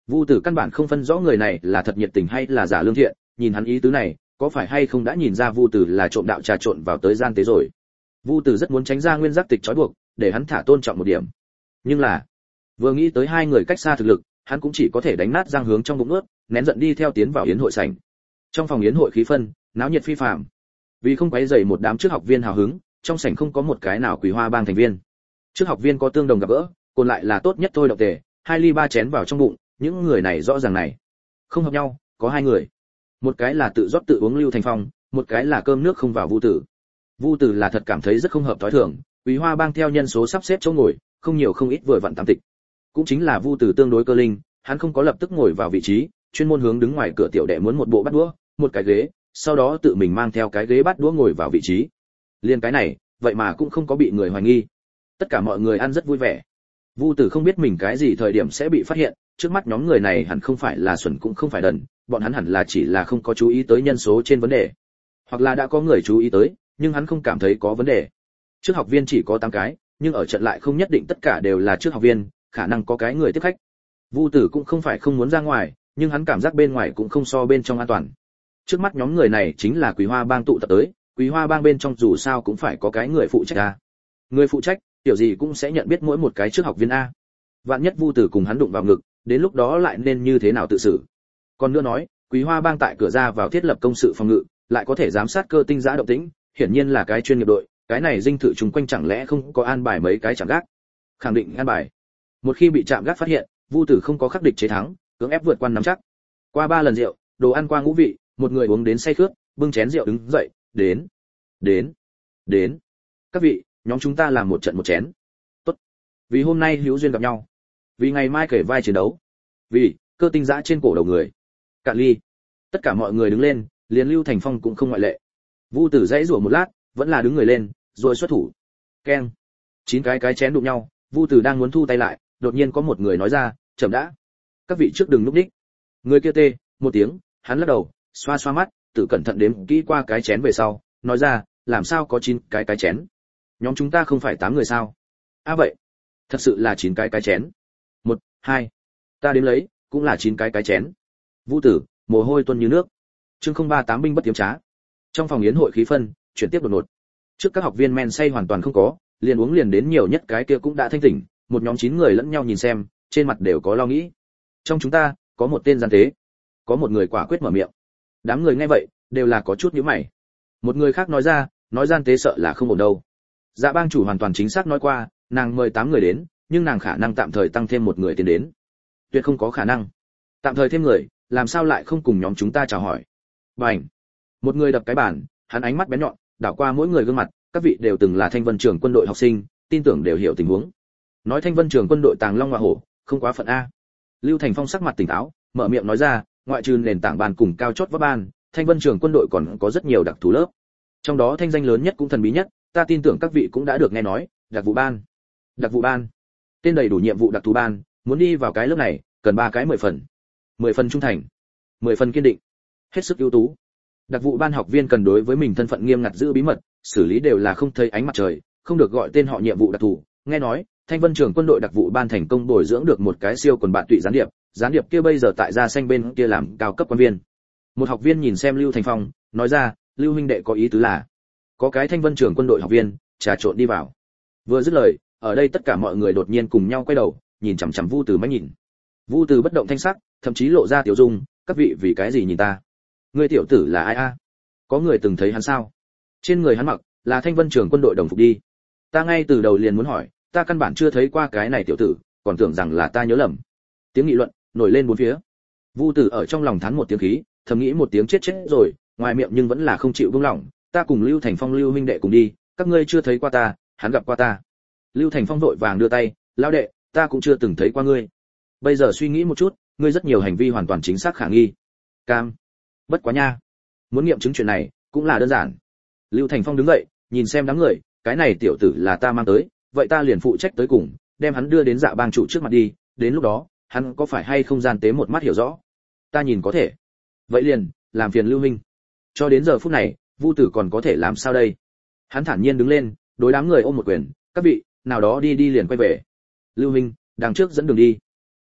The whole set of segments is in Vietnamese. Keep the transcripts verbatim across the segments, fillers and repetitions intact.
Vu Tử căn bản không phân rõ người này là thật nhiệt tình hay là giả lương thiện, nhìn hắn ý tứ này, có phải hay không đã nhìn ra Vu Tử là trộm đạo trà trộn vào tới gian tế rồi. Vu Tử rất muốn tránh ra Nguyên Giác Tịch trói buộc, để hắn thả tôn trọng một điểm. Nhưng là, vừa nghĩ tới hai người cách xa thực lực, hắn cũng chỉ có thể đánh nát răng hướng trong bụng nuốt, nén giận đi theo tiến vào yến hội sảnh. Trong phòng yến hội khí phân, náo nhiệt phi phàm. Vì không quấy rầy một đám trước học viên hào hứng, trong sảnh không có một cái nào Quý Hoa Bang thành viên. Trước học viên có tương đồng gặp gỡ, còn lại là tốt nhất thôi độc tề, hai ly ba chén vào trong bụng, những người này rõ ràng này không hợp nhau, có hai người. Một cái là tự rót tự uống Lưu Thành Phong, một cái là cơm nước không vào Vu Tử. Vu Tử là thật cảm thấy rất không hợp thói thường, Quý Hoa Bang theo nhân số sắp xếp chỗ ngồi, không nhiều không ít vừa vặn tám tịch. Cũng chính là Vu Tử tương đối cơ linh, hắn không có lập tức ngồi vào vị trí, chuyên môn hướng đứng ngoài cửa tiểu đệ muốn một bộ bát đũa, một cái ghế, sau đó tự mình mang theo cái ghế bát đũa ngồi vào vị trí. Liên cái này, vậy mà cũng không có bị người hoài nghi. Tất cả mọi người ăn rất vui vẻ. Vu Tử không biết mình cái gì thời điểm sẽ bị phát hiện, trước mắt nhóm người này hẳn không phải là xuẩn cũng không phải đần, bọn hắn hẳn là chỉ là không có chú ý tới nhân số trên vấn đề, hoặc là đã có người chú ý tới, nhưng hắn không cảm thấy có vấn đề. Trước học viên chỉ có tám cái, nhưng ở trận lại không nhất định tất cả đều là trước học viên, khả năng có cái người tiếp khách. Vu Tử cũng không phải không muốn ra ngoài, nhưng hắn cảm giác bên ngoài cũng không so bên trong an toàn. Trước mắt nhóm người này chính là Quý Hoa Bang tụ tập tới, Quý Hoa Bang bên trong dù sao cũng phải có cái người phụ trách a. Người phụ trách, tiểu gì cũng sẽ nhận biết mỗi một cái trước học viên a. Vạn nhất Vu Tử cùng hắn đụng vào ngực, đến lúc đó lại nên như thế nào tự xử. Còn nữa nói, Quý Hoa Bang tại cửa ra vào thiết lập công sự phòng ngự, lại có thể giám sát cơ tinh giã động tĩnh, hiển nhiên là cái chuyên nghiệp đội, cái này dinh thự chúng quanh chẳng lẽ không có an bài mấy cái chạm gác? Khẳng định an bài. Một khi bị chạm gác phát hiện, Vu Tử không có khắc địch chế thắng, cưỡng ép vượt qua nắm chắc. Qua ba lần rượu, đồ ăn qua ngũ vị, một người uống đến say khướt, bưng chén rượu đứng dậy, đến, đến, đến. Các vị, nhóm chúng ta làm một trận một chén. Tốt. Vì hôm nay hữu duyên gặp nhau, vì ngày mai kể vai chiến đấu, vì cơ tinh giã trên cổ đầu người. Cạn ly. Tất cả mọi người đứng lên, liền Lưu Thành Phong cũng không ngoại lệ. Vu Tử dãy rủa một lát, vẫn là đứng người lên, rồi xuất thủ. Keng. Chín cái cái chén đụng nhau, Vu Tử đang muốn thu tay lại, đột nhiên có một người nói ra, chậm đã. Các vị trước đừng núp đích. Người kia tê một tiếng, hắn lắc đầu, xoa xoa mắt, tự cẩn thận đếm kỹ qua cái chén về sau, nói ra, làm sao có chín cái cái chén? Nhóm chúng ta không phải tám người sao? À vậy, thật sự là chín cái cái chén. Một, hai, ta đếm lấy, cũng là chín cái cái chén. Vu Tử, mồ hôi tuôn như nước. Chương không ba tám binh bất tiếm trá. Trong phòng yến hội khí phân, chuyển tiếp đột ngột. Trước các học viên men say hoàn toàn không có, liền uống liền đến nhiều nhất cái kia cũng đã thanh tỉnh, một nhóm chín người lẫn nhau nhìn xem, trên mặt đều có lo nghĩ. Trong chúng ta, có một tên gian tế. Có một người quả quyết mở miệng. Đám người nghe vậy, đều là có chút nhíu mày. Một người khác nói ra, nói gian tế sợ là không ổn đâu. Dạ bang chủ hoàn toàn chính xác nói qua, nàng mời tám người đến, nhưng nàng khả năng tạm thời tăng thêm một người tiến đến. Tuyệt không có khả năng. Tạm thời thêm người, làm sao lại không cùng nhóm chúng ta chào hỏi. Bành. Một người đập cái bàn, hắn ánh mắt bén nhọn, đảo qua mỗi người gương mặt, các vị đều từng là Thanh Vân Trường quân đội học sinh, tin tưởng đều hiểu tình huống. Nói Thanh Vân Trường quân đội tàng long hoa hổ, không quá phận a. Lưu Thành Phong sắc mặt tỉnh táo, mở miệng nói ra, ngoại trừ nền tảng bàn cùng cao chót vấp ban, Thanh Vân Trường quân đội còn có rất nhiều đặc thù lớp. Trong đó thanh danh lớn nhất cũng thần bí nhất, ta tin tưởng các vị cũng đã được nghe nói, đặc vụ ban. Đặc vụ ban. Tên đầy đủ nhiệm vụ đặc thù ban, muốn đi vào cái lớp này, cần ba cái mười phần. mười phần trung thành, mười phần kiên định, hết sức ưu tú. Đặc vụ ban học viên cần đối với mình thân phận nghiêm ngặt giữ bí mật, xử lý đều là không thấy ánh mặt trời, không được gọi tên họ nhiệm vụ đặc thù. Nghe nói, Thanh Vân Trường quân đội đặc vụ ban thành công bồi dưỡng được một cái siêu quần bạn tụy gián điệp, gián điệp kia bây giờ tại gia xanh bên kia làm cao cấp quan viên. Một học viên nhìn xem Lưu Thành Phong, nói ra, Lưu huynh đệ có ý tứ là, có cái Thanh Vân Trường quân đội học viên trà trộn đi vào. Vừa dứt lời, ở đây tất cả mọi người đột nhiên cùng nhau quay đầu, nhìn chằm chằm Vu Từ mắt nhìn. Vu Từ bất động thanh sắc, thậm chí lộ ra tiểu dung, các vị vì cái gì nhìn ta? Ngươi tiểu tử là ai a? Có người từng thấy hắn sao? Trên người hắn mặc là Thanh Vân Trường quân đội đồng phục đi. Ta ngay từ đầu liền muốn hỏi, ta căn bản chưa thấy qua cái này tiểu tử, còn tưởng rằng là ta nhớ lầm. Tiếng nghị luận nổi lên bốn phía. Vu Tử ở trong lòng thán một tiếng khí, thầm nghĩ một tiếng chết chết rồi, ngoài miệng nhưng vẫn là không chịu buông lỏng, ta cùng Lưu Thành Phong Lưu huynh đệ cùng đi, các ngươi chưa thấy qua ta, hắn gặp qua ta. Lưu Thành Phong vội vàng đưa tay, lão đệ, ta cũng chưa từng thấy qua ngươi. Bây giờ suy nghĩ một chút, ngươi rất nhiều hành vi hoàn toàn chính xác khả nghi. Cam, bất quá nha, muốn nghiệm chứng chuyện này cũng là đơn giản. Lưu Thành Phong đứng dậy, nhìn xem đám người, cái này tiểu tử là ta mang tới, vậy ta liền phụ trách tới cùng, đem hắn đưa đến Dạ bang chủ trước mặt đi, đến lúc đó, hắn có phải hay không gian tế một mắt hiểu rõ. Ta nhìn có thể. Vậy liền, làm phiền Lưu huynh. Cho đến giờ phút này, Vu Tử còn có thể làm sao đây? Hắn thản nhiên đứng lên, đối đám người ôm một quyền, các vị, nào đó đi đi liền quay về. Lưu huynh, đằng trước dẫn đường đi.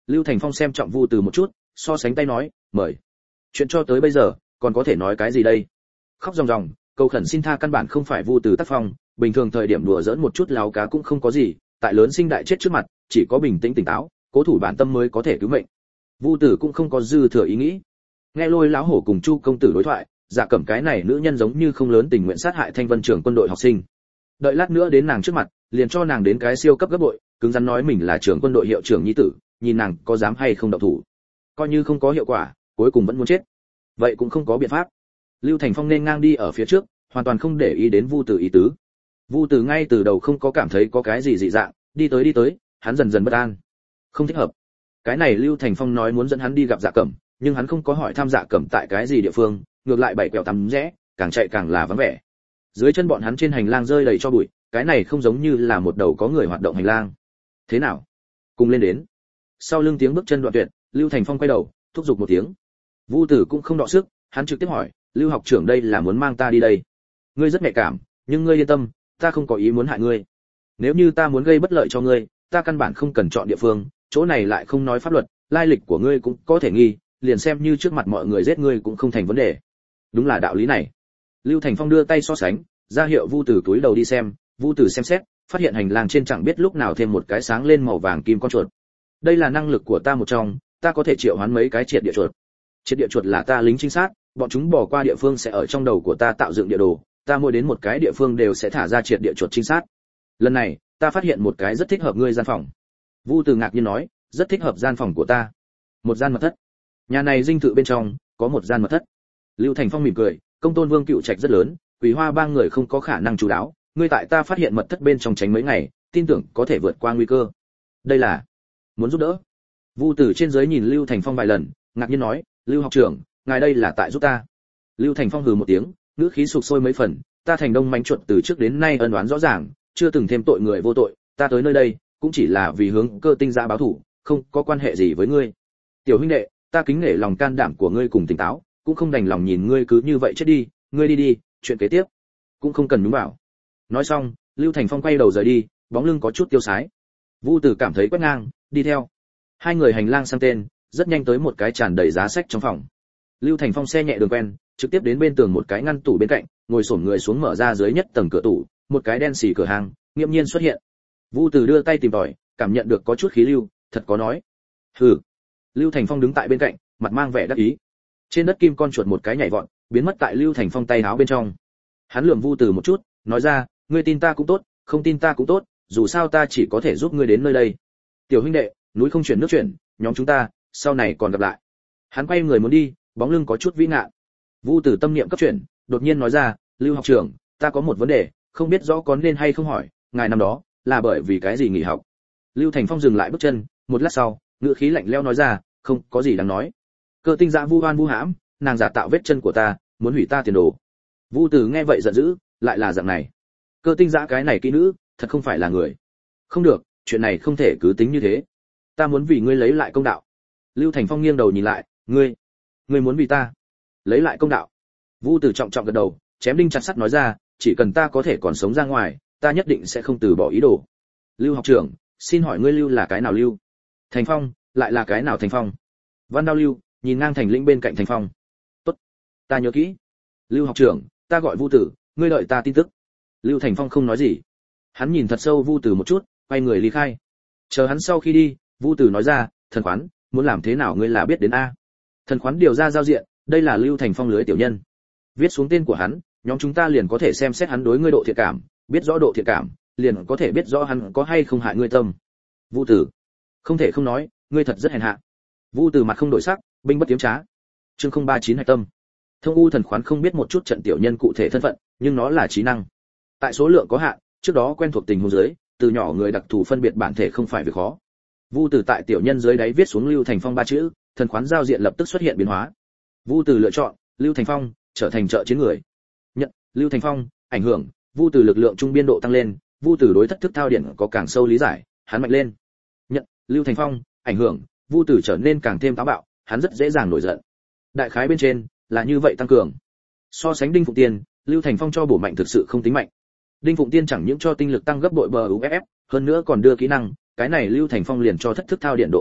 Lưu Thành Phong xem trọng Vu Từ một chút, so sánh tay nói, "Mời." Chuyện cho tới bây giờ, còn có thể nói cái gì đây? Khóc ròng ròng, cầu khẩn xin tha căn bản không phải Vu Từ tác phong, bình thường thời điểm đùa giỡn một chút láo cá cũng không có gì, tại lớn sinh đại chết trước mặt, chỉ có bình tĩnh tỉnh táo, cố thủ bản tâm mới có thể cứu mệnh. Vu Tử cũng không có dư thừa ý nghĩ. Nghe Lôi lão hổ cùng Chu công tử đối thoại, Dạ Cẩm cái này nữ nhân giống như không lớn tình nguyện sát hại Thanh Vân trưởng quân đội học sinh. Đợi lát nữa đến nàng trước mặt, liền cho nàng đến cái siêu cấp gấp bội, cứng rắn nói mình là trưởng quân đội hiệu trưởng nhi tử, nhìn nàng có dám hay không động thủ. Coi như không có hiệu quả, cuối cùng vẫn muốn chết. Vậy cũng không có biện pháp. Lưu Thành Phong nên ngang đi ở phía trước, hoàn toàn không để ý đến Vu Tử ý tứ. Vu Tử ngay từ đầu không có cảm thấy có cái gì dị dạng, đi tới đi tới, hắn dần dần bất an. Không thích hợp. Cái này Lưu Thành Phong nói muốn dẫn hắn đi gặp Dạ Cẩm, nhưng hắn không có hỏi thăm Dạ Cẩm tại cái gì địa phương, ngược lại bảy quẹo tắm rẽ, càng chạy càng là vắng vẻ. Dưới chân bọn hắn trên hành lang rơi đầy cho bụi, cái này không giống như là một đầu có người hoạt động hành lang. Thế nào? Cùng lên đến. Sau lưng tiếng bước chân đoạn tuyệt, Lưu Thành Phong quay đầu, thúc giục một tiếng. Vu Tử cũng không đọ sức, hắn trực tiếp hỏi, Lưu học trưởng đây là muốn mang ta đi đây? Ngươi rất nhạy cảm, nhưng ngươi yên tâm, ta không có ý muốn hại ngươi. Nếu như ta muốn gây bất lợi cho ngươi, ta căn bản không cần chọn địa phương, chỗ này lại không nói pháp luật, lai lịch của ngươi cũng có thể nghi, liền xem như trước mặt mọi người giết ngươi cũng không thành vấn đề. Đúng là đạo lý này. Lưu Thành Phong đưa tay so sánh, ra hiệu Vu Tử túi đầu đi xem, Vu Tử xem xét, phát hiện hành lang trên chẳng biết lúc nào thêm một cái sáng lên màu vàng kim con chuột. Đây là năng lực của ta một trong, ta có thể triệu hoán mấy cái triệt địa chuột. Triệt địa chuột là ta lính trinh sát, bọn chúng bỏ qua địa phương sẽ ở trong đầu của ta tạo dựng địa đồ, ta mỗi đến một cái địa phương đều sẽ thả ra triệt địa chuột trinh sát. Lần này, ta phát hiện một cái rất thích hợp ngươi gian phòng. Vu Từ ngạc nhiên nói, rất thích hợp gian phòng của ta. Một gian mật thất. Nhà này dinh thự bên trong có một gian mật thất. Lưu Thành Phong mỉm cười, công tôn vương cựu trạch rất lớn, Quỷ Hoa ba người không có khả năng chú đáo, ngươi tại ta phát hiện mật thất bên trong tránh mấy ngày, tin tưởng có thể vượt qua nguy cơ. Đây là muốn giúp đỡ. Vu Từ trên dưới nhìn Lưu Thành Phong vài lần, ngạc nhiên nói, Lưu học trưởng, ngài đây là tại giúp ta. Lưu Thành Phong hừ một tiếng, ngữ khí sục sôi mấy phần, ta thành đông mánh chuột từ trước đến nay ân oán rõ ràng, chưa từng thêm tội người vô tội, ta tới nơi đây cũng chỉ là vì hướng Cơ Tinh Giã báo thù, không có quan hệ gì với ngươi. Tiểu huynh đệ, ta kính nể lòng can đảm của ngươi cùng tỉnh táo, cũng không đành lòng nhìn ngươi cứ như vậy chết đi, ngươi đi đi, chuyện kế tiếp cũng không cần nhúng vào. Nói xong, Lưu Thành Phong quay đầu rời đi, bóng lưng có chút tiêu sái. Vu Tử cảm thấy quét ngang, đi theo. Hai người hành lang sang tên, rất nhanh tới một cái tràn đầy giá sách trong phòng. Lưu Thành Phong xe nhẹ đường quen, trực tiếp đến bên tường một cái ngăn tủ bên cạnh, ngồi xổm người xuống mở ra dưới nhất tầng cửa tủ, một cái đen xì cửa hàng, nghiêm nhiên xuất hiện. Vu Tử đưa tay tìm tòi, cảm nhận được có chút khí lưu, thật có nói. Hừ. Lưu Thành Phong đứng tại bên cạnh, mặt mang vẻ đắc ý. Trên đất kim con chuột một cái nhảy vọt, biến mất tại Lưu Thành Phong tay áo bên trong. Hắn lườm Vu Tử một chút, nói ra, ngươi tin ta cũng tốt, không tin ta cũng tốt, dù sao ta chỉ có thể giúp ngươi đến nơi đây. Tiểu huynh đệ, núi không chuyển nước chuyển, nhóm chúng ta sau này còn gặp lại. Hắn quay người muốn đi, bóng lưng có chút vĩ ngạn. Vu Tử tâm niệm cấp chuyển, đột nhiên nói ra, Lưu học trưởng, ta có một vấn đề, không biết rõ có nên hay không hỏi, ngài năm đó là bởi vì cái gì nghỉ học? Lưu Thành Phong dừng lại bước chân, một lát sau, ngữ khí lạnh lẽo nói ra, không có gì đáng nói. Cơ Tinh Giã vu oan vu hãm, nàng giả tạo vết chân của ta, muốn hủy ta tiền đồ. Vu Tử nghe vậy giận dữ, lại là dạng này. Cơ Tinh Giã cái này kỹ nữ, thật không phải là người. Không được, chuyện này không thể cứ tính như thế. Ta muốn vì ngươi lấy lại công đạo. Lưu Thành Phong nghiêng đầu nhìn lại, ngươi, ngươi muốn vì ta lấy lại công đạo? Vu Tử trọng trọng gật đầu, chém đinh chặt sắt nói ra, chỉ cần ta có thể còn sống ra ngoài, ta nhất định sẽ không từ bỏ ý đồ. Lưu học trưởng, xin hỏi ngươi Lưu là cái nào Lưu? Thành Phong, lại là cái nào Thành Phong? Văn Đao Lưu, nhìn ngang thành lĩnh bên cạnh Thành Phong. Tốt, ta nhớ kỹ. Lưu học trưởng, ta gọi Vu Tử, ngươi đợi ta tin tức. Lưu Thành Phong không nói gì. Hắn nhìn thật sâu Vu Tử một chút, quay người ly khai. Chờ hắn sau khi đi, Vu Tử nói ra, thần khoán, muốn làm thế nào ngươi là biết đến a? Thần khoán điều ra giao diện, đây là Lưu Thành Phong lưới tiểu nhân. Viết xuống tên của hắn, nhóm chúng ta liền có thể xem xét hắn đối ngươi độ thiện cảm, biết rõ độ thiện cảm, liền có thể biết rõ hắn có hay không hại ngươi tâm. Vu Tử, không thể không nói, ngươi thật rất hèn hạ. Vu Tử mặt không đổi sắc, binh bất tiếm trá. Chương không ba chín hạch tâm. Thông U thần khoán không biết một chút trận tiểu nhân cụ thể thân phận, nhưng nó là trí năng. Tại số lượng có hạn, trước đó quen thuộc tình huống dưới, từ nhỏ người đặc thù phân biệt bản thể không phải việc khó. Vu Tử tại tiểu nhân dưới đáy viết xuống Lưu Thành Phong ba chữ, thần khoán giao diện lập tức xuất hiện biến hóa. Vu Tử lựa chọn Lưu Thành Phong, trở thành trợ chiến người. Nhận Lưu Thành Phong, ảnh hưởng Vu Tử lực lượng trung biên độ tăng lên, Vu Tử đối thất thức thao điển có càng sâu lý giải, hắn mạnh lên. Nhận Lưu Thành Phong, ảnh hưởng Vu Tử trở nên càng thêm táo bạo, hắn rất dễ dàng nổi giận. Đại khái bên trên là như vậy tăng cường. So sánh Đinh Phụng Tiên, Lưu Thành Phong cho bổ mạnh thực sự không tính mạnh. Đinh Phụng Tiên chẳng những cho tinh lực tăng gấp bội bờ u ép ép, hơn nữa còn đưa kỹ năng, cái này Lưu Thành Phong liền cho thất thức thao điện độ thuần thục,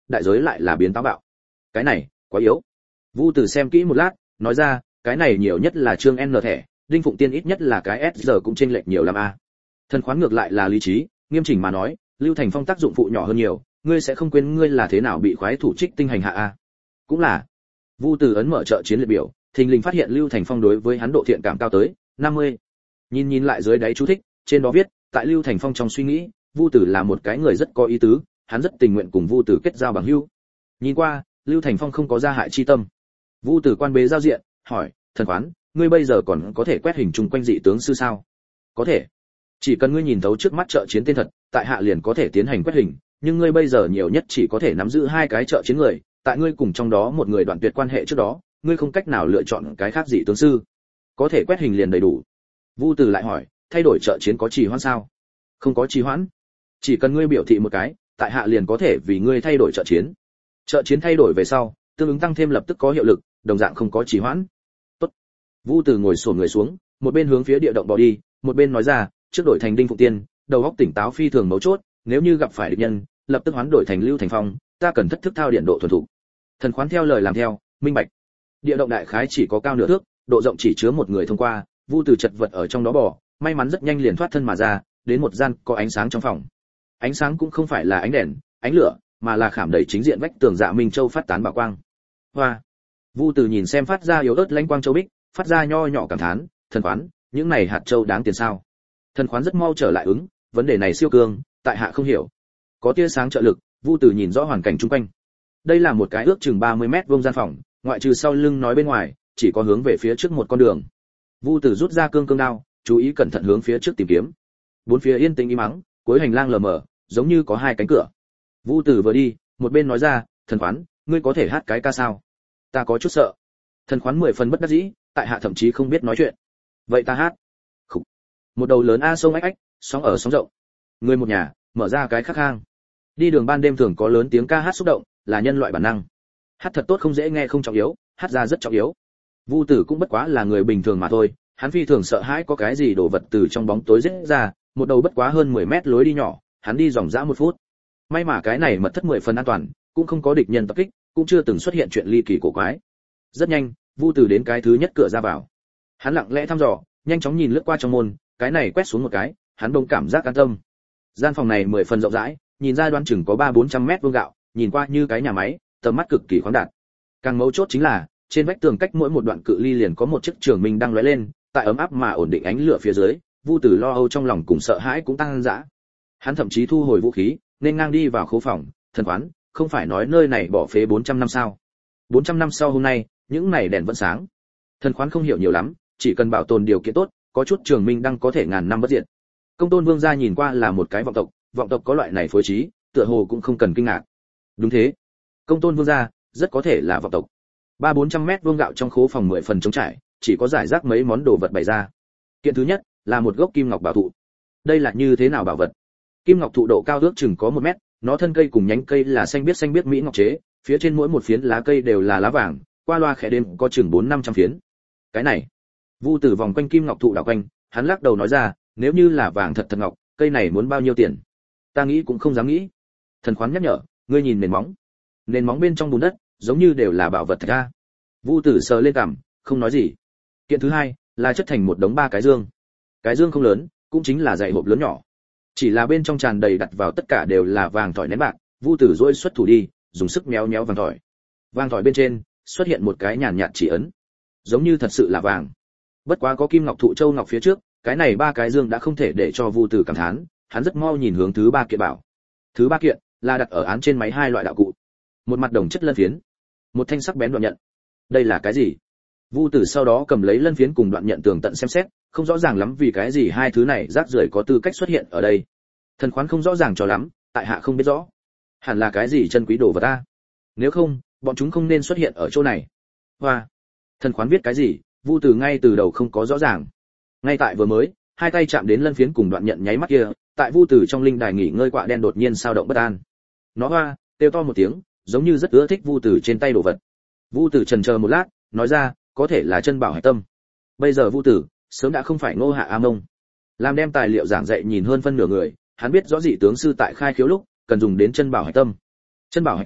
đại giới lại là biến táo bạo. Cái này quá yếu. Vu Tử xem kỹ một lát, nói ra, cái này nhiều nhất là chương N thẻ, Đinh Phụng Tiên ít nhất là cái S giờ cũng chênh lệch nhiều lắm a. Thần khoán ngược lại là lý trí, nghiêm chỉnh mà nói, Lưu Thành Phong tác dụng phụ nhỏ hơn nhiều, ngươi sẽ không quên ngươi là thế nào bị khoái thủ trích tinh hành hạ a. Cũng là. Vu Tử ấn mở trợ chiến liệt biểu, thình lình phát hiện Lưu Thành Phong đối với hắn độ thiện cảm cao tới năm mươi. Nhìn nhìn lại dưới đáy chú thích, trên đó viết, tại Lưu Thành Phong trong suy nghĩ, Vu Tử là một cái người rất có ý tứ, hắn rất tình nguyện cùng Vu Tử kết giao bằng hữu. Nhìn qua, Lưu Thành Phong không có gia hại chi tâm. Vu Tử quan bế giao diện, hỏi, thần khoán, ngươi bây giờ còn có thể quét hình chung quanh dị tướng sư sao? Có thể. Chỉ cần ngươi nhìn thấu trước mắt trợ chiến tên thật, tại hạ liền có thể tiến hành quét hình, nhưng ngươi bây giờ nhiều nhất chỉ có thể nắm giữ hai cái trợ chiến người, tại ngươi cùng trong đó một người đoạn tuyệt quan hệ trước đó, ngươi không cách nào lựa chọn cái khác dị tướng sư. Có thể quét hình liền đầy đủ. Vu Tử lại hỏi, thay đổi trợ chiến có trì hoãn sao? Không có trì hoãn. Chỉ cần ngươi biểu thị một cái, tại hạ liền có thể vì ngươi thay đổi trợ chiến. Trợ chiến thay đổi về sau, tương ứng tăng thêm lập tức có hiệu lực, đồng dạng không có trì hoãn. Tốt. Vu Tử ngồi xổm người xuống, một bên hướng phía địa động bỏ đi, một bên nói ra, trước đổi thành Đinh Phụng Tiên, đầu óc tỉnh táo phi thường mấu chốt, nếu như gặp phải địch nhân, lập tức hoán đổi thành Lưu Thành Phong, ta cần thất thức thao điện độ thuần thục. Thần khoán theo lời làm theo, minh bạch. Địa động đại khái chỉ có cao nửa thước, độ rộng chỉ chứa một người thông qua, Vu Tử chật vật ở trong đó bò, may mắn rất nhanh liền thoát thân mà ra, đến một gian có ánh sáng trong phòng. Ánh sáng cũng không phải là ánh đèn, ánh lửa, mà là khảm đầy chính diện vách tường Dạ Minh Châu phát tán bảo quang. Hoa. Vu Tử nhìn xem phát ra yếu ớt lãnh quang châu bích, phát ra nho nhỏ cảm thán, thần khoán, những này hạt châu đáng tiền sao? Thần khoán rất mau trở lại ứng, vấn đề này siêu cường, tại hạ không hiểu. Có tia sáng trợ lực, Vu Tử nhìn rõ hoàn cảnh xung quanh. Đây là một cái ước chừng ba mươi mét vuông gian phòng, ngoại trừ sau lưng nói bên ngoài, chỉ có hướng về phía trước một con đường. Vu Tử rút ra cương cương đao, chú ý cẩn thận hướng phía trước tìm kiếm. Bốn phía yên tĩnh im mắng, cuối hành lang lờ mờ, giống như có hai cánh cửa. Vu Tử vừa đi, một bên nói ra, thần khoán, ngươi có thể hát cái ca sao? Ta có chút sợ. Thần khoán mười phần bất đắc dĩ, tại hạ thậm chí không biết nói chuyện. Vậy ta hát. Khủ. Một đầu lớn a sông ách ách, sóng ở sóng rộng. Người một nhà, mở ra cái khắc hang. Đi đường ban đêm thường có lớn tiếng ca hát xúc động, là nhân loại bản năng. Hát thật tốt không dễ nghe không trọng yếu, hát ra rất trọng yếu. Vu Tử cũng bất quá là người bình thường mà thôi, hắn phi thường sợ hãi có cái gì đồ vật từ trong bóng tối rết ra, một đầu bất quá hơn mười mét lối đi nhỏ, hắn đi dòng dã một phút. May mà cái này mật thất mười phần an toàn, cũng không có địch nhân tập kích, cũng chưa từng xuất hiện chuyện ly kỳ cổ quái. Rất nhanh, Vu Tử đến cái thứ nhất cửa ra vào. Hắn lặng lẽ thăm dò, nhanh chóng nhìn lướt qua trong môn, cái này quét xuống một cái, hắn đông cảm giác an tâm. Gian phòng này mười phần rộng rãi, nhìn ra đoán chừng có ba bốn trăm mét vuông gạo, nhìn qua như cái nhà máy, tầm mắt cực kỳ khoáng đạt. Càng mấu chốt chính là, trên vách tường cách mỗi một đoạn cự ly liền có một chiếc trường minh đang lóe lên, tại ấm áp mà ổn định ánh lửa phía dưới, Vu Tử lo âu trong lòng cùng sợ hãi cũng tăng dã. Hắn thậm chí thu hồi vũ khí, nên ngang đi vào khố phòng, thần khoán, không phải nói nơi này bỏ phế bốn trăm năm sao? bốn trăm năm sau hôm nay, những này đèn vẫn sáng. Thần khoán không hiểu nhiều lắm, chỉ cần bảo tồn điều kiện tốt, có chút trường minh đang có thể ngàn năm bất diệt. Công Tôn Vương gia nhìn qua là một cái vọng tộc, vọng tộc có loại này phối trí, tựa hồ cũng không cần kinh ngạc. Đúng thế, Công Tôn Vương gia rất có thể là vọng tộc. Ba bốn trăm mét vuông gạo trong khố phòng mười phần trống trải, chỉ có giải rác mấy món đồ vật bày ra. Kiện thứ nhất là một gốc kim ngọc bảo thụ. Đây là như thế nào bảo vật? Kim ngọc thụ độ cao ước chừng có một mét, nó thân cây cùng nhánh cây là xanh biếc xanh biếc mỹ ngọc chế, phía trên mỗi một phiến lá cây đều là lá vàng, qua loa khẽ đêm có chừng bốn năm trăm phiến. Cái này, Vu Tử vòng quanh kim ngọc thụ đảo quanh, hắn lắc đầu nói ra, nếu như là vàng thật thật ngọc, cây này muốn bao nhiêu tiền? Ta nghĩ cũng không dám nghĩ. Thần khoán nhắc nhở, ngươi nhìn nền móng. Nền móng bên trong bùn đất, giống như đều là bảo vật thạch a. Vu Tử sờ lên cằm, không nói gì. Kiện thứ hai là chất thành một đống ba cái dương. Cái dương không lớn, cũng chính là dãy hộp lớn nhỏ. Chỉ là bên trong tràn đầy đặt vào tất cả đều là vàng thỏi nén bạc, Vu Tử rỗi xuất thủ đi, dùng sức méo méo vàng thỏi. Vàng thỏi bên trên xuất hiện một cái nhàn nhạt chỉ ấn, giống như thật sự là vàng. Bất quá có kim ngọc thụ châu ngọc phía trước, cái này ba cái dương đã không thể để cho Vu Tử cảm thán, hắn rất mau nhìn hướng thứ ba kiện bảo. Thứ ba kiện là đặt ở án trên máy hai loại đạo cụ. Một mặt đồng chất lân phiến, một thanh sắc bén đoạn nhận. Đây là cái gì? Vu Tử sau đó cầm lấy lân phiến cùng đoạn nhận tường tận xem xét, không rõ ràng lắm vì cái gì hai thứ này rác rưởi có tư cách xuất hiện ở đây. Thần khoán không rõ ràng cho lắm, tại hạ không biết rõ. Hẳn là cái gì chân quý đồ vật ta? Nếu không, bọn chúng không nên xuất hiện ở chỗ này. Hoa. Thần khoán viết cái gì? Vu Tử ngay từ đầu không có rõ ràng. Ngay tại vừa mới, hai tay chạm đến lân phiến cùng đoạn nhận nháy mắt kia, tại Vu Tử trong linh đài nghỉ ngơi quạ đen đột nhiên sao động bất an. Nó hoa, kêu to một tiếng, giống như rất ưa thích Vu Tử trên tay đồ vật. Vu Tử chần chờ một lát, nói ra, có thể là chân bảo hải tâm. Bây giờ Vu Tử sớm đã không phải Ngô Hạ A Mông, làm đem tài liệu giảng dạy nhìn hơn phân nửa người, hắn biết rõ dị tướng sư tại khai khiếu lúc cần dùng đến chân bảo hải tâm. Chân bảo hải tâm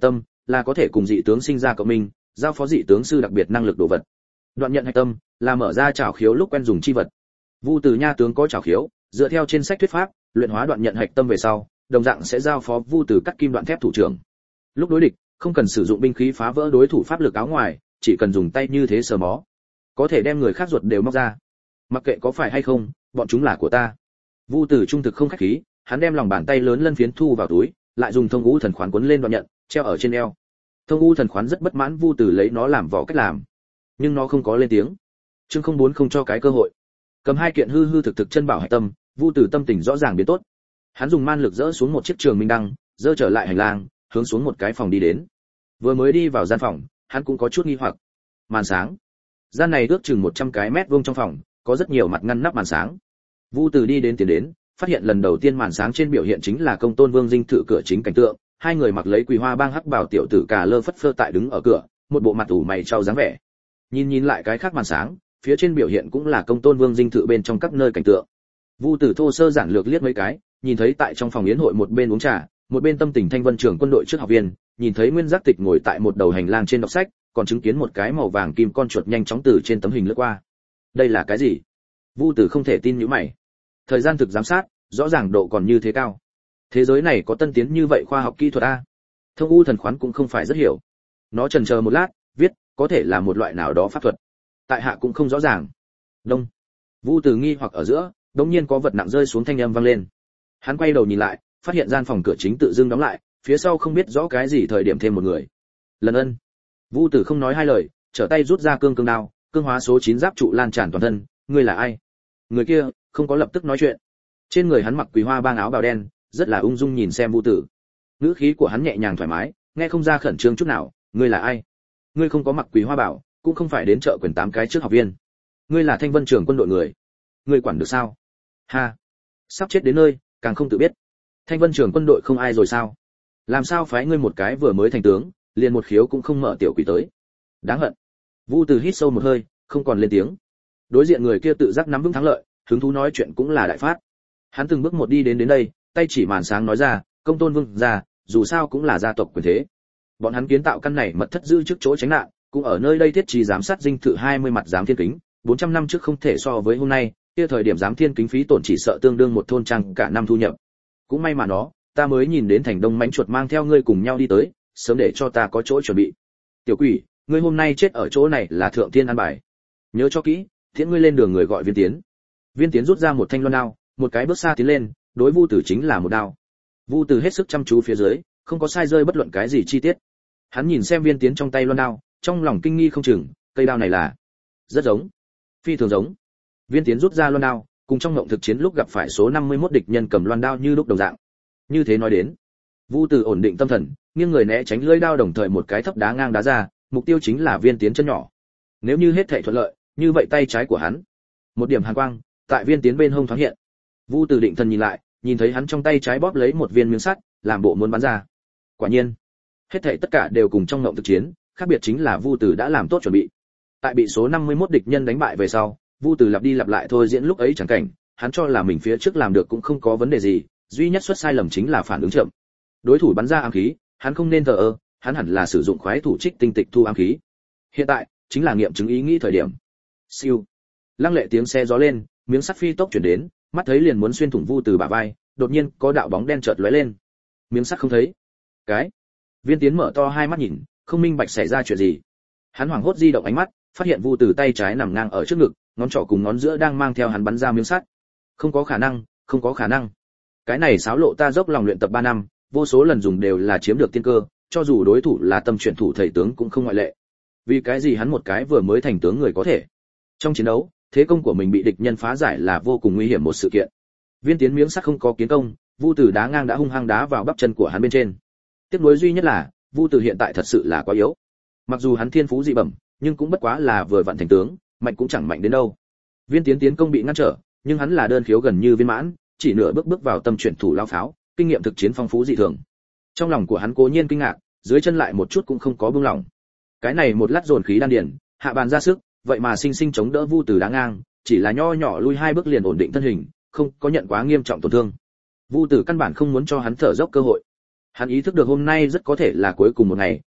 là có thể cùng dị tướng sinh ra cộng minh, giao phó dị tướng sư đặc biệt năng lực đồ vật. Đoạn nhận hạch tâm là mở ra trảo khiếu lúc quen dùng chi vật. Vu Từ Nha tướng có trảo khiếu, dựa theo trên sách thuyết pháp, luyện hóa đoạn nhận hạch tâm về sau, đồng dạng sẽ giao phó Vu Từ cắt kim đoạn thép thủ trưởng. Lúc đối địch, không cần sử dụng binh khí phá vỡ đối thủ pháp lực áo ngoài, chỉ cần dùng tay như thế sờ mó, có thể đem người khác ruột đều móc ra. Mặc kệ có phải hay không, bọn chúng là của ta. Vu Từ trung thực không khách khí, hắn đem lòng bàn tay lớn lân phiến thu vào túi, lại dùng thông ngũ thần khoán quấn lên đoạn nhận, treo ở trên eo. Thông ngũ thần khoán rất bất mãn Vu Từ lấy nó làm vỏ cách làm, nhưng nó không có lên tiếng. Chương không bốn không cho cái cơ hội. Cầm hai kiện hư hư thực thực chân bảo hạch tâm, Vu Từ tâm tình rõ ràng biến tốt. Hắn dùng man lực dỡ xuống một chiếc trường minh đăng, dỡ trở lại hành lang, hướng xuống một cái phòng đi đến. Vừa mới đi vào gian phòng, hắn cũng có chút nghi hoặc. Màn sáng. Gian này ước chừng một trăm cái mét vuông trong phòng, có rất nhiều mặt ngăn nắp màn sáng. Vu Từ đi đến tiến đến, phát hiện lần đầu tiên màn sáng trên biểu hiện chính là Công Tôn Vương dinh thự cửa chính cảnh tượng, hai người mặc lấy Quỳ Hoa Bang hắc bào tiểu tử cà lơ phất phơ tại đứng ở cửa, một bộ mặt ủ mày trao dáng vẻ. Nhìn nhìn lại cái khác màn sáng, phía trên biểu hiện cũng là Công Tôn Vương dinh thự bên trong các nơi cảnh tượng. Vu Từ thô sơ giản lược liếc mấy cái, nhìn thấy tại trong phòng yến hội một bên uống trà, một bên tâm tình thanh vân trưởng quân đội trước học viên, nhìn thấy Nguyên Giác Tịch ngồi tại một đầu hành lang trên đọc sách, còn chứng kiến một cái màu vàng kim con chuột nhanh chóng từ trên tấm hình lướt qua. Đây là cái gì? Vu Từ không thể tin nhíu mày. Thời gian thực giám sát, rõ ràng độ còn như thế cao. Thế giới này có tân tiến như vậy khoa học kỹ thuật a? Thông U thần khoán cũng không phải rất hiểu. Nó chần chờ một lát, viết, có thể là một loại nào đó pháp thuật. Tại hạ cũng không rõ ràng. Đông. Vu Từ nghi hoặc ở giữa, đột nhiên có vật nặng rơi xuống thanh âm vang lên. Hắn quay đầu nhìn lại, phát hiện gian phòng cửa chính tự dưng đóng lại, phía sau không biết rõ cái gì thời điểm thêm một người. Lần Ân. Vu Từ không nói hai lời, trở tay rút ra cương cương đao, cương hóa số chín giáp trụ lan tràn toàn thân, ngươi là ai? Người kia không có lập tức nói chuyện. Trên người hắn mặc Quỳ Hoa Bang áo bào đen, rất là ung dung nhìn xem Vu Từ. Ngữ khí của hắn nhẹ nhàng thoải mái, nghe không ra khẩn trương chút nào, ngươi là ai? Ngươi không có mặc Quỳ Hoa bảo, cũng không phải đến chợ quyền tám cái trước học viên. Ngươi là Thanh Vân trưởng quân đội người. Ngươi quản được sao? Ha, sắp chết đến nơi, càng không tự biết. Thanh Vân trưởng quân đội không ai rồi sao? Làm sao phái ngươi một cái vừa mới thành tướng, liền một khiếu cũng không mở tiểu quỷ tới. Đáng hận. Vu Từ hít sâu một hơi, không còn lên tiếng. Đối diện người kia tự giác nắm vững thắng lợi, hứng thú nói chuyện cũng là đại phát. Hắn từng bước một đi đến đến đây, tay chỉ màn sáng nói ra, Công Tôn Vương gia, dù sao cũng là gia tộc quyền thế. Bọn hắn kiến tạo căn này mật thất giữ trước chỗ tránh nạn, cũng ở nơi đây thiết trí giám sát dinh thự hai mươi mặt giám thiên kính, bốn trăm năm trước không thể so với hôm nay, kia thời điểm giám thiên kính phí tổn chỉ sợ tương đương một thôn trang cả năm thu nhập. Cũng may mà nó, ta mới nhìn đến thành đông mãnh chuột mang theo ngươi cùng nhau đi tới, sớm để cho ta có chỗ chuẩn bị. Tiểu quỷ, ngươi hôm nay chết ở chỗ này là thượng thiên an bài. Nhớ cho kỹ, thiện ngươi lên đường người gọi Viên Tiến. Viên Tiến rút ra một thanh loan đao, một cái bước xa tiến lên, đối Vu Từ chính là một đao. Vu Từ hết sức chăm chú phía dưới, không có sai rơi bất luận cái gì chi tiết. Hắn nhìn xem Viên Tiến trong tay loan đao, trong lòng kinh nghi không chừng, cây đao này là rất giống, phi thường giống. Viên Tiến rút ra loan đao, cùng trong ngộng thực chiến lúc gặp phải số năm mươi mốt địch nhân cầm loan đao như lúc đồng dạng. Như thế nói đến, Vu Từ ổn định tâm thần, nghiêng người né tránh lưỡi đao đồng thời một cái thấp đá ngang đá ra, mục tiêu chính là Viên Tiến chân nhỏ. Nếu như hết thảy thuận lợi, như vậy tay trái của hắn, một điểm hàn quang tại Viên Tiến bên hông thoáng hiện. Vu Từ định thần nhìn lại, nhìn thấy hắn trong tay trái bóp lấy một viên miếng sắt, làm bộ muốn bắn ra. Quả nhiên, hết thảy tất cả đều cùng trong ngộng thực chiến, khác biệt chính là Vu Từ đã làm tốt chuẩn bị. Tại bị số năm mươi mốt địch nhân đánh bại về sau, Vu Từ lặp đi lặp lại thôi diễn lúc ấy chẳng cảnh, hắn cho là mình phía trước làm được cũng không có vấn đề gì, duy nhất suất sai lầm chính là phản ứng chậm. Đối thủ bắn ra ám khí, hắn không nên thờ ơ, hắn hẳn là sử dụng khoái thủ trích tinh tịch thu ám khí. Hiện tại, chính là nghiệm chứng ý nghĩ thời điểm. Siêu. Lăng lệ tiếng xe gió lên, miếng sắt phi tốc chuyển đến, mắt thấy liền muốn xuyên thủng Vu Từ bả vai, đột nhiên có đạo bóng đen chợt lóe lên. Miếng sắt không thấy. Cái. Viên Tiến mở to hai mắt nhìn, không minh bạch xảy ra chuyện gì. Hắn hoảng hốt di động ánh mắt, phát hiện Vu Từ tay trái nằm ngang ở trước ngực, ngón trỏ cùng ngón giữa đang mang theo hắn bắn ra miếng sắt. Không có khả năng, không có khả năng. Cái này xáo lộ ta dốc lòng luyện tập ba năm, vô số lần dùng đều là chiếm được tiên cơ, cho dù đối thủ là tâm chuyển thủ thầy tướng cũng không ngoại lệ. Vì cái gì hắn một cái vừa mới thành tướng người có thể? Trong chiến đấu, thế công của mình bị địch nhân phá giải là vô cùng nguy hiểm một sự kiện. Viên Tiến miếng sắt không có kiến công, Vu Từ đá ngang đã hung hăng đá vào bắp chân của hắn bên trên. Tiếc nuối duy nhất là, Vu Từ hiện tại thật sự là quá yếu. Mặc dù hắn thiên phú dị bẩm, nhưng cũng bất quá là vừa vặn thành tướng, mạnh cũng chẳng mạnh đến đâu. Viên Tiến tiến công bị ngăn trở, nhưng hắn là đơn khiếu gần như viên mãn, chỉ nửa bước bước vào tâm chuyển thủ lao pháo, kinh nghiệm thực chiến phong phú dị thường. Trong lòng của hắn cố nhiên kinh ngạc, dưới chân lại một chút cũng không có buông lỏng. Cái này một lát dồn khí đan điền, hạ bàn ra sức, vậy mà sinh sinh chống đỡ Vu Từ đá ngang, chỉ là nho nhỏ lui hai bước liền ổn định thân hình, không có nhận quá nghiêm trọng tổn thương. Vu Từ căn bản không muốn cho hắn thở dốc cơ hội. Hắn ý thức được hôm nay rất có thể là cuối cùng một ngày,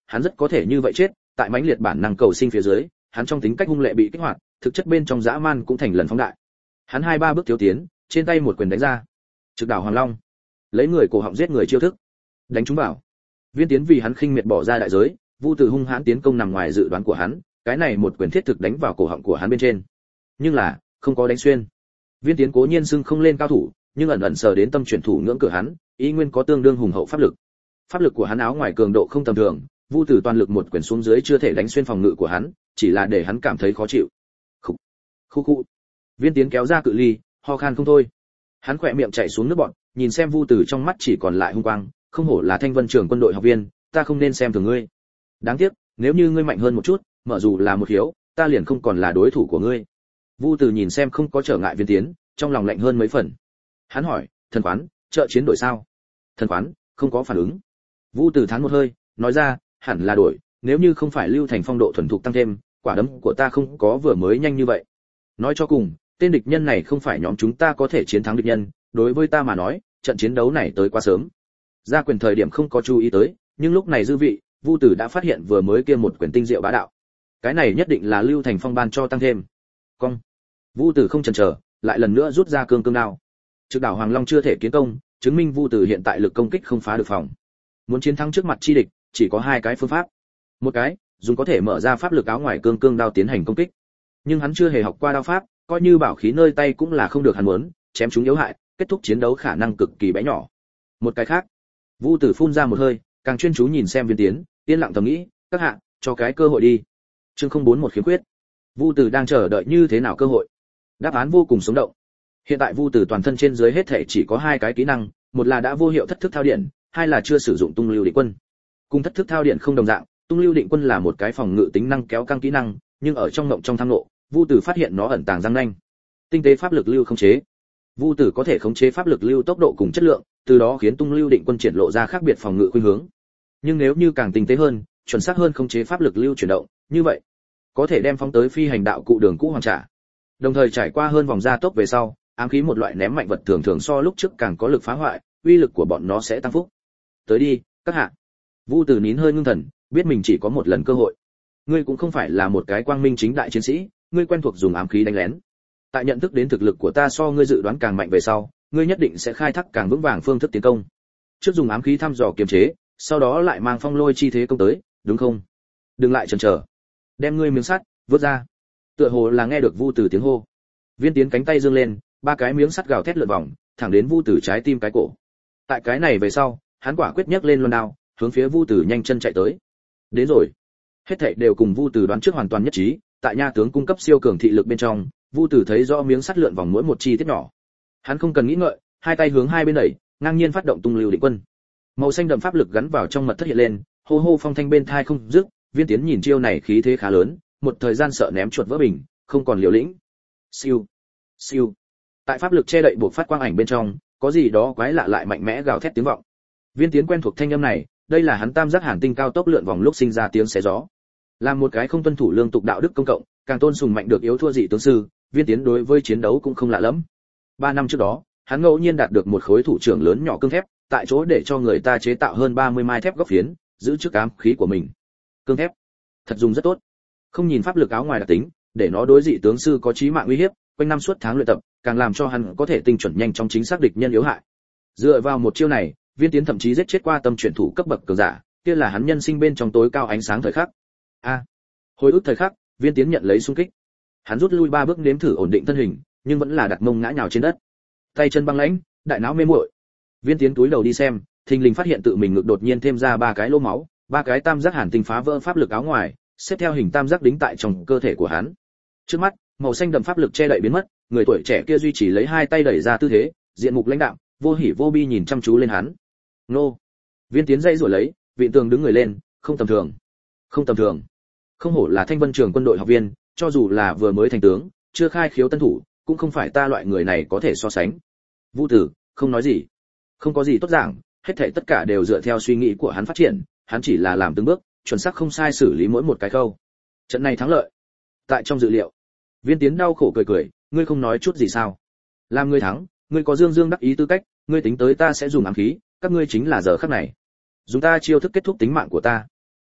hắn rất có thể như vậy chết, tại mãnh liệt bản năng cầu sinh phía dưới, hắn trong tính cách hung lệ bị kích hoạt, thực chất bên trong dã man cũng thành lần phóng đại. Hắn hai ba bước thiếu tiến, trên tay một quyền đánh ra. Trực đảo Hoàng Long, lấy người cổ họng giết người chiêu thức. Đánh trúng bảo. Viên Tiến vì hắn khinh miệt bỏ ra đại giới, Vu Tử hung hãn tiến công nằm ngoài dự đoán của hắn, cái này một quyền thiết thực đánh vào cổ họng của hắn bên trên. Nhưng là, không có đánh xuyên. Viên Tiến cố nhiên xưng không lên cao thủ, nhưng ẩn ẩn sờ đến tâm chuyển thủ ngưỡng cửa hắn, ý nguyên có tương đương hùng hậu pháp lực. Pháp lực của hắn áo ngoài cường độ không tầm thường, Vu Tử toàn lực một quyền xuống dưới chưa thể đánh xuyên phòng ngự của hắn, chỉ là để hắn cảm thấy khó chịu. Khụ, khu khu. Viên Tiến kéo ra cự ly, ho khan không thôi. Hắn khỏe miệng chảy xuống nước bọt, nhìn xem Vu Tử trong mắt chỉ còn lại hung quang, không hổ là Thanh Vân Trường quân đội học viên, ta không nên xem thường ngươi. Đáng tiếc, nếu như ngươi mạnh hơn một chút, mở dù là một hiếu, ta liền không còn là đối thủ của ngươi. Vu Tử nhìn xem không có trở ngại Viên Tiến, trong lòng lạnh hơn mấy phần. Hắn hỏi, thần quán, trợ chiến đổi sao? Thần quán không có phản ứng. Vu Tử thán một hơi, nói ra, hẳn là đổi, nếu như không phải Lưu Thành phong độ thuần thục tăng thêm, quả đấm của ta không có vừa mới nhanh như vậy. Nói cho cùng, tên địch nhân này không phải nhóm chúng ta có thể chiến thắng địch nhân, đối với ta mà nói, trận chiến đấu này tới quá sớm. Ra quyền thời điểm không có chú ý tới, nhưng lúc này dư vị, Vu Tử đã phát hiện vừa mới kia một quyền tinh diệu bá đạo. Cái này nhất định là Lưu Thành phong ban cho tăng thêm. Cong. Vu Tử không chần chờ, lại lần nữa rút ra cương cương đao. Trực đảo Hoàng Long chưa thể kiến công, chứng minh Vu Tử hiện tại lực công kích không phá được phòng. Muốn chiến thắng trước mặt chi địch, chỉ có hai cái phương pháp. Một cái, dùng có thể mở ra pháp lực áo ngoài cương cương đao tiến hành công kích. Nhưng hắn chưa hề học qua đao pháp, coi như bảo khí nơi tay cũng là không được hắn muốn, chém chúng yếu hại, kết thúc chiến đấu khả năng cực kỳ bé nhỏ. Một cái khác, Vu Tử phun ra một hơi, càng chuyên chú nhìn xem Viên Tiến, yên lặng thầm nghĩ, các hạ, cho cái cơ hội đi. Chương không bốn một khiếm khuyết. Vu Tử đang chờ đợi như thế nào cơ hội? Đáp án vô cùng sống động. Hiện tại Vu Tử toàn thân trên dưới hết thể chỉ có hai cái kỹ năng, một là đã vô hiệu thất thức thao điện, hai là chưa sử dụng tung lưu định quân. Cùng thất thức thao điện không đồng dạng, tung lưu định quân là một cái phòng ngự tính năng kéo căng kỹ năng, nhưng ở trong ngộng trong tham ngộ, Vu Tử phát hiện nó ẩn tàng răng nanh. Tinh tế pháp lực lưu khống chế. Vu Tử có thể khống chế pháp lực lưu tốc độ cùng chất lượng, từ đó khiến tung lưu định quân triển lộ ra khác biệt phòng ngự khuynh hướng. Nhưng nếu như càng tinh tế hơn, chuẩn xác hơn khống chế pháp lực lưu chuyển động, như vậy có thể đem phóng tới phi hành đạo cụ đường cũ hoàn trả. Đồng thời trải qua hơn vòng gia tốc về sau, ám khí một loại ném mạnh vật thường thường so lúc trước càng có lực phá hoại, uy lực của bọn nó sẽ tăng phúc. Tới đi, các hạ. Vu Tử nín hơi ngưng thần, biết mình chỉ có một lần cơ hội. Ngươi cũng không phải là một cái quang minh chính đại chiến sĩ, ngươi quen thuộc dùng ám khí đánh lén. Tại nhận thức đến thực lực của ta so ngươi dự đoán càng mạnh về sau, ngươi nhất định sẽ khai thác càng vững vàng phương thức tiến công. Trước dùng ám khí thăm dò kiềm chế, sau đó lại mang phong lôi chi thế công tới, đúng không? Đừng lại chần chờ. Đem ngươi miếng sắt vớt ra. Tựa hồ là nghe được Vu Tử tiếng hô. Viên Tiến cánh tay giương lên, ba cái miếng sắt gào thét lượn vòng, thẳng đến Vu Tử trái tim cái cổ. Tại cái này về sau, hắn quả quyết nhấc lên luân đao, hướng phía Vu Tử nhanh chân chạy tới. Đến rồi. Hết thảy đều cùng Vu Tử đoán trước hoàn toàn nhất trí, tại nha tướng cung cấp siêu cường thị lực bên trong, Vu Tử thấy rõ miếng sắt lượn vòng mỗi một chi tiết nhỏ. Hắn không cần nghĩ ngợi, hai tay hướng hai bên đẩy, ngang nhiên phát động tung lưu định quân. Màu xanh đậm pháp lực gắn vào trong mật thất hiện lên, hô hô phong thanh bên tai không dứt, Viên Tiến nhìn chiêu này khí thế khá lớn, một thời gian sợ ném chuột vỡ bình, không còn liều lĩnh. Siêu, siêu. Tại pháp lực che đậy buộc phát quang ảnh bên trong, có gì đó quái lạ lại mạnh mẽ gào thét tiếng vọng. Viên Tiến quen thuộc thanh âm này, đây là hắn tam giác hàn tinh cao tốc lượn vòng lúc sinh ra tiếng xé gió. Làm một cái không tuân thủ lương tục đạo đức công cộng, càng tôn sùng mạnh được yếu thua dị tướng sư, Viên Tiến đối với chiến đấu cũng không lạ lắm. Ba năm trước đó, hắn ngẫu nhiên đạt được một khối thủ trưởng lớn nhỏ cương thép, tại chỗ để cho người ta chế tạo hơn ba mươi mai thép góc phiến, giữ trước ám khí của mình. Cương thép, thật dùng rất tốt. Không nhìn pháp lực áo ngoài đặc tính, để nó đối dị tướng sư có chí mạng uy hiếp, quanh năm suốt tháng luyện tập, càng làm cho hắn có thể tinh chuẩn nhanh trong chính xác địch nhân yếu hại. Dựa vào một chiêu này, Viên Tiến thậm chí giết chết qua tâm chuyển thủ cấp bậc cường giả, kia là hắn nhân sinh bên trong tối cao ánh sáng thời khắc. A, à, hồi ức thời khắc, Viên Tiến nhận lấy xung kích. Hắn rút lui ba bước nếm thử ổn định thân hình, nhưng vẫn là đặt mông ngã nhào trên đất. Tay chân băng lãnh, đại não mê muội. Viên Tiến túi đầu đi xem, thình lình phát hiện tự mình ngực đột nhiên thêm ra ba cái lỗ máu, ba cái tam giác hàn tinh phá vỡ pháp lực áo ngoài, xếp theo hình tam giác đính tại trong cơ thể của hắn. Trước mắt, màu xanh đậm pháp lực che đậy biến mất, người tuổi trẻ kia duy trì lấy hai tay đẩy ra tư thế, diện mục lãnh đạm, vô hỉ vô bi nhìn chăm chú lên hắn. Nô. Viên Tiến dây rủa lấy, vị tường đứng người lên, không tầm thường. Không tầm thường. Không hổ là Thanh Vân Trường quân đội học viên, cho dù là vừa mới thành tướng, chưa khai khiếu tân thủ, cũng không phải ta loại người này có thể so sánh. Vu Tử không nói gì. Không có gì tốt giảng, hết thảy tất cả đều dựa theo suy nghĩ của hắn phát triển, hắn chỉ là làm từng bước, chuẩn xác không sai xử lý mỗi một cái khâu. Trận này thắng lợi. Tại trong dự liệu. Viên Tiến đau khổ cười cười, ngươi không nói chút gì sao? Làm ngươi thắng, ngươi có dương dương đắc ý tư cách, ngươi tính tới ta sẽ dùng ám khí, các ngươi chính là giờ khắc này. Dùng ta chiêu thức kết thúc tính mạng của ta.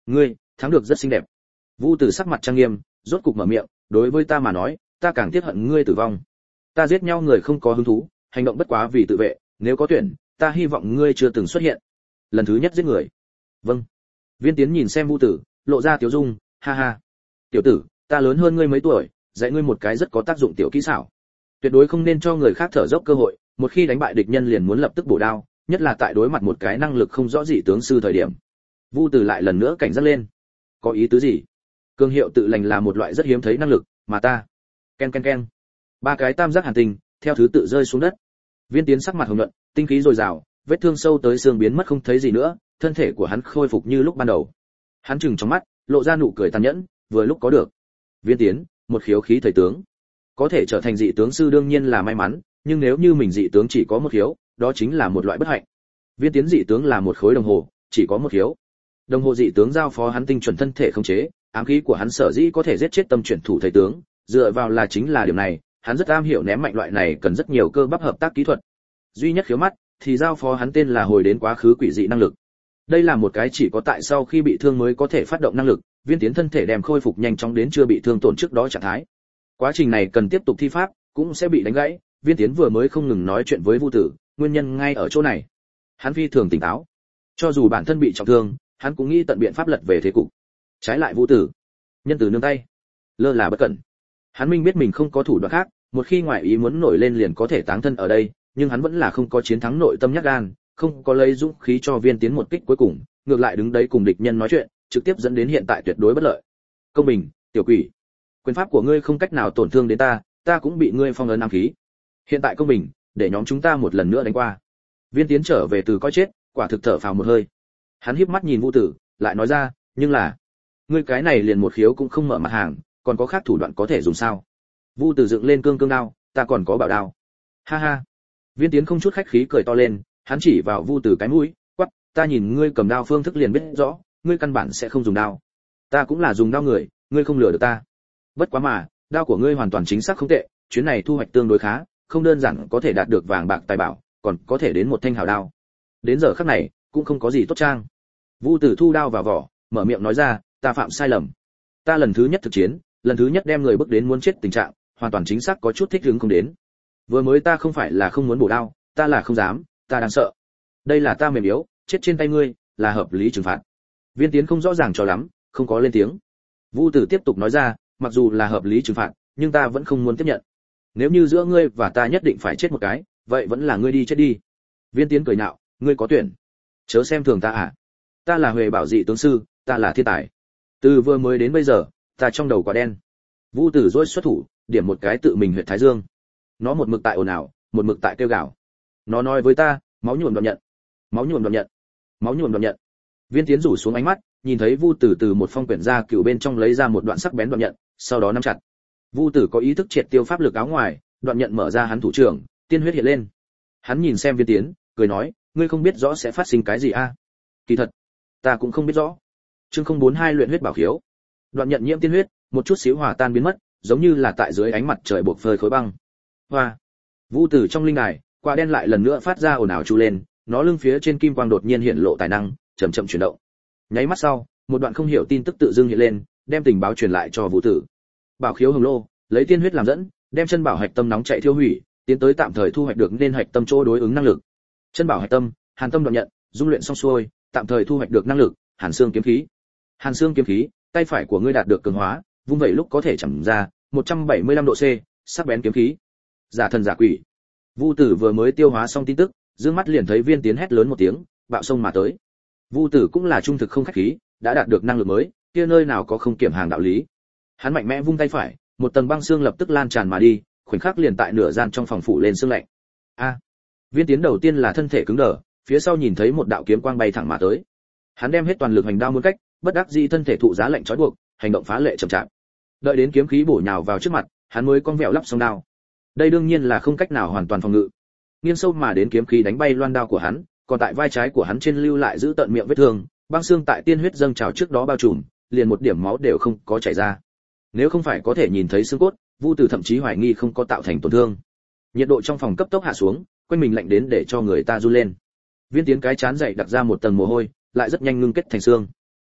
Ngươi, thắng được rất xinh đẹp. Vu Tử sắc mặt trang nghiêm, rốt cục mở miệng, đối với ta mà nói, ta càng tiếc hận ngươi tử vong. Ta giết nhau người không có hứng thú, hành động bất quá vì tự vệ, nếu có tuyển, ta hy vọng ngươi chưa từng xuất hiện. Lần thứ nhất giết người. Vâng. Viên Tiến nhìn xem Vu Tử, lộ ra tiểu dung, ha ha. Tiểu tử, ta lớn hơn ngươi mấy tuổi, dạy ngươi một cái rất có tác dụng tiểu kỹ xảo. Tuyệt đối không nên cho người khác thở dốc cơ hội, một khi đánh bại địch nhân liền muốn lập tức bổ đao, nhất là tại đối mặt một cái năng lực không rõ dị tướng sư thời điểm. Vu Tử lại lần nữa cảnh giác lên. Có ý tứ gì? Cương hiệu tự lành là một loại rất hiếm thấy năng lực, mà ta. Ken ken ken. Ba cái tam giác hàn tinh, theo thứ tự rơi xuống đất. Viên Tiến sắc mặt hồng nhuận, tinh khí dồi dào, vết thương sâu tới xương biến mất không thấy gì nữa, thân thể của hắn khôi phục như lúc ban đầu. Hắn trừng trong mắt, lộ ra nụ cười tàn nhẫn, vừa lúc có được. Viên Tiến, một khiếu khí thầy tướng. Có thể trở thành dị tướng sư đương nhiên là may mắn, nhưng nếu như mình dị tướng chỉ có một khiếu, đó chính là một loại bất hạnh. Viên Tiến dị tướng là một khối đồng hồ, chỉ có một khiếu. Đồng hồ dị tướng giao phó hắn tinh chuẩn thân thể khống chế, ám khí của hắn sở dĩ có thể giết chết tâm chuyển thủ thầy tướng, dựa vào là chính là điểm này, hắn rất am hiểu ném mạnh loại này cần rất nhiều cơ bắp hợp tác kỹ thuật. Duy nhất khiếu mắt thì giao phó hắn tên là hồi đến quá khứ quỷ dị năng lực. Đây là một cái chỉ có tại sau khi bị thương mới có thể phát động năng lực, Viên Tiến thân thể đem khôi phục nhanh chóng đến chưa bị thương tổn trước đó trạng thái. Quá trình này cần tiếp tục thi pháp, cũng sẽ bị đánh gãy, Viên Tiến vừa mới không ngừng nói chuyện với Vu Tử, nguyên nhân ngay ở chỗ này. Hắn phi thường tỉnh táo. Cho dù bản thân bị trọng thương, hắn cũng nghĩ tận biện pháp lật về thế cục. Trái lại Vu Tử, nhân từ nương tay, lơ là bất cẩn. Hắn minh biết mình không có thủ đoạn khác, một khi ngoại ý muốn nổi lên liền có thể táng thân ở đây, nhưng hắn vẫn là không có chiến thắng nội tâm nhát gan, không có lấy dũng khí cho Viên Tiến một kích cuối cùng, ngược lại đứng đấy cùng địch nhân nói chuyện, trực tiếp dẫn đến hiện tại tuyệt đối bất lợi. Công bình, tiểu quỷ, quyền pháp của ngươi không cách nào tổn thương đến ta, ta cũng bị ngươi phong ấn ám khí. Hiện tại công bình, để nhóm chúng ta một lần nữa đánh qua. Viên Tiến trở về từ coi chết, quả thực thở phào một hơi. Hắn híp mắt nhìn Vu Tử, lại nói ra, nhưng là, ngươi cái này liền một khiếu cũng không mở mặt hàng, còn có khác thủ đoạn có thể dùng sao? Vu Tử dựng lên cương cương đao, ta còn có bảo đao. Ha ha. Viên Tiến không chút khách khí cười to lên, hắn chỉ vào Vu Tử cái mũi, quắc, ta nhìn ngươi cầm đao phương thức liền biết rõ, ngươi căn bản sẽ không dùng đao. Ta cũng là dùng đao người, ngươi không lừa được ta. Bất quá mà, đao của ngươi hoàn toàn chính xác không tệ, chuyến này thu hoạch tương đối khá, không đơn giản có thể đạt được vàng bạc tài bảo, còn có thể đến một thanh hào đao. Đến giờ khắc này, cũng không có gì tốt trang. Vu Tử thu đao vào vỏ, mở miệng nói ra, ta phạm sai lầm. Ta lần thứ nhất thực chiến, lần thứ nhất đem người bước đến muốn chết tình trạng, hoàn toàn chính xác có chút thích hứng không đến. Vừa mới ta không phải là không muốn bổ đao, ta là không dám, ta đang sợ. Đây là ta mềm yếu, chết trên tay ngươi, là hợp lý trừng phạt. Viên Tiến không rõ ràng cho lắm, không có lên tiếng. Vu Tử tiếp tục nói ra, mặc dù là hợp lý trừng phạt, nhưng ta vẫn không muốn tiếp nhận. Nếu như giữa ngươi và ta nhất định phải chết một cái, vậy vẫn là ngươi đi chết đi. Viên Tiến cười nhạo, ngươi có tuyển. Chớ xem thường ta à? Ta là Huệ Bảo dị tướng sư, ta là thiên tài. Từ vừa mới đến bây giờ, ta trong đầu quá đen. Vu Tử rối xuất thủ, điểm một cái tự mình huyệt thái dương. Nó một mực tại ồn ào, một mực tại kêu gào. Nó nói với ta, máu nhuộm đoạn nhận, máu nhuộm đoạn nhận, máu nhuộm đoạn nhận. Viên Tiến rủ xuống ánh mắt, nhìn thấy Vu Tử từ một phong quyển ra cựu bên trong lấy ra một đoạn sắc bén đoạn nhận, sau đó nắm chặt. Vu Tử có ý thức triệt tiêu pháp lực áo ngoài, đoạn nhận mở ra hắn thủ trưởng, tiên huyết hiện lên. Hắn nhìn xem Viên Tiến, cười nói, ngươi không biết rõ sẽ phát sinh cái gì a? À? Kỳ thật, ta cũng không biết rõ. Chương không bốn hai luyện huyết bảo khiếu. Đoạn nhận nhiễm tiên huyết, một chút xíu hòa tan biến mất, giống như là tại dưới ánh mặt trời buộc phơi khối băng. Hoa. Vu Tử trong linh đài, quả đen lại lần nữa phát ra ồn ào chu lên, nó lưng phía trên kim quang đột nhiên hiện lộ tài năng, chậm chậm chuyển động. Nháy mắt sau, một đoạn không hiểu tin tức tự dưng hiện lên, đem tình báo truyền lại cho Vu Tử. Bảo khiếu hồng lô, lấy tiên huyết làm dẫn, đem chân bảo hạch tâm nóng chạy thiêu hủy, tiến tới tạm thời thu hoạch được nên hạch tâm chỗ đối ứng năng lực. Chân bảo hạch tâm, Hàn Tâm đoạn nhận, dung luyện xong xuôi, tạm thời thu hoạch được năng lực, Hàn Xương kiếm khí. Hàn Xương kiếm khí, tay phải của ngươi đạt được cường hóa, vung vậy lúc có thể chẩm ra một trăm bảy mươi lăm độ C, sắc bén kiếm khí. Giả thần giả quỷ. Vu Tử vừa mới tiêu hóa xong tin tức, dương mắt liền thấy Viên Tiến hét lớn một tiếng, bạo sông mà tới. Vu Tử cũng là trung thực không khách khí, đã đạt được năng lực mới, kia nơi nào có không kiểm hàng đạo lý. Hắn mạnh mẽ vung tay phải, một tầng băng xương lập tức lan tràn mà đi, khoảnh khắc liền tại nửa gian trong phòng phủ lên sương lạnh. A! Viên Tiến đầu tiên là thân thể cứng đờ, phía sau nhìn thấy một đạo kiếm quang bay thẳng mà tới. Hắn đem hết toàn lực hành đao muôn cách, bất đắc dĩ thân thể thụ giá lạnh trói buộc, hành động phá lệ chậm chạp. Đợi đến kiếm khí bổ nhào vào trước mặt, hắn mới cong vẹo lắp xong đao. Đây đương nhiên là không cách nào hoàn toàn phòng ngự. Nghiêng sâu mà đến kiếm khí đánh bay loan đao của hắn, còn tại vai trái của hắn trên lưu lại giữ tận miệng vết thương, băng xương tại tiên huyết dâng trào trước đó bao trùm, liền một điểm máu đều không có chảy ra. Nếu không phải có thể nhìn thấy xương cốt, Vu Tử thậm chí hoài nghi không có tạo thành tổn thương. Nhiệt độ trong phòng cấp tốc hạ xuống, quanh mình lạnh đến để cho người ta run lên. Viên Tiến cái chán dậy đặt ra một tầng mồ hôi, lại rất nhanh ngưng kết thành xương.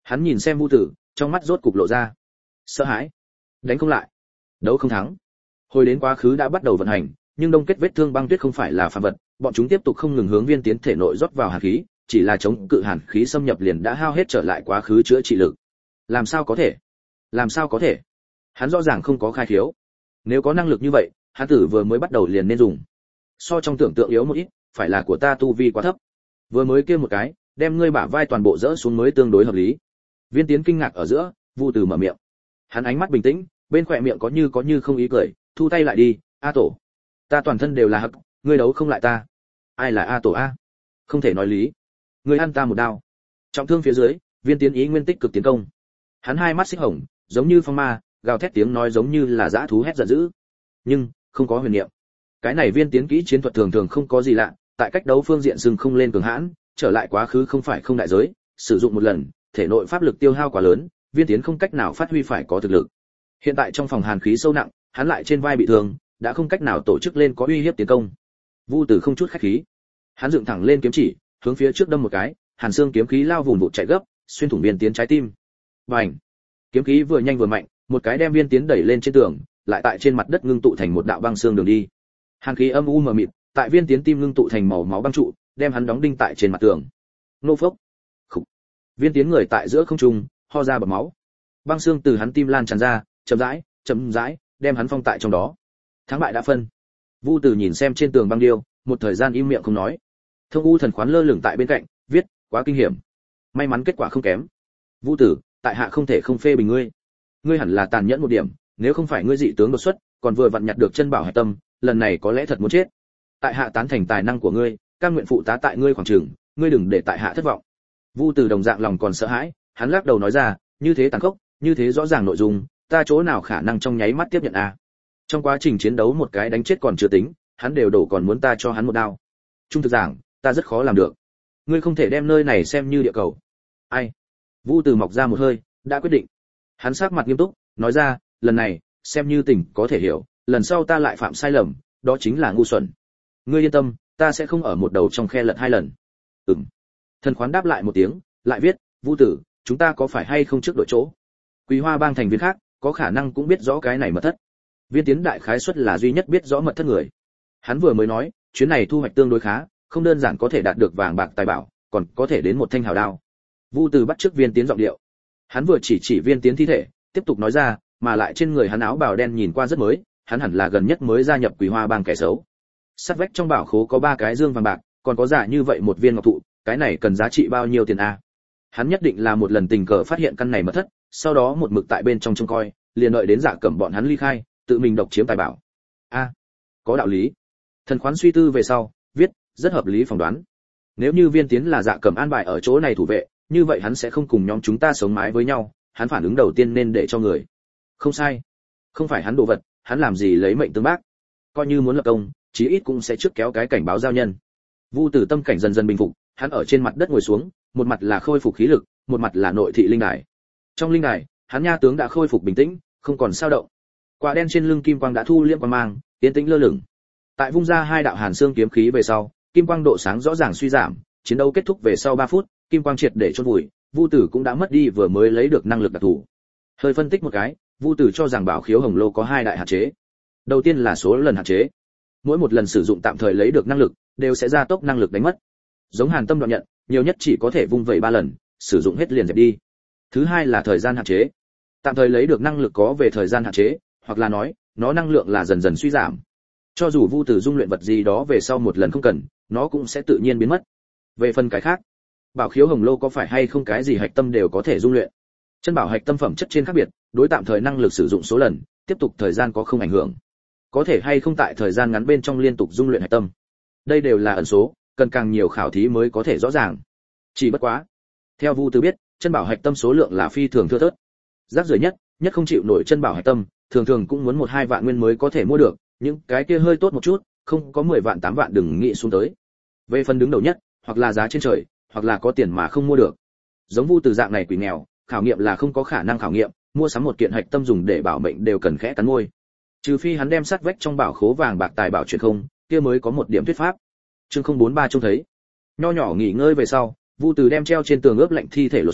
Hắn nhìn xem Vu Tử, trong mắt rốt cục lộ ra sợ hãi. Đánh không lại, đấu không thắng. Hồi đến quá khứ đã bắt đầu vận hành, nhưng đông kết vết thương băng tuyết không phải là phàm vật, bọn chúng tiếp tục không ngừng hướng Viên Tiến thể nội rót vào hàn khí, chỉ là chống cự hàn khí xâm nhập liền đã hao hết trở lại quá khứ chữa trị lực. Làm sao có thể? Làm sao có thể? Hắn rõ ràng không có khai khiếu. Nếu có năng lực như vậy, hắn tử vừa mới bắt đầu liền nên dùng. So trong tưởng tượng yếu một ít, phải là của ta tu vi quá thấp. Vừa mới kia một cái, đem ngươi bả vai toàn bộ dỡ xuống mới tương đối hợp lý. Viên Tiến kinh ngạc ở giữa, Vu Từ mở miệng. Hắn ánh mắt bình tĩnh, bên khóe miệng có như có như không ý cười, thu tay lại đi, A Tổ. Ta toàn thân đều là hắc, ngươi đấu không lại ta. Ai là A Tổ a? Không thể nói lý. Ngươi ăn ta một đao. Trọng thương phía dưới, Viên Tiến ý nguyên tích cực tiến công. Hắn hai mắt xích hồng, giống như phong ma, gào thét tiếng nói giống như là dã thú hét giận dữ. Nhưng, không có huyền niệm. Cái này Viên Tiến kỹ chiến thuật thường thường không có gì lạ, tại cách đấu phương diện dừng không lên cường hãn, trở lại quá khứ không phải không đại giới, sử dụng một lần, thể nội pháp lực tiêu hao quá lớn, Viên Tiến không cách nào phát huy phải có thực lực. Hiện tại trong phòng hàn khí sâu nặng, hắn lại trên vai bị thương, đã không cách nào tổ chức lên có uy hiếp tiến công. Vu Tử không chút khách khí, hắn dựng thẳng lên kiếm chỉ, hướng phía trước đâm một cái, hàn xương kiếm khí lao vùng vụt chạy gấp, xuyên thủng Viên Tiến trái tim. Bành! Kiếm khí vừa nhanh vừa mạnh, một cái đem Viên Tiến đẩy lên trên tường, lại tại trên mặt đất ngưng tụ thành một đạo băng xương đường đi. Hàn khí âm u mờ mịt, tại Viên Tiến tim ngưng tụ thành màu máu băng trụ, đem hắn đóng đinh tại trên mặt tường. Nô phốc! Khục! Viên Tiến người tại giữa không trung, ho ra bọt máu. Băng xương từ hắn tim lan tràn ra, chậm rãi, chậm rãi, đem hắn phong tại trong đó. Thắng bại đã phân. Vu Tử nhìn xem trên tường băng điêu, một thời gian im miệng không nói. Thông U thần khoán lơ lửng tại bên cạnh, viết, quá kinh hiểm. May mắn kết quả không kém. Vu Tử, tại hạ không thể không phê bình ngươi. Ngươi hẳn là tàn nhẫn một điểm, nếu không phải ngươi dị tướng đột xuất, còn vừa vặn nhặt được chân bảo hải tâm, lần này có lẽ thật muốn chết. Tại hạ tán thành tài năng của ngươi, cam nguyện phụ tá tại ngươi khoảng trường, ngươi đừng để tại hạ thất vọng. Vu Tử đồng dạng lòng còn sợ hãi, hắn lắc đầu nói ra, như thế tàn khốc, như thế rõ ràng nội dung, ta chỗ nào khả năng trong nháy mắt tiếp nhận a. Trong quá trình chiến đấu một cái đánh chết còn chưa tính, hắn đều đổ còn muốn ta cho hắn một đao. Trung thực giảng, ta rất khó làm được. Ngươi không thể đem nơi này xem như địa cầu. Ai? Vu Từ mọc ra một hơi, đã quyết định. Hắn sắc mặt nghiêm túc, nói ra, lần này, xem như tình có thể hiểu, lần sau ta lại phạm sai lầm, đó chính là ngu xuẩn. Ngươi yên tâm, ta sẽ không ở một đầu trong khe lật hai lần. Ừm. Thần khoán đáp lại một tiếng, lại viết, Vu Tử, chúng ta có phải hay không trước đội chỗ? Quý Hoa bang thành viên khác, có khả năng cũng biết rõ cái này mật thất. Viên Tiến đại khái suất là duy nhất biết rõ mật thất người. Hắn vừa mới nói, chuyến này thu hoạch tương đối khá, không đơn giản có thể đạt được vàng bạc tài bảo, còn có thể đến một thanh hào đao. Vu Từ bắt trước Viên Tiến giọng điệu. Hắn vừa chỉ chỉ Viên Tiến thi thể, tiếp tục nói ra, mà lại trên người hắn áo bào đen nhìn qua rất mới, hắn hẳn là gần nhất mới gia nhập Quý Hoa bang kẻ xấu. Sắt vách trong bảo khố có ba cái dương vàng bạc, còn có giả như vậy một viên ngọc thụ, cái này cần giá trị bao nhiêu tiền a? Hắn nhất định là một lần tình cờ phát hiện căn này mật thất, sau đó một mực tại bên trong trông coi, liền đợi đến Dạ Cẩm bọn hắn ly khai, tự mình độc chiếm tài bảo. A, có đạo lý. Thần khoán suy tư về sau, viết, rất hợp lý phỏng đoán. Nếu như Viên Tiến là Dạ Cẩm an bài ở chỗ này thủ vệ, như vậy hắn sẽ không cùng nhóm chúng ta sống mái với nhau, hắn phản ứng đầu tiên nên để cho người. Không sai. Không phải hắn đồ vật, hắn làm gì lấy mệnh tương bác. Coi như muốn lập công, chí ít cũng sẽ trước kéo cái cảnh báo giao nhân. Vu Tử tâm cảnh dần dần bình phục, hắn ở trên mặt đất ngồi xuống, một mặt là khôi phục khí lực, một mặt là nội thị linh đài. Trong linh đài, hắn nha tướng đã khôi phục bình tĩnh, không còn sao động. Quả đen trên lưng kim quang đã thu liễm quang mang, tiến tĩnh lơ lửng. Tại vung ra hai đạo hàn xương kiếm khí về sau, kim quang độ sáng rõ ràng suy giảm, chiến đấu kết thúc về sau ba phút, kim quang triệt để chôn vùi, Vu Tử cũng đã mất đi vừa mới lấy được năng lực đặc thù. Hơi phân tích một cái, Vu Tử cho rằng bảo khiếu hồng lô có hai đại hạn chế. Đầu tiên là số lần hạn chế. Mỗi một lần sử dụng tạm thời lấy được năng lực, đều sẽ gia tốc năng lực đánh mất. Giống Hàn Tâm đoạn nhận, nhiều nhất chỉ có thể vung vẩy ba lần, sử dụng hết liền dẹp đi. Thứ hai là thời gian hạn chế. Tạm thời lấy được năng lực có về thời gian hạn chế, hoặc là nói, nó năng lượng là dần dần suy giảm. Cho dù Vu Tử dung luyện vật gì đó về sau một lần không cần, nó cũng sẽ tự nhiên biến mất. Về phần cái khác, bảo khiếu hồng lô có phải hay không cái gì hạch tâm đều có thể dung luyện. Chân bảo hạch tâm phẩm chất trên khác biệt, đối tạm thời năng lực sử dụng số lần, tiếp tục thời gian có không ảnh hưởng. Có thể hay không tại thời gian ngắn bên trong liên tục dung luyện hạch tâm. Đây đều là ẩn số, cần càng nhiều khảo thí mới có thể rõ ràng. Chỉ bất quá, theo Vu Tử biết, chân bảo hạch tâm số lượng là phi thường thưa thớt. Rác rưởi nhất, nhất không chịu nổi chân bảo hạch tâm, thường thường cũng muốn một hai vạn nguyên mới có thể mua được, những cái kia hơi tốt một chút, không có mười vạn tám vạn đừng nghĩ xuống tới. Về phần đứng đầu nhất, hoặc là giá trên trời, hoặc là có tiền mà không mua được. Giống Vu Tử dạng này quỷ nghèo, khảo nghiệm là không có khả năng khảo nghiệm, mua sắm một kiện hạch tâm dùng để bảo mệnh đều cần khẽ cắn môi. Trừ phi hắn đem sắt vách trong bảo khố vàng bạc tài bảo chuyển không, kia mới có một điểm thuyết pháp. Chương không bốn ba trông thấy. Nho nhỏ nghỉ ngơi về sau, Vu Tử đem treo trên tường ướp lạnh thi thể lột xuống,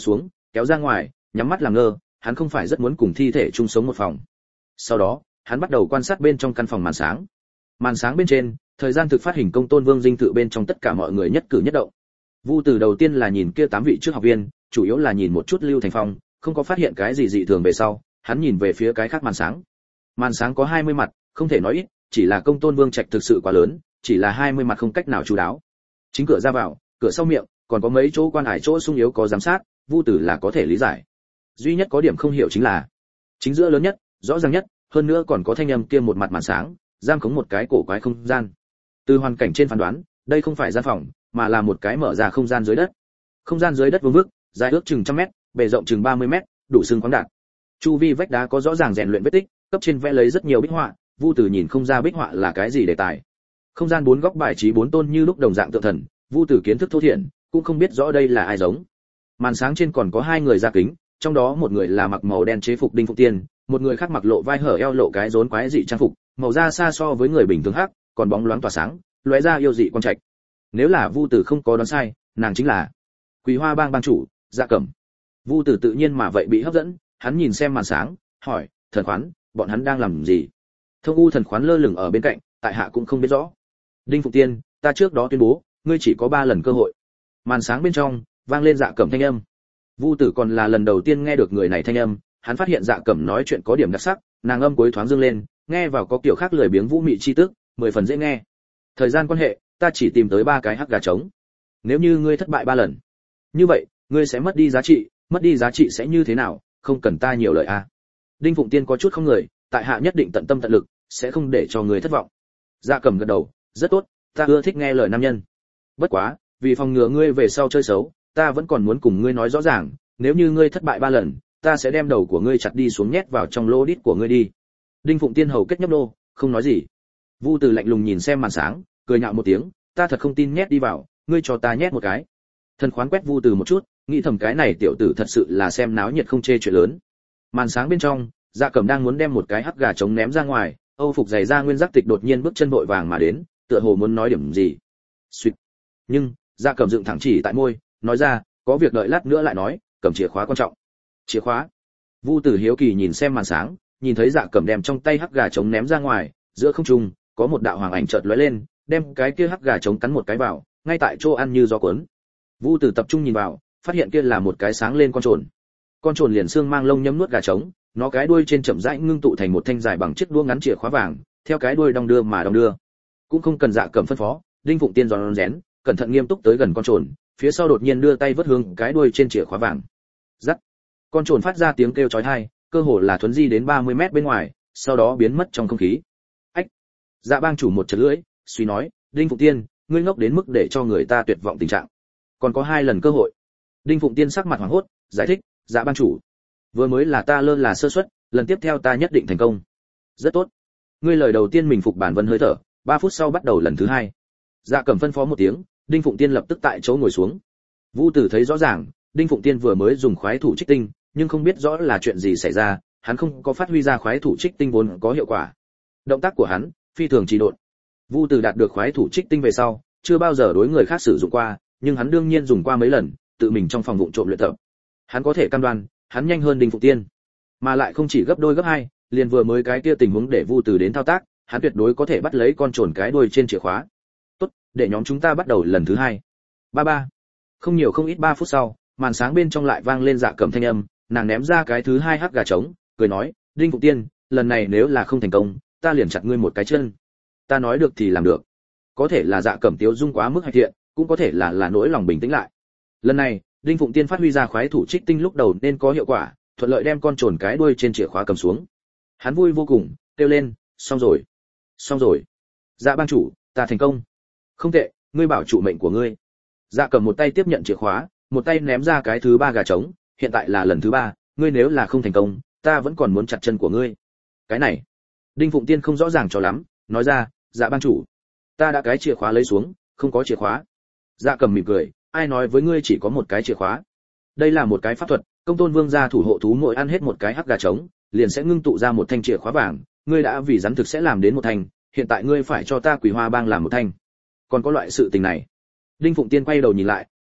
kéo ra ngoài, nhắm mắt làm ngơ, hắn không phải rất muốn cùng thi thể chung sống một phòng. Sau đó, hắn bắt đầu quan sát bên trong căn phòng màn sáng. Màn sáng bên trên, thời gian thực phát hình công tôn vương dinh thự bên trong tất cả mọi người nhất cử nhất động. Vu Từ đầu tiên là nhìn kia tám vị trước học viên, chủ yếu là nhìn một chút Lưu Thành Phong, không có phát hiện cái gì dị thường về sau, hắn nhìn về phía cái khác màn sáng. Màn sáng có hai mươi mặt, không thể nói ít, chỉ là công tôn vương trạch thực sự quá lớn, chỉ là hai mươi mặt không cách nào chú đáo. Chính cửa ra vào, cửa sau miệng, còn có mấy chỗ quan hải chỗ sung yếu có giám sát, Vu Từ là có thể lý giải. Duy nhất có điểm không hiểu chính là, chính giữa lớn nhất, rõ ràng nhất, hơn nữa còn có thanh âm kia một mặt màn sáng, giam khống một cái cổ quái không gian. Từ hoàn cảnh trên phán đoán, đây không phải gian phòng, mà là một cái mở ra không gian dưới đất. Không gian dưới đất vương vức, dài ước chừng trăm mét, bề rộng chừng ba mươi mét, đủ xương khoáng đạt. Chu vi vách đá có rõ ràng rèn luyện vết tích, cấp trên vẽ lấy rất nhiều bích họa, Vu Từ nhìn không ra bích họa là cái gì đề tài. Không gian bốn góc bài trí bốn tôn như lúc đồng dạng tượng thần, Vu Từ kiến thức thô thiển, cũng không biết rõ đây là ai giống. Màn sáng trên còn có hai người ra kính, trong đó một người là mặc màu đen chế phục Đinh Phụng Tiên, một người khác mặc lộ vai hở eo lộ cái rốn quái dị trang phục, màu da xa so với người bình thường hắc, còn bóng loáng tỏa sáng, lóe ra yêu dị quang trạch. Nếu là Vu Từ không có đoán sai, nàng chính là Quỳ Hoa Bang bang chủ, Dạ Cẩm. Vu Từ tự nhiên mà vậy bị hấp dẫn, hắn nhìn xem màn sáng, hỏi, "Thần khoán, bọn hắn đang làm gì?" Thông U thần khoán lơ lửng ở bên cạnh, tại hạ cũng không biết rõ. Đinh Phụng Tiên, ta trước đó tuyên bố, ngươi chỉ có ba lần cơ hội. Màn sáng bên trong vang lên Dạ Cẩm thanh âm. Vu Tử còn là lần đầu tiên nghe được người này thanh âm, hắn phát hiện Dạ Cẩm nói chuyện có điểm đặc sắc, nàng âm cuối thoáng dương lên, nghe vào có kiểu khác lười biếng vũ mị chi tức, mười phần dễ nghe. Thời gian quan hệ, ta chỉ tìm tới ba cái hắc gà trống. Nếu như ngươi thất bại ba lần, như vậy, ngươi sẽ mất đi giá trị, mất đi giá trị sẽ như thế nào, không cần ta nhiều lời a. À. Đinh Phụng Tiên có chút không người, tại hạ nhất định tận tâm tận lực, sẽ không để cho ngươi thất vọng. Dạ Cẩm gật đầu, rất tốt, ta ưa thích nghe lời nam nhân. Bất quá, vì phòng ngừa ngươi về sau chơi xấu, ta vẫn còn muốn cùng ngươi nói rõ ràng, nếu như ngươi thất bại ba lần, ta sẽ đem đầu của ngươi chặt đi xuống nhét vào trong lô đít của ngươi đi. Đinh Phụng Tiên hầu kết nhấp nô, không nói gì. Vu Từ lạnh lùng nhìn xem màn sáng, cười nhạo một tiếng, ta thật không tin nhét đi vào, ngươi cho ta nhét một cái. Thần khoán quét Vu Từ một chút, nghĩ thầm cái này tiểu tử thật sự là xem náo nhiệt không chê chuyện lớn. Màn sáng bên trong, Dạ Cẩm đang muốn đem một cái hắc gà trống ném ra ngoài, Âu phục giày da Nguyên Giác Tịch đột nhiên bước chân vội vàng mà đến, tựa hồ muốn nói điểm gì. Xuyệt. Nhưng, Dạ Cẩm dựng thẳng chỉ tại môi, nói ra, có việc đợi lát nữa lại nói, cầm chìa khóa quan trọng. Chìa khóa? Vu Tử hiếu kỳ nhìn xem màn sáng, nhìn thấy Dạ Cẩm đem trong tay hắc gà trống ném ra ngoài, giữa không trung có một đạo hoàng ảnh chợt lóe lên, đem cái kia hắc gà trống cắn một cái vào, ngay tại chỗ ăn như gió cuốn. Vu Tử tập trung nhìn vào, phát hiện kia là một cái sáng lên con trồn. Con trồn liền xương mang lông nhấm nuốt gà trống, nó cái đuôi trên chậm rãi ngưng tụ thành một thanh dài bằng chiếc đũa ngắn chìa khóa vàng, theo cái đuôi đong đưa mà đong đưa. Cũng không cần Dạ Cẩm phân phó, Đinh Phụng Tiên giòn rén, cẩn thận nghiêm túc tới gần con trồn, phía sau đột nhiên đưa tay vớt hướng cái đuôi trên chìa khóa vàng. Rắc. Con trồn phát ra tiếng kêu chói tai, cơ hồ là thuấn di đến ba mươi mét bên ngoài, sau đó biến mất trong không khí. Ách. Dạ bang chủ một chật lưỡi, suy nói, Đinh Phụng Tiên, ngươi ngốc đến mức để cho người ta tuyệt vọng tình trạng. Còn có hai lần cơ hội. Đinh Phụng Tiên sắc mặt hoảng hốt, giải thích, Dạ bang chủ, vừa mới là ta lơ là sơ suất, lần tiếp theo ta nhất định thành công. Rất tốt. Ngươi lời đầu tiên mình phục bản vân hơi thở, ba phút sau bắt đầu lần thứ hai. Dạ Cẩm phân phó một tiếng, Đinh Phụng Tiên lập tức tại chỗ ngồi xuống. Vũ Tử thấy rõ ràng, Đinh Phụng Tiên vừa mới dùng khoái thủ trích tinh, nhưng không biết rõ là chuyện gì xảy ra, hắn không có phát huy ra khoái thủ trích tinh vốn có hiệu quả. Động tác của hắn phi thường trì độn. Vũ Tử đạt được khoái thủ trích tinh về sau, chưa bao giờ đối người khác sử dụng qua, nhưng hắn đương nhiên dùng qua mấy lần, tự mình trong phòng vụng trộm luyện tập. Hắn có thể cam đoan, hắn nhanh hơn Đinh Phụng Tiên, mà lại không chỉ gấp đôi gấp hai, liền vừa mới cái kia tình huống để Vu Từ đến thao tác, hắn tuyệt đối có thể bắt lấy con trồn cái đuôi trên chìa khóa. Tốt, để nhóm chúng ta bắt đầu lần thứ hai. Ba ba. Không nhiều không ít ba phút sau, màn sáng bên trong lại vang lên Dạ Cẩm thanh âm, nàng ném ra cái thứ hai hắc gà trống, cười nói, Đinh Phụng Tiên, lần này nếu là không thành công, ta liền chặt ngươi một cái chân. Ta nói được thì làm được. Có thể là Dạ Cẩm tiếu dung quá mức hay thiện, cũng có thể là là nỗi lòng bình tĩnh lại. Lần này, Đinh Phụng Tiên phát huy ra khoái thủ trích tinh lúc đầu nên có hiệu quả, thuận lợi đem con trồn cái đuôi trên chìa khóa cầm xuống. Hắn vui vô cùng, kêu lên, xong rồi, xong rồi. Dạ bang chủ, ta thành công. Không tệ, ngươi bảo trụ mệnh của ngươi. Dạ Cẩm một tay tiếp nhận chìa khóa, một tay ném ra cái thứ ba gà trống, hiện tại là lần thứ ba, ngươi nếu là không thành công, ta vẫn còn muốn chặt chân của ngươi. Cái này, Đinh Phụng Tiên không rõ ràng cho lắm, nói ra, dạ bang chủ, ta đã cái chìa khóa lấy xuống, không có chìa khóa. Dạ Cẩm mỉm cười, ai nói với ngươi chỉ có một cái chìa khóa? Đây là một cái pháp thuật, công tôn vương gia thủ hộ thú mỗi ăn hết một cái hắc gà trống, liền sẽ ngưng tụ ra một thanh chìa khóa vàng, ngươi đã vì rắn thực sẽ làm đến một thanh, hiện tại ngươi phải cho ta Quỳ Hoa Bang làm một thanh. Còn có loại sự tình này? Đinh Phụng Tiên quay đầu nhìn lại,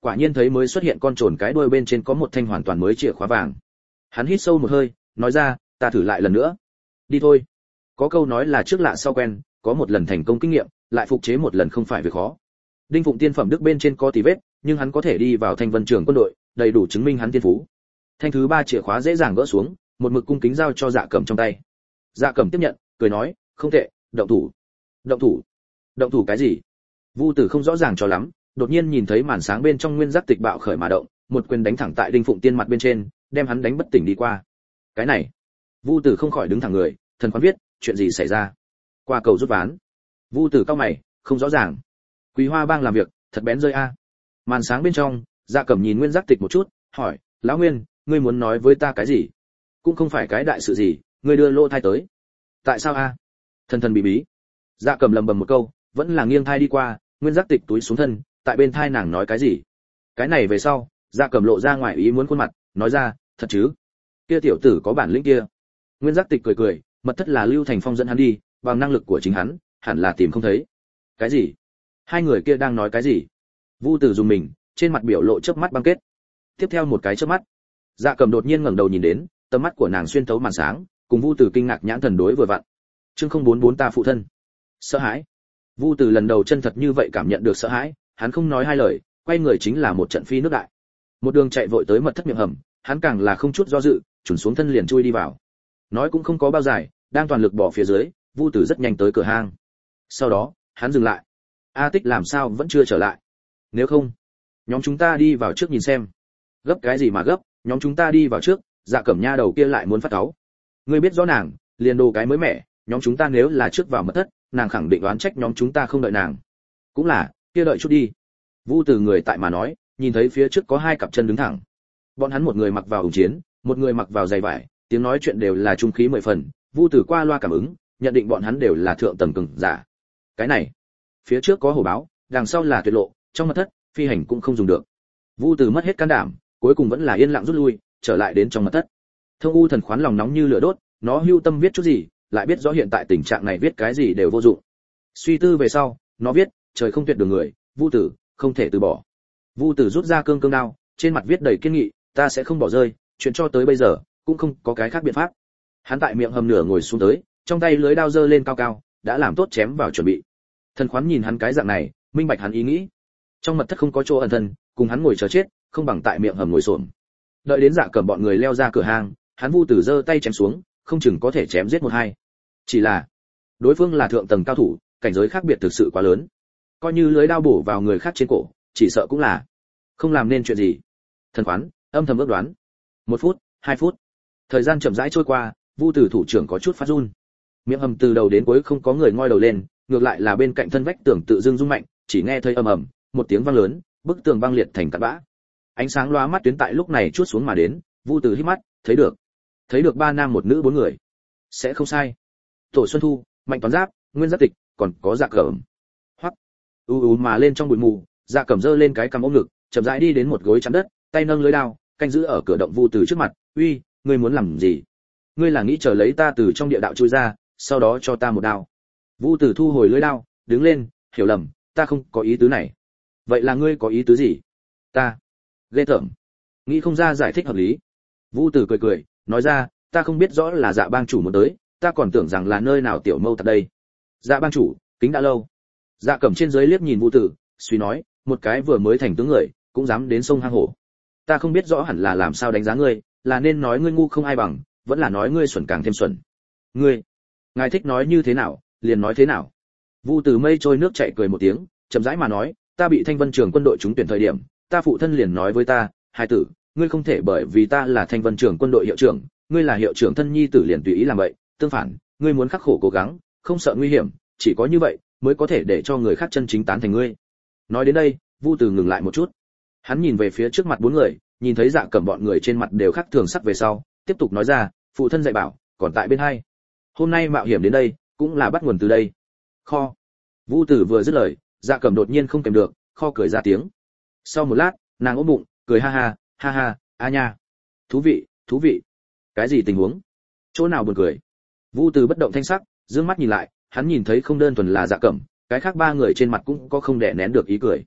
quả nhiên thấy mới xuất hiện con trồn cái đuôi bên trên có một thanh hoàn toàn mới chìa khóa vàng. Hắn hít sâu một hơi, nói ra, ta thử lại lần nữa. Đi thôi. Có câu nói là trước lạ sau quen, có một lần thành công kinh nghiệm, lại phục chế một lần không phải việc khó. Đinh Phụng tiên phẩm đức bên trên có tì vết, nhưng hắn có thể đi vào Thanh Vân Trường quân đội, đầy đủ chứng minh hắn tiên phú. Thanh thứ ba chìa khóa dễ dàng gỡ xuống, một mực cung kính giao cho Dạ Cẩm trong tay. Dạ Cẩm tiếp nhận, cười nói, không tệ, động thủ. Động thủ? Động thủ cái gì? Vu Tử không rõ ràng cho lắm, đột nhiên nhìn thấy màn sáng bên trong nguyên giác tịch bạo khởi mà động, một quyền đánh thẳng tại Đinh Phụng tiên mặt bên trên, đem hắn đánh bất tỉnh đi qua. Cái này, Vu Tử không khỏi đứng thẳng người, thần khoán viết, chuyện gì xảy ra? Qua cầu rút ván. Vu Tử cao mày, không rõ ràng. Quý Hoa Bang làm việc, thật bén rơi a. Màn sáng bên trong, Dạ Cẩm nhìn nguyên giác tịch một chút, hỏi, lão Nguyên, ngươi muốn nói với ta cái gì? Cũng không phải cái đại sự gì, ngươi đưa lô thai tới. Tại sao a? Thần thần bí bí. Dạ Cẩm lầm bầm một câu, vẫn là nghiêng thai đi qua, nguyên giác tịch túi xuống thân, tại bên thai nàng nói cái gì? Cái này về sau, Dạ Cẩm lộ ra ngoài ý muốn khuôn mặt, nói ra, thật chứ? Kia tiểu tử có bản lĩnh kia. Nguyên giác tịch cười cười, mật thất là Lưu Thành Phong dẫn hắn đi, bằng năng lực của chính hắn, hẳn là tìm không thấy. Cái gì? Hai người kia đang nói cái gì? Vu Tử dùng mình, trên mặt biểu lộ chớp mắt băng kết. Tiếp theo một cái chớp mắt, Dạ Cẩm đột nhiên ngẩng đầu nhìn đến, tầm mắt của nàng xuyên thấu màn sáng, cùng Vu Tử kinh ngạc nhãn thần đối vừa vặn. Chương không bốn bốn ta phụ thân. Sợ hãi. Vu Tử lần đầu chân thật như vậy cảm nhận được sợ hãi, hắn không nói hai lời, quay người chính là một trận phi nước đại. Một đường chạy vội tới mật thất miệng hầm, hắn càng là không chút do dự, chùn xuống thân liền chui đi vào. Nói cũng không có bao dài, đang toàn lực bỏ phía dưới, Vu Tử rất nhanh tới cửa hang. Sau đó, hắn dừng lại. A Tích làm sao vẫn chưa trở lại? Nếu không, nhóm chúng ta đi vào trước nhìn xem. Gấp cái gì mà gấp, nhóm chúng ta đi vào trước, Dạ Cẩm nha đầu kia lại muốn phát cáu. Ngươi biết rõ nàng, liền đồ cái mới mẻ, nhóm chúng ta nếu là trước vào mật thất, nàng khẳng định đoán trách nhóm chúng ta không đợi nàng. Cũng là, kia đợi chút đi. Vu Tử người tại mà nói, nhìn thấy phía trước có hai cặp chân đứng thẳng. Bọn hắn một người mặc vào ủng chiến, một người mặc vào giày vải, tiếng nói chuyện đều là trung khí mười phần. Vu Tử qua loa cảm ứng, nhận định bọn hắn đều là thượng tầng cường giả. Cái này, phía trước có hổ báo, đằng sau là tuyệt lộ, trong mật thất, phi hành cũng không dùng được. Vu Tử mất hết can đảm, cuối cùng vẫn là yên lặng rút lui, trở lại đến trong mật thất. Thông U thần khoán lòng nóng như lửa đốt, nó hưu tâm viết chút gì, lại biết rõ hiện tại tình trạng này viết cái gì đều vô dụng. Suy tư về sau, nó viết, trời không tuyệt đường người, Vu Tử, không thể từ bỏ. Vu Tử rút ra cương cương đao, trên mặt viết đầy kiên nghị, ta sẽ không bỏ rơi, chuyện cho tới bây giờ, cũng không có cái khác biện pháp. Hắn tại miệng hầm nửa ngồi xuống tới, trong tay lưới đao giơ lên cao cao, đã làm tốt chém vào chuẩn bị. Thần khoán nhìn hắn cái dạng này, minh bạch hắn ý nghĩ. Trong mật thất không có chỗ ẩn thân, cùng hắn ngồi chờ chết, không bằng tại miệng hầm ngồi xổm. Đợi đến Dạ Cẩm bọn người leo ra cửa hang, hắn Vu Tử giơ tay chém xuống, không chừng có thể chém giết một hai. Chỉ là, đối phương là thượng tầng cao thủ, cảnh giới khác biệt thực sự quá lớn. Coi như lưới đao bổ vào người khác trên cổ, chỉ sợ cũng là không làm nên chuyện gì. Thần khoán âm thầm ước đoán. Một phút, hai phút, thời gian chậm rãi trôi qua, Vu Tử thủ trưởng có chút phát run. Miệng hầm từ đầu đến cuối không có người ngoi đầu lên, ngược lại là bên cạnh thân vách tường tự dưng rung mạnh, chỉ nghe thấy ầm ầm, một tiếng vang lớn, bức tường băng liệt thành cát bã. Ánh sáng lóa mắt tuyến tại lúc này chuốt xuống mà đến, Vu Tử hít mắt, thấy được, thấy được ba nam một nữ bốn người. Sẽ không sai. Tổ Xuân Thu, Mạnh Toán Giáp, Nguyên Giác Tịch, còn có Dạ Cẩm. Hoắc, u u mà lên trong bụi mù, Dạ Cẩm giơ lên cái cằm ôm ngực, chậm rãi đi đến một gối chắn đất, tay nâng lưới đao, canh giữ ở cửa động Vu Tử trước mặt, "Uy, ngươi muốn làm gì? Ngươi là nghĩ chờ lấy ta từ trong địa đạo chui ra, sau đó cho ta một đao?" Vu Tử thu hồi lưới đao, đứng lên, "Hiểu lầm, ta không có ý tứ này." "Vậy là ngươi có ý tứ gì?" "Ta." Ghê tởm. Nghĩ không ra giải thích hợp lý. Vu Tử cười cười, nói ra, "Ta không biết rõ là Dạ bang chủ muốn tới, ta còn tưởng rằng là nơi nào tiểu mâu tại đây." "Dạ bang chủ, kính đã lâu." Dạ Cẩm trên dưới liếc nhìn Vu Tử, suy nói, "Một cái vừa mới thành tướng người, cũng dám đến sông hang hổ. Ta không biết rõ hẳn là làm sao đánh giá ngươi, là nên nói ngươi ngu không ai bằng, vẫn là nói ngươi xuẩn càng thêm xuẩn. Ngươi, ngài thích nói như thế nào, liền nói thế nào." Vu Tử mây trôi nước chảy cười một tiếng, chậm rãi mà nói, "Ta bị Thanh Vân Trường quân đội trúng tuyển thời điểm, ta phụ thân liền nói với ta, hai tử, ngươi không thể bởi vì ta là Thanh Vân Trường quân đội hiệu trưởng, ngươi là hiệu trưởng thân nhi tử liền tùy ý làm vậy, tương phản, ngươi muốn khắc khổ cố gắng, không sợ nguy hiểm, chỉ có như vậy mới có thể để cho người khác chân chính tán thành ngươi." Nói đến đây, Vu Tử ngừng lại một chút. Hắn nhìn về phía trước mặt bốn người, nhìn thấy Dạ Cẩm bọn người trên mặt đều khác thường sắc về sau, tiếp tục nói ra, "Phụ thân dạy bảo, còn tại bên hai. Hôm nay mạo hiểm đến đây, cũng là bắt nguồn từ đây." Kho. Vu Tử vừa dứt lời, Dạ Cẩm đột nhiên không kèm được, kho cười ra tiếng. Sau một lát, nàng ôm bụng, cười ha ha, ha ha, a nha. Thú vị, thú vị. Cái gì tình huống? Chỗ nào buồn cười? Vu Tử bất động thanh sắc, dương mắt nhìn lại, hắn nhìn thấy không đơn thuần là Dạ Cẩm, cái khác ba người trên mặt cũng có không đè nén được ý cười.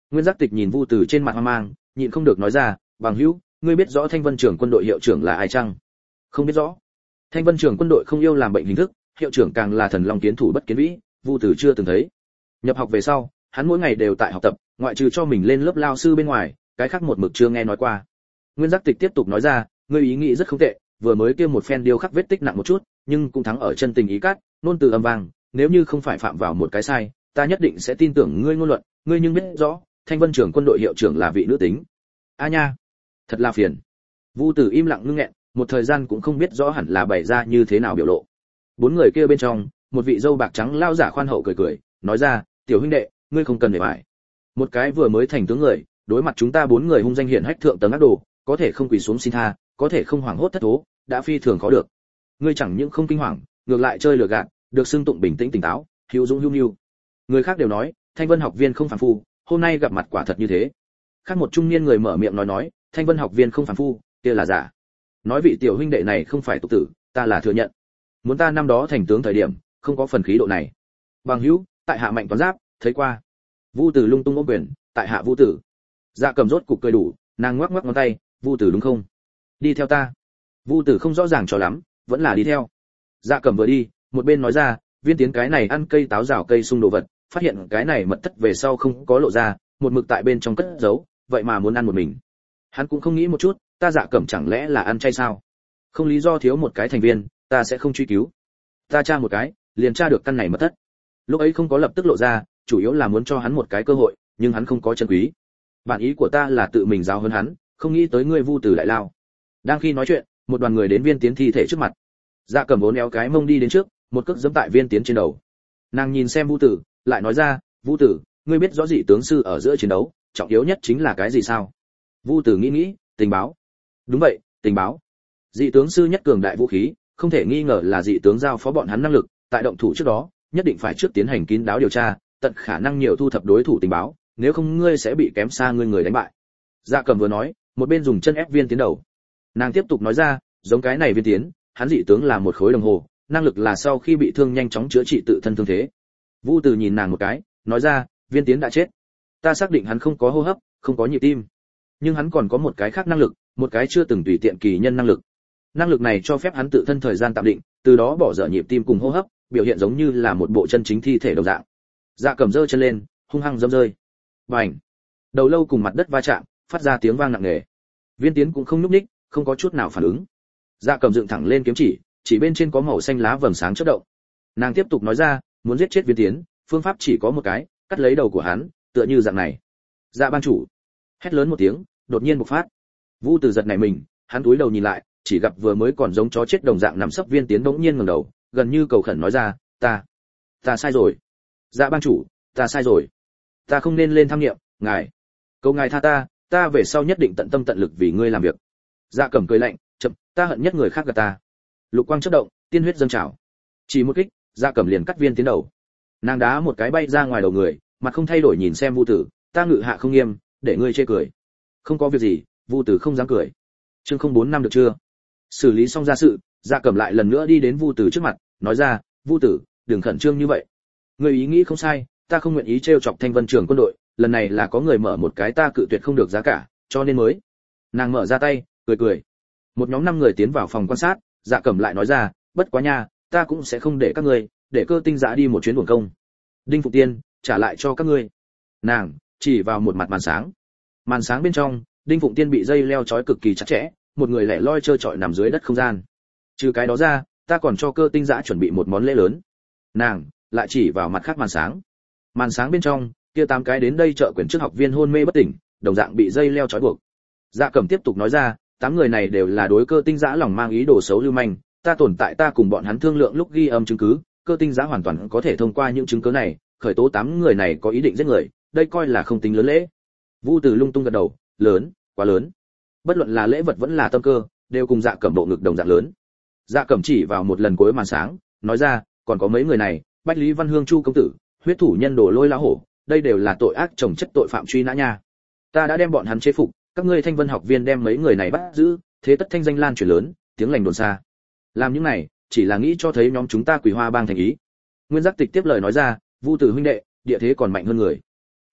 Nguyên Giác Tịch nhìn Vu Tử trên mặt hoang mang, nhịn không được nói ra, "Bằng hữu, ngươi biết rõ Thanh Vân trưởng quân đội hiệu trưởng là ai chăng?" "Không biết rõ." Thanh Vân trưởng quân đội không yêu làm bệnh hình thức, hiệu trưởng càng là thần long kiến thủ bất kiến vĩ, Vu Tử chưa từng thấy. Nhập học về sau, hắn mỗi ngày đều tại học tập, ngoại trừ cho mình lên lớp lao sư bên ngoài, cái khác một mực chưa nghe nói qua. Nguyên Giác Tịch tiếp tục nói ra, "Ngươi ý nghĩ rất không tệ, vừa mới kia một phen điêu khắc vết tích nặng một chút, nhưng cũng thắng ở chân tình ý cát, nôn từ âm vang, nếu như không phải phạm vào một cái sai, ta nhất định sẽ tin tưởng ngươi ngôn luận, ngươi nhưng biết rõ, Thanh Vân trưởng quân đội hiệu trưởng là vị nữ tính." "A nha, thật là phiền." Vu Tử im lặng ngưng nghẹn, một thời gian cũng không biết rõ hẳn là bày ra như thế nào biểu lộ. Bốn người kia bên trong, một vị dâu bạc trắng lao giả khoan hậu cười cười, nói ra, "Tiểu huynh đệ, ngươi không cần để bại. Một cái vừa mới thành tướng người, đối mặt chúng ta bốn người hung danh hiển hách thượng tầng ác đồ, có thể không quỳ xuống xin tha, có thể không hoảng hốt thất thố, đã phi thường khó được. Ngươi chẳng những không kinh hoàng, ngược lại chơi lừa gạt, được xưng tụng bình tĩnh tỉnh táo, hữu dũng hữu nhu. Người khác đều nói, Thanh Vân học viên không phàm phu, hôm nay gặp mặt quả thật như thế." Khác một trung niên người mở miệng nói nói, "Thanh Vân học viên không phàm phu, kia là giả. Nói vị tiểu huynh đệ này không phải tục tử, ta là thừa nhận. Muốn ta năm đó thành tướng thời điểm, không có phần khí độ này. Bằng hữu, tại hạ Mạnh Toán Giáp, thấy qua." Vu Tử lung tung ôm quyền, "Tại hạ Vu Tử." Dạ Cầm rốt cục cười đủ, nàng ngoắc ngoắc ngón tay, "Vu Tử đúng không? Đi theo ta." Vu Tử không rõ ràng cho lắm, vẫn là đi theo. Dạ Cầm vừa đi, một bên nói ra, "Viên Tiến cái này ăn cây táo rào cây sung đồ vật, phát hiện cái này mật thất về sau không có lộ ra, một mực tại bên trong cất giấu, vậy mà muốn ăn một mình. Hắn cũng không nghĩ một chút, ta Dạ Cẩm chẳng lẽ là ăn chay sao? Không lý do thiếu một cái thành viên, ta sẽ không truy cứu. Ta tra một cái, liền tra được căn này mật thất." Lúc ấy không có lập tức lộ ra, chủ yếu là muốn cho hắn một cái cơ hội, nhưng hắn không có chân quý. Bản ý của ta là tự mình giáo huấn hắn, không nghĩ tới ngươi Vu Tử đại lao. Đang khi nói chuyện, một đoàn người đến Viên Tiến thi thể trước mặt. Dạ Cẩm vốn éo cái mông đi đến trước, một cước giẫm tại Viên Tiến trên đầu. Nàng nhìn xem Vu Tử, lại nói ra, "Vu Tử, ngươi biết rõ dị tướng sư ở giữa chiến đấu, trọng yếu nhất chính là cái gì sao?" Vu Tử nghĩ nghĩ, "Tình báo." "Đúng vậy, tình báo. Dị tướng sư nhất cường đại vũ khí, không thể nghi ngờ là dị tướng giao phó bọn hắn năng lực, tại động thủ trước đó, nhất định phải trước tiến hành kín đáo điều tra, tận khả năng nhiều thu thập đối thủ tình báo, nếu không ngươi sẽ bị kém xa ngươi người đánh bại." Dạ Cầm vừa nói, một bên dùng chân ép Viên Tiến đầu. Nàng tiếp tục nói ra, "Giống cái này Viên Tiến, hắn dị tướng là một khối đồng hồ, năng lực là sau khi bị thương nhanh chóng chữa trị tự thân thương thế." Vu Từ nhìn nàng một cái, nói ra, "Viên Tiến đã chết. Ta xác định hắn không có hô hấp, không có nhịp tim, nhưng hắn còn có một cái khác năng lực, một cái chưa từng tùy tiện kỳ nhân năng lực. Năng lực này cho phép hắn tự thân thời gian tạm định, từ đó bỏ dở nhịp tim cùng hô hấp, biểu hiện giống như là một bộ chân chính thi thể đồng dạng." Dạ Cầm giơ chân lên, hung hăng dẫm rơi. Bành! Đầu lâu cùng mặt đất va chạm, phát ra tiếng vang nặng nề. Viên Tiến cũng không nhúc nhích, không có chút nào phản ứng. Dạ Cầm dựng thẳng lên kiếm chỉ, chỉ bên trên có màu xanh lá vầng sáng chớp động. Nàng tiếp tục nói ra, "Muốn giết chết Viên Tiến, phương pháp chỉ có một cái, cắt lấy đầu của hắn, tựa như dạng này." Dạ ban chủ! Hét lớn một tiếng, đột nhiên bộc phát. Vu Từ giật nảy mình, hắn cúi đầu nhìn lại, chỉ gặp vừa mới còn giống chó chết đồng dạng nằm sấp Viên Tiến bỗng nhiên ngẩng đầu, gần như cầu khẩn nói ra, "Ta, ta sai rồi. Dạ ban chủ, ta sai rồi. Ta không nên lên tham nghiệm, ngài, cầu ngài tha ta, ta về sau nhất định tận tâm tận lực vì ngươi làm việc." Dạ Cẩm cười lạnh, "Chậm, ta hận nhất người khác gạt ta." Lục quang chớp động, tiên huyết dâng trào. Chỉ một kích, Dạ Cẩm liền cắt Viên Tiến đầu. Nàng đá một cái bay ra ngoài đầu người, mặt không thay đổi nhìn xem Vu Tử, "Ta ngự hạ không nghiêm, để ngươi chê cười." "Không có việc gì." Vu Tử không dám cười. Chương không bốn năm được chưa? Xử lý xong ra sự, Dạ Cẩm lại lần nữa đi đến Vu Tử trước mặt, nói ra, "Vu Tử, đừng khẩn trương như vậy. Ngươi ý nghĩ không sai, ta không nguyện ý trêu chọc Thanh Vân trưởng quân đội, lần này là có người mở một cái ta cự tuyệt không được giá cả, cho nên mới." Nàng mở ra tay, cười cười. Một nhóm năm người tiến vào phòng quan sát, Dạ Cẩm lại nói ra, "Bất quá nha, ta cũng sẽ không để các ngươi, để Cơ Tinh Giã đi một chuyến uổng công. Đinh Phục Tiên, trả lại cho các ngươi." Nàng chỉ vào một mặt màn sáng. Màn sáng bên trong, Đinh Phụng Tiên bị dây leo trói cực kỳ chặt chẽ, một người lẻ loi trơ trọi nằm dưới đất không gian. Trừ cái đó ra, ta còn cho Cơ Tinh Giã chuẩn bị một món lễ lớn. Nàng lại chỉ vào mặt khác màn sáng. Màn sáng bên trong, kia tám cái đến đây trợ quyền trước học viên hôn mê bất tỉnh, đồng dạng bị dây leo trói buộc. Dạ Cẩm tiếp tục nói ra, tám người này đều là đối Cơ Tinh Giã lòng mang ý đồ xấu lưu manh, ta tồn tại ta cùng bọn hắn thương lượng lúc ghi âm chứng cứ, Cơ Tinh Giã hoàn toàn có thể thông qua những chứng cứ này, khởi tố tám người này có ý định giết người, đây coi là không tính lớn lễ. Vu Từ lung tung gật đầu, "Lớn, quá lớn." Bất luận là lễ vật vẫn là tâm cơ, đều cùng Dạ Cẩm bộ ngực đồng dạng lớn. Dạ Cẩm chỉ vào một lần cuối màn sáng, nói ra, "Còn có mấy người này, Bách Lý Văn Hương Chu công tử, huyết thủ nhân Đồ Lôi lão hổ, đây đều là tội ác chồng chất tội phạm truy nã nha. Ta đã đem bọn hắn chế phục, các ngươi Thanh Vân học viên đem mấy người này bắt giữ, thế tất thanh danh lan truyền lớn, tiếng lành đồn xa. Làm những này, chỉ là nghĩ cho thấy nhóm chúng ta Quỳ Hoa bang thành ý." Nguyên Giác Tịch tiếp lời nói ra, "Vu Tử huynh đệ, địa thế còn mạnh hơn người.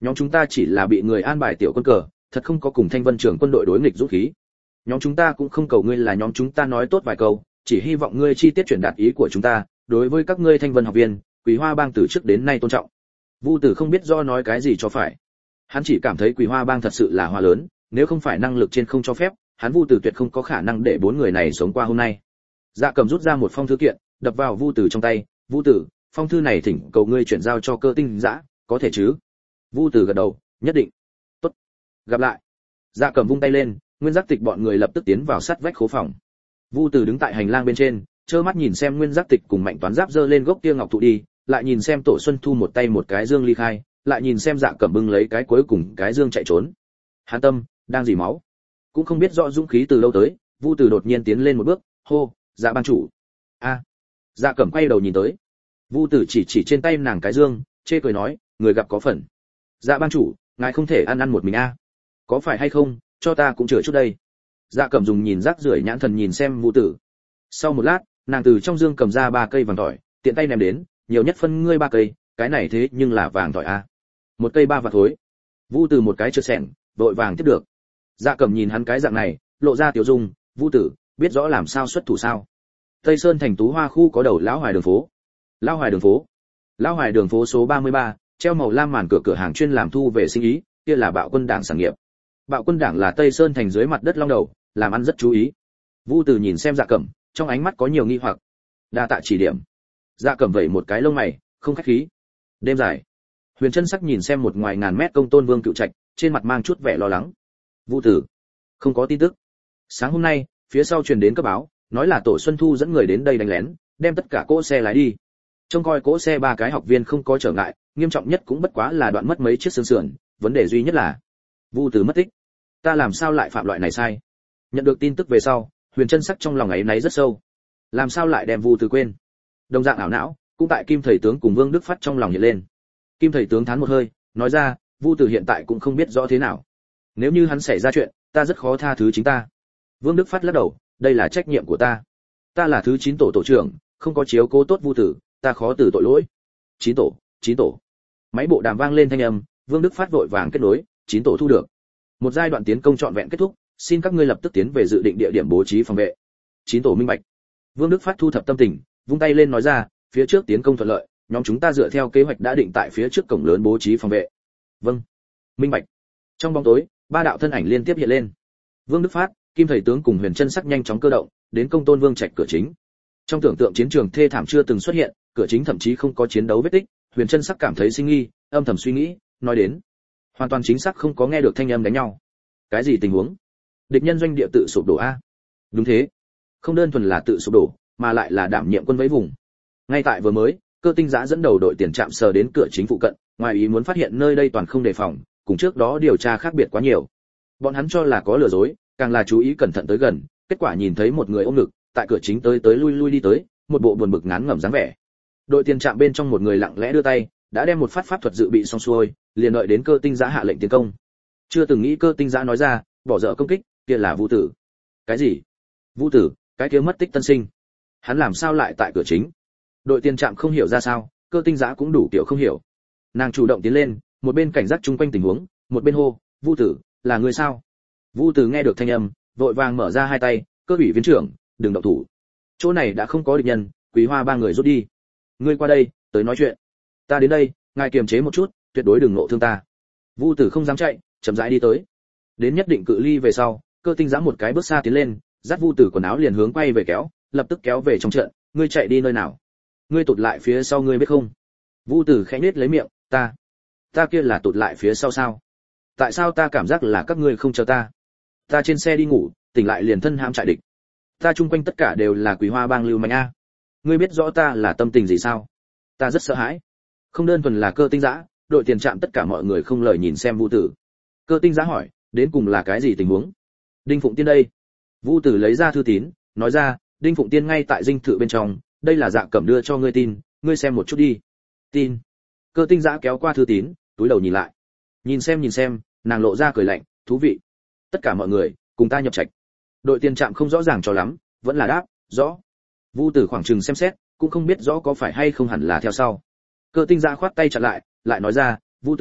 Nhóm chúng ta chỉ là bị người an bài tiểu quân cờ, thật không có cùng Thanh Vân Trường quân đội đối nghịch dũng khí. Nhóm chúng ta cũng không cầu ngươi là nhóm chúng ta nói tốt vài câu, chỉ hy vọng ngươi chi tiết truyền đạt ý của chúng ta, đối với các ngươi Thanh Vân học viên, Quý Hoa Bang từ trước đến nay tôn trọng. Vu Tử không biết do nói cái gì cho phải. Hắn chỉ cảm thấy Quý Hoa Bang thật sự là hoa lớn, nếu không phải năng lực trên không cho phép, hắn Vu Tử tuyệt không có khả năng để bốn người này sống qua hôm nay. Dạ Cẩm rút ra một phong thư kiện, đập vào Vu Tử trong tay, "Vu Tử, phong thư này thỉnh cầu ngươi chuyển giao cho Cơ Tinh Dã, có thể chứ?" Vu Tử gật đầu, "Nhất định." "Tốt. Gặp lại." Dạ Cẩm vung tay lên, Nguyên Giác Tịch bọn người lập tức tiến vào sát vách khố phòng. Vu Tử đứng tại hành lang bên trên, trơ mắt nhìn xem Nguyên Giác Tịch cùng Mạnh Toán Giáp giơ lên gốc kia ngọc thụ đi, lại nhìn xem Tổ Xuân Thu một tay một cái dương ly khai, lại nhìn xem Dạ Cẩm bưng lấy cái cuối cùng cái dương chạy trốn. Hắn tâm đang dỉ máu, cũng không biết rõ dũng khí từ lâu tới. Vu Tử đột nhiên tiến lên một bước, hô, "Dạ ban chủ." "A." Dạ Cẩm quay đầu nhìn tới. Vu Tử chỉ chỉ trên tay nàng cái dương, chê cười nói, "Người gặp có phần." "Dạ ban chủ, ngài không thể ăn ăn một mình a? Có phải hay không, cho ta cũng chừa chút đây." Dạ Cẩm dùng nhìn rác rưởi nhãn thần nhìn xem Vu Tử. Sau một lát, nàng từ trong dương cầm ra ba cây vàng tỏi, tiện tay ném đến, "Nhiều nhất phân ngươi ba cây, cái này thế nhưng là vàng tỏi a." "Một cây ba vạt thối." Vu Tử một cái chợt sẹn, vội vàng tiếp được. Dạ Cẩm nhìn hắn cái dạng này, lộ ra tiểu dung, "Vu Tử, biết rõ làm sao xuất thủ sao?" Tây Sơn thành Tú Hoa khu có đầu lão Hoài đường phố. Lão Hoài đường phố. Lão Hoài đường phố số ba mươi ba, treo màu lam màn cửa cửa hàng chuyên làm thu về sinh ý, kia là Bạo Quân Đảng sản nghiệp. Bạo Quân Đảng là Tây Sơn thành dưới mặt đất long đầu, làm ăn rất chú ý. Vu Tử nhìn xem Dạ Cẩm, trong ánh mắt có nhiều nghi hoặc. Đa tạ chỉ điểm. Dạ Cẩm vẩy một cái lông mày, không khách khí. Đêm dài. Huyền Chân Sắc nhìn xem một ngoài ngàn mét công tôn Vương Cựu Trạch, trên mặt mang chút vẻ lo lắng. Vu Tử, không có tin tức. Sáng hôm nay, phía sau truyền đến cấp báo, nói là Tổ Xuân Thu dẫn người đến đây đánh lén, đem tất cả cỗ xe lái đi. Trông coi cỗ xe ba cái học viên không có trở ngại, nghiêm trọng nhất cũng bất quá là đoạn mất mấy chiếc xương sườn, vấn đề duy nhất là Vu Tử mất tích. Ta làm sao lại phạm loại này sai? Nhận được tin tức về sau, Huyền Chân Sắc trong lòng ấy náy rất sâu. Làm sao lại đem Vu Tử quên? Đồng dạng ảo não, cũng tại Kim thầy tướng cùng Vương Đức Phát trong lòng hiện lên. Kim thầy tướng thán một hơi, nói ra, Vu Tử hiện tại cũng không biết rõ thế nào. Nếu như hắn xảy ra chuyện, ta rất khó tha thứ chính ta. Vương Đức Phát lắc đầu, đây là trách nhiệm của ta. Ta là thứ chín tổ tổ trưởng, không có chiếu cố tốt Vu Tử, ta khó từ tội lỗi. Chín tổ, chín tổ. Máy bộ đàm vang lên thanh âm, Vương Đức Phát vội vàng kết nối, chín tổ thu được. Một giai đoạn tiến công trọn vẹn kết thúc, xin các ngươi lập tức tiến về dự định địa điểm bố trí phòng vệ. Chín tổ minh bạch. Vương Đức Phát thu thập tâm tình, vung tay lên nói ra, phía trước tiến công thuận lợi, nhóm chúng ta dựa theo kế hoạch đã định tại phía trước cổng lớn bố trí phòng vệ. Vâng. Minh bạch. Trong bóng tối, ba đạo thân ảnh liên tiếp hiện lên. Vương Đức Phát, Kim thầy tướng cùng Huyền Chân Sắc nhanh chóng cơ động, đến công tôn Vương Trạch cửa chính. Trong tưởng tượng chiến trường thê thảm chưa từng xuất hiện, cửa chính thậm chí không có chiến đấu vết tích, Huyền Chân Sắc cảm thấy sinh nghi, âm thầm suy nghĩ, nói đến, hoàn toàn chính xác không có nghe được thanh âm đánh nhau. Cái gì tình huống? Địch nhân doanh địa tự sụp đổ a? Đúng thế, không đơn thuần là tự sụp đổ, mà lại là đảm nhiệm quân vẫy vùng. Ngay tại vừa mới, Cơ Tinh Dã dẫn đầu đội tiền trạm sờ đến cửa chính phụ cận, ngoài ý muốn phát hiện nơi đây toàn không đề phòng, cùng trước đó điều tra khác biệt quá nhiều. Bọn hắn cho là có lừa dối, càng là chú ý cẩn thận tới gần, kết quả nhìn thấy một người ôm ngực, tại cửa chính tới tới lui lui đi tới, một bộ buồn bực ngán ngẩm dáng vẻ. Đội tiền trạm bên trong một người lặng lẽ đưa tay, đã đem một phát pháp thuật dự bị xong xuôi, liền đợi đến Cơ Tinh Dã hạ lệnh tiến công. Chưa từng nghĩ Cơ Tinh Dã nói ra, bỏ dở công kích, kia là Vu Tử. Cái gì? Vu Tử, cái kia mất tích tân sinh. Hắn làm sao lại tại cửa chính? Đội tiền trạm không hiểu ra sao, Cơ Tinh Dã cũng đủ tiểu không hiểu. Nàng chủ động tiến lên, một bên cảnh giác chung quanh tình huống, một bên hô, Vu Tử, là người sao? Vu Tử nghe được thanh âm, vội vàng mở ra hai tay, Cơ ủy viên trưởng, đừng động thủ. Chỗ này đã không có địch nhân, Quý Hoa ba người rút đi. Ngươi qua đây, tới nói chuyện. Ta đến đây, ngài kiềm chế một chút, tuyệt đối đừng nộ thương ta. Vu Tử không dám chạy, chậm rãi đi tới. Đến nhất định cự ly về sau, Cơ Tinh Dã một cái bước xa tiến lên, dắt Vu Tử quần áo liền hướng quay về kéo, lập tức kéo về trong trận. Ngươi chạy đi nơi nào? Ngươi tụt lại phía sau ngươi biết không? Vu Tử khẽ nhếch lấy miệng, ta, ta kia là tụt lại phía sau sao? Tại sao ta cảm giác là các ngươi không chờ ta? Ta trên xe đi ngủ, tỉnh lại liền thân hãm trại địch. Ta chung quanh tất cả đều là Quý Hoa bang lưu manh a. Ngươi biết rõ ta là tâm tình gì sao? Ta rất sợ hãi. Không đơn thuần là Cơ Tinh Dã, đội tiền trạm tất cả mọi người không lời nhìn xem Vu Tử. Cơ Tinh Dã hỏi, đến cùng là cái gì tình huống? Đinh Phụng Tiên đây. Vu Tử lấy ra thư tín, nói ra, Đinh Phụng Tiên ngay tại dinh thự bên trong, đây là Dạ Cẩm đưa cho ngươi tin, ngươi xem một chút đi. Tin. Cơ Tinh Dã kéo qua thư tín, túi đầu nhìn lại. Nhìn xem nhìn xem, nàng lộ ra cười lạnh, thú vị. Tất cả mọi người, cùng ta nhập trạch. Đội tiền trạm không rõ ràng cho lắm, vẫn là đáp, rõ. Vu Tử khoảng chừng xem xét, cũng không biết rõ có phải hay không hẳn là theo sau. Cơ Tinh Dã khoát tay chặn lại, lại nói ra, Vu Tử,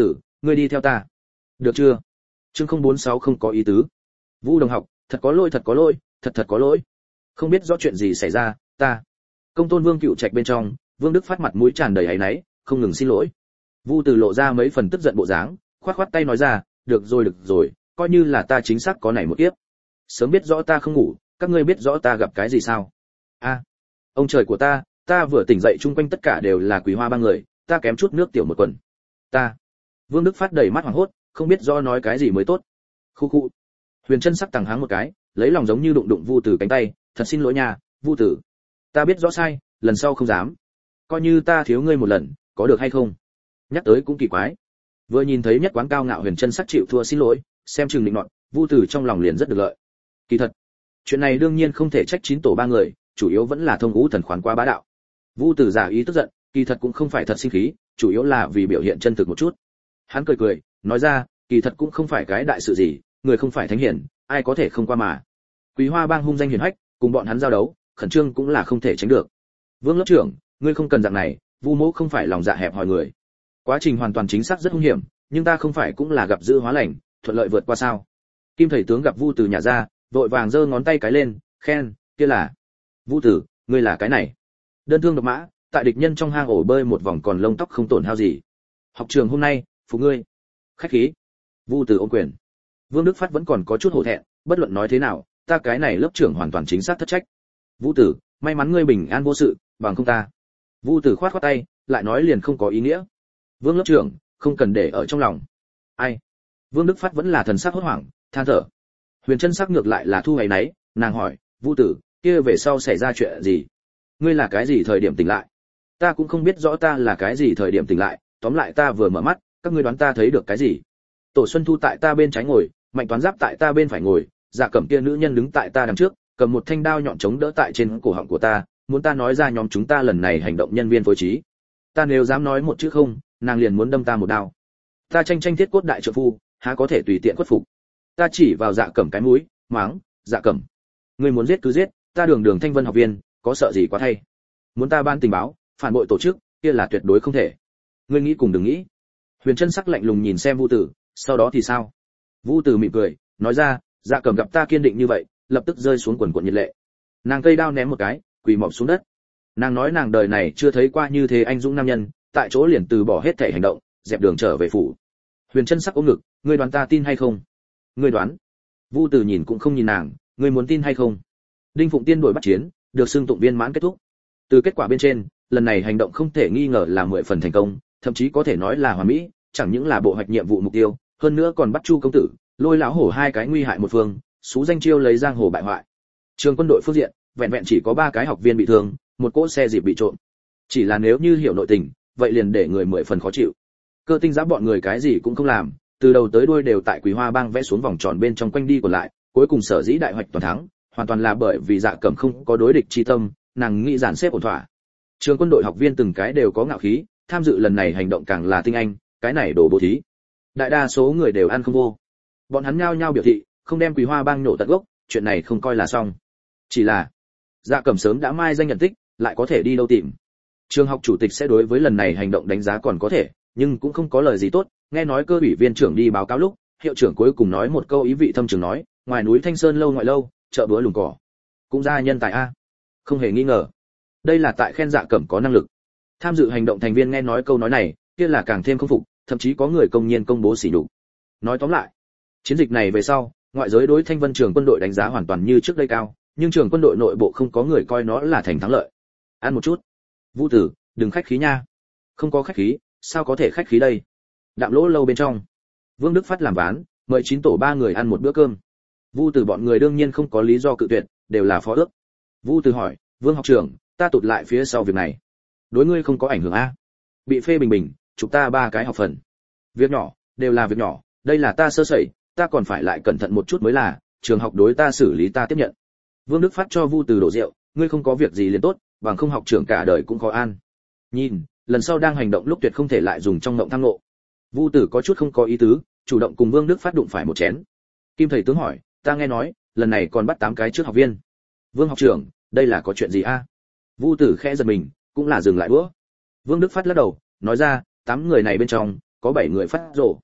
ngươi đi theo ta được chưa? Chương không bốn sáu không có ý tứ. Vu đồng học, thật có lỗi, thật có lỗi, thật thật có lỗi. Không biết rõ chuyện gì xảy ra, ta. Công tôn Vương Cựu Trạch bên trong, Vương Đức Phát mặt mũi tràn đầy áy náy, không ngừng xin lỗi. Vu Từ lộ ra mấy phần tức giận bộ dáng, khoát khoát tay nói ra, được rồi được rồi, coi như là ta chính xác có này một kiếp. Sớm biết rõ ta không ngủ, các ngươi biết rõ ta gặp cái gì sao? A, ông trời của ta, ta vừa tỉnh dậy chung quanh tất cả đều là Quý Hoa ba người, ta kém chút nước tiểu một quần. Ta. Vương Đức Phát đầy mắt hoảng hốt, không biết rõ nói cái gì mới tốt. Khu khu. Huyền Chân Sắc tằng háng một cái, lấy lòng giống như đụng đụng Vu Tử cánh tay, thật xin lỗi nha, Vu Tử. Ta biết rõ sai, lần sau không dám. Coi như ta thiếu ngươi một lần, có được hay không? Nhắc tới cũng kỳ quái. Vừa nhìn thấy nhất quán cao ngạo Huyền Chân Sắc chịu thua xin lỗi, xem chừng định nọt, Vu Tử trong lòng liền rất được lợi. Kỳ thật, chuyện này đương nhiên không thể trách chín tổ ba người, chủ yếu vẫn là Thông Ngũ Thần khoán quá bá đạo. Vu Tử giả ý tức giận, kỳ thật cũng không phải thật sinh khí, chủ yếu là vì biểu hiện chân thực một chút. Hắn cười cười, nói ra, kỳ thật cũng không phải cái đại sự gì, người không phải thánh hiển, ai có thể không qua mà. Quý Hoa bang hung danh hiển hách, cùng bọn hắn giao đấu, khẩn trương cũng là không thể tránh được. Vương lớp trưởng, ngươi không cần dạng này, Vu Mỗ không phải lòng dạ hẹp hòi người. Quá trình hoàn toàn chính xác rất hung hiểm, nhưng ta không phải cũng là gặp dữ hóa lành, thuận lợi vượt qua sao? Kim thầy tướng gặp Vu Tử nhà ra, vội vàng giơ ngón tay cái lên, khen, kia là. Vu Tử, ngươi là cái này. Đơn thương độc mã, tại địch nhân trong hang ổ bơi một vòng còn lông tóc không tổn hao gì. Học trường hôm nay, phục ngươi. Khách khí. Vu Tử ôm quyền. Vương Đức Phát vẫn còn có chút hổ thẹn, bất luận nói thế nào, ta cái này lớp trưởng hoàn toàn chính xác thất trách. Vu Tử, may mắn ngươi bình an vô sự, bằng không ta. Vu Tử khoát khoát tay, lại nói liền không có ý nghĩa. Vương lớp trưởng, không cần để ở trong lòng. Ai? Vương Đức Phát vẫn là thần sắc hốt hoảng, than thở. Huyền Chân Sắc ngược lại là thu hay nấy, nàng hỏi, Vu Tử, kia về sau xảy ra chuyện gì? Ngươi là cái gì thời điểm tỉnh lại? Ta cũng không biết rõ ta là cái gì thời điểm tỉnh lại, tóm lại ta vừa mở mắt, các ngươi đoán ta thấy được cái gì? Tổ Xuân Thu tại ta bên trái ngồi, Mạnh Toán Giáp tại ta bên phải ngồi, Dạ Cẩm kia nữ nhân đứng tại ta đằng trước, cầm một thanh đao nhọn chống đỡ tại trên cổ họng của ta, muốn ta nói ra nhóm chúng ta lần này hành động nhân viên phối trí. Ta nếu dám nói một chữ không, nàng liền muốn đâm ta một đao. Ta tranh tranh thiết cốt đại trợ phu, há có thể tùy tiện khuất phục. Ta chỉ vào Dạ Cẩm cái mũi, mắng, Dạ Cẩm, ngươi muốn giết cứ giết, ta đường đường Thanh Vân học viên, có sợ gì quá thay. Muốn ta ban tình báo, phản bội tổ chức, kia là tuyệt đối không thể. Ngươi nghĩ cùng đừng nghĩ. Huyền Chân Sắc lạnh lùng nhìn xem Vu Tử, sau đó thì sao? Vu Tử mỉm cười, nói ra, Dạ Cẩm gặp ta kiên định như vậy, lập tức rơi xuống quần quần nhiệt lệ. Nàng cây đao ném một cái, quỳ mọp xuống đất. Nàng nói nàng đời này chưa thấy qua như thế anh dũng nam nhân, tại chỗ liền từ bỏ hết thể hành động, dẹp đường trở về phủ. Huyền Chân Sắc ôm ngực, ngươi đoán ta tin hay không? Ngươi đoán? Vu Tử nhìn cũng không nhìn nàng, ngươi muốn tin hay không? Đinh Phụng Tiên đuổi bắt chiến, được xưng tụng viên mãn kết thúc. Từ kết quả bên trên, lần này hành động không thể nghi ngờ là mười phần thành công, thậm chí có thể nói là hoàn mỹ, chẳng những là bộ hoạch nhiệm vụ mục tiêu, hơn nữa còn bắt Chu công tử, Lôi lão hổ hai cái nguy hại một phương, xú danh chiêu lấy giang hồ bại hoại. Trường quân đội phương diện, vẹn vẹn chỉ có ba cái học viên bị thương, một cỗ xe dịp bị trộm. Chỉ là nếu như hiểu nội tình, vậy liền để người mười phần khó chịu. Cơ tinh giáp bọn người cái gì cũng không làm, từ đầu tới đuôi đều tại Quý Hoa bang vẽ xuống vòng tròn bên trong quanh đi còn lại, cuối cùng sở dĩ đại hoạch toàn thắng, hoàn toàn là bởi vì Dạ Cẩm không có đối địch chi tâm, nàng nghĩ giản xếp ổn thỏa. Trường quân đội học viên từng cái đều có ngạo khí, tham dự lần này hành động càng là tinh anh, cái này đổ bố thí. Đại đa số người đều ăn không vô. Bọn hắn nhao nhao biểu thị, không đem Quý Hoa bang nổ tận gốc, chuyện này không coi là xong. Chỉ là, Dạ Cẩm sớm đã mai danh nhận tích, lại có thể đi đâu tìm. Trường học chủ tịch sẽ đối với lần này hành động đánh giá còn có thể, nhưng cũng không có lời gì tốt, nghe nói cơ ủy viên trưởng đi báo cáo lúc, hiệu trưởng cuối cùng nói một câu ý vị thâm trường nói, ngoài núi Thanh Sơn lâu ngoại lâu, chợ búa lùng cỏ. Cũng ra nhân tài a. Không hề nghi ngờ. Đây là tại khen Dạ Cẩm có năng lực. Tham dự hành động thành viên nghe nói câu nói này, kia là càng thêm không phục, thậm chí có người công nhiên công bố sỉ nhục. Nói tóm lại, chiến dịch này về sau, ngoại giới đối Thanh Vân trường quân đội đánh giá hoàn toàn như trước đây cao, nhưng trường quân đội nội bộ không có người coi nó là thành thắng lợi. Ăn một chút. Vũ Tử, đừng khách khí nha. Không có khách khí, sao có thể khách khí đây? Đạm lỗ lâu bên trong, Vương Đức Phát làm ván, mời chín tổ ba người ăn một bữa cơm. Vu Tử bọn người đương nhiên không có lý do cự tuyệt, đều là phó ước. Vu Tử hỏi, Vương học trưởng, ta tụt lại phía sau việc này, đối ngươi không có ảnh hưởng a? Bị phê bình bình, chúng ta ba cái học phần. Việc nhỏ, đều là việc nhỏ, đây là ta sơ sẩy, ta còn phải lại cẩn thận một chút mới là, trường học đối ta xử lý ta tiếp nhận. Vương Đức Phát cho Vu Tử đổ rượu, ngươi không có việc gì liền tốt, bằng không học trưởng cả đời cũng khó an. Nhìn, lần sau đang hành động lúc tuyệt không thể lại dùng trong ngộng tham ngộ. Vu Tử có chút không có ý tứ, chủ động cùng Vương Đức Phát đụng phải một chén. Kim thầy tướng hỏi, ta nghe nói, lần này còn bắt tám cái trước học viên. Vương học trưởng, đây là có chuyện gì a? Vu Tử khẽ giật mình, cũng là dừng lại đũa. Vương Đức Phát lắc đầu, nói ra, tám người này bên trong có bảy người phát rồ,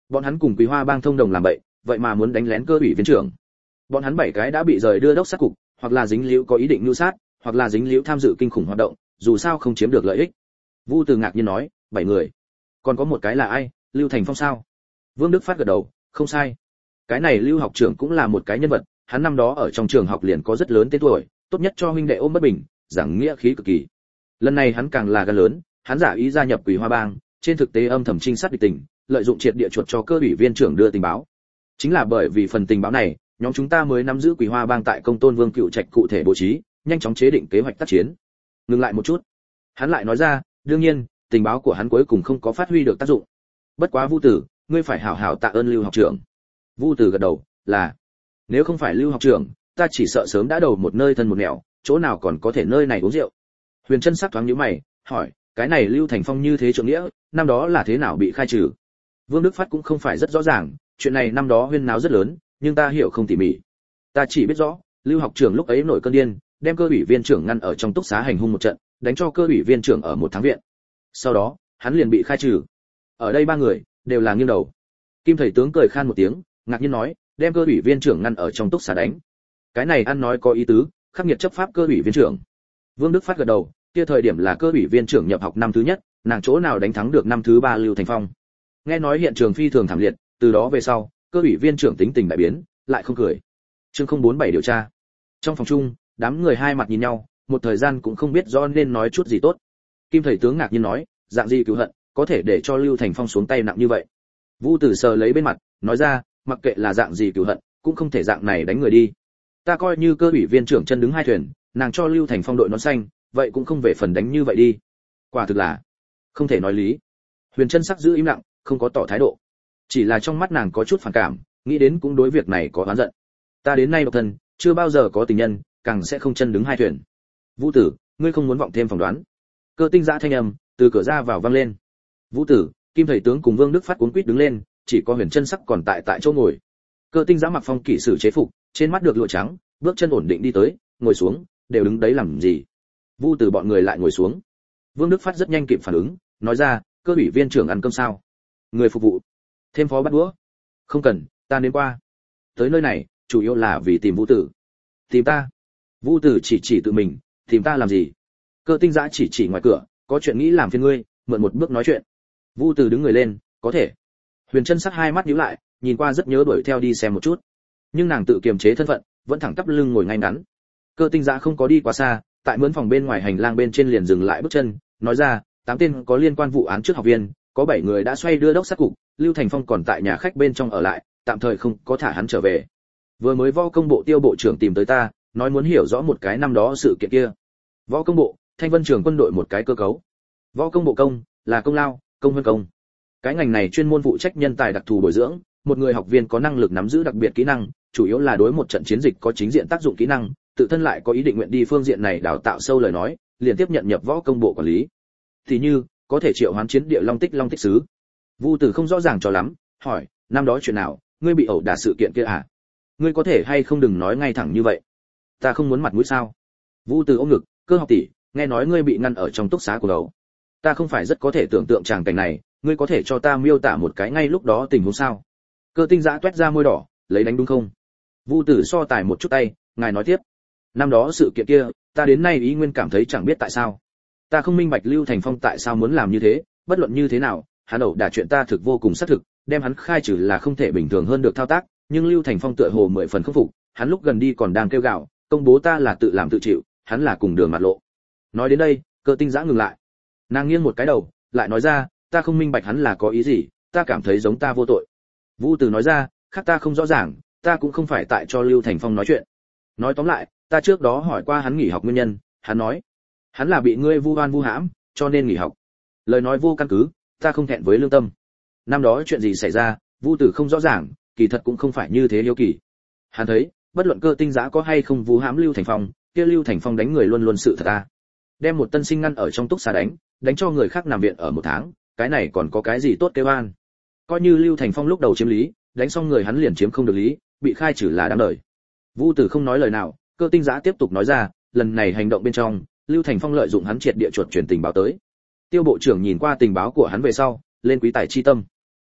Bọn hắn cùng Quý Hoa Bang thông đồng làm bậy, vậy mà muốn đánh lén cơ ủy viên trưởng. Bọn hắn bảy cái đã bị rời đưa đốc sát cục, hoặc là dính líu có ý định mưu sát, hoặc là dính líu tham dự kinh khủng hoạt động, dù sao không chiếm được lợi ích. Vu Từ ngạc nhiên nói, bảy người. Còn có một cái là ai? Lưu Thành Phong sao? Vương Đức Phát gật đầu, không sai. Cái này Lưu học trưởng cũng là một cái nhân vật, hắn năm đó ở trong trường học liền có rất lớn tên tuổi, tốt nhất cho huynh đệ ôm bất bình, giảng nghĩa khí cực kỳ. Lần này hắn càng là gan lớn, hắn giả ý gia nhập Quỷ Hoa Bang, trên thực tế âm thầm trinh sát địch tình, lợi dụng triệt địa chuột cho cơ ủy viên trưởng đưa tình báo. Chính là bởi vì phần tình báo này, nhóm chúng ta mới nắm giữ Quỷ Hoa Bang tại Công Tôn Vương Cựu Trạch cụ thể bố trí, nhanh chóng chế định kế hoạch tác chiến. Ngừng lại một chút, hắn lại nói ra, đương nhiên, tình báo của hắn cuối cùng không có phát huy được tác dụng. Bất quá Vu Tử, ngươi phải hảo hảo tạ ơn Lưu học trưởng. Vu Tử gật đầu, là, nếu không phải Lưu học trưởng, ta chỉ sợ sớm đã đầu một nơi thân một nẻo, chỗ nào còn có thể nơi này uống rượu. Huyền Chân sắc thoáng nhíu mày, hỏi, cái này Lưu Thành Phong như thế trượng nghĩa, năm đó là thế nào bị khai trừ? Vương Đức Phát cũng không phải rất rõ ràng, chuyện này năm đó huyên náo rất lớn, nhưng ta hiểu không tỉ mỉ. Ta chỉ biết rõ, Lưu học trưởng lúc ấy nổi cơn điên, đem cơ ủy viên trưởng ngăn ở trong túc xá hành hung một trận, đánh cho cơ ủy viên trưởng ở một tháng viện. Sau đó, hắn liền bị khai trừ. Ở đây ba người đều là nghiêng đầu. Kim thầy tướng cười khan một tiếng, ngạc nhiên nói, đem cơ ủy viên trưởng ngăn ở trong túc xá đánh. Cái này ăn nói có ý tứ, khắc nghiệt chấp pháp cơ ủy viên trưởng. Vương Đức Phát gật đầu, kia thời điểm là cơ ủy viên trưởng nhập học năm thứ nhất, nàng chỗ nào đánh thắng được năm thứ ba Lưu Thành Phong. Nghe nói hiện trường phi thường thảm liệt, từ đó về sau, cơ ủy viên trưởng tính tình đại biến, lại không cười. Chương không bốn bảy điều tra. Trong phòng chung, đám người hai mặt nhìn nhau, một thời gian cũng không biết rõ nên nói chút gì tốt. Kim thầy tướng ngạc nhiên nói, dạng gì cứu hận, có thể để cho Lưu Thành Phong xuống tay nặng như vậy. Vu Tử sờ lấy bên mặt, nói ra, mặc kệ là dạng gì cứu hận, cũng không thể dạng này đánh người đi. Ta coi như cơ ủy viên trưởng chân đứng hai thuyền, nàng cho Lưu Thành Phong đội nón xanh, vậy cũng không về phần đánh như vậy đi. Quả thực là không thể nói lý. Huyền Chân sắc giữ im lặng, không có tỏ thái độ. Chỉ là trong mắt nàng có chút phản cảm, nghĩ đến cũng đối việc này có oán giận. Ta đến nay độc thân, chưa bao giờ có tình nhân, càng sẽ không chân đứng hai thuyền. Vũ Tử, ngươi không muốn vọng thêm phỏng đoán. Cơ Tinh Dã thanh âm từ cửa ra vào vang lên. Vũ Tử, Kim thầy tướng cùng Vương Đức Phát cuống quýt đứng lên, chỉ có Huyền Chân sắc còn tại tại chỗ ngồi. Cơ Tinh Dã mặc phong kỵ sử chế phục, trên mắt được lụa trắng, bước chân ổn định đi tới, ngồi xuống, đều đứng đấy làm gì? Vu Tử bọn người lại ngồi xuống. Vương Đức Phát rất nhanh kịp phản ứng, nói ra, cơ ủy viên trưởng ăn cơm sao? Người phục vụ. Thêm phó bắt đũa. Không cần, ta đến qua. Tới nơi này, chủ yếu là vì tìm Vũ Tử. Tìm ta? Vũ Tử chỉ chỉ tự mình, tìm ta làm gì? Cơ Tinh Dã chỉ chỉ ngoài cửa, có chuyện nghĩ làm phiền ngươi, mượn một bước nói chuyện. Vũ Tử đứng người lên, có thể. Huyền Chân sắc hai mắt nhíu lại, nhìn qua rất nhớ đuổi theo đi xem một chút. Nhưng nàng tự kiềm chế thân phận, vẫn thẳng tắp lưng ngồi ngay ngắn. Cơ Tinh Dã không có đi quá xa, tại mướn phòng bên ngoài hành lang bên trên liền dừng lại bước chân, nói ra, tám tên có liên quan vụ án trước học viên, có bảy người đã xoay đưa đốc sát cục, Lưu Thành Phong còn tại nhà khách bên trong ở lại, tạm thời không có thả hắn trở về. Vừa mới Võ Công bộ Tiêu bộ trưởng tìm tới ta, nói muốn hiểu rõ một cái năm đó sự kiện kia. Võ Công bộ, Thanh Vân trường quân đội một cái cơ cấu. Võ Công bộ công là công lao, công hơn công. Cái ngành này chuyên môn phụ trách nhân tài đặc thù bồi dưỡng, một người học viên có năng lực nắm giữ đặc biệt kỹ năng, chủ yếu là đối một trận chiến dịch có chính diện tác dụng kỹ năng, tự thân lại có ý định nguyện đi phương diện này đào tạo sâu lời nói, liền tiếp nhận nhập Võ Công bộ quản lý. Thì như, có thể triệu hoán chiến địa long tích long tích sứ. Vu Tử không rõ ràng cho lắm, hỏi, năm đó chuyện nào, ngươi bị ẩu đả sự kiện kia à? Ngươi có thể hay không đừng nói ngay thẳng như vậy. Ta không muốn mặt mũi sao? Vu Tử ôm ngực, cơ học tỷ, nghe nói ngươi bị ngăn ở trong túc xá của đầu. Ta không phải rất có thể tưởng tượng tràng cảnh này, ngươi có thể cho ta miêu tả một cái ngay lúc đó tình huống sao? Cơ Tinh Dã toét ra môi đỏ, lấy đánh đúng không? Vu Tử so tài một chút tay, ngài nói tiếp. Năm đó sự kiện kia, ta đến nay ý nguyên cảm thấy chẳng biết tại sao. Ta không minh bạch Lưu Thành Phong tại sao muốn làm như thế, bất luận như thế nào, hắn ẩu đả chuyện ta thực vô cùng xác thực, đem hắn khai trừ là không thể bình thường hơn được thao tác, nhưng Lưu Thành Phong tựa hồ mười phần không phục, hắn lúc gần đi còn đang kêu gào, công bố ta là tự làm tự chịu, hắn là cùng đường mặt lộ. Nói đến đây, Cơ Tinh Dã ngừng lại. Nàng nghiêng một cái đầu, lại nói ra, ta không minh bạch hắn là có ý gì, ta cảm thấy giống ta vô tội. Vũ Tử nói ra, khác ta không rõ ràng, ta cũng không phải tại cho Lưu Thành Phong nói chuyện. Nói tóm lại, ta trước đó hỏi qua hắn nghỉ học nguyên nhân, hắn nói, hắn là bị ngươi vu oan vu hãm, cho nên nghỉ học. Lời nói vô căn cứ, ta không thẹn với lương tâm. Năm đó chuyện gì xảy ra, Vu Tử không rõ ràng, kỳ thật cũng không phải như thế hiếu kỳ. Hắn thấy, bất luận Cơ Tinh Dã có hay không vu hãm Lưu Thành Phong, kia Lưu Thành Phong đánh người luôn luôn sự thật ta. Đem một tân sinh ngăn ở trong túc xá đánh, đánh cho người khác nằm viện ở một tháng, cái này còn có cái gì tốt kêu oan? Coi như Lưu Thành Phong lúc đầu chiếm lý, đánh xong người hắn liền chiếm không được lý, bị khai trừ là đáng đời. Vu Tử không nói lời nào, Cơ Tinh Dã tiếp tục nói ra, lần này hành động bên trong, Lưu Thành Phong lợi dụng hắn triệt địa chuột truyền tình báo tới. Tiêu bộ trưởng nhìn qua tình báo của hắn về sau, lên quý tài chi tâm.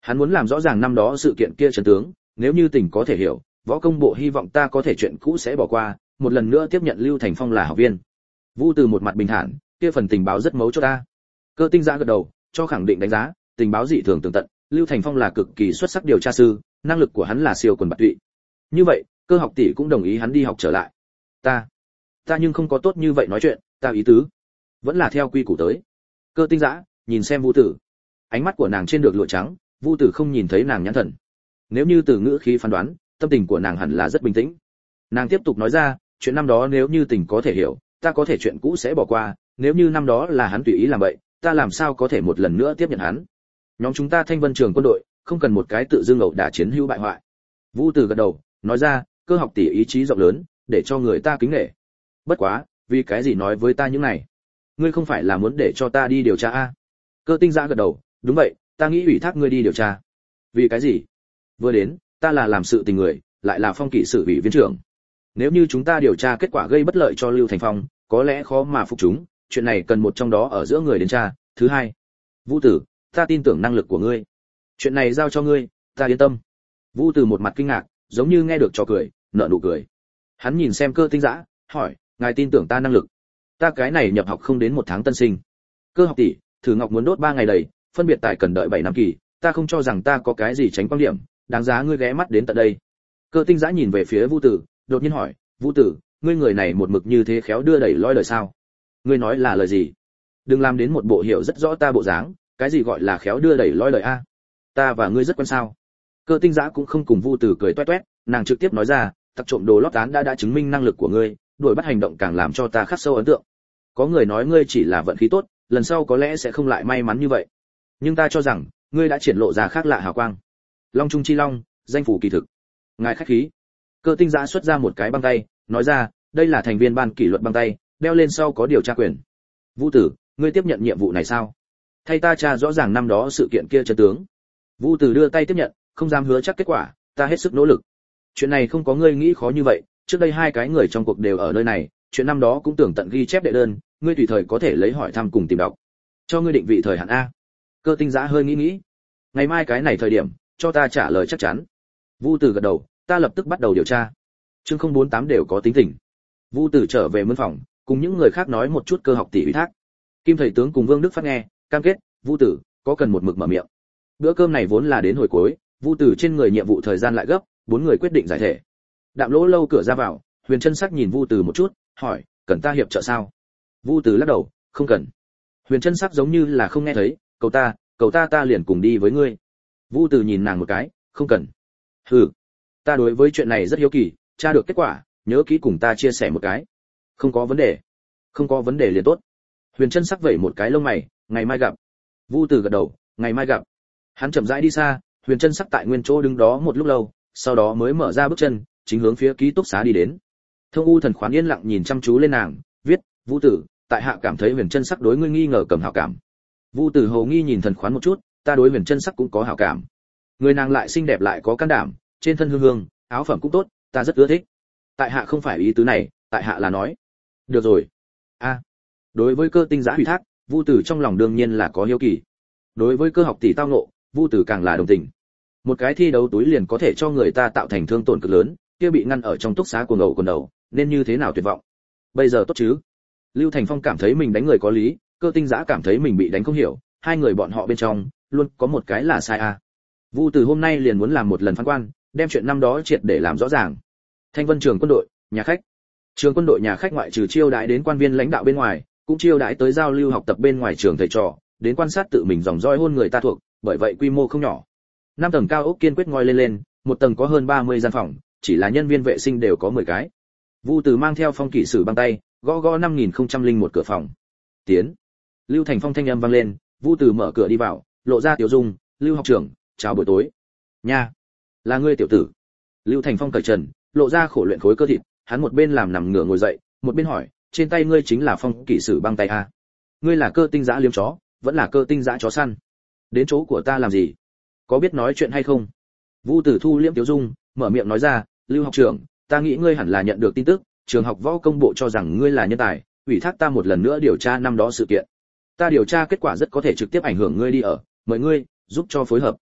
Hắn muốn làm rõ ràng năm đó sự kiện kia chân tướng, nếu như tình có thể hiểu, võ công bộ hy vọng ta có thể chuyện cũ sẽ bỏ qua, một lần nữa tiếp nhận Lưu Thành Phong là học viên. Vu Từ một mặt bình thản, kia phần tình báo rất mấu chốt ta. Cơ Tinh Giã gật đầu, cho khẳng định đánh giá, tình báo dị thường tường tận, Lưu Thành Phong là cực kỳ xuất sắc điều tra sư, năng lực của hắn là siêu quần bạt tụy. Như vậy, Cơ học tỷ cũng đồng ý hắn đi học trở lại. Ta, ta nhưng không có tốt như vậy nói chuyện, ta ý tứ vẫn là theo quy củ tới. Cơ Tinh Giã nhìn xem Vu Tử, ánh mắt của nàng trên được lụa trắng, Vu Tử không nhìn thấy nàng nhãn thần. Nếu như từ ngữ khí phán đoán, tâm tình của nàng hẳn là rất bình tĩnh. Nàng tiếp tục nói ra, chuyện năm đó nếu như tình có thể hiểu, ta có thể chuyện cũ sẽ bỏ qua, nếu như năm đó là hắn tùy ý làm vậy, ta làm sao có thể một lần nữa tiếp nhận hắn. Nhóm chúng ta Thanh Vân Trường quân đội, không cần một cái tự dưng ẩu đả chiến hữu bại hoại. Vu Tử gật đầu, nói ra, Cơ học tỷ ý chí rộng lớn, để cho người ta kính nể. Bất quá, vì cái gì nói với ta những này? Ngươi không phải là muốn để cho ta đi điều tra a? Cơ Tinh Giã gật đầu, đúng vậy, ta nghĩ ủy thác ngươi đi điều tra. Vì cái gì? Vừa đến, ta là làm sự tình người, lại là phong kỵ sử ủy viên trưởng. Nếu như chúng ta điều tra kết quả gây bất lợi cho Lưu Thành Phong, có lẽ khó mà phục chúng, chuyện này cần một trong đó ở giữa người đến tra. Thứ hai, Vu Tử, ta tin tưởng năng lực của ngươi. Chuyện này giao cho ngươi, ta yên tâm. Vu Tử một mặt kinh ngạc, giống như nghe được trò cười, nở nụ cười. Hắn nhìn xem Cơ Tinh Giã, hỏi, ngài tin tưởng ta năng lực? Ta cái này nhập học không đến một tháng tân sinh. Cơ học tỷ, thử ngọc muốn đốt ba ngày đầy, phân biệt tại cần đợi bảy năm kỳ, ta không cho rằng ta có cái gì tránh quan điểm, đáng giá ngươi ghé mắt đến tận đây. Cơ Tinh Giã nhìn về phía Vu Tử, đột nhiên hỏi, Vu Tử, ngươi người này một mực như thế khéo đưa đẩy loi lời sao? Ngươi nói là lời gì? Đừng làm đến một bộ hiểu rất rõ ta bộ dáng, cái gì gọi là khéo đưa đẩy loi lời a? Ta và ngươi rất quen sao? Cơ Tinh Giã cũng không cùng Vu Tử cười toét toét, nàng trực tiếp nói ra, tặc trộm đồ lót án đã đã chứng minh năng lực của ngươi, đuổi bắt hành động càng làm cho ta khắc sâu ấn tượng. Có người nói ngươi chỉ là vận khí tốt, lần sau có lẽ sẽ không lại may mắn như vậy. Nhưng ta cho rằng, ngươi đã triển lộ ra khác lạ hào quang. Long Trung Chi Long, danh phủ kỳ thực. Ngài khách khí. Cơ Tinh Giã xuất ra một cái băng tay, nói ra, đây là thành viên ban kỷ luật băng tay, đeo lên sau có điều tra quyền. Vu Tử, ngươi tiếp nhận nhiệm vụ này sao? Thay ta tra rõ ràng năm đó sự kiện kia chân tướng. Vu Tử đưa tay tiếp nhận, không dám hứa chắc kết quả, ta hết sức nỗ lực. Chuyện này không có ngươi nghĩ khó như vậy, trước đây hai cái người trong cuộc đều ở nơi này, chuyện năm đó cũng tưởng tận ghi chép đệ đơn, ngươi tùy thời có thể lấy hỏi thăm cùng tìm đọc. Cho ngươi định vị thời hạn a. Cơ Tinh Giã hơi nghĩ nghĩ. Ngày mai cái này thời điểm, cho ta trả lời chắc chắn. Vu Tử gật đầu, ta lập tức bắt đầu điều tra. Chương không bốn tám đều có tính tình. Vu Tử trở về mân phòng, cùng những người khác nói một chút Cơ học tỷ ủy thác. Kim thầy tướng cùng Vương Đức Phát nghe, cam kết, Vu Tử có cần một mực mở miệng. Bữa cơm này vốn là đến hồi cuối, Vu Tử trên người nhiệm vụ thời gian lại gấp, bốn người quyết định giải thể. Đạm Lỗ lâu cửa ra vào, Huyền Chân Sắc nhìn Vu Tử một chút, hỏi, cần ta hiệp trợ sao? Vu Tử lắc đầu, không cần. Huyền Chân Sắc giống như là không nghe thấy, cầu ta, cầu ta ta liền cùng đi với ngươi. Vu Tử nhìn nàng một cái, không cần. Hừ, ta đối với chuyện này rất hiếu kỳ, tra được kết quả, nhớ kỹ cùng ta chia sẻ một cái. Không có vấn đề. Không có vấn đề liền tốt. Huyền Chân Sắc vẩy một cái lông mày, ngày mai gặp. Vu Tử gật đầu, ngày mai gặp. Hắn chậm rãi đi xa, Huyền Chân Sắc tại nguyên chỗ đứng đó một lúc lâu, sau đó mới mở ra bước chân, chính hướng phía ký túc xá đi đến. Thông U Thần Khoán yên lặng nhìn chăm chú lên nàng, viết, Vu Tử, tại hạ cảm thấy Huyền Chân Sắc đối ngươi nghi ngờ cầm hảo cảm. Vu Tử hầu nghi nhìn Thần Khoán một chút, ta đối Huyền Chân Sắc cũng có hảo cảm. Người nàng lại xinh đẹp lại có can đảm, trên thân hương hương, áo phẩm cũng tốt, ta rất ưa thích. Tại hạ không phải ý tứ này, tại hạ là nói. Được rồi. A. Đối với Cơ Tinh Giã ủy thác, Vu Tử trong lòng đương nhiên là có hiếu kỳ. Đối với Cơ học tỷ tao ngộ, Vu Tử càng là đồng tình. Một cái thi đấu túi liền có thể cho người ta tạo thành thương tổn cực lớn, kia bị ngăn ở trong túc xá của ngầu quần đầu, nên như thế nào tuyệt vọng. Bây giờ tốt chứ? Lưu Thành Phong cảm thấy mình đánh người có lý, Cơ Tinh Giã cảm thấy mình bị đánh không hiểu, hai người bọn họ bên trong luôn có một cái là sai a. Vu Từ hôm nay liền muốn làm một lần phán quan, đem chuyện năm đó triệt để làm rõ ràng. Thanh Vân Trường quân đội, nhà khách. Trường quân đội nhà khách ngoại trừ chiêu đãi đến quan viên lãnh đạo bên ngoài, cũng chiêu đãi tới giao lưu học tập bên ngoài trường thầy trò, đến quan sát tự mình dòng dõi hôn người ta thuộc, bởi vậy quy mô không nhỏ. Năm tầng cao ốc kiên quyết ngoi lên lên, một tầng có hơn ba mươi gian phòng, chỉ là nhân viên vệ sinh đều có mười cái. Vu Từ mang theo phong kỵ sử băng tay, gõ gõ năm nghìn không trăm lẻ một cửa phòng. Tiến. Lưu Thành Phong thanh âm vang lên, Vu Từ mở cửa đi vào, lộ ra tiểu dung, Lưu học trưởng, chào buổi tối. Nha, là ngươi tiểu tử. Lưu Thành Phong cởi trần, lộ ra khổ luyện khối cơ thịt, hắn một bên làm nằm ngửa ngồi dậy, một bên hỏi, trên tay ngươi chính là phong kỵ sử băng tay a? Ngươi là Cơ Tinh Giã liếm chó, vẫn là Cơ Tinh Giã chó săn? Đến chỗ của ta làm gì? Có biết nói chuyện hay không? Vu Tử thu liễm tiểu dung, mở miệng nói ra, Lưu học trưởng, ta nghĩ ngươi hẳn là nhận được tin tức, trường học võ công bộ cho rằng ngươi là nhân tài, ủy thác ta một lần nữa điều tra năm đó sự kiện. Ta điều tra kết quả rất có thể trực tiếp ảnh hưởng ngươi đi ở, mời ngươi giúp cho phối hợp.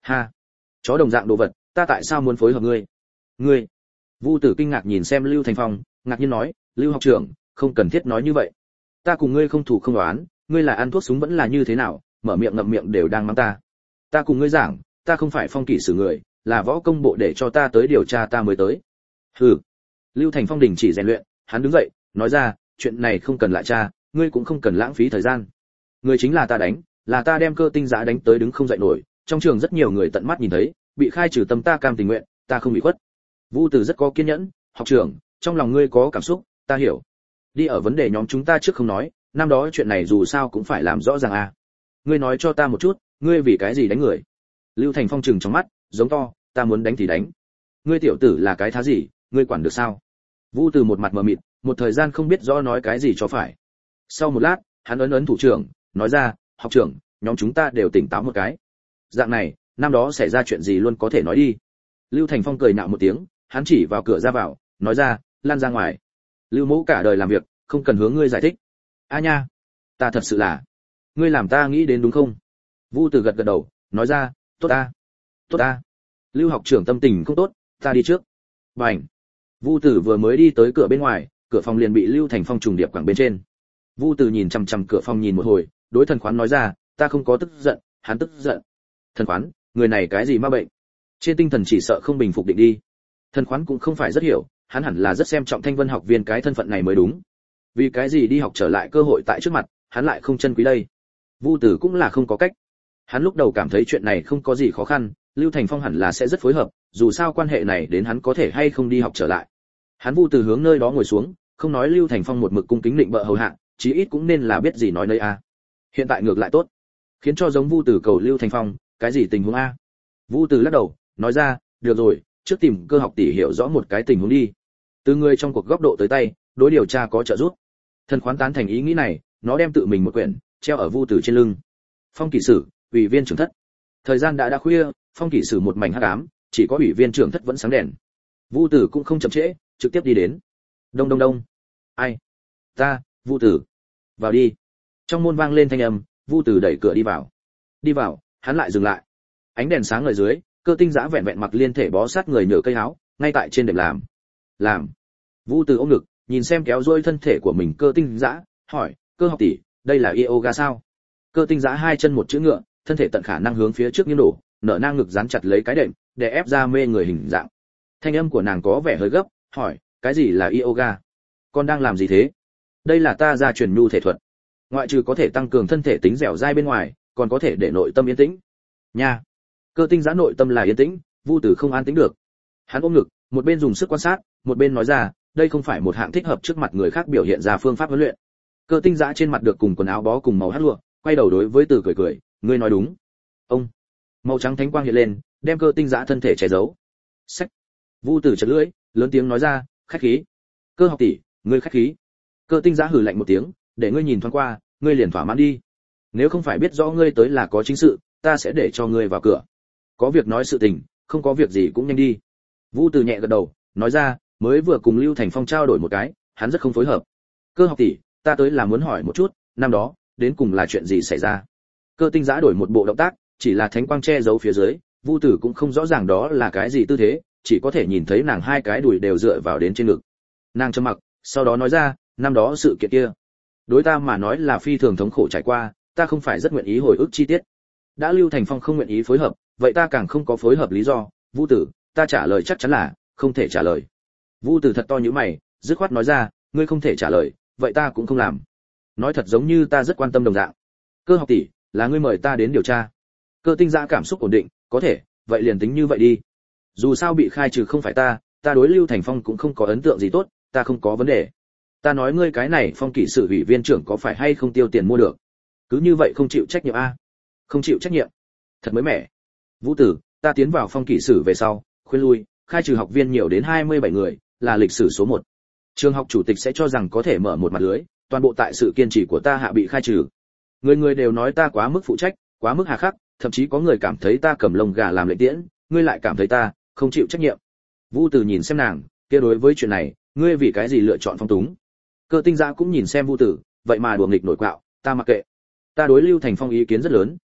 Ha, chó đồng dạng đồ vật, ta tại sao muốn phối hợp ngươi? Ngươi? Vu Tử kinh ngạc nhìn xem Lưu Thành Phong, ngạc nhiên nói, Lưu học trưởng, không cần thiết nói như vậy. Ta cùng ngươi không thủ không đoán, ngươi là ăn thuốc súng vẫn là như thế nào, mở miệng ngậm miệng đều đang mắng ta. Ta cùng ngươi giảng, ta không phải phong kỷ sử người, là võ công bộ để cho ta tới điều tra ta mới tới. Hừ. Lưu Thành Phong đình chỉ rèn luyện, hắn đứng dậy, nói ra, chuyện này không cần lại tra, ngươi cũng không cần lãng phí thời gian. Người chính là ta đánh, là ta đem Cơ Tinh Giã đánh tới đứng không dậy nổi, trong trường rất nhiều người tận mắt nhìn thấy, bị khai trừ tâm ta cam tình nguyện, ta không bị khuất. Vu Tử rất có kiên nhẫn, học trưởng, trong lòng ngươi có cảm xúc, ta hiểu. Đi ở vấn đề nhóm chúng ta trước không nói, năm đó chuyện này dù sao cũng phải làm rõ ràng à. Ngươi nói cho ta một chút, ngươi vì cái gì đánh người? Lưu Thành Phong trừng trong mắt, giống to, ta muốn đánh thì đánh. Ngươi tiểu tử là cái thá gì, ngươi quản được sao? Vu Tử một mặt mờ mịt, một thời gian không biết rõ nói cái gì cho phải. Sau một lát, hắn ấn ấn thủ trưởng, nói ra, học trưởng, nhóm chúng ta đều tỉnh táo một cái. Dạng này, năm đó xảy ra chuyện gì luôn có thể nói đi. Lưu Thành Phong cười nạo một tiếng, hắn chỉ vào cửa ra vào, nói ra, lan ra ngoài. Lưu Mẫu cả đời làm việc, không cần hướng ngươi giải thích. A nha, ta thật sự là, ngươi làm ta nghĩ đến đúng không? Vu Tử gật gật đầu, nói ra, tốt a, tốt a. Lưu học trưởng tâm tình không tốt, ta đi trước. Bảnh. Vu Tử vừa mới đi tới cửa bên ngoài, cửa phòng liền bị Lưu Thành Phong trùng điệp quẳng bên trên. Vu Tử nhìn chằm chằm cửa phòng nhìn một hồi, đối Thần Khoán nói ra, ta không có tức giận, hắn tức giận. Thần Khoán, người này cái gì ma bệnh? Trên tinh thần chỉ sợ không bình phục định đi. Thần Khoán cũng không phải rất hiểu, hắn hẳn là rất xem trọng Thanh Vân học viên cái thân phận này mới đúng. Vì cái gì đi học trở lại cơ hội tại trước mặt, hắn lại không chân quý đây? Vu Tử cũng là không có cách. Hắn lúc đầu cảm thấy chuyện này không có gì khó khăn, Lưu Thành Phong hẳn là sẽ rất phối hợp, dù sao quan hệ này đến hắn có thể hay không đi học trở lại. Hắn Vu Tử hướng nơi đó ngồi xuống, không nói Lưu Thành Phong một mực cung kính định bợ hầu hạ, chí ít cũng nên là biết gì nói nơi a. Hiện tại ngược lại tốt, khiến cho giống Vu Tử cầu Lưu Thành Phong, cái gì tình huống a? Vu Tử lắc đầu, nói ra, được rồi, trước tìm Cơ học tỷ hiểu rõ một cái tình huống đi. Từ người trong cuộc góc độ tới tay, đối điều tra có trợ giúp. Thần Khoán tán thành ý nghĩ này, nó đem tự mình một quyển treo ở Vu Tử trên lưng. Phong kỷ sử, ủy viên trưởng thất. Thời gian đã đã khuya, phong kỷ sử một mảnh hắc ám, chỉ có ủy viên trưởng thất vẫn sáng đèn. Vu Tử cũng không chậm trễ, trực tiếp đi đến. Đông đông đông. Ai? Ta, Vu Tử. Vào đi. Trong môn vang lên thanh âm, Vu Tử đẩy cửa đi vào. Đi vào, hắn lại dừng lại. Ánh đèn sáng ở dưới, Cơ Tinh Giã vẹn vẹn mặc liên thể bó sát người nhựa cây áo, ngay tại trên đệm làm. Làm. Vu Tử ôm ngực, nhìn xem kéo duỗi thân thể của mình Cơ Tinh Giã, hỏi, Cơ học tỷ, đây là yoga sao? Cơ Tinh Giã hai chân một chữ ngựa, thân thể tận khả năng hướng phía trước nghiêng đổ, nở nang ngực dán chặt lấy cái đệm, để ép ra mê người hình dạng. Thanh âm của nàng có vẻ hơi gấp, hỏi, cái gì là yoga? Con đang làm gì thế? Đây là ta gia truyền nhu thể thuật. Ngoại trừ có thể tăng cường thân thể tính dẻo dai bên ngoài, còn có thể để nội tâm yên tĩnh. Nha. Cơ Tinh Giã nội tâm là yên tĩnh, Vu Tử không an tĩnh được. Hắn ôm ngực, một bên dùng sức quan sát, một bên nói ra, đây không phải một hạng thích hợp trước mặt người khác biểu hiện ra phương pháp huấn luyện. Cơ Tinh Giã trên mặt được cùng quần áo bó cùng màu hắc lụa, quay đầu đối với Từ cười cười, ngươi nói đúng. Ông. Màu trắng thánh quang hiện lên, đem Cơ Tinh Giã thân thể che giấu. Sách. Vu Tử chật lưỡi, lớn tiếng nói ra, khách khí. Cơ học tỷ, ngươi khách khí. Cơ Tinh Giã hừ lạnh một tiếng, để ngươi nhìn thoáng qua, ngươi liền thỏa mãn đi. Nếu không phải biết rõ ngươi tới là có chính sự, ta sẽ để cho ngươi vào cửa. Có việc nói sự tình, không có việc gì cũng nhanh đi. Vu Tử nhẹ gật đầu, nói ra, mới vừa cùng Lưu Thành Phong trao đổi một cái, hắn rất không phối hợp. Cơ học tỷ, ta tới là muốn hỏi một chút, năm đó, đến cùng là chuyện gì xảy ra? Cơ Tinh Giã đổi một bộ động tác, chỉ là thánh quang che giấu phía dưới, Vu Tử cũng không rõ ràng đó là cái gì tư thế, chỉ có thể nhìn thấy nàng hai cái đùi đều dựa vào đến trên ngực. Nàng trầm mặc, sau đó nói ra, năm đó sự kiện kia, đối ta mà nói là phi thường thống khổ trải qua, ta không phải rất nguyện ý hồi ức chi tiết. Đã Lưu Thành Phong không nguyện ý phối hợp, vậy ta càng không có phối hợp lý do. Vu Tử, ta trả lời chắc chắn là không thể trả lời. Vu Tử thật to nhíu mày, dứt khoát nói ra, ngươi không thể trả lời, vậy ta cũng không làm. Nói thật giống như ta rất quan tâm đồng dạng. Cơ học tỷ, là ngươi mời ta đến điều tra. Cơ Tinh Giã cảm xúc ổn định, có thể, vậy liền tính như vậy đi. Dù sao bị khai trừ không phải ta, ta đối Lưu Thành Phong cũng không có ấn tượng gì tốt, ta không có vấn đề. Ta nói ngươi cái này phong kỷ sử ủy viên trưởng có phải hay không tiêu tiền mua được? Cứ như vậy không chịu trách nhiệm a? Không chịu trách nhiệm? Thật mới mẻ. Vũ Tử, ta tiến vào phong kỷ sử về sau, khuyên lui, khai trừ học viên nhiều đến hai mươi bảy người, là lịch sử số một. Trường học chủ tịch sẽ cho rằng có thể mở một mặt lưới, toàn bộ tại sự kiên trì của ta hạ bị khai trừ. Người người đều nói ta quá mức phụ trách, quá mức hà khắc, thậm chí có người cảm thấy ta cầm lông gà làm lệnh tiễn, ngươi lại cảm thấy ta không chịu trách nhiệm. Vũ Tử nhìn xem nàng, kia đối với chuyện này, ngươi vì cái gì lựa chọn phong túng? Cơ Tinh Giã cũng nhìn xem Vũ Tử, vậy mà đùa nghịch nổi quạo, ta mặc kệ. Ta đối Lưu Thành Phong ý kiến rất lớn,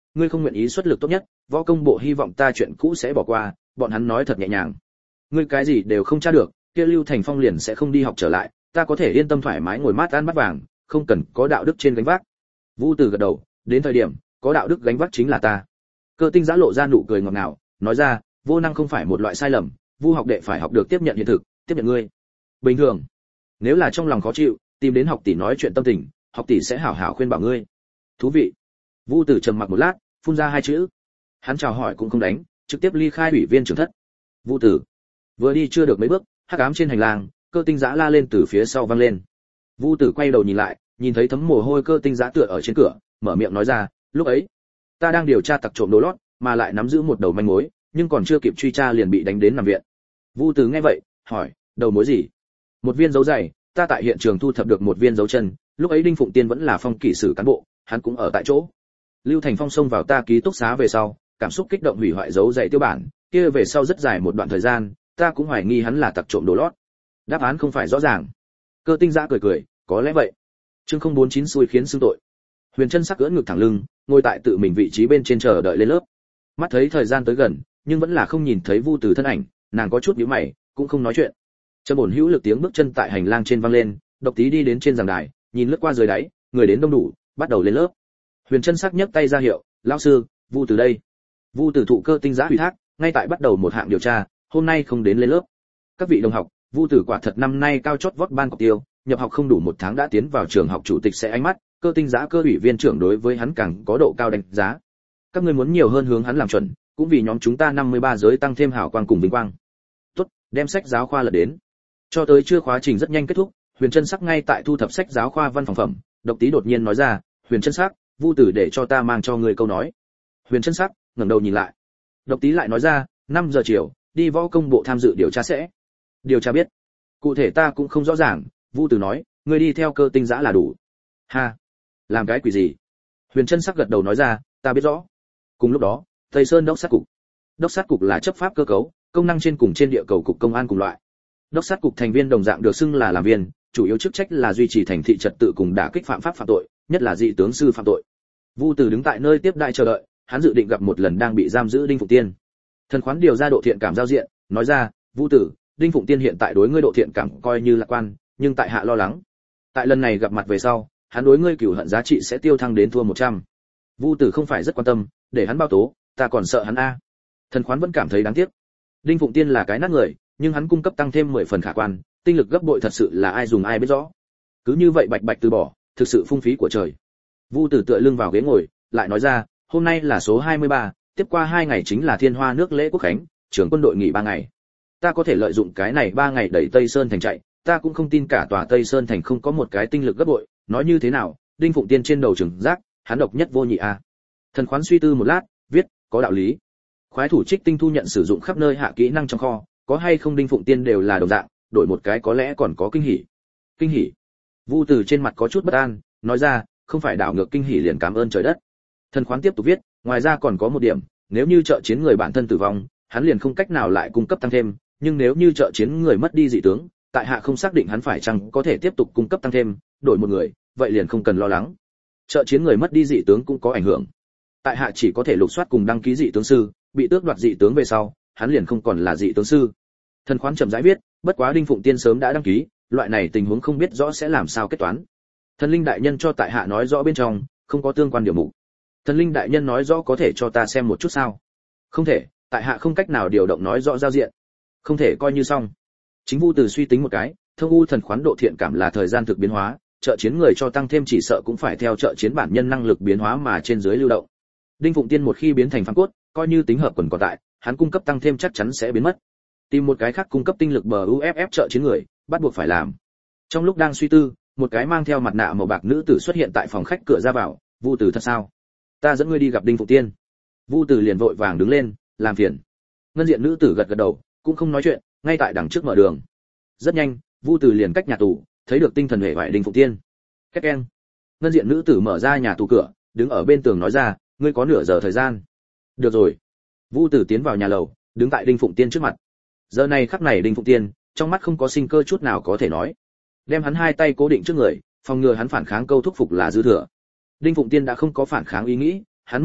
ngươi không nguyện ý xuất lực tốt nhất, võ công bộ hy vọng ta chuyện cũ sẽ bỏ qua, bọn hắn nói thật nhẹ nhàng. Ngươi cái gì đều không tra được, kia Lưu Thành Phong liền sẽ không đi học trở lại, ta có thể yên tâm thoải mái ngồi mát ăn bát vàng, không cần có đạo đức trên gánh vác. Vu Từ gật đầu, đến thời điểm, có đạo đức gánh vác chính là ta. Cơ Tinh Giã lộ ra nụ cười ngọt ngào, nói ra, vô năng không phải một loại sai lầm, Vu học đệ phải học được tiếp nhận hiện thực, tiếp nhận ngươi. Bình thường, nếu là trong lòng khó chịu, tìm đến học tỷ nói chuyện tâm tình, học tỷ sẽ hảo hảo khuyên bảo ngươi. Thú vị. Vu Tử trầm mặc một lát, phun ra hai chữ. Hắn chào hỏi cũng không đánh, trực tiếp ly khai ủy viên trưởng thất. Vu Tử vừa đi chưa được mấy bước, hắc ám trên hành lang, Cơ Tinh Giã la lên từ phía sau vang lên. Vu Tử quay đầu nhìn lại, nhìn thấy thấm mồ hôi Cơ Tinh Giã tựa ở trên cửa, mở miệng nói ra, lúc ấy, ta đang điều tra tặc trộm đồ lót, mà lại nắm giữ một đầu manh mối, nhưng còn chưa kịp truy tra liền bị đánh đến nằm viện. Vu Tử nghe vậy, hỏi, đầu mối gì? Một viên dấu giày, ta tại hiện trường thu thập được một viên dấu chân, lúc ấy Đinh Phụng Tiên vẫn là phong kỵ sử cán bộ, hắn cũng ở tại chỗ. Lưu Thành Phong xông vào ta ký túc xá về sau, cảm xúc kích động hủy hoại dấu giày tiêu bản, kia về sau rất dài một đoạn thời gian, ta cũng hoài nghi hắn là tặc trộm đồ lót. Đáp án không phải rõ ràng. Cơ Tinh Giã cười cười, có lẽ vậy. Chương không bốn chín xui khiến xưng tội. Huyền Chân Sắc ưỡn ngực thẳng lưng, ngồi tại tự mình vị trí bên trên chờ đợi lên lớp. Mắt thấy thời gian tới gần, nhưng vẫn là không nhìn thấy Vu Từ thân ảnh, nàng có chút nhíu mày, cũng không nói chuyện. Trầm ổn hữu lực tiếng bước chân tại hành lang trên vang lên, Độc Tí đi đến trên giảng đài, nhìn lướt qua dưới đáy, người đến đông đủ, bắt đầu lên lớp. Huyền Chân Sắc nhấc tay ra hiệu, "Lão sư, Vu Từ đây." Vu Từ thụ Cơ Tinh Giã ủy thác, ngay tại bắt đầu một hạng điều tra, hôm nay không đến lên lớp. Các vị đồng học, Vu Từ quả thật năm nay cao chót vót ban cọc tiêu, nhập học không đủ một tháng đã tiến vào trường học chủ tịch sẽ ánh mắt, Cơ Tinh Giã cơ ủy viên trưởng đối với hắn càng có độ cao đánh giá. Các ngươi muốn nhiều hơn hướng hắn làm chuẩn, cũng vì nhóm chúng ta năm mươi ba giới tăng thêm hào quang cùng vinh quang. Tốt, đem sách giáo khoa lật đến. Cho tới trưa khóa trình rất nhanh kết thúc, Huyền Chân Sắc ngay tại thu thập sách giáo khoa văn phòng phẩm, Độc Tí đột nhiên nói ra, "Huyền Chân Sắc, Vu Tử để cho ta mang cho ngươi câu nói." Huyền Chân Sắc ngẩng đầu nhìn lại. Độc Tí lại nói ra, năm giờ chiều, đi võ công bộ tham dự điều tra sẽ. Điều tra biết. Cụ thể ta cũng không rõ ràng, Vu Tử nói, ngươi đi theo Cơ Tinh Giã là đủ. Ha, làm cái quỷ gì? Huyền Chân Sắc gật đầu nói ra, ta biết rõ. Cùng lúc đó, Tây Sơn đốc sát cục. Đốc sát cục là chấp pháp cơ cấu, công năng trên cùng trên địa cầu cục công an cùng loại. Đốc sát cục thành viên đồng dạng được xưng là làm viên, chủ yếu chức trách là duy trì thành thị trật tự cùng đả kích phạm pháp phạm tội, nhất là dị tướng sư phạm tội. Vu Tử đứng tại nơi tiếp đại chờ đợi, hắn dự định gặp một lần đang bị giam giữ Đinh Phụng Tiên. Thần khoán điều ra độ thiện cảm giao diện, nói ra, Vu Tử, Đinh Phụng Tiên hiện tại đối ngươi độ thiện cảm coi như lạc quan, nhưng tại hạ lo lắng. Tại lần này gặp mặt về sau, hắn đối ngươi cửu hận giá trị sẽ tiêu thăng đến thua một trăm. Vu Tử không phải rất quan tâm, để hắn bao tố, ta còn sợ hắn a. Thần khoán vẫn cảm thấy đáng tiếc. Đinh Phụng Tiên là cái nát người, nhưng hắn cung cấp tăng thêm mười phần khả quan, tinh lực gấp bội thật sự là ai dùng ai biết rõ. Cứ như vậy bạch bạch từ bỏ, thực sự phung phí của trời. Vu Tử tựa lưng vào ghế ngồi, lại nói ra, hôm nay là số hai mươi ba, tiếp qua hai ngày chính là Thiên Hoa nước lễ quốc khánh, trưởng quân đội nghỉ ba ngày. Ta có thể lợi dụng cái này ba ngày đẩy Tây Sơn thành chạy, ta cũng không tin cả tòa Tây Sơn thành không có một cái tinh lực gấp bội, nói như thế nào, Đinh Phụng Tiên trên đầu trường giác, hắn độc nhất vô nhị a. À. Thần khoán suy tư một lát, viết, có đạo lý. Khoái thủ trích tinh thu nhận sử dụng khắp nơi hạ kỹ năng trong kho, có hay không Đinh Phụng Tiên đều là đồng dạng, đổi một cái có lẽ còn có kinh hỉ. Kinh hỉ. Vu Từ trên mặt có chút bất an, nói ra, không phải đảo ngược kinh hỉ liền cảm ơn trời đất. Thần khoán tiếp tục viết, ngoài ra còn có một điểm, nếu như trợ chiến người bản thân tử vong, hắn liền không cách nào lại cung cấp tăng thêm, nhưng nếu như trợ chiến người mất đi dị tướng, tại hạ không xác định hắn phải chăng có thể tiếp tục cung cấp tăng thêm, đổi một người, vậy liền không cần lo lắng. Trợ chiến người mất đi dị tướng cũng có ảnh hưởng. Tại hạ chỉ có thể lục soát cùng đăng ký dị tướng sư, bị tước đoạt dị tướng về sau, hắn liền không còn là dị tướng sư. Thần khoán chậm rãi viết, bất quá Đinh Phụng Tiên sớm đã đăng ký, loại này tình huống không biết rõ sẽ làm sao kết toán. Thần linh đại nhân cho tại hạ nói rõ bên trong, không có tương quan điều mục. Thần linh đại nhân nói rõ có thể cho ta xem một chút sao? Không thể, tại hạ không cách nào điều động nói rõ giao diện. Không thể coi như xong. Chính Vu Từ suy tính một cái, thông u thần khoán độ thiện cảm là thời gian thực biến hóa, trợ chiến người cho tăng thêm chỉ sợ cũng phải theo trợ chiến bản nhân năng lực biến hóa mà trên dưới lưu động. Đinh Phụng Tiên một khi biến thành phàm cốt, coi như tính hợp quần còn tại, hắn cung cấp tăng thêm chắc chắn sẽ biến mất. Tìm một cái khác cung cấp tinh lực bờ u ép ép trợ chiến người, bắt buộc phải làm. Trong lúc đang suy tư, một cái mang theo mặt nạ màu bạc nữ tử xuất hiện tại phòng khách cửa ra vào, Vu Từ thật sao? Ta dẫn ngươi đi gặp Đinh Phụng Tiên. Vu Từ liền vội vàng đứng lên, làm phiền. Ngân diện nữ tử gật gật đầu, cũng không nói chuyện, ngay tại đằng trước mở đường. Rất nhanh, Vu Từ liền cách nhà tù, thấy được tinh thần hệ vải Đinh Phụng Tiên. Két keng. Ngân diện nữ tử mở ra nhà tù cửa, đứng ở bên tường nói ra, ngươi có nửa giờ thời gian. Được rồi. Vu Từ tiến vào nhà lầu, đứng tại Đinh Phụng Tiên trước mặt. Giờ này khắc này Đinh Phụng Tiên, trong mắt không có sinh cơ chút nào có thể nói. Đem hắn hai tay cố định trước người, phòng ngừa hắn phản kháng câu thúc phục là dư thừa. Đinh Phụng Tiên đã không có phản kháng ý nghĩ, hắn mờ mịt,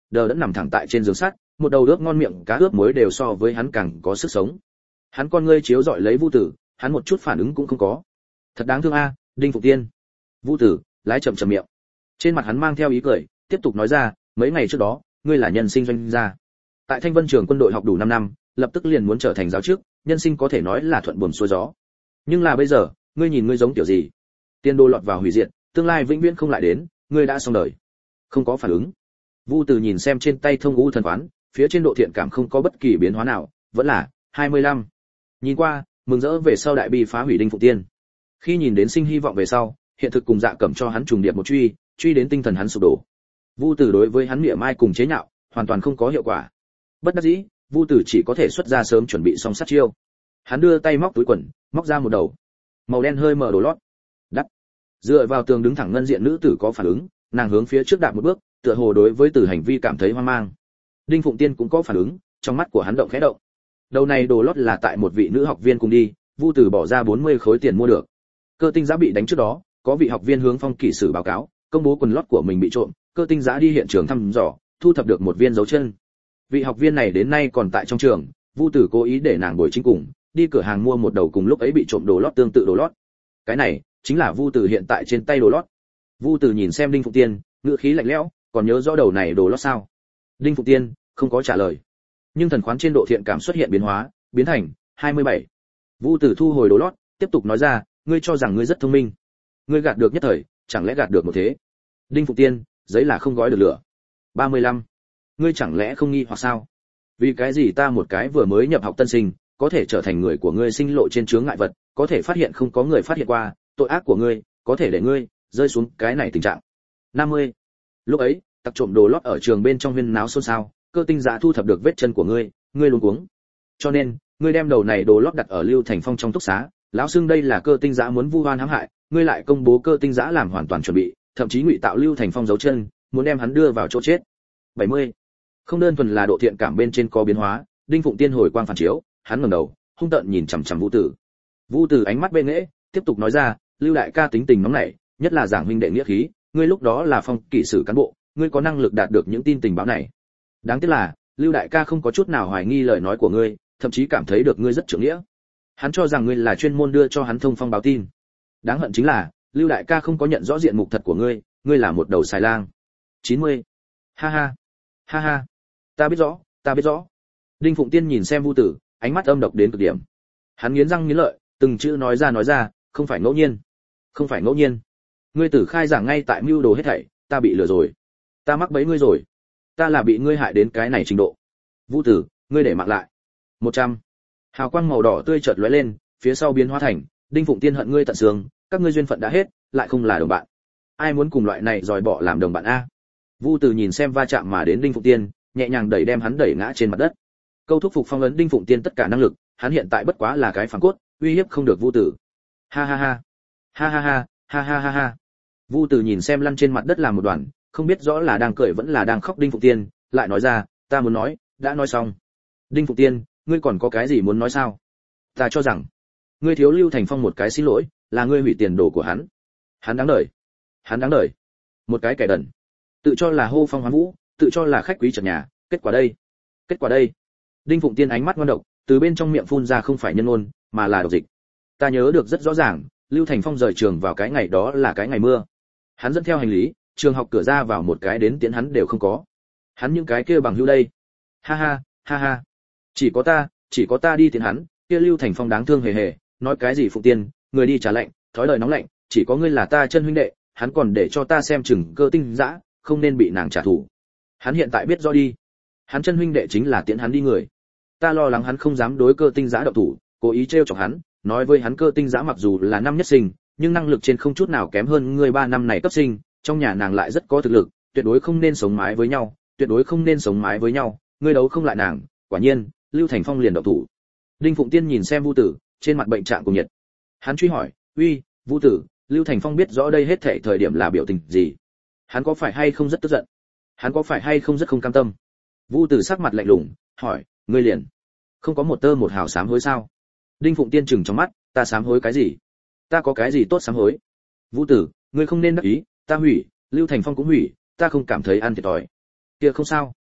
đờ đẫn nằm thẳng tại trên giường sắt, một đầu ướp ngon miệng cá ướp muối đều so với hắn càng có sức sống. Hắn con ngươi chiếu dọi lấy Vu Tử, hắn một chút phản ứng cũng không có. Thật đáng thương a, Đinh Phụng Tiên. Vu Tử lái chậm chậm miệng. Trên mặt hắn mang theo ý cười, tiếp tục nói ra, mấy ngày trước đó, ngươi là nhân sinh doanh gia. Tại Thanh Vân Trường quân đội học đủ năm năm, lập tức liền muốn trở thành giáo chức, nhân sinh có thể nói là thuận buồm xuôi gió. Nhưng là bây giờ, ngươi nhìn ngươi giống kiểu gì? Tiên đô lọt vào hủy diệt, tương lai vĩnh viễn không lại đến, ngươi đã xong đời. Không có phản ứng. Vu Từ nhìn xem trên tay thông u thần quán, phía trên độ thiện cảm không có bất kỳ biến hóa nào, vẫn là hai mươi lăm. Nhìn qua, mừng rỡ về sau đại bi phá hủy Đinh Phụng Tiên. Khi nhìn đến sinh hy vọng về sau, hiện thực cùng dạ cẩm cho hắn trùng điệp một truy, truy đến tinh thần hắn sụp đổ. Vu Tử đối với hắn miệng mai cùng chế nhạo, hoàn toàn không có hiệu quả. Bất đắc dĩ, Vu Tử chỉ có thể xuất ra sớm chuẩn bị xong sát chiêu. Hắn đưa tay móc túi quần, móc ra một đầu màu đen hơi mở đồ lót. Đắt. Dựa vào tường đứng thẳng ngân diện nữ tử có phản ứng, nàng hướng phía trước đạp một bước, tựa hồ đối với Tử hành vi cảm thấy hoang mang. Đinh Phụng Tiên cũng có phản ứng, trong mắt của hắn động khẽ động. Đầu này đồ lót là tại một vị nữ học viên cùng đi, Vu Tử bỏ ra bốn mươi khối tiền mua được. Cơ tinh giá bị đánh trước đó, có vị học viên hướng Phong Kỷ Sử báo cáo, công bố quần lót của mình bị trộm, cơ tinh giá đi hiện trường thăm dò, thu thập được một viên dấu chân. Vị học viên này đến nay còn tại trong trường, Vu Tử cố ý để nàng bồi chính cùng, đi cửa hàng mua một đầu cùng lúc ấy bị trộm đồ lót tương tự đồ lót. Cái này chính là Vu Tử hiện tại trên tay đồ lót. Vu Tử nhìn xem Đinh Phụng Tiên, ngữ khí lạnh lẽo, còn nhớ rõ đầu này đồ lót sao? Đinh Phụng Tiên không có trả lời, nhưng thần khoán trên độ thiện cảm xuất hiện biến hóa, biến thành hai mươi bảy. Vu Tử thu hồi đồ lót, tiếp tục nói ra, ngươi cho rằng ngươi rất thông minh, ngươi gạt được nhất thời, chẳng lẽ gạt được một thế? Đinh Phụng Tiên, giấy là không gói được lửa. ba mươi lăm. Ngươi chẳng lẽ không nghi hoặc sao? Vì cái gì ta một cái vừa mới nhập học tân sinh, có thể trở thành người của ngươi sinh lộ trên chướng ngại vật, có thể phát hiện không có người phát hiện qua, tội ác của ngươi, có thể để ngươi rơi xuống cái này tình trạng. năm mươi. Lúc ấy, tặc trộm đồ lót ở trường bên trong huyên náo xôn xao, cơ tinh giá thu thập được vết chân của ngươi, ngươi luống cuống. Cho nên, ngươi đem đầu này đồ lót đặt ở Lưu Thành Phong trong túc xá, lão xưng đây là cơ tinh giá muốn vu oan hãm hại, ngươi lại công bố cơ tinh giá làm hoàn toàn chuẩn bị, thậm chí ngụy tạo Lưu Thành Phong dấu chân, muốn đem hắn đưa vào chỗ chết. bảy mươi. Không đơn thuần là độ thiện cảm bên trên có biến hóa, Đinh Phụng Tiên hồi quang phản chiếu, hắn ngẩng đầu, hung tợn nhìn chằm chằm Vu Tử. Vu Tử ánh mắt bên nghễ, tiếp tục nói ra, Lưu đại ca tính tình nóng nảy, nhất là giảng huynh đệ nghĩa khí, ngươi lúc đó là Phong Kỷ Sử cán bộ, ngươi có năng lực đạt được những tin tình báo này. Đáng tiếc là, Lưu đại ca không có chút nào hoài nghi lời nói của ngươi, thậm chí cảm thấy được ngươi rất trưởng nghĩa. Hắn cho rằng ngươi là chuyên môn đưa cho hắn thông phong báo tin. Đáng hận chính là, Lưu đại ca không có nhận rõ diện mục thật của ngươi, ngươi là một đầu xài lang. chín mươi. Ha ha. Ha ha. Ta biết rõ, ta biết rõ. Đinh Phụng Tiên nhìn xem Vu Tử, ánh mắt âm độc đến cực điểm. Hắn nghiến răng nghiến lợi, từng chữ nói ra nói ra, không phải ngẫu nhiên. Không phải ngẫu nhiên. Ngươi Tử khai giảng ngay tại mưu đồ hết thảy, ta bị lừa rồi. Ta mắc bẫy ngươi rồi. Ta là bị ngươi hại đến cái này trình độ. Vu Tử, ngươi để mạng lại. một trăm. Hào quang màu đỏ tươi chợt lóe lên, phía sau biến hóa thành, Đinh Phụng Tiên hận ngươi tận xương, các ngươi duyên phận đã hết, lại không là đồng bạn. Ai muốn cùng loại này dòi bỏ làm đồng bạn a? Vu Tử nhìn xem va chạm mà đến Đinh Phụng Tiên, nhẹ nhàng đẩy đem hắn đẩy ngã trên mặt đất. Câu thúc phục phong ấn Đinh Phụng Tiên tất cả năng lực, hắn hiện tại bất quá là cái phản cốt, uy hiếp không được Vu Tử. Ha ha ha. Ha ha ha, ha ha ha ha. Vu Tử nhìn xem lăn trên mặt đất làm một đoàn, không biết rõ là đang cười vẫn là đang khóc Đinh Phụng Tiên, lại nói ra, ta muốn nói, đã nói xong. Đinh Phụng Tiên, ngươi còn có cái gì muốn nói sao? Ta cho rằng, ngươi thiếu Lưu Thành Phong một cái xin lỗi, là ngươi hủy tiền đồ của hắn. Hắn đáng đời. Hắn đáng đời. Một cái kẻ đần. Tự cho là hô phong hoán vũ, tự cho là khách quý trần nhà, kết quả đây. Kết quả đây. Đinh Phụng Tiên ánh mắt ngoan độc, từ bên trong miệng phun ra không phải nhân ôn, mà là độc dịch. Ta nhớ được rất rõ ràng, Lưu Thành Phong rời trường vào cái ngày đó là cái ngày mưa. Hắn dẫn theo hành lý, trường học cửa ra vào một cái đến tiễn hắn đều không có. Hắn những cái kia bằng hữu đây. Ha ha, ha ha. Chỉ có ta, chỉ có ta đi tiễn hắn, kia Lưu Thành Phong đáng thương hề hề, nói cái gì Phụng Tiên, người đi trả lệnh, thói lời nóng lạnh, chỉ có ngươi là ta chân huynh đệ, hắn còn để cho ta xem chừng cơ tinh dã, không nên bị nàng trả thù. Hắn hiện tại biết rõ đi. Hắn chân huynh đệ chính là tiễn hắn đi người. Ta lo lắng hắn không dám đối cơ tinh dã động thủ, cố ý trêu chọc hắn, nói với hắn cơ tinh dã mặc dù là năm nhất sinh, nhưng năng lực trên không chút nào kém hơn người ba năm này cấp sinh, trong nhà nàng lại rất có thực lực, tuyệt đối không nên sống mái với nhau, tuyệt đối không nên sống mái với nhau, ngươi đấu không lại nàng. Quả nhiên, Lưu Thành Phong liền động thủ. Đinh Phụng Tiên nhìn xem Vu Tử, trên mặt bệnh trạng cùng nhiệt. Hắn truy hỏi, "Uy, Vu Tử, Lưu Thành Phong biết rõ đây hết thảy thời điểm là biểu tình gì? Hắn có phải hay không rất tức giận? Hắn có phải hay không rất không cam tâm?" Vu Tử sắc mặt lạnh lùng, hỏi, "Ngươi liền không có một tơ một hào sám hối sao?" Đinh Phụng Tiên trừng trong mắt, "Ta sám hối cái gì? Ta có cái gì tốt sám hối? Vu Tử, ngươi không nên đắc ý, ta hủy, Lưu Thành Phong cũng hủy, ta không cảm thấy ăn thiệt thòi." "Kia không sao,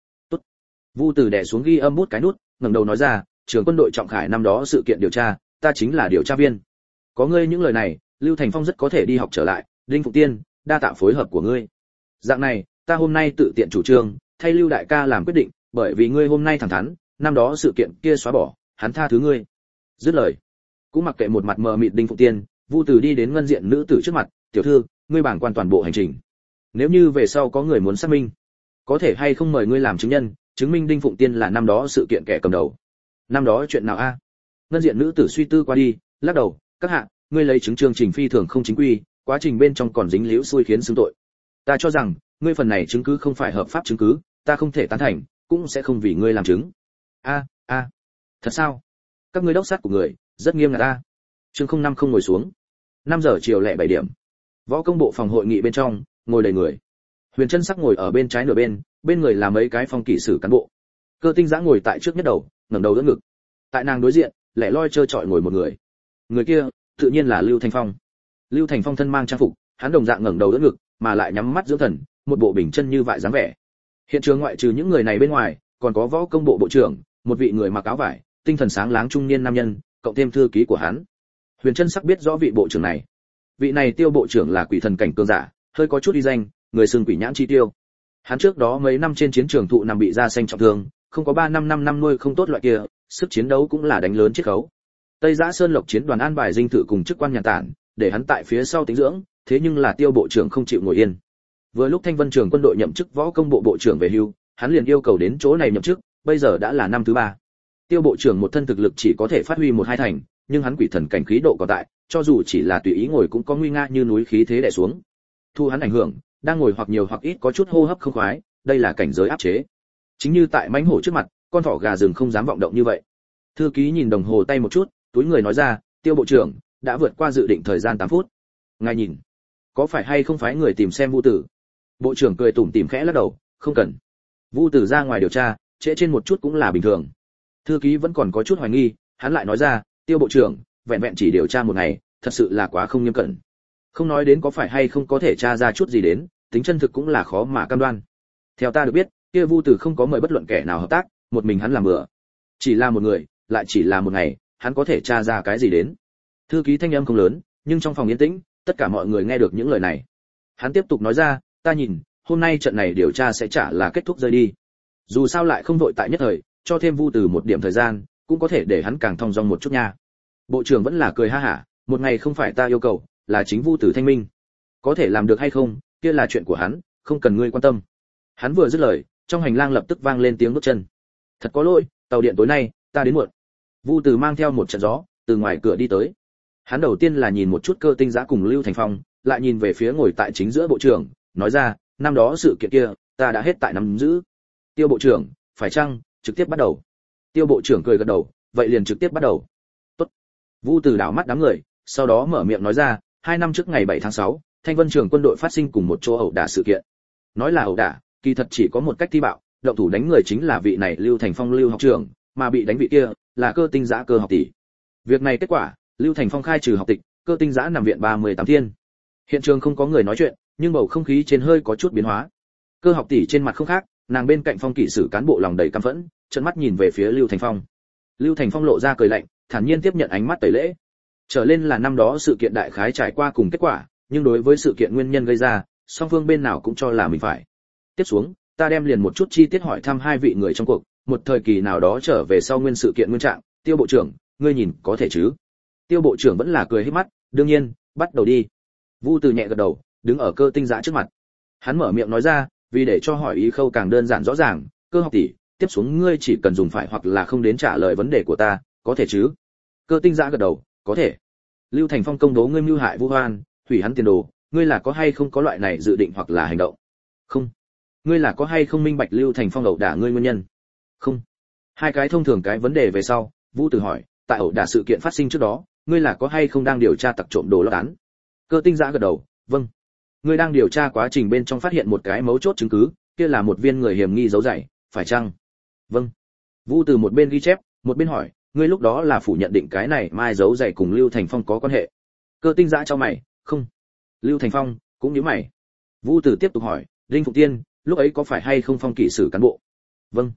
Vu Từ đè xuống ghi âm bút cái nút, ngẩng đầu nói ra, trưởng quân đội Trọng Khải năm đó sự kiện điều tra, ta chính là điều tra viên. Có ngươi những lời này, Lưu Thành Phong rất có thể đi học trở lại, Đinh Phụng Tiên, đa tạ phối hợp của ngươi. Dạng này, ta hôm nay tự tiện chủ trương, thay Lưu đại ca làm quyết định, bởi vì ngươi hôm nay thẳng thắn, năm đó sự kiện kia xóa bỏ, hắn tha thứ ngươi. Dứt lời, cũng mặc kệ một mặt mờ mịt Đinh Phụng Tiên, Vu Từ đi đến ngân diện nữ tử trước mặt, "Tiểu thư, ngươi bảng quan toàn bộ hành trình. Nếu như về sau có người muốn xác minh, có thể hay không mời ngươi làm chứng nhân, chứng minh Đinh Phụng Tiên là năm đó sự kiện kẻ cầm đầu." Năm đó chuyện nào a? Ngân diện nữ tử suy tư qua đi, lắc đầu, "Các hạ, ngươi lấy chứng chương trình phi thường không chính quy, quá trình bên trong còn dính liễu xui khiến xứng tội. Ta cho rằng, ngươi phần này chứng cứ không phải hợp pháp chứng cứ, ta không thể tán thành, cũng sẽ không vì ngươi làm chứng." A, a, thật sao? Các ngươi đốc sát của người, rất nghiêm ngặt a. Chương không năm không ngồi xuống. năm giờ chiều lẻ bảy điểm. Võ công bộ phòng hội nghị bên trong, ngồi đầy người. Huyền Chân Sắc ngồi ở bên trái nửa bên, bên người là mấy cái phong kỵ sử cán bộ. Cơ Tinh Giã ngồi tại trước nhất đầu, ngẩng đầu đỡ ngực. Tại nàng đối diện, lẻ loi trơ trọi ngồi một người. Người kia, tự nhiên là Lưu Thành Phong. Lưu Thành Phong thân mang trang phục, hắn đồng dạng ngẩng đầu đỡ ngực, mà lại nhắm mắt dưỡng thần, một bộ bình chân như vậy dáng vẻ. Hiện trường ngoại trừ những người này bên ngoài, còn có võ công bộ bộ trưởng, một vị người mặc áo vải, tinh thần sáng láng trung niên nam nhân, cộng thêm thư ký của hắn. Huyền Chân Sắc biết rõ vị bộ trưởng này. Vị này Tiêu bộ trưởng là quỷ thần cảnh cường giả, hơi có chút uy danh, người xưng quỷ nhãn chi tiêu. Hắn trước đó mấy năm trên chiến trường thụ nằm bị da xanh trọng thương, không có ba năm năm năm nuôi không tốt loại kia, sức chiến đấu cũng là đánh lớn chiết khấu. Tây Giã Sơn Lộc chiến đoàn an bài dinh thự cùng chức quan nhà tản, để hắn tại phía sau tính dưỡng, thế nhưng là Tiêu bộ trưởng không chịu ngồi yên. Vừa lúc Thanh Vân Trường quân đội nhậm chức võ công bộ bộ trưởng về hưu, hắn liền yêu cầu đến chỗ này nhậm chức, bây giờ đã là năm thứ ba. Tiêu bộ trưởng một thân thực lực chỉ có thể phát huy một hai thành, nhưng hắn quỷ thần cảnh khí độ còn tại, cho dù chỉ là tùy ý ngồi cũng có nguy nga như núi khí thế đè xuống. Thu hắn ảnh hưởng, đang ngồi hoặc nhiều hoặc ít có chút hô hấp không khoái, đây là cảnh giới áp chế. Chính như tại mãnh hổ trước mặt, con thỏ gà rừng không dám vọng động như vậy. Thư ký nhìn đồng hồ tay một chút, túi người nói ra, Tiêu bộ trưởng đã vượt qua dự định thời gian tám phút. Ngài nhìn, có phải hay không phái người tìm xem Vu Tử? Bộ trưởng cười tủm tỉm khẽ lắc đầu, không cần. Vu Tử ra ngoài điều tra, trễ trên một chút cũng là bình thường. Thư ký vẫn còn có chút hoài nghi, hắn lại nói ra, Tiêu bộ trưởng, vẹn vẹn chỉ điều tra một ngày, thật sự là quá không nghiêm cẩn. Không nói đến có phải hay không có thể tra ra chút gì đến, tính chân thực cũng là khó mà cam đoan. Theo ta được biết, kia Vu Tử không có mời bất luận kẻ nào hợp tác, một mình hắn làm bừa. Chỉ là một người, lại chỉ là một ngày, hắn có thể tra ra cái gì đến? Thư ký thanh âm không lớn, nhưng trong phòng yên tĩnh, tất cả mọi người nghe được những lời này. Hắn tiếp tục nói ra, ta nhìn, hôm nay trận này điều tra sẽ chả là kết thúc rơi đi. Dù sao lại không đội tại nhất thời, cho thêm Vu Tử một điểm thời gian, cũng có thể để hắn càng thong dong một chút nha. Bộ trưởng vẫn là cười ha hả, một ngày không phải ta yêu cầu, là chính Vu Tử thanh minh. Có thể làm được hay không, kia là chuyện của hắn, không cần ngươi quan tâm. Hắn vừa dứt lời, trong hành lang lập tức vang lên tiếng bước chân. Thật có lỗi, tàu điện tối nay, ta đến muộn. Vu Tử mang theo một trận gió, từ ngoài cửa đi tới. Hắn đầu tiên là nhìn một chút Cơ Tinh Giã cùng Lưu Thành Phong, lại nhìn về phía ngồi tại chính giữa bộ trưởng, nói ra, năm đó sự kiện kia, ta đã hết tại nắm giữ. Tiêu bộ trưởng, phải chăng trực tiếp bắt đầu? Tiêu bộ trưởng cười gật đầu, vậy liền trực tiếp bắt đầu. Tốt. Vu Tử đảo mắt đám người, sau đó mở miệng nói ra, hai năm trước ngày bảy tháng sáu, Thanh Vân Trường quân đội phát sinh cùng một chỗ ẩu đả sự kiện. Nói là ẩu đả, kỳ thật chỉ có một cách thi bạo, động thủ đánh người chính là vị này Lưu Thành Phong Lưu học trưởng, mà bị đánh vị kia là Cơ Tinh Giã Cơ học tỷ. Việc này kết quả, Lưu Thành Phong khai trừ học tịch, Cơ Tinh Giã nằm viện ba mươi tám thiên. Hiện trường không có người nói chuyện, nhưng bầu không khí trên hơi có chút biến hóa. Cơ học tỷ trên mặt không khác, nàng bên cạnh phong kỵ sử cán bộ lòng đầy căm phẫn, trợn mắt nhìn về phía Lưu Thành Phong. Lưu Thành Phong lộ ra cười lạnh, thản nhiên tiếp nhận ánh mắt tẩy lễ. Trở lên là năm đó sự kiện đại khái trải qua cùng kết quả, nhưng đối với sự kiện nguyên nhân gây ra, song phương bên nào cũng cho là mình phải. Tiếp xuống, ta đem liền một chút chi tiết hỏi thăm hai vị người trong cuộc, một thời kỳ nào đó trở về sau nguyên sự kiện nguyên trạng, Tiêu bộ trưởng, ngươi nhìn có thể chứ? Tiêu bộ trưởng vẫn là cười hết mắt, đương nhiên, bắt đầu đi. Vu Từ nhẹ gật đầu, đứng ở Cơ Tinh Giã trước mặt. Hắn mở miệng nói ra, vì để cho hỏi ý khâu càng đơn giản rõ ràng, Cơ học tỷ, tiếp xuống ngươi chỉ cần dùng phải hoặc là không đến trả lời vấn đề của ta, có thể chứ? Cơ Tinh Giã gật đầu, có thể. Lưu Thành Phong công đố ngươi mưu hại Vu Hoan, hủy hắn tiền đồ, ngươi là có hay không có loại này dự định hoặc là hành động? Không. Ngươi là có hay không minh bạch Lưu Thành Phong ẩu đả ngươi nguyên nhân? Không. Hai cái thông thường cái vấn đề về sau, Vu Từ hỏi, tại ẩu đả sự kiện phát sinh trước đó, ngươi là có hay không đang điều tra tặc trộm đồ lót án? Cơ Tinh Giã gật đầu, vâng. Ngươi đang điều tra quá trình bên trong phát hiện một cái mấu chốt chứng cứ, kia là một viên người hiểm nghi dấu giày, phải chăng? Vâng. Vu Từ một bên ghi chép, một bên hỏi, ngươi lúc đó là phủ nhận định cái này mai dấu giày cùng Lưu Thành Phong có quan hệ? Cơ Tinh Giã cho mày, không. Lưu Thành Phong cũng nhíu mày. Vu Từ tiếp tục hỏi, Đinh Phụng Tiên, lúc ấy có phải hay không phong kỵ sử cán bộ? Vâng.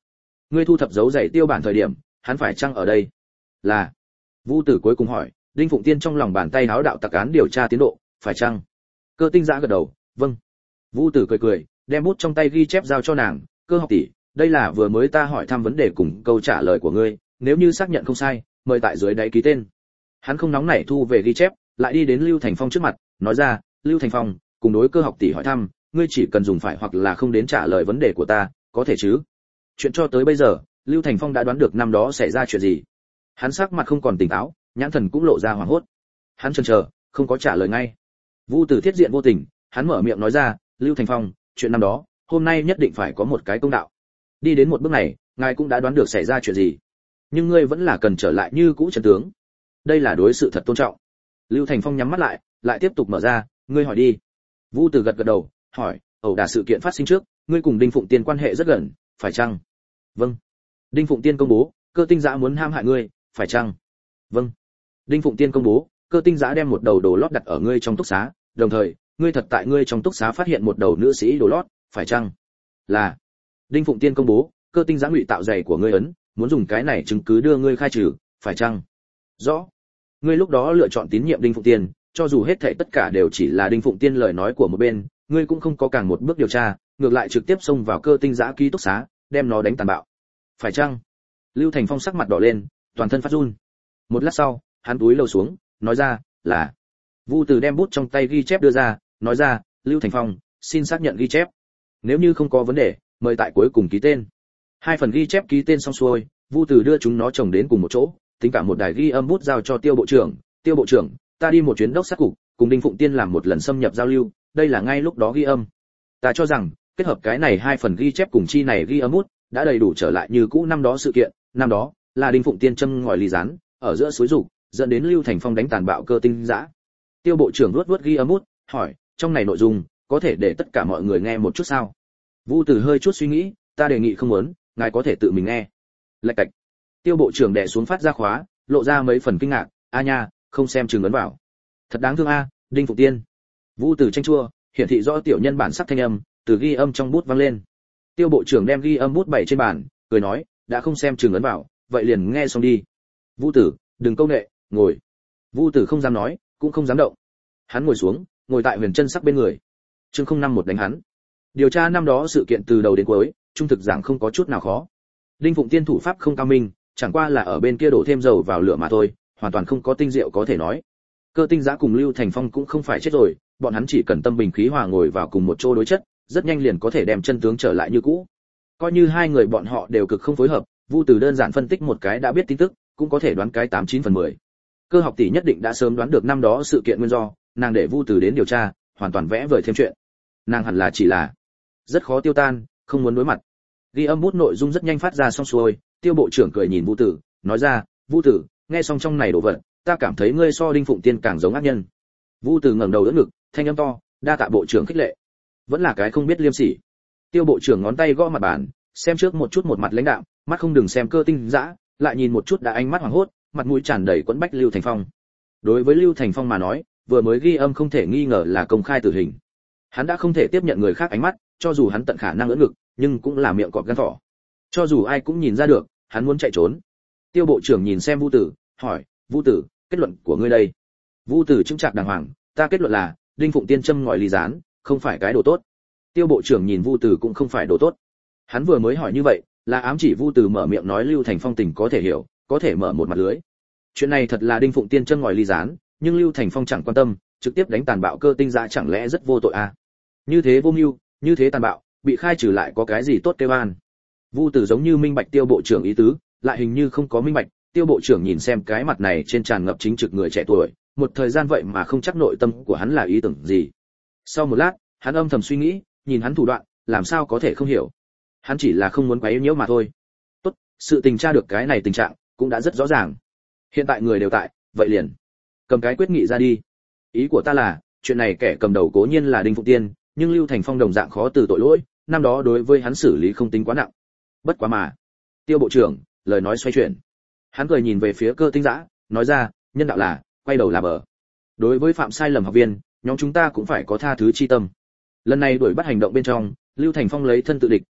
ngươi thu thập dấu giày tiêu bản thời điểm hắn phải chăng ở đây? Là. Vu Tử cuối cùng hỏi, Đinh Phụng Tiên trong lòng bàn tay háo đạo tặc án điều tra tiến độ, phải chăng? Cơ Tinh Dã gật đầu, vâng. Vu Tử cười cười, đem bút trong tay ghi chép giao cho nàng, Cơ học tỷ, đây là vừa mới ta hỏi thăm vấn đề cùng câu trả lời của ngươi, nếu như xác nhận không sai, mời tại dưới đáy ký tên. Hắn không nóng nảy thu về ghi chép, lại đi đến Lưu Thành Phong trước mặt, nói ra, Lưu Thành Phong, cùng đối Cơ học tỷ hỏi thăm, ngươi chỉ cần dùng phải hoặc là không đến trả lời vấn đề của ta, có thể chứ? Chuyện cho tới bây giờ, Lưu Thành Phong đã đoán được năm đó xảy ra chuyện gì. Hắn sắc mặt không còn tỉnh táo, nhãn thần cũng lộ ra hoảng hốt. Hắn chần chờ, không có trả lời ngay. Vu Tử thiết diện vô tình, hắn mở miệng nói ra, Lưu Thành Phong, chuyện năm đó, hôm nay nhất định phải có một cái công đạo. Đi đến một bước này, ngài cũng đã đoán được xảy ra chuyện gì, nhưng ngươi vẫn là cần trở lại như cũ trấn tướng. Đây là đối sự thật tôn trọng. Lưu Thành Phong nhắm mắt lại, lại tiếp tục mở ra, ngươi hỏi đi. Vu Tử gật gật đầu, hỏi, ẩu đả sự kiện phát sinh trước, ngươi cùng Đinh Phụng Tiên quan hệ rất gần, phải chăng? Vâng. Đinh Phụng Tiên công bố, Cơ Tinh Dã muốn ham hại ngươi, phải chăng? Vâng. Đinh Phụng Tiên công bố, Cơ Tinh Dã đem một đầu đồ lót đặt ở ngươi trong túc xá, đồng thời, ngươi thật tại ngươi trong túc xá phát hiện một đầu nữ sĩ đồ lót, phải chăng? Là. Đinh Phụng Tiên công bố, Cơ Tinh Dã ngụy tạo giày của ngươi ấn, muốn dùng cái này chứng cứ đưa ngươi khai trừ, phải chăng? Rõ. Ngươi lúc đó lựa chọn tín nhiệm Đinh Phụng Tiên, cho dù hết thảy tất cả đều chỉ là Đinh Phụng Tiên lời nói của một bên, ngươi cũng không có càng một bước điều tra, ngược lại trực tiếp xông vào Cơ Tinh Dã ký túc xá, đem nó đánh tàn bạo. Phải chăng? Lưu Thành Phong sắc mặt đỏ lên, toàn thân phát run. Một lát sau, hắn túi lầu xuống, nói ra, là. Vu Từ đem bút trong tay ghi chép đưa ra, nói ra, Lưu Thành Phong, xin xác nhận ghi chép. Nếu như không có vấn đề, mời tại cuối cùng ký tên. Hai phần ghi chép ký tên xong xuôi, Vu Từ đưa chúng nó chồng đến cùng một chỗ, tính cả một đài ghi âm bút giao cho Tiêu bộ trưởng, Tiêu bộ trưởng, ta đi một chuyến đốc sát cục, cùng Đinh Phụng Tiên làm một lần xâm nhập giao lưu, đây là ngay lúc đó ghi âm. Ta cho rằng, kết hợp cái này hai phần ghi chép cùng chi này ghi âm bút, đã đầy đủ trở lại như cũ năm đó sự kiện, năm đó là Đinh Phụng Tiên châm ngòi ly rán, ở giữa suối rục, dẫn đến Lưu Thành Phong đánh tàn bạo Cơ Tinh Dã. Tiêu bộ trưởng luốt luốt ghi âm bút, hỏi, trong này nội dung có thể để tất cả mọi người nghe một chút sao? Vu Từ hơi chút suy nghĩ, ta đề nghị không muốn, ngài có thể tự mình nghe. Lạch cạch. Tiêu bộ trưởng đè xuống phát ra khóa, lộ ra mấy phần kinh ngạc, a nha, không xem chừng ấn vào. Thật đáng thương a, Đinh Phụng Tiên. Vu Từ tranh chua, hiển thị rõ tiểu nhân bản sắc thanh âm, từ ghi âm trong bút vang lên. Tiêu bộ trưởng đem ghi âm bút bày trên bàn, cười nói, đã không xem chừng ấn vào, vậy liền nghe xong đi. Vu Tử, đừng câu nệ, ngồi. Vu Tử không dám nói, cũng không dám động. Hắn ngồi xuống, ngồi tại Huyền Chân Sắc bên người. Chương không năm một đánh hắn. Điều tra năm đó sự kiện từ đầu đến cuối, trung thực giảng không có chút nào khó. Đinh Phụng Tiên thủ pháp không cao minh, chẳng qua là ở bên kia đổ thêm dầu vào lửa mà thôi, hoàn toàn không có tinh diệu có thể nói. Cơ Tinh Dã cùng Lưu Thành Phong cũng không phải chết rồi, bọn hắn chỉ cần tâm bình khí hòa ngồi vào cùng một chỗ đối chất, rất nhanh liền có thể đem chân tướng trở lại như cũ. Coi như hai người bọn họ đều cực không phối hợp, Vu Từ đơn giản phân tích một cái đã biết tin tức, cũng có thể đoán cái tám chín phần mười. Cơ học tỷ nhất định đã sớm đoán được năm đó sự kiện nguyên do, nàng để Vu Từ đến điều tra, hoàn toàn vẽ vời thêm chuyện. Nàng hẳn là chỉ là rất khó tiêu tan, không muốn đối mặt. Ghi âm bút nội dung rất nhanh phát ra xong xuôi, Tiêu bộ trưởng cười nhìn Vu Tử, nói ra, Vu Tử, nghe xong trong này đồ vật, ta cảm thấy ngươi so Đinh Phụng Tiên càng giống ác nhân. Vu Tử ngẩng đầu đỡ ngực, thanh âm to, đa tạ bộ trưởng khích lệ. Vẫn là cái không biết liêm sỉ. Tiêu bộ trưởng ngón tay gõ mặt bàn, xem trước một chút một mặt lãnh đạm, mắt không đừng xem Cơ Tinh Dã, lại nhìn một chút đã ánh mắt hoảng hốt, mặt mũi tràn đầy quẫn bách Lưu Thành Phong. Đối với Lưu Thành Phong mà nói, vừa mới ghi âm không thể nghi ngờ là công khai tử hình. Hắn đã không thể tiếp nhận người khác ánh mắt, cho dù hắn tận khả năng ưỡn ngực, nhưng cũng là miệng cọp gan thỏ. Cho dù ai cũng nhìn ra được, hắn muốn chạy trốn. Tiêu bộ trưởng nhìn xem Vu Tử, hỏi, Vu Tử, kết luận của ngươi đây? Vu Tử chứng trạc đàng hoàng, ta kết luận là Đinh Phụng Tiên châm ngòi ly gián, không phải cái đồ tốt. Tiêu bộ trưởng nhìn Vu Tử cũng không phải đồ tốt. Hắn vừa mới hỏi như vậy, là ám chỉ Vu Tử mở miệng nói Lưu Thành Phong tình có thể hiểu, có thể mở một mặt lưới. Chuyện này thật là Đinh Phụng Tiên châm ngòi ly gián, nhưng Lưu Thành Phong chẳng quan tâm, trực tiếp đánh tàn bạo Cơ Tinh Dã chẳng lẽ rất vô tội à? Như thế vô mưu, như thế tàn bạo, bị khai trừ lại có cái gì tốt kêu an? Vu Tử giống như minh bạch Tiêu bộ trưởng ý tứ, lại hình như không có minh bạch. Tiêu bộ trưởng nhìn xem cái mặt này trên tràn ngập chính trực người trẻ tuổi, một thời gian vậy mà không chắc nội tâm của hắn là ý tưởng gì. Sau một lát, hắn âm thầm suy nghĩ, nhìn hắn thủ đoạn, làm sao có thể không hiểu. Hắn chỉ là không muốn quấy nhiễu mà thôi. Tốt, sự tình tra được cái này tình trạng cũng đã rất rõ ràng. Hiện tại người đều tại, vậy liền cầm cái quyết nghị ra đi. Ý của ta là, chuyện này kẻ cầm đầu cố nhiên là Đinh Phụng Tiên, nhưng Lưu Thành Phong đồng dạng khó từ tội lỗi, năm đó đối với hắn xử lý không tính quá nặng. Bất quá mà, Tiêu bộ trưởng, lời nói xoay chuyển. Hắn cười nhìn về phía Cơ Tinh Dã, nói ra, nhân đạo là quay đầu là bờ. Đối với phạm sai lầm học viên, nhóm chúng ta cũng phải có tha thứ chi tâm. Lần này đuổi bắt hành động bên trong, Lưu Thành Phong lấy thân tự địch,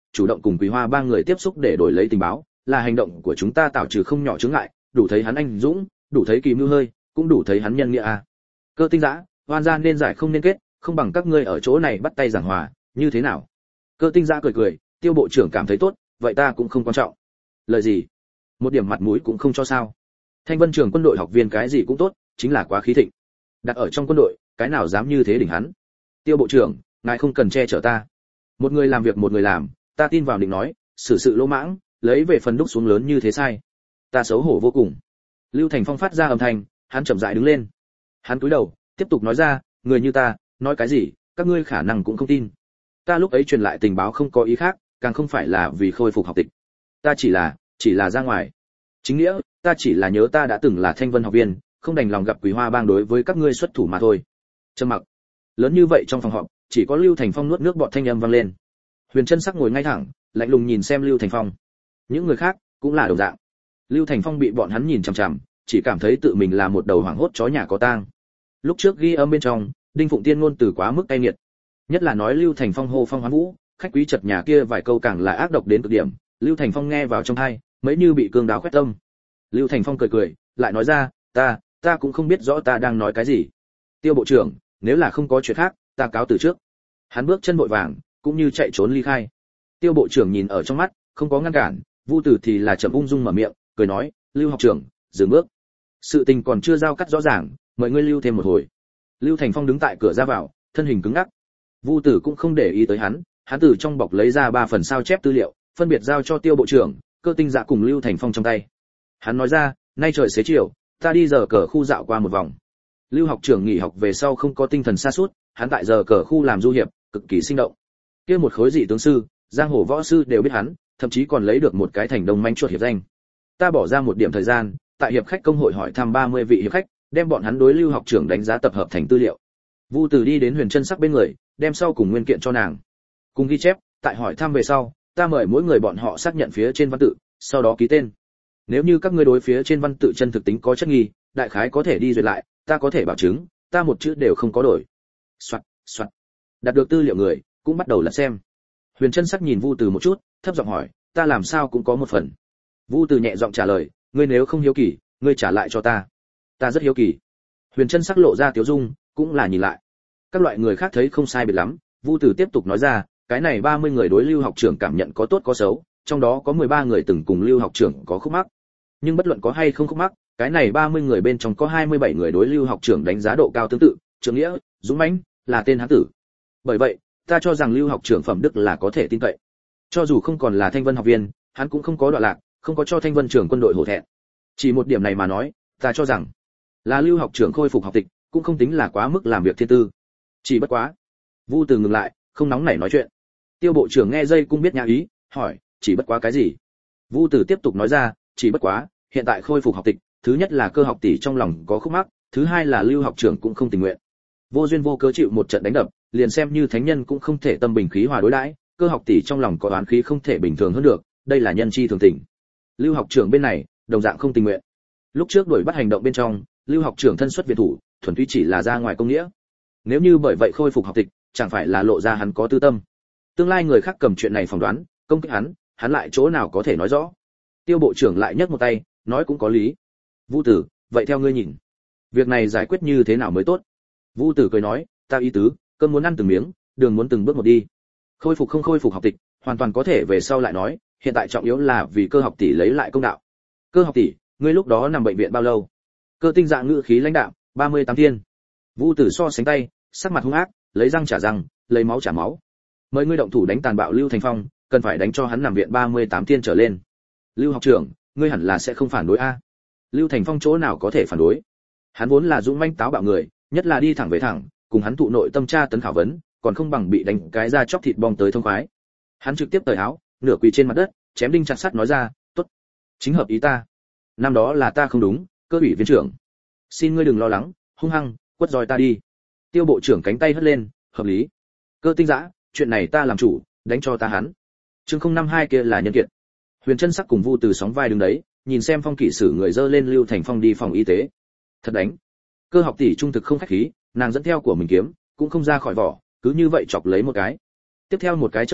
chủ động cùng Quý Hoa ba người tiếp xúc để đổi lấy tình báo, là hành động của chúng ta tạo trừ không nhỏ chướng ngại, đủ thấy hắn anh dũng, đủ thấy kỳ mưu hơi, cũng đủ thấy hắn nhân nghĩa a. Cơ Tinh Dã, oan gia nên giải không nên kết, không bằng các ngươi ở chỗ này bắt tay giảng hòa, như thế nào? Cơ Tinh Dã cười cười, Tiêu bộ trưởng cảm thấy tốt, vậy ta cũng không quan trọng. Lời gì? Một điểm mặt mũi cũng không cho sao? Thanh Vân Trường quân đội học viên cái gì cũng tốt, chính là quá khí thịnh. Đặt ở trong quân đội, cái nào dám như thế đỉnh hắn? Tiêu bộ trưởng, ngài không cần che chở ta. Một người làm việc một người làm, ta tin vào định nói, xử sự lỗ mãng, lấy về phần đúc xuống lớn như thế sai. Ta xấu hổ vô cùng. Lưu Thành Phong phát ra âm thanh, hắn chậm rãi đứng lên. Hắn cúi đầu, tiếp tục nói ra, người như ta, nói cái gì, các ngươi khả năng cũng không tin. Ta lúc ấy truyền lại tình báo không có ý khác, càng không phải là vì khôi phục học tịch. Ta chỉ là, chỉ là ra ngoài. Chính nghĩa, ta chỉ là nhớ ta đã từng là Thanh Vân học viên, không đành lòng gặp Quý Hoa bang đối với các ngươi xuất thủ mà thôi. Trầm mặc. Lớn như vậy trong phòng họp, chỉ có Lưu Thành Phong nuốt nước bọt thanh âm vang lên. Huyền Chân Sắc ngồi ngay thẳng, lạnh lùng nhìn xem Lưu Thành Phong. Những người khác cũng là đồng dạng. Lưu Thành Phong bị bọn hắn nhìn chằm chằm, chỉ cảm thấy tự mình là một đầu hoảng hốt chó nhà có tang. Lúc trước ghi âm bên trong, Đinh Phụng Tiên ngôn từ quá mức cay nghiệt, nhất là nói Lưu Thành Phong hô phong hoán vũ, khách quý chật nhà kia vài câu càng là ác độc đến cực điểm. Lưu Thành Phong nghe vào trong tai, mấy như bị cương đao quét tâm. Lưu Thành Phong cười cười, lại nói ra, ta, ta cũng không biết rõ ta đang nói cái gì. Tiêu bộ trưởng, nếu là không có chuyện khác, ta cáo từ trước. Hắn bước chân vội vàng, cũng như chạy trốn ly khai. Tiêu bộ trưởng nhìn ở trong mắt, không có ngăn cản, Vu Tử thì là chậm ung dung mở miệng, cười nói, Lưu học trưởng, dừng bước. Sự tình còn chưa giao cắt rõ ràng, mời ngươi lưu thêm một hồi. Lưu Thành Phong đứng tại cửa ra vào, thân hình cứng ngắc. Vu Tử cũng không để ý tới hắn, hắn từ trong bọc lấy ra ba phần sao chép tư liệu, phân biệt giao cho Tiêu bộ trưởng, Cơ Tinh Dạ cùng Lưu Thành Phong trong tay. Hắn nói ra, nay trời xế chiều, ta đi giờ cờ khu dạo qua một vòng. Lưu học trưởng nghỉ học về sau không có tinh thần sa sút, hắn tại giờ cờ khu làm du hiệp, cực kỳ sinh động. Kia một khối dị tướng sư, giang hồ võ sư đều biết hắn, thậm chí còn lấy được một cái thành đồng manh chuột hiệp danh. Ta bỏ ra một điểm thời gian, tại hiệp khách công hội hỏi thăm ba mươi vị hiệp khách, đem bọn hắn đối Lưu học trưởng đánh giá tập hợp thành tư liệu. Vu Từ đi đến Huyền Chân Sắc bên người, đem sau cùng nguyên kiện cho nàng. Cùng ghi chép, tại hỏi thăm về sau, ta mời mỗi người bọn họ xác nhận phía trên văn tự, sau đó ký tên. Nếu như các ngươi đối phía trên văn tự chân thực tính có chất nghi, đại khái có thể đi duyệt lại, ta có thể bảo chứng, ta một chữ đều không có đổi. Soạt, soạt. Đạt được tư liệu người, cũng bắt đầu lật xem. Huyền Chân Sắc nhìn Vu Từ một chút, thấp giọng hỏi, ta làm sao cũng có một phần. Vu Từ nhẹ giọng trả lời, ngươi nếu không hiếu kỳ, ngươi trả lại cho ta. Ta rất hiếu kỳ. Huyền Chân Sắc lộ ra tiếu dung, cũng là nhìn lại. Các loại người khác thấy không sai biệt lắm, Vu Từ tiếp tục nói ra, cái này ba mươi người đối Lưu học trưởng cảm nhận có tốt có xấu, trong đó có mười ba người từng cùng Lưu học trưởng có khúc mắc. Nhưng bất luận có hay không khúc mắc, cái này ba mươi người bên trong có hai mươi bảy người đối Lưu học trưởng đánh giá độ cao tương tự, trưởng nghĩa, dũng mãnh, là tên hán tử. Bởi vậy, ta cho rằng Lưu học trưởng phẩm đức là có thể tin cậy. Cho dù không còn là Thanh Vân học viên, hắn cũng không có đoạn lạc, không có cho Thanh Vân trưởng quân đội hổ thẹn. Chỉ một điểm này mà nói, ta cho rằng là Lưu học trưởng khôi phục học tịch, cũng không tính là quá mức làm việc thiên tư. Chỉ bất quá. Vu Từ ngừng lại, không nóng nảy nói chuyện. Tiêu bộ trưởng nghe dây cũng biết nhã ý, hỏi, chỉ bất quá cái gì? Vu Từ tiếp tục nói ra, chỉ bất quá, hiện tại khôi phục học tịch, thứ nhất là Cơ học tỷ trong lòng có khúc mắc, thứ hai là Lưu học trưởng cũng không tình nguyện. Vô duyên vô cớ chịu một trận đánh đập, liền xem như thánh nhân cũng không thể tâm bình khí hòa đối đãi, Cơ học tỷ trong lòng có oán khí không thể bình thường hơn được, đây là nhân chi thường tình. Lưu học trưởng bên này, đồng dạng không tình nguyện. Lúc trước đuổi bắt hành động bên trong, Lưu học trưởng thân xuất viện thủ, thuần túy chỉ là ra ngoài công nghĩa. Nếu như bởi vậy khôi phục học tịch, chẳng phải là lộ ra hắn có tư tâm. Tương lai người khác cầm chuyện này phỏng đoán, công kích hắn, hắn lại chỗ nào có thể nói rõ. Tiêu bộ trưởng lại nhấc một tay, nói cũng có lý. Vu Tử, vậy theo ngươi nhìn, việc này giải quyết như thế nào mới tốt? Vu Tử cười nói, ta ý tứ, cơn muốn ăn từng miếng, đường muốn từng bước một đi. Khôi phục không khôi phục học tịch, hoàn toàn có thể về sau lại nói, hiện tại trọng yếu là vì Cơ học tỷ lấy lại công đạo. Cơ học tỷ, ngươi lúc đó nằm bệnh viện bao lâu? Cơ Tinh Dạ ngữ khí lãnh đạm, ba mươi tám thiên. Vu Tử so sánh tay, sắc mặt hung ác, lấy răng trả răng, lấy máu trả máu. Mời ngươi động thủ đánh tàn bạo Lưu Thành Phong, cần phải đánh cho hắn nằm viện ba mươi tám thiên trở lên. Lưu học trưởng, ngươi hẳn là sẽ không phản đối a? Lưu Thành Phong chỗ nào có thể phản đối? Hắn vốn là dũng mãnh táo bạo người, nhất là đi thẳng về thẳng, cùng hắn tụ nội tâm tra tấn khảo vấn, còn không bằng bị đánh cái da chóc thịt bong tới thông khoái. Hắn trực tiếp cởi áo, nửa quỳ trên mặt đất, chém đinh chặt sắt nói ra, "Tốt, chính hợp ý ta. Năm đó là ta không đúng, Cơ ủy viên trưởng. Xin ngươi đừng lo lắng, hung hăng, quất roi ta đi." Tiêu bộ trưởng cánh tay hất lên, hợp lý. Cơ Tinh Dã, chuyện này ta làm chủ, đánh cho ta hắn. Chương không năm hai kia là nhân kiện. Huyền Chân Sắc cùng Vu Từ sóng vai đứng đấy, nhìn xem Phong kỵ sử người dơ lên Lưu Thành Phong đi phòng y tế. Thật đánh. Cơ học tỷ trung thực không khách khí, nàng dẫn theo của mình kiếm, cũng không ra khỏi vỏ, cứ như vậy chọc lấy một cái. Tiếp theo một cái chớp mắt,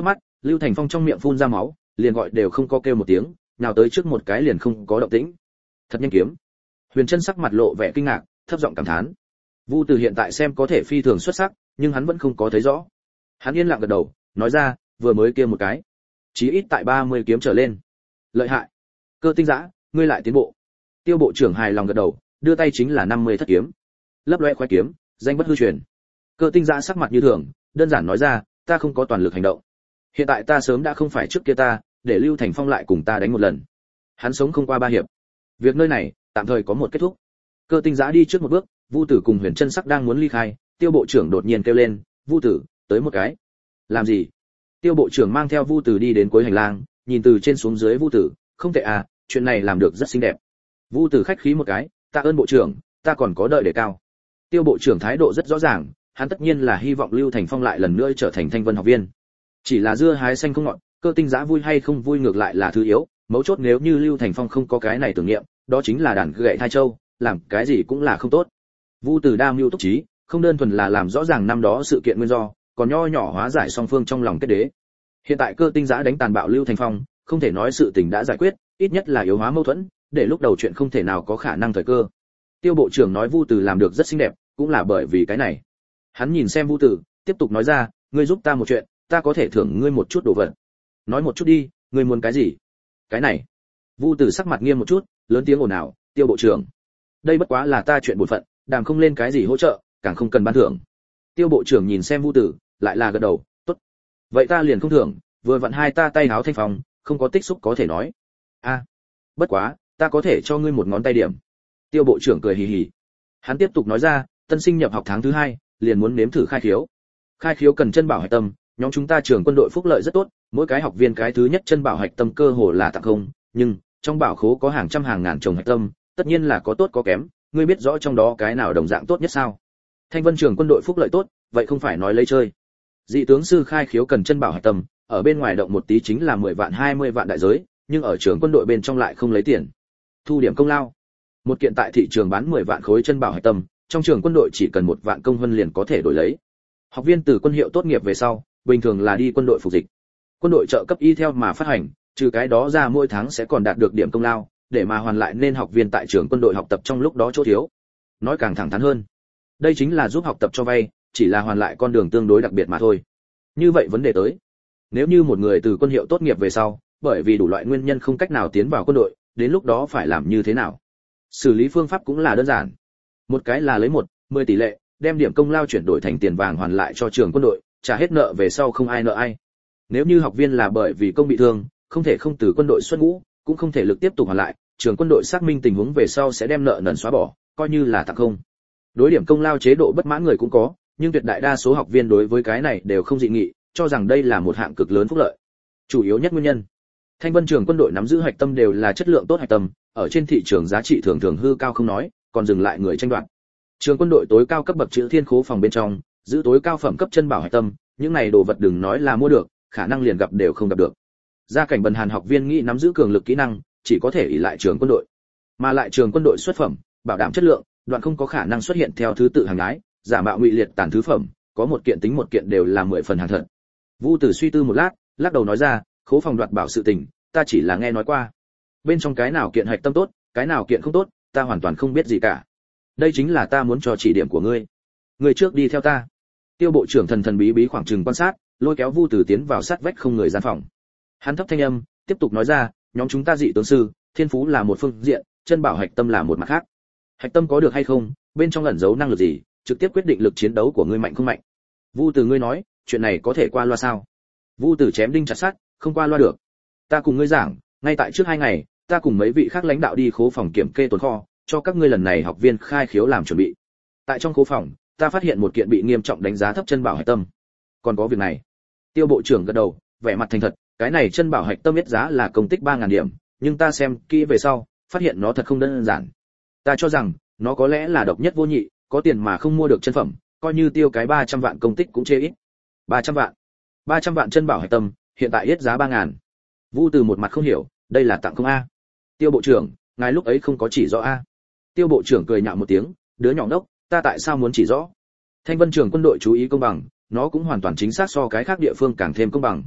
Lưu Thành Phong trong miệng phun ra máu, liền gọi đều không có kêu một tiếng, nào tới trước một cái liền không có động tĩnh. Thật nhanh kiếm. Huyền Chân sắc mặt lộ vẻ kinh ngạc, thấp giọng cảm thán. Vu Từ hiện tại xem có thể phi thường xuất sắc, nhưng hắn vẫn không có thấy rõ. Hắn yên lặng gật đầu, nói ra, vừa mới kia một cái, chí ít tại ba mươi kiếm trở lên. Lợi hại. Cơ Tinh Dã, ngươi lại tiến bộ. Tiêu bộ trưởng hài lòng gật đầu, đưa tay chính là năm mươi thất kiếm. Lấp loé khoái kiếm, danh bất hư truyền. Cơ Tinh Dã sắc mặt như thường, đơn giản nói ra, ta không có toàn lực hành động. Hiện tại ta sớm đã không phải trước kia ta, để Lưu Thành Phong lại cùng ta đánh một lần. Hắn sống không qua ba hiệp. Việc nơi này, tạm thời có một kết thúc. Cơ Tinh Dã đi trước một bước, Vu Tử cùng Huyền Chân Sắc đang muốn ly khai, Tiêu bộ trưởng đột nhiên kêu lên, "Vu Tử, tới một cái." "Làm gì?" Tiêu bộ trưởng mang theo Vu Tử đi đến cuối hành lang, nhìn từ trên xuống dưới Vu Tử, "Không tệ à, chuyện này làm được rất xinh đẹp." Vu Tử khách khí một cái, "Tạ ơn bộ trưởng, ta còn có đợi để cao." Tiêu bộ trưởng thái độ rất rõ ràng, hắn tất nhiên là hy vọng Lưu Thành Phong lại lần nữa trở thành Thanh Vân học viên. Chỉ là dưa hái xanh không ngọt, Cơ Tinh Dã vui hay không vui ngược lại là thứ yếu, mấu chốt nếu như Lưu Thành Phong không có cái này tưởng niệm, đó chính là đàn gậy thai châu, làm cái gì cũng là không tốt. Vu Từ đa mưu túc trí, không đơn thuần là làm rõ ràng năm đó sự kiện nguyên do, còn nho nhỏ hóa giải song phương trong lòng kết đế. Hiện tại Cơ Tinh Dã đánh tàn bạo Lưu Thành Phong, không thể nói sự tình đã giải quyết, ít nhất là yếu hóa mâu thuẫn, để lúc đầu chuyện không thể nào có khả năng thời cơ. Tiêu bộ trưởng nói Vu Từ làm được rất xinh đẹp, cũng là bởi vì cái này. Hắn nhìn xem Vu Từ, tiếp tục nói ra, ngươi giúp ta một chuyện, ta có thể thưởng ngươi một chút đồ vật. Nói một chút đi, ngươi muốn cái gì? Cái này. Vu Từ sắc mặt nghiêm một chút, lớn tiếng ồn ào, Tiêu bộ trưởng, đây bất quá là ta chuyện bổn phận, đàm không lên cái gì hỗ trợ, càng không cần ban thưởng. Tiêu bộ trưởng nhìn xem Vu Tử, lại là gật đầu, tốt. Vậy ta liền không thưởng, vừa vặn hai ta tay háo thanh phòng, không có tích xúc có thể nói. A, bất quá, ta có thể cho ngươi một ngón tay điểm. Tiêu bộ trưởng cười hì hì. Hắn tiếp tục nói ra, tân sinh nhập học tháng thứ hai, liền muốn nếm thử khai khiếu. Khai khiếu cần chân bảo hạch tâm, nhóm chúng ta trường quân đội phúc lợi rất tốt, mỗi cái học viên cái thứ nhất chân bảo hạch tâm cơ hồ là tặng không, nhưng trong bảo khố có hàng trăm hàng ngàn chồng hạch tâm, tất nhiên là có tốt có kém, ngươi biết rõ trong đó cái nào đồng dạng tốt nhất sao? Thanh Vân trường quân đội phúc lợi tốt, vậy không phải nói lấy chơi. Dị tướng sư khai khiếu cần chân bảo hạch tâm, ở bên ngoài động một tí chính là mười vạn hai mươi vạn đại giới, nhưng ở trường quân đội bên trong lại không lấy tiền. Thu điểm công lao. Một kiện tại thị trường bán mười vạn khối chân bảo hạch tâm, trong trường quân đội chỉ cần một vạn công vân liền có thể đổi lấy. Học viên từ quân hiệu tốt nghiệp về sau, bình thường là đi quân đội phục dịch. Quân đội trợ cấp y theo mà phát hành, trừ cái đó ra mỗi tháng sẽ còn đạt được điểm công lao, để mà hoàn lại nên học viên tại trường quân đội học tập trong lúc đó chỗ thiếu. Nói càng thẳng thắn hơn, đây chính là giúp học tập cho vay, chỉ là hoàn lại con đường tương đối đặc biệt mà thôi. Như vậy vấn đề tới, nếu như một người từ quân hiệu tốt nghiệp về sau, bởi vì đủ loại nguyên nhân không cách nào tiến vào quân đội, đến lúc đó phải làm như thế nào? Xử lý phương pháp cũng là đơn giản. Một cái là lấy một, mười tỷ lệ, đem điểm công lao chuyển đổi thành tiền vàng hoàn lại cho trường quân đội, trả hết nợ về sau không ai nợ ai. Nếu như học viên là bởi vì công bị thương, không thể không từ quân đội xuất ngũ, cũng không thể lực tiếp tục hoàn lại, trường quân đội xác minh tình huống về sau sẽ đem nợ nần xóa bỏ, coi như là tặng không. Đối điểm công lao chế độ bất mãn người cũng có, nhưng tuyệt đại đa số học viên đối với cái này đều không dị nghị, cho rằng đây là một hạng cực lớn phúc lợi. Chủ yếu nhất nguyên nhân, Thanh Vân trường quân đội nắm giữ hạch tâm đều là chất lượng tốt hạch tâm, ở trên thị trường giá trị thường thường hư cao không nói, còn dừng lại người tranh đoạt. Trường quân đội tối cao cấp bậc chữ thiên khố phòng bên trong, giữ tối cao phẩm cấp chân bảo hạch tâm, những này đồ vật đừng nói là mua được, khả năng liền gặp đều không gặp được. Gia cảnh bần hàn học viên nghĩ nắm giữ cường lực kỹ năng, chỉ có thể ỷ lại trường quân đội. Mà lại trường quân đội xuất phẩm, bảo đảm chất lượng, đoạn không có khả năng xuất hiện theo thứ tự hàng ái, giả mạo ngụy liệt tàn thứ phẩm, có một kiện tính một kiện đều là mười phần hàng thật. Vu Tử suy tư một lát, lắc đầu nói ra, khố phòng đoạt bảo sự tình, ta chỉ là nghe nói qua. Bên trong cái nào kiện hạch tâm tốt, cái nào kiện không tốt, ta hoàn toàn không biết gì cả. Đây chính là ta muốn cho chỉ điểm của ngươi. Ngươi trước đi theo ta. Tiêu bộ trưởng thần thần bí bí khoảng chừng quan sát, lôi kéo Vu Tử tiến vào sát vách không người gian phòng. Hắn thấp thanh âm, tiếp tục nói ra, nhóm chúng ta dị tướng sư, thiên phú là một phương diện, chân bảo hạch tâm là một mặt khác. Hạch tâm có được hay không, bên trong ẩn giấu năng lực gì, trực tiếp quyết định lực chiến đấu của ngươi mạnh không mạnh. Vu Tử ngươi nói, chuyện này có thể qua loa sao? Vu Tử chém đinh chặt sắt, không qua loa được. Ta cùng ngươi giảng, ngay tại trước hai ngày, ta cùng mấy vị khác lãnh đạo đi khố phòng kiểm kê tồn kho, cho các ngươi lần này học viên khai khiếu làm chuẩn bị. Tại trong khố phòng, ta phát hiện một kiện bị nghiêm trọng đánh giá thấp chân bảo hạch tâm. Còn có việc này. Tiêu bộ trưởng gật đầu, vẻ mặt thành thật, cái này chân bảo hạch tâm biết giá là công tích ba ngàn điểm, nhưng ta xem kỹ về sau, phát hiện nó thật không đơn giản. Ta cho rằng, nó có lẽ là độc nhất vô nhị, có tiền mà không mua được chân phẩm, coi như tiêu cái ba trăm vạn công tích cũng chê ít. ba trăm vạn. ba trăm vạn chân bảo hạch tâm, hiện tại yết giá ba ngàn. Vu Từ một mặt không hiểu, đây là tặng không a? Tiêu bộ trưởng, ngài lúc ấy không có chỉ rõ a? Tiêu bộ trưởng cười nhạo một tiếng, đứa nhỏ ngốc, ta tại sao muốn chỉ rõ? Thanh Vân trường quân đội chú ý công bằng, nó cũng hoàn toàn chính xác so cái khác địa phương càng thêm công bằng.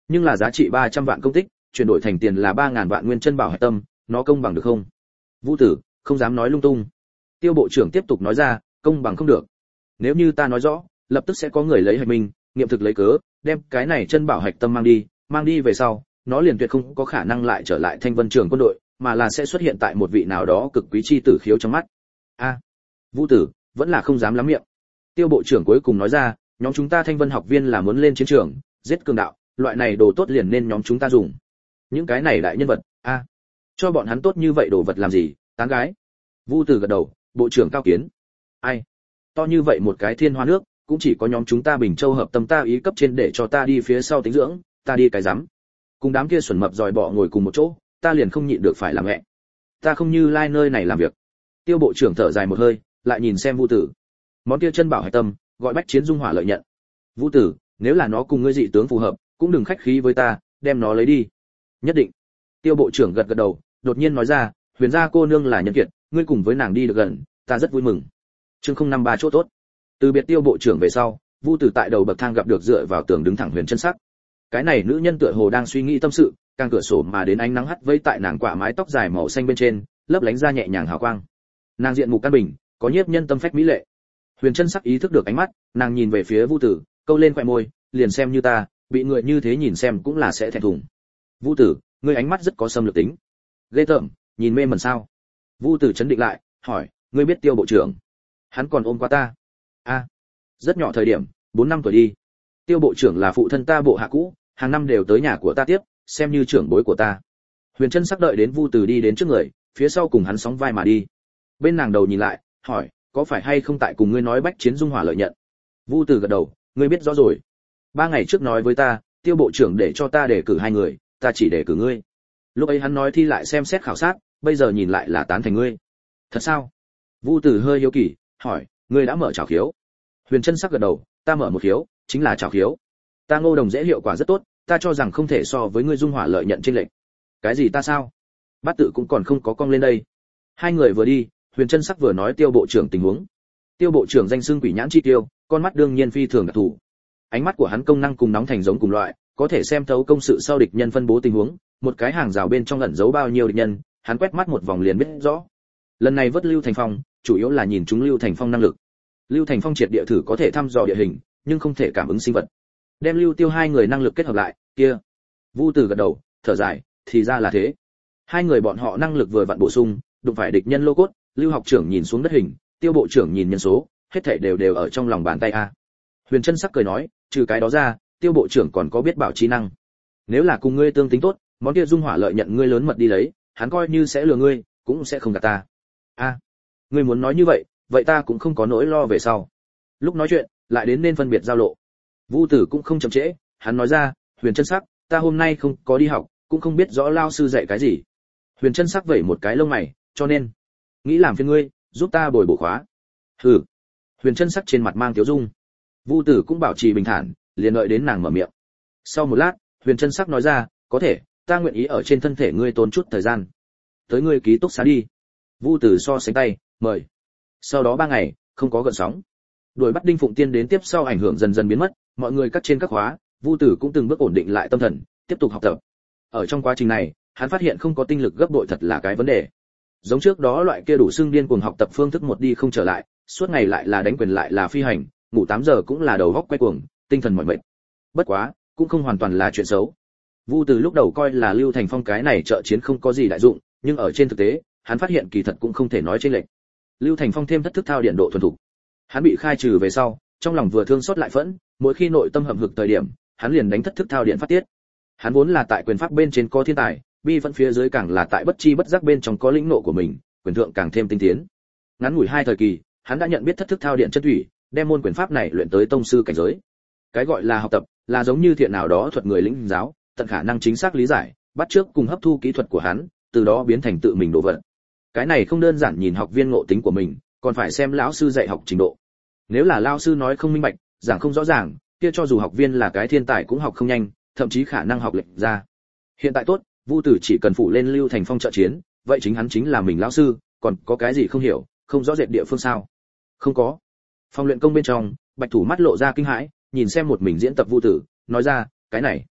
nhưng là giá trị ba trăm vạn công tích, chuyển đổi thành tiền là ba ngàn vạn nguyên chân bảo hạch tâm, nó công bằng được không? Vũ Tử không dám nói lung tung. Tiêu bộ trưởng tiếp tục nói ra, công bằng không được. Nếu như ta nói rõ, lập tức sẽ có người lấy hạch minh, nghiệm thực lấy cớ, đem cái này chân bảo hạch tâm mang đi, mang đi về sau, nó liền tuyệt không có khả năng lại trở lại Thanh Vân Trường quân đội, mà là sẽ xuất hiện tại một vị nào đó cực quý chi tử khiếu trong mắt. A, à, Vũ Tử vẫn là không dám lắm miệng. Tiêu bộ trưởng cuối cùng nói ra, nhóm chúng ta Thanh Vân học viên là muốn lên chiến trường, giết cường đạo, loại này đồ tốt liền nên nhóm chúng ta dùng. Những cái này đại nhân vật, a, à, cho bọn hắn tốt như vậy đồ vật làm gì? Tán gái. Vu Tử gật đầu, bộ trưởng cao kiến. Ai? To như vậy một cái thiên hoa nước, cũng chỉ có nhóm chúng ta Bình Châu hợp tâm ta ý cấp trên để cho ta đi phía sau tính dưỡng, ta đi cái rắm. Cùng đám kia xuẩn mập dòi bọ ngồi cùng một chỗ, ta liền không nhịn được phải làm mẹ. Ta không như lai nơi này làm việc. Tiêu bộ trưởng thở dài một hơi, lại nhìn xem Vu Tử. Món kia chân bảo hải tâm, gọi bách chiến dung hỏa lợi nhận. Vu Tử, nếu là nó cùng ngươi dị tướng phù hợp, cũng đừng khách khí với ta, đem nó lấy đi. Nhất định. Tiêu bộ trưởng gật gật đầu, đột nhiên nói ra, Huyền gia cô nương là nhân kiệt, ngươi cùng với nàng đi được gần, ta rất vui mừng. Chương không năm ba chỗ tốt. Từ biệt Tiêu bộ trưởng về sau, Vu Tử tại đầu bậc thang gặp được dựa vào tường đứng thẳng Huyền Chân Sắc. Cái này nữ nhân tựa hồ đang suy nghĩ tâm sự, càng cửa sổ mà đến ánh nắng hắt vây tại nàng quả mái tóc dài màu xanh bên trên, lấp lánh ra nhẹ nhàng hào quang. Nàng diện mục căn bình, có nhiếp nhân tâm phách mỹ lệ. Huyền Chân Sắc ý thức được ánh mắt, nàng nhìn về phía Vu Tử, câu lên khóe môi, liền xem như ta, bị người như thế nhìn xem cũng là sẽ thẹn thùng. Vu Tử, ngươi ánh mắt rất có xâm lược tính. Ghê tởm, nhìn mê mẩn sao? Vu Tử chấn định lại, hỏi, ngươi biết Tiêu bộ trưởng? Hắn còn ôm qua ta. A, à, rất nhỏ thời điểm, bốn năm tuổi đi. Tiêu bộ trưởng là phụ thân ta bộ hạ cũ, hàng năm đều tới nhà của ta tiếp, xem như trưởng bối của ta. Huyền Chân Sắc đợi đến Vu Tử đi đến trước người, phía sau cùng hắn sóng vai mà đi. Bên nàng đầu nhìn lại, hỏi, có phải hay không tại cùng ngươi nói bách chiến dung hỏa lợi nhận? Vu Tử gật đầu, ngươi biết rõ rồi. Ba ngày trước nói với ta, Tiêu bộ trưởng để cho ta đề cử hai người, ta chỉ đề cử ngươi. Lúc ấy hắn nói thi lại xem xét khảo sát, bây giờ nhìn lại là tán thành ngươi. Thật sao? Vu Tử hơi hiếu kỳ, hỏi, ngươi đã mở trảo khiếu? Huyền Chân Sắc gật đầu, ta mở một khiếu, chính là trảo khiếu. Ta Ngô Đồng dễ hiệu quả rất tốt, ta cho rằng không thể so với ngươi dung hỏa lợi nhận trên lệnh. Cái gì ta sao? Bát tự cũng còn không có cong lên đây. Hai người vừa đi, Huyền Chân Sắc vừa nói Tiêu bộ trưởng tình huống. Tiêu bộ trưởng danh xưng quỷ nhãn chi tiêu, con mắt đương nhiên phi thường đặc thù. Ánh mắt của hắn công năng cùng nóng thành giống cùng loại, có thể xem thấu công sự sau địch nhân phân bố tình huống, một cái hàng rào bên trong ẩn giấu bao nhiêu địch nhân, hắn quét mắt một vòng liền biết rõ. Lần này vớt Lưu Thành Phong, chủ yếu là nhìn chúng Lưu Thành Phong năng lực. Lưu Thành Phong triệt địa thử có thể thăm dò địa hình, nhưng không thể cảm ứng sinh vật. Đem Lưu Tiêu hai người năng lực kết hợp lại, kia. Vu Tử gật đầu, thở dài, thì ra là thế. Hai người bọn họ năng lực vừa vặn bổ sung, đụng phải địch nhân lô cốt, Lưu học trưởng nhìn xuống đất hình, Tiêu bộ trưởng nhìn nhân số, hết thảy đều đều ở trong lòng bàn tay a. Huyền Chân Sắc cười nói, trừ cái đó ra, Tiêu bộ trưởng còn có biết bảo trí năng. Nếu là cùng ngươi tương tính tốt, món kia dung hỏa lợi nhận ngươi lớn mật đi lấy, hắn coi như sẽ lừa ngươi, cũng sẽ không gạt ta. A, ngươi muốn nói như vậy, vậy ta cũng không có nỗi lo về sau. Lúc nói chuyện, lại đến nên phân biệt giao lộ. Vu Tử cũng không chậm trễ, hắn nói ra, Huyền Chân Sắc, ta hôm nay không có đi học, cũng không biết rõ lao sư dạy cái gì. Huyền Chân Sắc vẩy một cái lông mày, cho nên nghĩ làm phiền ngươi, giúp ta bồi bổ khóa. Hừ. Huyền Chân Sắc trên mặt mang tiếu dung. Vu Tử cũng bảo trì bình thản, liền đợi đến nàng mở miệng. Sau một lát, Huyền Chân Sắc nói ra, có thể, ta nguyện ý ở trên thân thể ngươi tốn chút thời gian. Tới ngươi ký túc xá đi. Vu Tử so sánh tay, mời. Sau đó ba ngày, không có gợn sóng. Đuổi bắt Đinh Phụng Tiên đến tiếp sau ảnh hưởng dần dần biến mất, mọi người cắt trên các khóa, Vu Tử cũng từng bước ổn định lại tâm thần, tiếp tục học tập. Ở trong quá trình này, hắn phát hiện không có tinh lực gấp bội thật là cái vấn đề. Giống trước đó loại kia đủ xương điên cuồng học tập phương thức một đi không trở lại, suốt ngày lại là đánh quyền lại là phi hành, ngủ tám giờ cũng là đầu góc quay cuồng, tinh thần mỏi mệt. Bất quá, cũng không hoàn toàn là chuyện xấu. Vu Tử lúc đầu coi là Lưu Thành Phong cái này trợ chiến không có gì đại dụng, nhưng ở trên thực tế, hắn phát hiện kỳ thật cũng không thể nói chênh lệch. Lưu Thành Phong thêm thất thức thao điện độ thuần thục. Hắn bị khai trừ về sau, trong lòng vừa thương xót lại phẫn, mỗi khi nội tâm hậm hực thời điểm, hắn liền đánh thất thức thao điện phát tiết. Hắn vốn là tại quyền pháp bên trên có thiên tài, bi vẫn phía dưới càng là tại bất chi bất giác bên trong có lĩnh nộ của mình, quyền thượng càng thêm tinh tiến. Ngắn ngủi hai thời kỳ, hắn đã nhận biết thất thức thao điện chân thủy, đem môn quyền pháp này luyện tới tông sư cảnh giới. Cái gọi là học tập, là giống như thiện nào đó thuật người lĩnh giáo, tận khả năng chính xác lý giải, bắt chước cùng hấp thu kỹ thuật của hắn, từ đó biến thành tự mình độ vận. Cái này không đơn giản nhìn học viên ngộ tính của mình, còn phải xem lão sư dạy học trình độ. Nếu là lão sư nói không minh bạch, giảng không rõ ràng, kia cho dù học viên là cái thiên tài cũng học không nhanh, thậm chí khả năng học lệch ra. Hiện tại tốt, Vu Tử chỉ cần phụ lên Lưu Thành Phong trợ chiến, vậy chính hắn chính là mình lão sư, còn có cái gì không hiểu, không rõ rệt địa phương sao? Không có. Phòng luyện công bên trong, Bạch Thủ mắt lộ ra kinh hãi, nhìn xem một mình diễn tập Vu Tử, nói ra, cái này.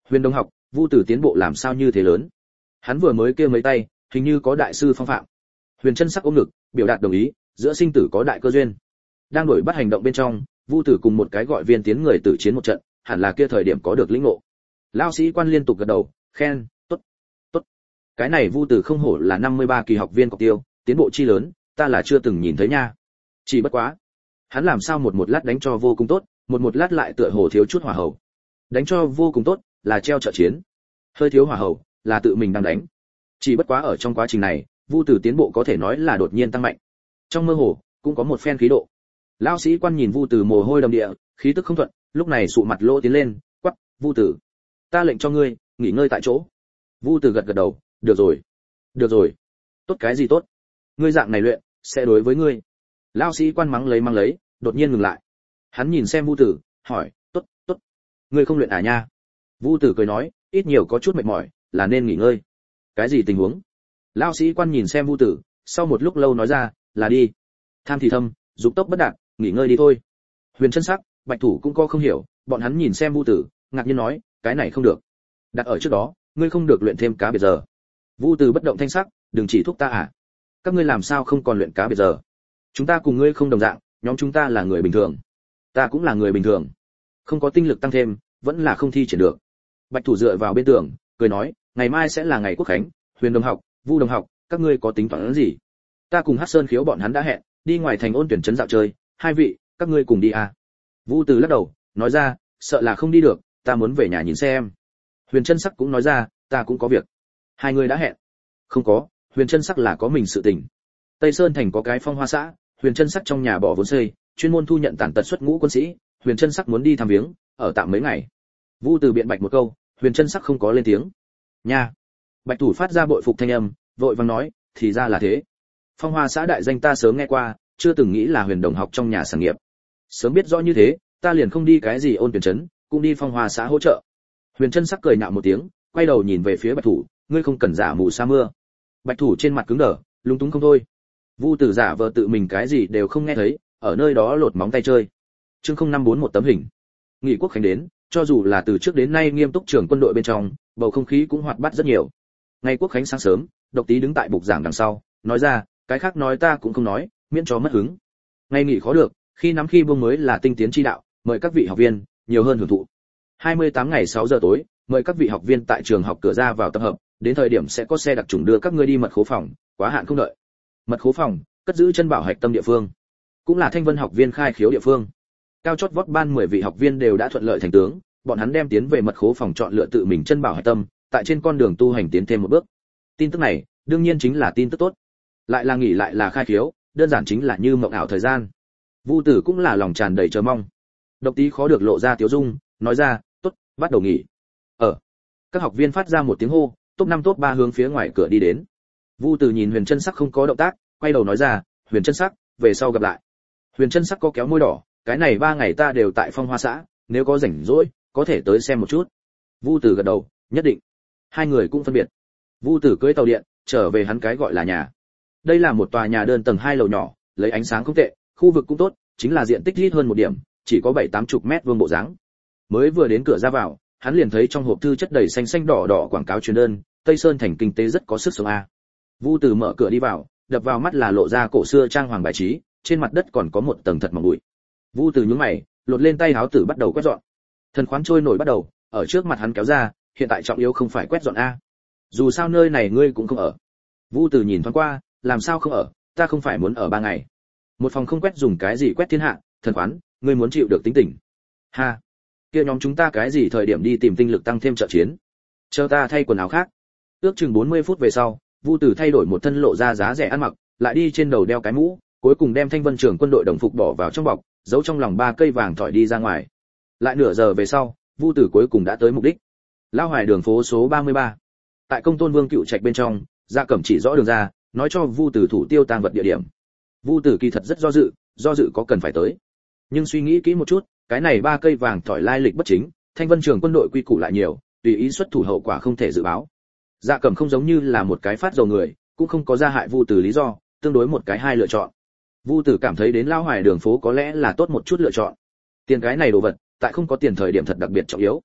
Huyền Đồng học, Vu Tử tiến bộ làm sao như thế lớn? Hắn vừa mới kêu mấy tay, hình như có đại sư phong phạm. Huyền Chân Sắc ôm ngực, biểu đạt đồng ý, giữa sinh tử có đại cơ duyên. Đang đổi bắt hành động bên trong, Vu Tử cùng một cái gọi viên tiến người tử chiến một trận, hẳn là kia thời điểm có được lĩnh ngộ. Lão sĩ quan liên tục gật đầu, khen, tốt, tốt. Cái này Vu Tử không hổ là năm mươi ba kỳ học viên cọc tiêu, tiến bộ chi lớn, ta là chưa từng nhìn thấy nha. Chỉ bất quá, hắn làm sao một một lát đánh cho vô cùng tốt, một một lát lại tựa hồ thiếu chút hỏa hậu. Đánh cho vô cùng tốt, là treo trợ chiến. Hơi thiếu hỏa hậu, là tự mình đang đánh. Chỉ bất quá ở trong quá trình này, Vu Tử tiến bộ có thể nói là đột nhiên tăng mạnh. Trong mơ hồ, cũng có một phen khí độ. Lão sĩ quan nhìn Vu Tử mồ hôi đầm địa, khí tức không thuận, lúc này sụ mặt lỗ tiến lên, quắc, Vu Tử, ta lệnh cho ngươi nghỉ ngơi tại chỗ. Vu Tử gật gật đầu, được rồi, được rồi, tốt cái gì tốt, ngươi dạng này luyện sẽ đối với ngươi. Lão sĩ quan mắng lấy mắng lấy, đột nhiên ngừng lại. Hắn nhìn xem Vu Tử, hỏi, tốt, tốt, ngươi không luyện à nha? Vu Tử cười nói, ít nhiều có chút mệt mỏi, là nên nghỉ ngơi. Cái gì tình huống? Lão sĩ quan nhìn xem Vu Tử, sau một lúc lâu nói ra, là đi. Tham thì thâm, dục tốc bất đạt, nghỉ ngơi đi thôi. Huyền Chân Sắc, Bạch Thủ cũng có không hiểu, bọn hắn nhìn xem Vu Tử, ngạc nhiên nói, cái này không được. Đặt ở trước đó, ngươi không được luyện thêm cá biệt giờ. Vu Tử bất động thanh sắc, đừng chỉ thúc ta à? Các ngươi làm sao không còn luyện cá biệt giờ? Chúng ta cùng ngươi không đồng dạng, nhóm chúng ta là người bình thường. Ta cũng là người bình thường. Không có tinh lực tăng thêm, vẫn là không thi triển được. Bạch Thủ dựa vào bên tường, cười nói, ngày mai sẽ là ngày quốc khánh, Huyền đồng học, Vu đồng học, các ngươi có tính toán gì? Ta cùng Hắc Sơn Khiếu bọn hắn đã hẹn, đi ngoài thành Ôn Tuyển trấn dạo chơi, hai vị, các ngươi cùng đi à? Vu Tử lắc đầu, nói ra, sợ là không đi được, ta muốn về nhà nhìn xem. Huyền Chân Sắc cũng nói ra, ta cũng có việc. Hai người đã hẹn? Không có, Huyền Chân Sắc là có mình sự tình. Tây Sơn thành có cái Phong Hoa xã, Huyền Chân Sắc trong nhà bỏ vốn xây, chuyên môn thu nhận tàn tật xuất ngũ quân sĩ, Huyền Chân Sắc muốn đi thăm viếng, ở tạm mấy ngày. Vu Tử biện bạch một câu, Huyền Chân Sắc không có lên tiếng. Nha. Bạch Thủ phát ra bội phục thanh âm, vội vàng nói, thì ra là thế. Phong Hoa xã đại danh ta sớm nghe qua, chưa từng nghĩ là Huyền đồng học trong nhà sản nghiệp. Sớm biết rõ như thế, ta liền không đi cái gì Ôn Tuyển trấn, cũng đi Phong Hoa xã hỗ trợ. Huyền Chân Sắc cười nhạo một tiếng, quay đầu nhìn về phía Bạch Thủ, ngươi không cần giả mù sa mưa. Bạch Thủ trên mặt cứng đờ, lúng túng không thôi. Vu Tử giả vờ tự mình cái gì đều không nghe thấy, ở nơi đó lột móng tay chơi. Chương không năm bốn một tấm hình. Nghị quốc khánh đến, cho dù là từ trước đến nay nghiêm túc trưởng quân đội bên trong, bầu không khí cũng hoạt bát rất nhiều. Ngày quốc khánh sáng sớm, Độc Tý đứng tại bục giảng đằng sau, nói ra, cái khác nói ta cũng không nói, miễn cho mất hứng. Ngày nghỉ khó được, khi nắm khi buông mới là tinh tiến chi đạo, mời các vị học viên nhiều hơn hưởng thụ. hai mươi tám ngày sáu giờ tối, mời các vị học viên tại trường học cửa ra vào tập hợp, đến thời điểm sẽ có xe đặc trùng đưa các ngươi đi mật khố phòng, quá hạn không đợi. Mật khố phòng, cất giữ chân bảo hạch tâm địa phương, cũng là Thanh Vân học viên khai khiếu địa phương. Cao chót vót ban mười vị học viên đều đã thuận lợi thành tướng, bọn hắn đem tiến về mật khố phòng chọn lựa tự mình chân bảo hạch tâm, tại trên con đường tu hành tiến thêm một bước. Tin tức này, đương nhiên chính là tin tức tốt. Lại là nghỉ lại là khai khiếu, đơn giản chính là như mộng ảo thời gian. Vu Tử cũng là lòng tràn đầy chờ mong. Độc Tý khó được lộ ra tiếu dung, nói ra, "Tốt, bắt đầu nghỉ." Ở. Các học viên phát ra một tiếng hô, top năm top ba hướng phía ngoài cửa đi đến. Vu Tử nhìn Huyền Chân Sắc không có động tác, quay đầu nói ra, "Huyền Chân Sắc, về sau gặp lại." Huyền Chân Sắc có kéo môi đỏ, cái này ba ngày ta đều tại Phong Hoa xã, nếu có rảnh rỗi, có thể tới xem một chút. Vu Tử gật đầu, nhất định. Hai người cũng phân biệt. Vu Tử cưỡi tàu điện, trở về hắn cái gọi là nhà. Đây là một tòa nhà đơn tầng hai lầu nhỏ, lấy ánh sáng không tệ, khu vực cũng tốt, chính là diện tích ít hơn một điểm, chỉ có bảy tám chục mét vuông bộ dáng. Mới vừa đến cửa ra vào, hắn liền thấy trong hộp thư chất đầy xanh xanh đỏ đỏ quảng cáo truyền đơn, Tây Sơn thành kinh tế rất có sức sống a. Vu Tử mở cửa đi vào, đập vào mắt là lộ ra cổ xưa trang hoàng bài trí, trên mặt đất còn có một tầng thật mỏng bụi. Vu Tử nhướng mày, lột lên tay áo tử bắt đầu quét dọn. Thần khoán trôi nổi bắt đầu, ở trước mặt hắn kéo ra, hiện tại trọng yếu không phải quét dọn a. Dù sao nơi này ngươi cũng không ở. Vu Tử nhìn thoáng qua, làm sao không ở, ta không phải muốn ở ba ngày. Một phòng không quét dùng cái gì quét thiên hạ, thần khoán, ngươi muốn chịu được tính tình. Ha, kia nhóm chúng ta cái gì thời điểm đi tìm tinh lực tăng thêm trợ chiến. Chờ ta thay quần áo khác. Ước chừng bốn mươi phút về sau, Vu Tử thay đổi một thân lộ ra giá rẻ ăn mặc, lại đi trên đầu đeo cái mũ, cuối cùng đem Thanh Vân Trường quân đội đồng phục bỏ vào trong bọc, giấu trong lòng ba cây vàng thỏi đi ra ngoài. Lại nửa giờ về sau, Vu Tử cuối cùng đã tới mục đích. Lao Hoài đường phố số ba mươi ba. Tại Công Tôn Vương cựu trạch bên trong, Gia Cẩm chỉ rõ đường ra, nói cho Vu Tử thủ tiêu tang vật địa điểm. Vu Tử kỳ thật rất do dự, do dự có cần phải tới. Nhưng suy nghĩ kỹ một chút, cái này ba cây vàng thỏi lai lịch bất chính, Thanh Vân Trường quân đội quy củ lại nhiều, tùy ý xuất thủ hậu quả không thể dự báo. Dạ Cẩm không giống như là một cái phát dầu người, cũng không có gia hại Vu Tử lý do, tương đối một cái hai lựa chọn. Vu Tử cảm thấy đến Lao Hoài đường phố có lẽ là tốt một chút lựa chọn. Tiền cái này đồ vật, tại không có tiền thời điểm thật đặc biệt trọng yếu.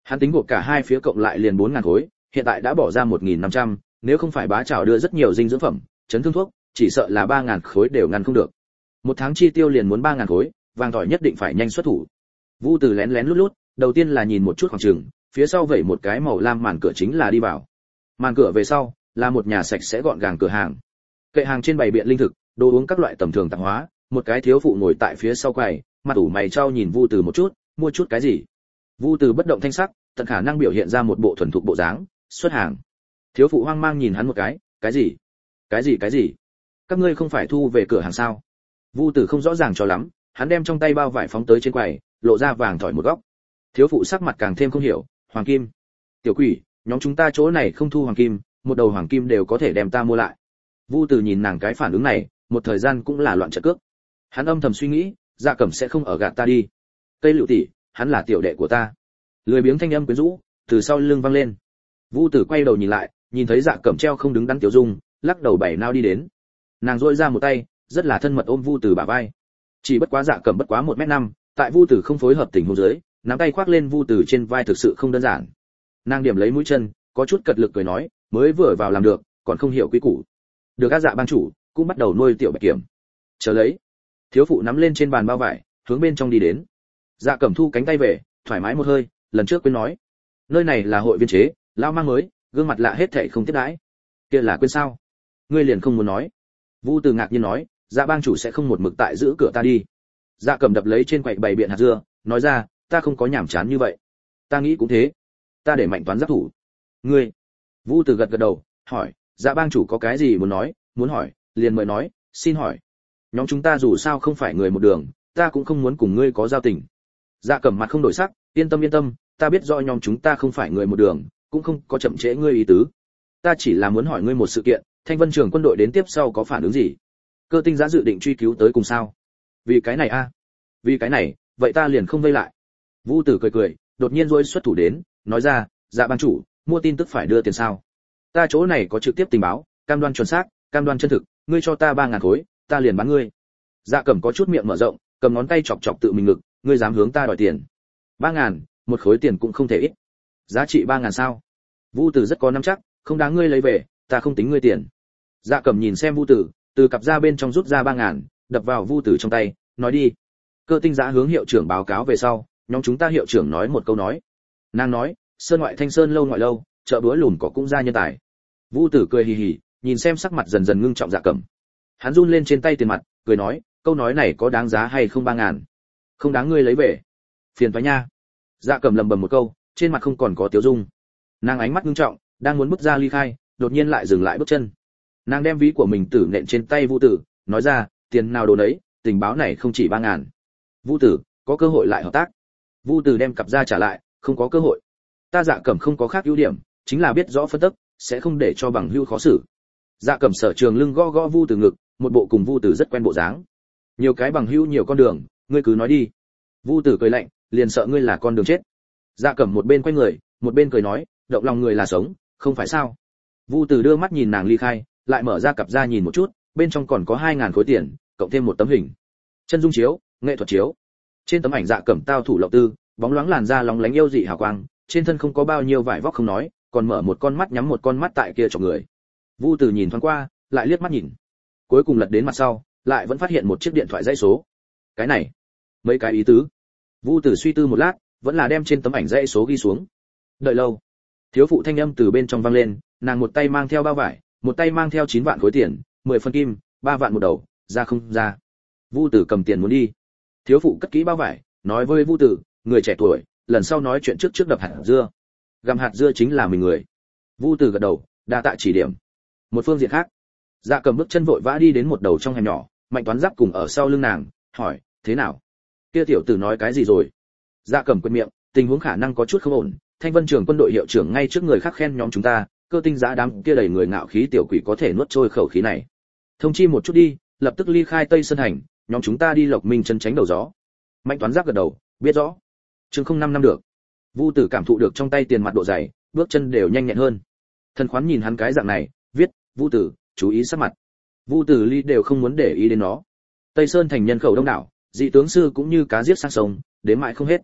Hắn tính gộp cả hai phía cộng lại liền bốn ngàn khối, hiện tại đã bỏ ra một nghìn năm trăm, nếu không phải bá trảo đưa rất nhiều dinh dưỡng phẩm, chấn thương thuốc, chỉ sợ là ba ngàn khối đều ngăn không được. Một tháng chi tiêu liền muốn ba ngàn khối, vàng tỏi nhất định phải nhanh xuất thủ. Vu Từ lén lén lút lút, đầu tiên là nhìn một chút khoảng trường, phía sau vẩy một cái màu lam màn cửa chính là đi vào. Màn cửa về sau là một nhà sạch sẽ gọn gàng cửa hàng. Kệ hàng trên bày biện linh thực, đồ uống các loại tầm thường tạp hóa, một cái thiếu phụ ngồi tại phía sau quầy, mặt ủ mày trao nhìn Vu Từ một chút, mua chút cái gì? Vu Từ bất động thanh sắc, tận khả năng biểu hiện ra một bộ thuần thục bộ dáng, xuất hàng. Thiếu phụ hoang mang nhìn hắn một cái, cái gì? Cái gì cái gì? Các ngươi không phải thu về cửa hàng sao? Vu Từ không rõ ràng cho lắm, hắn đem trong tay bao vải phóng tới trên quầy, lộ ra vàng thỏi một góc. Thiếu phụ sắc mặt càng thêm không hiểu, hoàng kim. Tiểu quỷ, nhóm chúng ta chỗ này không thu hoàng kim, một đầu hoàng kim đều có thể đem ta mua lại. Vu Từ nhìn nàng cái phản ứng này, một thời gian cũng là loạn trận cước. Hắn âm thầm suy nghĩ, Dạ Cẩm sẽ không ở gạt ta đi. Tây Lựu tỷ, hắn là tiểu đệ của ta. Lười biếng thanh âm quyến rũ từ sau lưng vang lên. Vu Tử quay đầu nhìn lại, nhìn thấy Dạ Cẩm treo không đứng đắn tiểu dung, lắc đầu bảy nao đi đến. Nàng duỗi ra một tay, rất là thân mật ôm Vu Tử bả vai. Chỉ bất quá Dạ Cẩm bất quá một mét năm, tại Vu Tử không phối hợp tình huống dưới, nắm tay khoác lên Vu Tử trên vai thực sự không đơn giản. Nàng điểm lấy mũi chân, có chút cật lực cười nói, mới vừa vào làm được, còn không hiểu quy củ. Được các Dạ bang chủ cũng bắt đầu nuôi tiểu bạch kiểm. Chờ lấy. Thiếu phụ nắm lên trên bàn bao vải, hướng bên trong đi đến. Dạ Cẩm thu cánh tay về, thoải mái một hơi, lần trước quên nói, nơi này là hội viên chế, lao mang mới, gương mặt lạ hết thảy không tiếp đãi. Kia là quên sao? Ngươi liền không muốn nói? Vu Từ ngạc nhiên nói, Dạ bang chủ sẽ không một mực tại giữ cửa ta đi. Dạ Cẩm đập lấy trên quầy bày biện hạt dưa, nói ra, ta không có nhảm chán như vậy. Ta nghĩ cũng thế. Ta để Mạnh Toán giáp thủ. Ngươi? Vu Từ gật gật đầu, hỏi, Dạ bang chủ có cái gì muốn nói, muốn hỏi, liền mời nói, xin hỏi. Nhóm chúng ta dù sao không phải người một đường, ta cũng không muốn cùng ngươi có giao tình. Dạ Cẩm mặt không đổi sắc, yên tâm yên tâm, ta biết rõ nhóm chúng ta không phải người một đường, cũng không có chậm trễ ngươi ý tứ. Ta chỉ là muốn hỏi ngươi một sự kiện, Thanh Vân Trường quân đội đến tiếp sau có phản ứng gì? Cơ Tinh Giã dự định truy cứu tới cùng sao? Vì cái này a? À? Vì cái này, vậy ta liền không vây lại. Vu Tử cười cười, đột nhiên rối xuất thủ đến, nói ra, Dạ ban chủ, mua tin tức phải đưa tiền sao? Ta chỗ này có trực tiếp tình báo, cam đoan chuẩn xác, cam đoan chân thực, ngươi cho ta ba ngàn khối, ta liền bán ngươi. Dạ Cẩm có chút miệng mở rộng, cầm ngón tay chọc chọc tự mình ngực, ngươi dám hướng ta đòi tiền? Ba ngàn, một khối tiền cũng không thể ít. Giá trị ba ngàn sao? Vu Tử rất có nắm chắc, không đáng ngươi lấy về, ta không tính ngươi tiền. Dạ Cẩm nhìn xem Vu Tử, từ cặp ra bên trong rút ra ba ngàn, đập vào Vu Tử trong tay, nói đi. Cơ Tinh Giã hướng hiệu trưởng báo cáo về sau, nhóm chúng ta hiệu trưởng nói một câu nói. Nàng nói, sơn ngoại thanh sơn lâu ngoại lâu, chợ búa lùn có cũng ra nhân tài. Vu Tử cười hì hì, nhìn xem sắc mặt dần dần ngưng trọng Dạ Cẩm. Hắn run lên trên tay tiền mặt, cười nói, câu nói này có đáng giá hay không ba ngàn? Không đáng ngươi lấy về. Phiền toái nha. Dạ Cẩm lẩm bẩm một câu, trên mặt không còn có tiêu dung. Nàng ánh mắt ngưng trọng, đang muốn bước ra ly khai, đột nhiên lại dừng lại bước chân. Nàng đem ví của mình tử nện trên tay Vu Tử, nói ra, tiền nào đồ đấy, tình báo này không chỉ ba ngàn. Vu Tử, có cơ hội lại hợp tác. Vu Tử đem cặp ra trả lại, không có cơ hội. Ta Dạ Cẩm không có khác ưu điểm, chính là biết rõ phân tích, sẽ không để cho bằng hữu khó xử. Dạ Cẩm sở trường lưng gõ gõ Vu Tử ngực, một bộ cùng Vu Tử rất quen bộ dáng. Nhiều cái bằng hữu nhiều con đường, ngươi cứ nói đi. Vu Tử cười lạnh, liền sợ ngươi là con đường chết. Dạ Cẩm một bên quay người, một bên cười nói, động lòng người là sống, không phải sao? Vu Tử đưa mắt nhìn nàng ly khai, lại mở ra cặp ra nhìn một chút, bên trong còn có hai ngàn khối tiền, cộng thêm một tấm hình. Chân dung chiếu, nghệ thuật chiếu. Trên tấm ảnh Dạ Cẩm tao thủ lộng tư, bóng loáng làn da lóng lánh yêu dị hào quang, trên thân không có bao nhiêu vải vóc không nói, còn mở một con mắt nhắm một con mắt tại kia cho người. Vu Tử nhìn thoáng qua, lại liếc mắt nhìn. Cuối cùng lật đến mặt sau, lại vẫn phát hiện một chiếc điện thoại dãy số. Cái này, mấy cái ý tứ. Vu Tử suy tư một lát, vẫn là đem trên tấm ảnh dãy số ghi xuống. Đợi lâu, thiếu phụ thanh âm từ bên trong vang lên, nàng một tay mang theo bao vải, một tay mang theo chín vạn khối tiền, mười phân kim, ba vạn một đầu, ra không ra. Vu Tử cầm tiền muốn đi. Thiếu phụ cất kỹ bao vải, nói với Vu Tử, người trẻ tuổi, lần sau nói chuyện trước trước đập hạt dưa. Gặm hạt dưa chính là mình người. Vu Tử gật đầu, đa tạ chỉ điểm. Một phương diện khác, Dạ Cẩm bước chân vội vã đi đến một đầu trong hẻm nhỏ, Mạnh Toán Giáp cùng ở sau lưng nàng, hỏi, thế nào? Kia tiểu tử nói cái gì rồi? Dạ Cẩm quên miệng, tình huống khả năng có chút không ổn, Thanh Vân Trường quân đội hiệu trưởng ngay trước người khác khen nhóm chúng ta, Cơ Tinh Giã đám kia đầy người ngạo khí tiểu quỷ có thể nuốt trôi khẩu khí này. Thông chi một chút đi, lập tức ly khai Tây Sơn thành, nhóm chúng ta đi Lộc Minh chân tránh đầu gió. Mạnh Toán Giáp gật đầu, biết rõ. Chương không năm năm được. Vu Tử cảm thụ được trong tay tiền mặt độ dày, bước chân đều nhanh nhẹn hơn. Thần Khoán nhìn hắn cái dạng này, viết, Vu Tử, chú ý sắc mặt. Vu Tử Ly đều không muốn để ý đến nó. Tây Sơn thành nhân khẩu đông đảo, dị tướng sư cũng như cá giết sang sông, đến mãi không hết.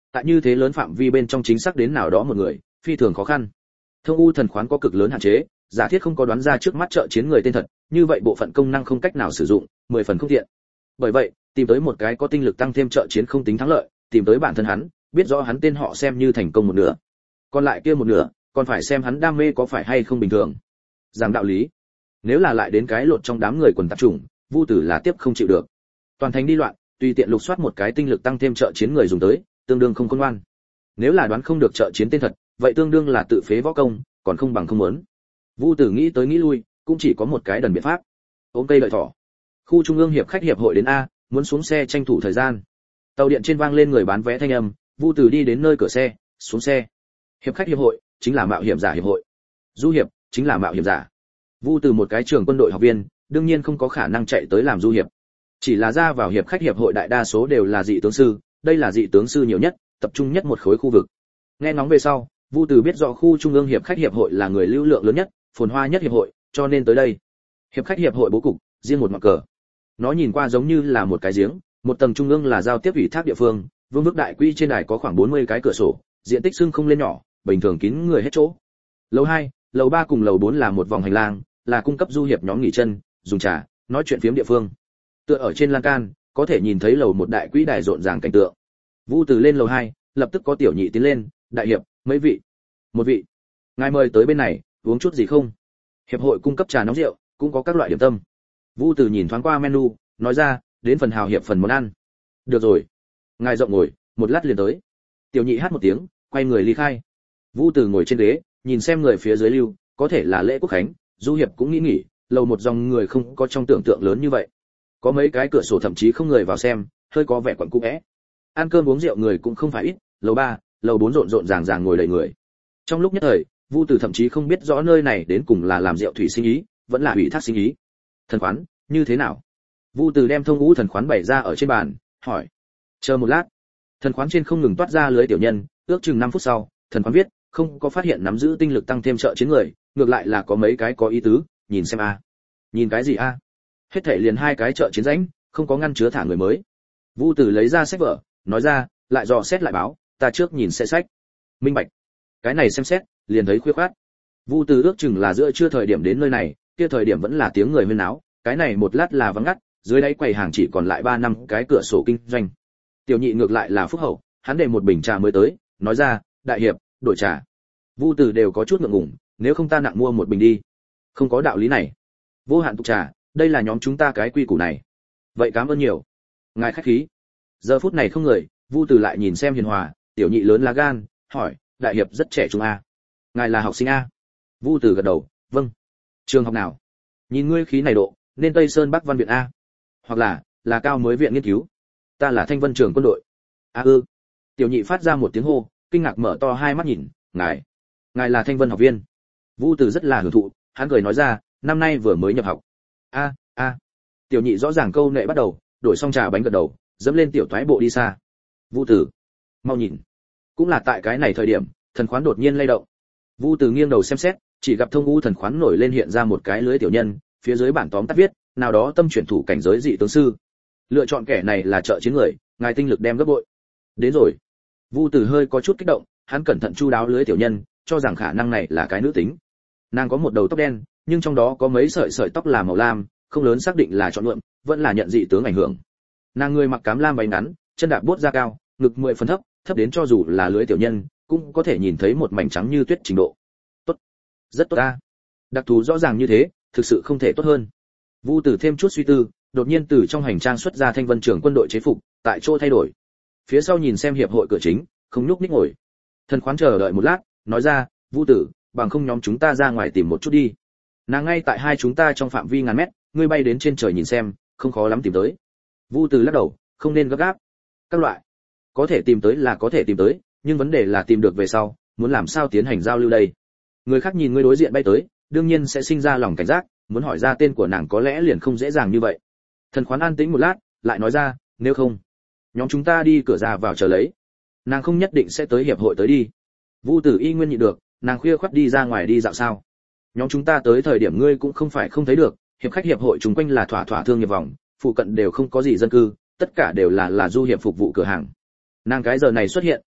tại như thế lớn phạm vi bên trong chính xác đến nào đó một người phi thường khó khăn. Thông u thần khoán có cực lớn hạn chế, giả thiết không có đoán ra trước mắt trợ chiến người tên thật, như vậy bộ phận công năng không cách nào sử dụng, mười phần không tiện. Bởi vậy, tìm tới một cái có tinh lực tăng thêm trợ chiến không tính thắng lợi, tìm tới bản thân hắn, biết rõ hắn tên họ xem như thành công một nửa. Còn lại kia một nửa, còn phải xem hắn đam mê có phải hay không bình thường. Giảng đạo lý, nếu là lại đến cái lột trong đám người quần tạp chủng, Vu Tử là tiếp không chịu được. Toàn thành đi loạn, tùy tiện lục soát một cái tinh lực tăng thêm trợ chiến người dùng tới, tương đương không khôn ngoan. Nếu là đoán không được trợ chiến tên thật, vậy tương đương là tự phế võ công, còn không bằng không muốn. Vu Tử nghĩ tới nghĩ lui, cũng chỉ có một cái đần biện pháp. Ôm cây đợi thỏ. Khu trung ương hiệp khách hiệp hội đến a, muốn xuống xe tranh thủ thời gian. Tàu điện trên vang lên người bán vé thanh âm, Vu Tử đi đến nơi cửa xe, xuống xe. Hiệp khách hiệp hội chính là mạo hiểm giả hiệp hội. Du hiệp chính là mạo hiểm giả. Vu Tử một cái trường quân đội học viên, đương nhiên không có khả năng chạy tới làm du hiệp. Chỉ là ra vào hiệp khách hiệp hội đại đa số đều là dị tướng sư, đây là dị tướng sư nhiều nhất, tập trung nhất một khối khu vực. Nghe ngóng về sau, Vu Từ biết rõ khu trung ương hiệp khách hiệp hội là người lưu lượng lớn nhất, phồn hoa nhất hiệp hội, cho nên tới đây. Hiệp khách hiệp hội bố cục, riêng một mặt cờ. Nó nhìn qua giống như là một cái giếng, một tầng trung ương là giao tiếp ủy thác địa phương, vương vức đại quy trên đài có khoảng bốn mươi cái cửa sổ, diện tích xương không lên nhỏ, bình thường kín người hết chỗ. Lầu hai, lầu ba cùng lầu bốn là một vòng hành lang, là cung cấp du hiệp nhóm nghỉ chân, dùng trà, nói chuyện phiếm địa phương. Tựa ở trên lan can, có thể nhìn thấy lầu một đại quỹ đài rộn ràng cảnh tượng. Vu Từ lên lầu hai, lập tức có tiểu nhị tiến lên, đại hiệp, mấy vị? Một vị. Ngài mời tới bên này, uống chút gì không? Hiệp hội cung cấp trà nóng rượu, cũng có các loại điểm tâm. Vu Từ nhìn thoáng qua menu, nói ra, đến phần hào hiệp phần món ăn. Được rồi. Ngài rộng ngồi, một lát liền tới. Tiểu nhị hát một tiếng, quay người ly khai. Vu Từ ngồi trên ghế, nhìn xem người phía dưới lưu, có thể là lễ quốc khánh, du hiệp cũng nghĩ nghỉ, lầu một dòng người không có trong tưởng tượng lớn như vậy. Có mấy cái cửa sổ thậm chí không người vào xem, hơi có vẻ quẩn cung é. Ăn cơm uống rượu người cũng không phải ít, lầu ba, lầu bốn rộn rộn ràng ràng ngồi đầy người. Trong lúc nhất thời, Vu Từ thậm chí không biết rõ nơi này đến cùng là làm rượu thủy sinh ý, vẫn là ủy thác sinh ý. Thần khoán, như thế nào? Vu Từ đem thông ngũ thần khoán bày ra ở trên bàn, hỏi. Chờ một lát. Thần khoán trên không ngừng toát ra lưới tiểu nhân, ước chừng năm phút sau, thần khoán viết, không có phát hiện nắm giữ tinh lực tăng thêm trợ chiến người, ngược lại là có mấy cái có ý tứ, nhìn xem a. Nhìn cái gì a? Hết thảy liền hai cái trợ chiến rãnh, không có ngăn chứa thả người mới. Vu Từ lấy ra sách vở, nói ra, lại dò xét lại báo, ta trước nhìn sẽ sách. Minh bạch. Cái này xem xét, liền thấy khuya khoát. Vu Từ ước chừng là giữa trưa thời điểm đến nơi này, kia thời điểm vẫn là tiếng người huyên náo, cái này một lát là vắng ngắt, dưới đáy quầy hàng chỉ còn lại ba năm cái cửa sổ kinh doanh. Tiểu nhị ngược lại là phúc hậu, hắn để một bình trà mới tới, nói ra, đại hiệp, đổi trà. Vu Từ đều có chút ngượng ngùng, nếu không ta nặng mua một bình đi. Không có đạo lý này. Vô hạn tục trà, đây là nhóm chúng ta cái quy củ này. Vậy cảm ơn nhiều. Ngài khách khí. Giờ phút này không người, Vu Từ lại nhìn xem hiền hòa, tiểu nhị lớn lá gan, hỏi, đại hiệp rất trẻ trung a. Ngài là học sinh a? Vu Từ gật đầu, vâng. Trường học nào? Nhìn ngươi khí này độ, nên Tây Sơn Bắc Văn viện a. Hoặc là, là cao mới viện nghiên cứu. Ta là Thanh Vân trường quân đội. A ư. Tiểu nhị phát ra một tiếng hô, kinh ngạc mở to hai mắt nhìn, ngài, ngài là Thanh Vân học viên. Vu Từ rất là hưởng thụ, hắn cười nói ra, năm nay vừa mới nhập học. A, a. Tiểu nhị rõ ràng câu nệ bắt đầu, đổi xong trà bánh gật đầu, dẫm lên tiểu toái bộ đi xa. Vu Từ, mau nhìn. Cũng là tại cái này thời điểm, thần khoán đột nhiên lay động. Vu Từ nghiêng đầu xem xét, chỉ gặp thông u thần khoán nổi lên hiện ra một cái lưới tiểu nhân, phía dưới bản tóm tắt viết, nào đó tâm chuyển thủ cảnh giới dị tướng sư. Lựa chọn kẻ này là trợ chiến người, ngài tinh lực đem gấp bội. Đến rồi. Vu Từ hơi có chút kích động, hắn cẩn thận chu đáo lưới tiểu nhân, cho rằng khả năng này là cái nữ tính. Nàng có một đầu tóc đen, nhưng trong đó có mấy sợi sợi tóc là màu lam, không lớn xác định là chọn lựa, vẫn là nhận dị tướng ảnh hưởng. Nàng người mặc cám lam váy ngắn, chân đạp bốt da cao, ngực mười phần thấp, thấp đến cho dù là lưới tiểu nhân, cũng có thể nhìn thấy một mảnh trắng như tuyết trình độ. Tốt, rất tốt ta. Đặc thù rõ ràng như thế, thực sự không thể tốt hơn. Vu Từ thêm chút suy tư, đột nhiên từ trong hành trang xuất ra Thanh Vân trưởng quân đội chế phục, tại chỗ thay đổi. Phía sau nhìn xem hiệp hội cửa chính, không nhúc nhích ngồi. Thần khoán chờ đợi một lát, nói ra, Vu Tử, bằng không nhóm chúng ta ra ngoài tìm một chút đi. Nàng ngay tại hai chúng ta trong phạm vi ngàn mét, ngươi bay đến trên trời nhìn xem, không khó lắm tìm tới. Vu Từ lắc đầu, không nên gấp gáp. Các loại, có thể tìm tới là có thể tìm tới, nhưng vấn đề là tìm được về sau, muốn làm sao tiến hành giao lưu đây. Người khác nhìn ngươi đối diện bay tới, đương nhiên sẽ sinh ra lòng cảnh giác, muốn hỏi ra tên của nàng có lẽ liền không dễ dàng như vậy. Thần khoán an tĩnh một lát, lại nói ra, nếu không, nhóm chúng ta đi cửa ra vào chờ lấy. Nàng không nhất định sẽ tới hiệp hội tới đi. Vu Tử y nguyên nhịn được, nàng khuya khoắt đi ra ngoài đi dạo sao? Nhóm chúng ta tới thời điểm ngươi cũng không phải không thấy được, hiệp khách hiệp hội chúng quanh là thỏa thỏa thương nghiệp vòng, phụ cận đều không có gì dân cư, tất cả đều là là du hiệp phục vụ cửa hàng. Nàng cái giờ này xuất hiện,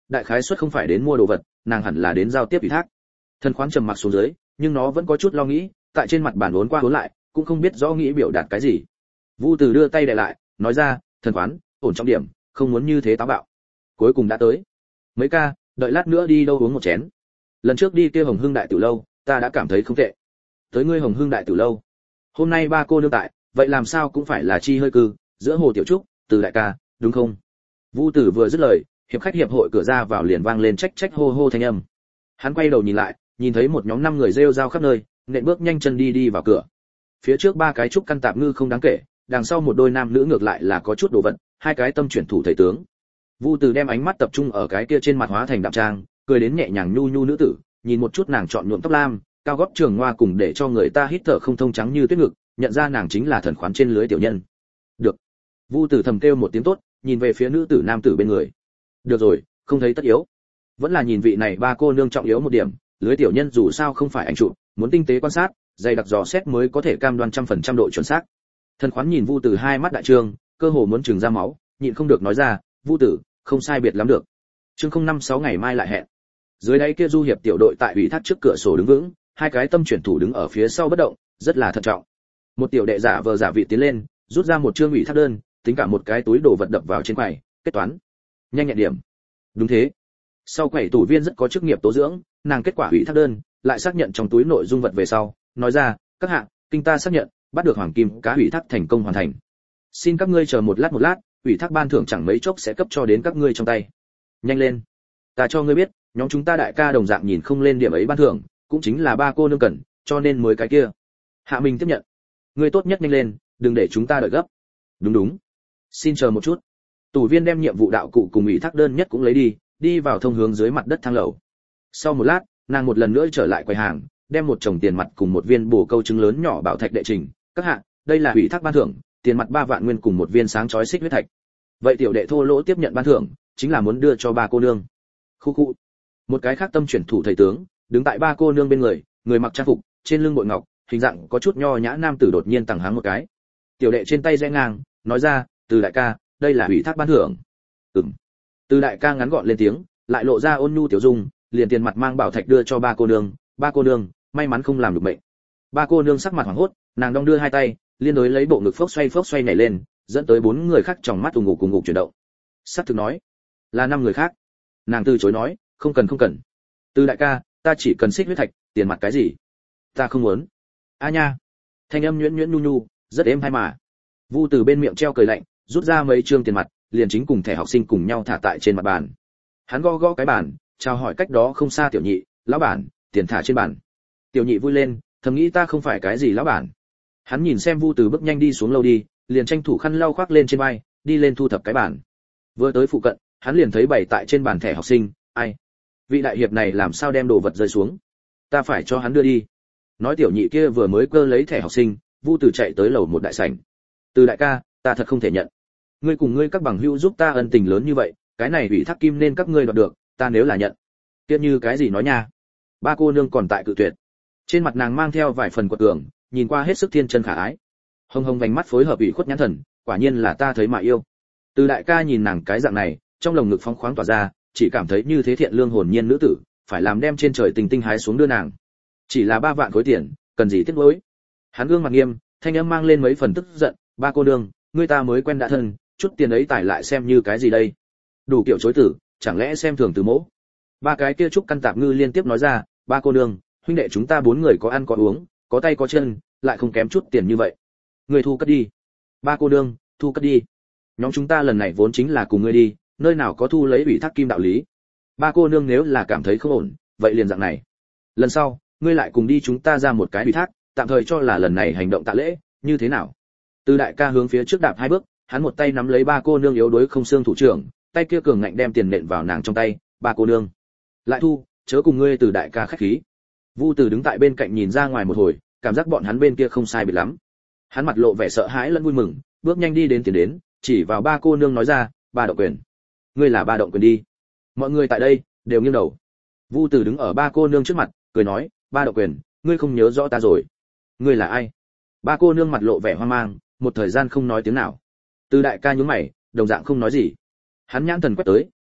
đại khái suất không phải đến mua đồ vật, nàng hẳn là đến giao tiếp ủy thác. Thần khoán trầm mặc xuống dưới, nhưng nó vẫn có chút lo nghĩ, tại trên mặt bàn uốn qua uốn lại, cũng không biết rõ nghĩ biểu đạt cái gì. Vu Từ đưa tay đè lại, nói ra, thần khoán, ổn trọng điểm, không muốn như thế táo bạo. Cuối cùng đã tới. Mấy ca, đợi lát nữa đi đâu uống một chén. Lần trước đi kia Hồng Hưng đại tiểu lâu, ta đã cảm thấy không tệ. Tới ngươi Hồng Hưng đại tiểu lâu. Hôm nay ba cô nương tại, vậy làm sao cũng phải là chi hơi cư, giữa Hồ Tiểu Trúc, Từ đại ca, đúng không? Vu Tử vừa dứt lời, hiệp khách hiệp hội cửa ra vào liền vang lên trách trách hô hô thanh âm. Hắn quay đầu nhìn lại, nhìn thấy một nhóm năm người rêu rao khắp nơi, nện bước nhanh chân đi đi vào cửa. Phía trước ba cái trúc căn tạp ngư không đáng kể, đằng sau một đôi nam nữ ngược lại là có chút đồ vật, hai cái tâm chuyển thủ thầy tướng. Vu Từ đem ánh mắt tập trung ở cái kia trên mặt hóa thành đạm trang, cười đến nhẹ nhàng nhu nhu nữ tử, nhìn một chút nàng chọn nhuộm tóc lam, cao gót trường hoa cùng để cho người ta hít thở không thông trắng như tuyết ngực, nhận ra nàng chính là thần khoán trên lưới tiểu nhân. Được. Vu Tử thầm kêu một tiếng tốt, nhìn về phía nữ tử nam tử bên người. Được rồi, không thấy tất yếu. Vẫn là nhìn vị này ba cô nương trọng yếu một điểm, lưới tiểu nhân dù sao không phải ảnh chụp, muốn tinh tế quan sát, dày đặc dò xét mới có thể cam đoan trăm phần trăm độ chuẩn xác. Thần khoán nhìn Vu Tử hai mắt đại trương, cơ hồ muốn trừng ra máu, nhịn không được nói ra, Vu Tử, không sai biệt lắm được. Chương không năm sáu ngày mai lại hẹn. Dưới đáy kia du hiệp tiểu đội tại ủy thác trước cửa sổ đứng vững, hai cái tâm chuyển thủ đứng ở phía sau bất động, rất là thận trọng. Một tiểu đệ giả vờ giả vị tiến lên, rút ra một trương ủy thác đơn, tính cả một cái túi đồ vật đập vào trên quầy, kết toán. Nhanh nhẹn điểm. Đúng thế. Sau quầy tủ viên rất có chức nghiệp tố dưỡng, nàng kết quả ủy thác đơn, lại xác nhận trong túi nội dung vật về sau, nói ra, các hạng, kinh ta xác nhận, bắt được hoàng kim cá ủy thác thành công hoàn thành. Xin các ngươi chờ một lát một lát, ủy thác ban thưởng chẳng mấy chốc sẽ cấp cho đến các ngươi trong tay. Nhanh lên. Ta cho ngươi biết, nhóm chúng ta đại ca đồng dạng nhìn không lên điểm ấy ban thưởng, cũng chính là ba cô nương cần, cho nên mới cái kia. Hạ Minh tiếp nhận. Ngươi tốt nhất nhanh lên, đừng để chúng ta đợi gấp. Đúng đúng. Xin chờ một chút. Tủ viên đem nhiệm vụ đạo cụ cùng ủy thác đơn nhất cũng lấy đi, đi vào thông hướng dưới mặt đất thang lầu. Sau một lát, nàng một lần nữa trở lại quầy hàng, đem một chồng tiền mặt cùng một viên bổ câu trứng lớn nhỏ bảo thạch đệ trình. Các hạ, đây là ủy thác ban thưởng, tiền mặt ba vạn nguyên cùng một viên sáng chói xích huyết thạch. Vậy tiểu đệ thô lỗ tiếp nhận ban thưởng, chính là muốn đưa cho ba cô nương. Khu khu. Một cái khác tâm chuyển thủ thầy tướng, đứng tại ba cô nương bên người, người mặc trang phục, trên lưng bội ngọc, hình dạng có chút nho nhã nam tử đột nhiên tằng háng một cái. Tiểu đệ trên tay rẽ ngang, nói ra, Từ đại ca, đây là ủy thác ban thưởng. Ừm. Từ đại ca ngắn gọn lên tiếng, lại lộ ra ôn nhu tiểu dung, liền tiền mặt mang bảo thạch đưa cho ba cô nương. Ba cô nương, may mắn không làm được bệnh. Ba cô nương sắc mặt hoảng hốt, nàng đong đưa hai tay, liên đối lấy bộ ngực phốc xoay phốc xoay nhảy lên, dẫn tới bốn người khác trong mắt ù ngục cùng ngục chuyển động. Sát thực nói, là năm người khác. Nàng từ chối nói, không cần không cần. Từ đại ca, ta chỉ cần xích huyết thạch, tiền mặt cái gì? Ta không muốn. A nha. Thanh âm nhuyễn nhuyễn nhu nhu, rất êm hay mà. Vu Từ bên miệng treo cười lạnh, rút ra mấy trương tiền mặt, liền chính cùng thẻ học sinh cùng nhau thả tại trên mặt bàn. Hắn gõ gõ cái bàn, chào hỏi cách đó không xa tiểu nhị, lão bản, tiền thả trên bàn. Tiểu nhị vui lên, thầm nghĩ ta không phải cái gì lão bản. Hắn nhìn xem Vu Từ bước nhanh đi xuống lâu đi, liền tranh thủ khăn lau khoác lên trên vai, đi lên thu thập cái bàn. Vừa tới phụ cận, hắn liền thấy bày tại trên bàn thẻ học sinh, ai? Vị đại hiệp này làm sao đem đồ vật rơi xuống? Ta phải cho hắn đưa đi. Nói tiểu nhị kia vừa mới cơ lấy thẻ học sinh, Vu Từ chạy tới lầu một đại sảnh. Từ đại ca, ta thật không thể nhận. Ngươi cùng ngươi các bằng hữu giúp ta ân tình lớn như vậy, cái này ủy thác kim nên các ngươi đoạt được, ta nếu là nhận. Tiếc như cái gì nói nha? Ba cô nương còn tại cự tuyệt. Trên mặt nàng mang theo vài phần quật cường, nhìn qua hết sức thiên chân khả ái. Hồng hồng vành mắt phối hợp ủy khuất nhãn thần, quả nhiên là ta thấy mà yêu. Từ đại ca nhìn nàng cái dạng này, trong lồng ngực phóng khoáng tỏa ra, chỉ cảm thấy như thế thiện lương hồn nhiên nữ tử, phải làm đem trên trời tình tinh hái xuống đưa nàng. Chỉ là ba vạn khối tiền, cần gì tiếc nuối. Hắn gương mặt nghiêm, thanh âm mang lên mấy phần tức giận, ba cô nương, ngươi ta mới quen đã thân, chút tiền ấy tải lại xem như cái gì đây? Đủ kiểu chối tử, chẳng lẽ xem thường từ mỗ? Ba cái kia trúc căn tạp ngư liên tiếp nói ra, ba cô nương, huynh đệ chúng ta bốn người có ăn có uống, có tay có chân, lại không kém chút tiền như vậy. Ngươi thu cất đi. Ba cô nương, thu cất đi. Nhóm chúng ta lần này vốn chính là cùng ngươi đi, nơi nào có thu lấy ủy thác kim đạo lý. Ba cô nương nếu là cảm thấy không ổn, vậy liền dạng này. Lần sau, ngươi lại cùng đi chúng ta ra một cái ủy thác, tạm thời cho là lần này hành động tạ lễ, như thế nào? Từ đại ca hướng phía trước đạp hai bước, hắn một tay nắm lấy ba cô nương yếu đuối không xương thủ trưởng, tay kia cường ngạnh đem tiền nện vào nàng trong tay, ba cô nương. Lại thu, chớ cùng ngươi Từ đại ca khách khí. Vu Từ đứng tại bên cạnh nhìn ra ngoài một hồi, cảm giác bọn hắn bên kia không sai biệt lắm. Hắn mặt lộ vẻ sợ hãi lẫn vui mừng, bước nhanh đi đến tiền đến, chỉ vào ba cô nương nói ra, ba động quyền. Ngươi là ba động quyền đi. Mọi người tại đây đều nghiêng đầu. Vu Từ đứng ở ba cô nương trước mặt, cười nói, ba động quyền, ngươi không nhớ rõ ta rồi. Ngươi là ai? Ba cô nương mặt lộ vẻ hoang mang, một thời gian không nói tiếng nào. Từ đại ca nhướng mày, đồng dạng không nói gì. Hắn nhãn thần quét tới,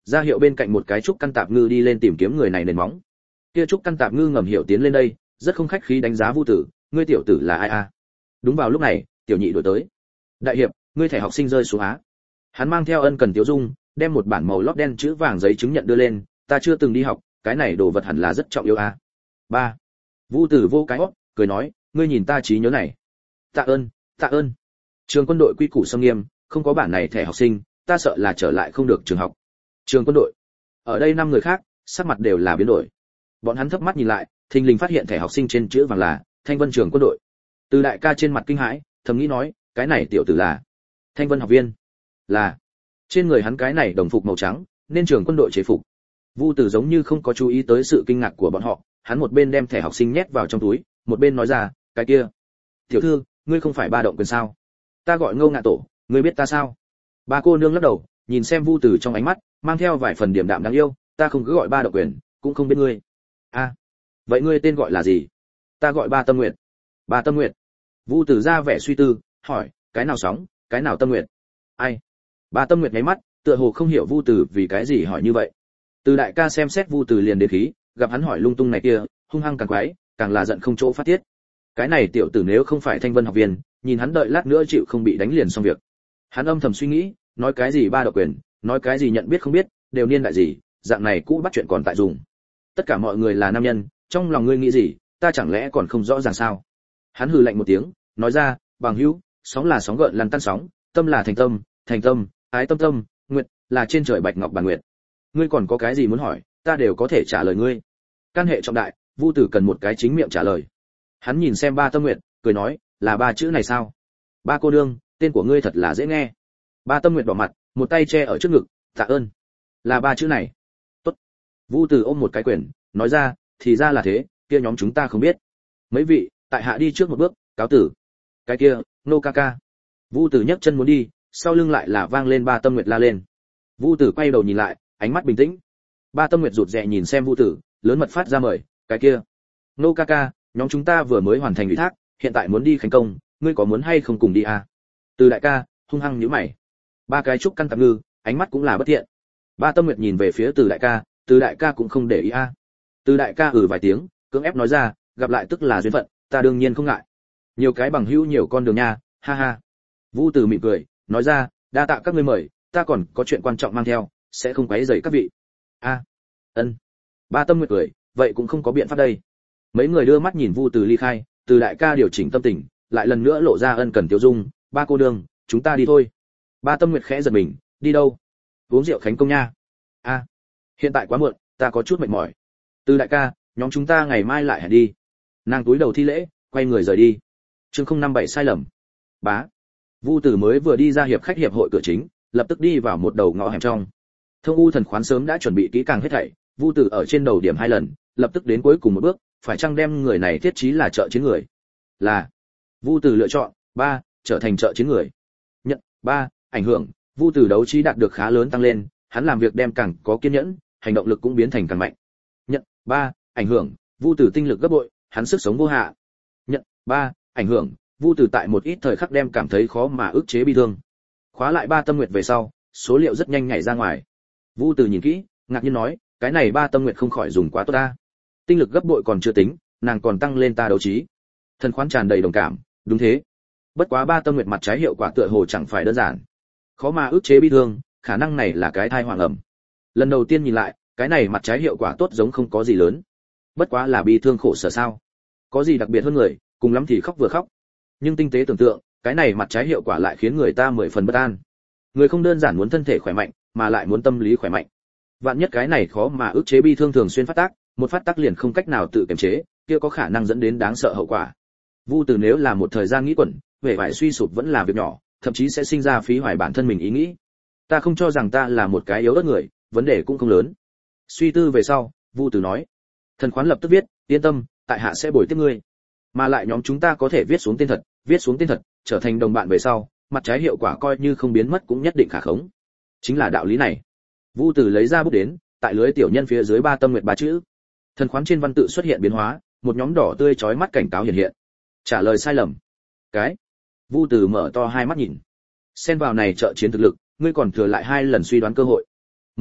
ra hiệu bên cạnh một cái trúc căn tạp ngư đi lên tìm kiếm người này nền móng. Kia trúc căn tạp ngư ngầm hiểu tiến lên đây, rất không khách khí đánh giá Vu Tử, ngươi tiểu tử là ai a? Đúng vào lúc này, tiểu nhị đổi tới. Đại hiệp, ngươi thẻ học sinh rơi xuống á. Hắn mang theo ân cần Tiếu Dung, đem một bản màu lót đen chữ vàng giấy chứng nhận đưa lên, ta chưa từng đi học, cái này đồ vật hẳn là rất trọng yếu a. Ba. Vu Tử vô cái hót, cười nói, ngươi nhìn ta trí nhớ này. Tạ ơn, tạ ơn. Trường quân đội quy củ sâm nghiêm, không có bản này thẻ học sinh, ta sợ là trở lại không được trường học. Trường quân đội. Ở đây năm người khác, sắc mặt đều là biến đổi. Bọn hắn thấp mắt nhìn lại, thình lình phát hiện thẻ học sinh trên chữ vàng là Thanh Vân trường quân đội. Từ đại ca trên mặt kinh hãi, thầm nghĩ nói, cái này tiểu tử là Thanh Vân học viên. Là. Trên người hắn cái này đồng phục màu trắng, nên trường quân đội chế phục. Vu Tử giống như không có chú ý tới sự kinh ngạc của bọn họ, hắn một bên đem thẻ học sinh nhét vào trong túi, một bên nói ra, cái kia, tiểu thư, ngươi không phải Ba Động Quyền sao? Ta gọi Ngô Ngạ Tổ, ngươi biết ta sao? Ba cô nương lắc đầu, nhìn xem Vu Tử trong ánh mắt, mang theo vài phần điềm đạm đáng yêu, ta không cứ gọi Ba Động Quyền, cũng không biết ngươi. A, à, vậy ngươi tên gọi là gì? Ta gọi Ba Tâm Nguyệt. Ba Tâm Nguyệt. Vu Tử ra vẻ suy tư, hỏi, cái nào sóng, cái nào Tâm Nguyệt? Ai? Ba Tâm Nguyệt nháy mắt, tựa hồ không hiểu Vu Tử vì cái gì hỏi như vậy. Từ đại ca xem xét Vu Tử liền đến khí, gặp hắn hỏi lung tung này kia, hung hăng càng quái, càng là giận không chỗ phát tiết. Cái này tiểu tử nếu không phải Thanh Vân học viên, nhìn hắn đợi lát nữa chịu không bị đánh liền xong việc. Hắn âm thầm suy nghĩ, nói cái gì Ba Động Quyền, nói cái gì nhận biết không biết, đều niên đại gì, dạng này cũ bắt chuyện còn tại dùng. Tất cả mọi người là nam nhân, trong lòng ngươi nghĩ gì, ta chẳng lẽ còn không rõ ràng sao? Hắn hừ lạnh một tiếng, nói ra, bằng hữu, sóng là sóng gợn lăn tăn sóng, tâm là thành tâm, thành tâm, ái tâm tâm, nguyệt là trên trời bạch ngọc bản nguyệt. Ngươi còn có cái gì muốn hỏi, ta đều có thể trả lời ngươi. Can hệ trọng đại, Vu Tử cần một cái chính miệng trả lời. Hắn nhìn xem Ba Tâm Nguyệt, cười nói, là ba chữ này sao? Ba cô đương, tên của ngươi thật là dễ nghe. Ba Tâm Nguyệt đỏ mặt, một tay che ở trước ngực, tạ ơn. Là ba chữ này. Tốt. Vu Tử ôm một cái quyền, nói ra, thì ra là thế, kia nhóm chúng ta không biết. Mấy vị, tại hạ đi trước một bước, cáo tử. Cái kia, nô ca ca. Vu Tử nhấc chân muốn đi, sau lưng lại là vang lên Ba Tâm Nguyệt la lên. Vu Tử quay đầu nhìn lại, ánh mắt bình tĩnh. Ba Tâm Nguyệt rụt rè nhìn xem Vu Tử, lớn mật phát ra mời, cái kia, nô ca ca, nhóm chúng ta vừa mới hoàn thành ủy thác, hiện tại muốn đi khánh công, ngươi có muốn hay không cùng đi à? Từ đại ca, hung hăng nhíu mày. Ba cái trúc căn tạp ngư, ánh mắt cũng là bất thiện. Ba Tâm Nguyệt nhìn về phía Từ đại ca, Từ đại ca cũng không để ý a. À. Từ đại ca ừ vài tiếng, cưỡng ép nói ra, gặp lại tức là duyên phận, ta đương nhiên không ngại. Nhiều cái bằng hữu nhiều con đường nha, ha ha. Vu Từ mỉm cười, nói ra, đa tạ các ngươi mời, ta còn có chuyện quan trọng mang theo, sẽ không quấy rầy các vị. A, à, ân. Ba Tâm Nguyệt cười, vậy cũng không có biện pháp đây. Mấy người đưa mắt nhìn Vu Từ ly khai, Từ đại ca điều chỉnh tâm tình, lại lần nữa lộ ra ân cần Tiêu Dung, ba cô đường, chúng ta đi thôi. Ba Tâm Nguyệt khẽ giật mình, đi đâu? Uống rượu khánh công nha. A, à, hiện tại quá muộn, ta có chút mệt mỏi. Từ đại ca, nhóm chúng ta ngày mai lại hẹn đi. Nàng túi đầu thi lễ, quay người rời đi. Chương không năm bảy sai lầm. Bá. Vu Tử mới vừa đi ra hiệp khách hiệp hội cửa chính, lập tức đi vào một đầu ngõ hẻm trong. Thông U thần khoán sớm đã chuẩn bị kỹ càng hết thảy, Vu Tử ở trên đầu điểm hai lần, lập tức đến cuối cùng một bước, phải chăng đem người này thiết trí là trợ chiến người? Là. Vu Tử lựa chọn ba, trở thành trợ chiến người. Nhận ba, ảnh hưởng, Vu Tử đấu trí đạt được khá lớn tăng lên, hắn làm việc đem càng có kiên nhẫn, hành động lực cũng biến thành càng mạnh. Nhận ba, ảnh hưởng, Vu Tử tinh lực gấp bội, hắn sức sống vô hạn. Nhận ba, ảnh hưởng, Vu Tử tại một ít thời khắc đem cảm thấy khó mà ức chế bi thương. Khóa lại Ba Tâm Nguyệt về sau, số liệu rất nhanh nhảy ra ngoài. Vu Tử nhìn kỹ, ngạc nhiên nói, cái này Ba Tâm Nguyệt không khỏi dùng quá tốt ta. Tinh lực gấp bội còn chưa tính, nàng còn tăng lên ta đấu trí. Thần khoán tràn đầy đồng cảm, đúng thế. Bất quá Ba Tâm Nguyệt mặt trái hiệu quả tựa hồ chẳng phải đơn giản. Khó mà ức chế bi thương, khả năng này là cái thai hoàng ẩm. Lần đầu tiên nhìn lại, cái này mặt trái hiệu quả tốt giống không có gì lớn. Bất quá là bi thương khổ sở sao? Có gì đặc biệt hơn người, cùng lắm thì khóc vừa khóc. Nhưng tinh tế tưởng tượng, cái này mặt trái hiệu quả lại khiến người ta mười phần bất an. Người không đơn giản muốn thân thể khỏe mạnh, mà lại muốn tâm lý khỏe mạnh. Vạn nhất cái này khó mà ức chế bi thương thường xuyên phát tác, một phát tác liền không cách nào tự kiềm chế, kia có khả năng dẫn đến đáng sợ hậu quả. Vu Tử nếu là một thời gian nghĩ quẩn, vẻ vải suy sụp vẫn là việc nhỏ, thậm chí sẽ sinh ra phí hoài bản thân mình ý nghĩ. Ta không cho rằng ta là một cái yếu ớt người, vấn đề cũng không lớn. Suy tư về sau, Vu Tử nói, thần khoán lập tức viết, yên tâm, tại hạ sẽ bồi tiếp ngươi. Mà lại nhóm chúng ta có thể viết xuống tên thật, viết xuống tên thật, trở thành đồng bạn về sau, mặt trái hiệu quả coi như không biến mất cũng nhất định khả khống. Chính là đạo lý này. Vu Tử lấy ra bút đến, tại lưới tiểu nhân phía dưới Ba Tâm Nguyệt ba chữ. Thần khoán trên văn tự xuất hiện biến hóa, một nhóm đỏ tươi chói mắt cảnh cáo hiện hiện. Trả lời sai lầm. Cái. Vu Tử mở to hai mắt nhìn. Xen vào này trợ chiến thực lực, ngươi còn thừa lại hai lần suy đoán cơ hội. Mời,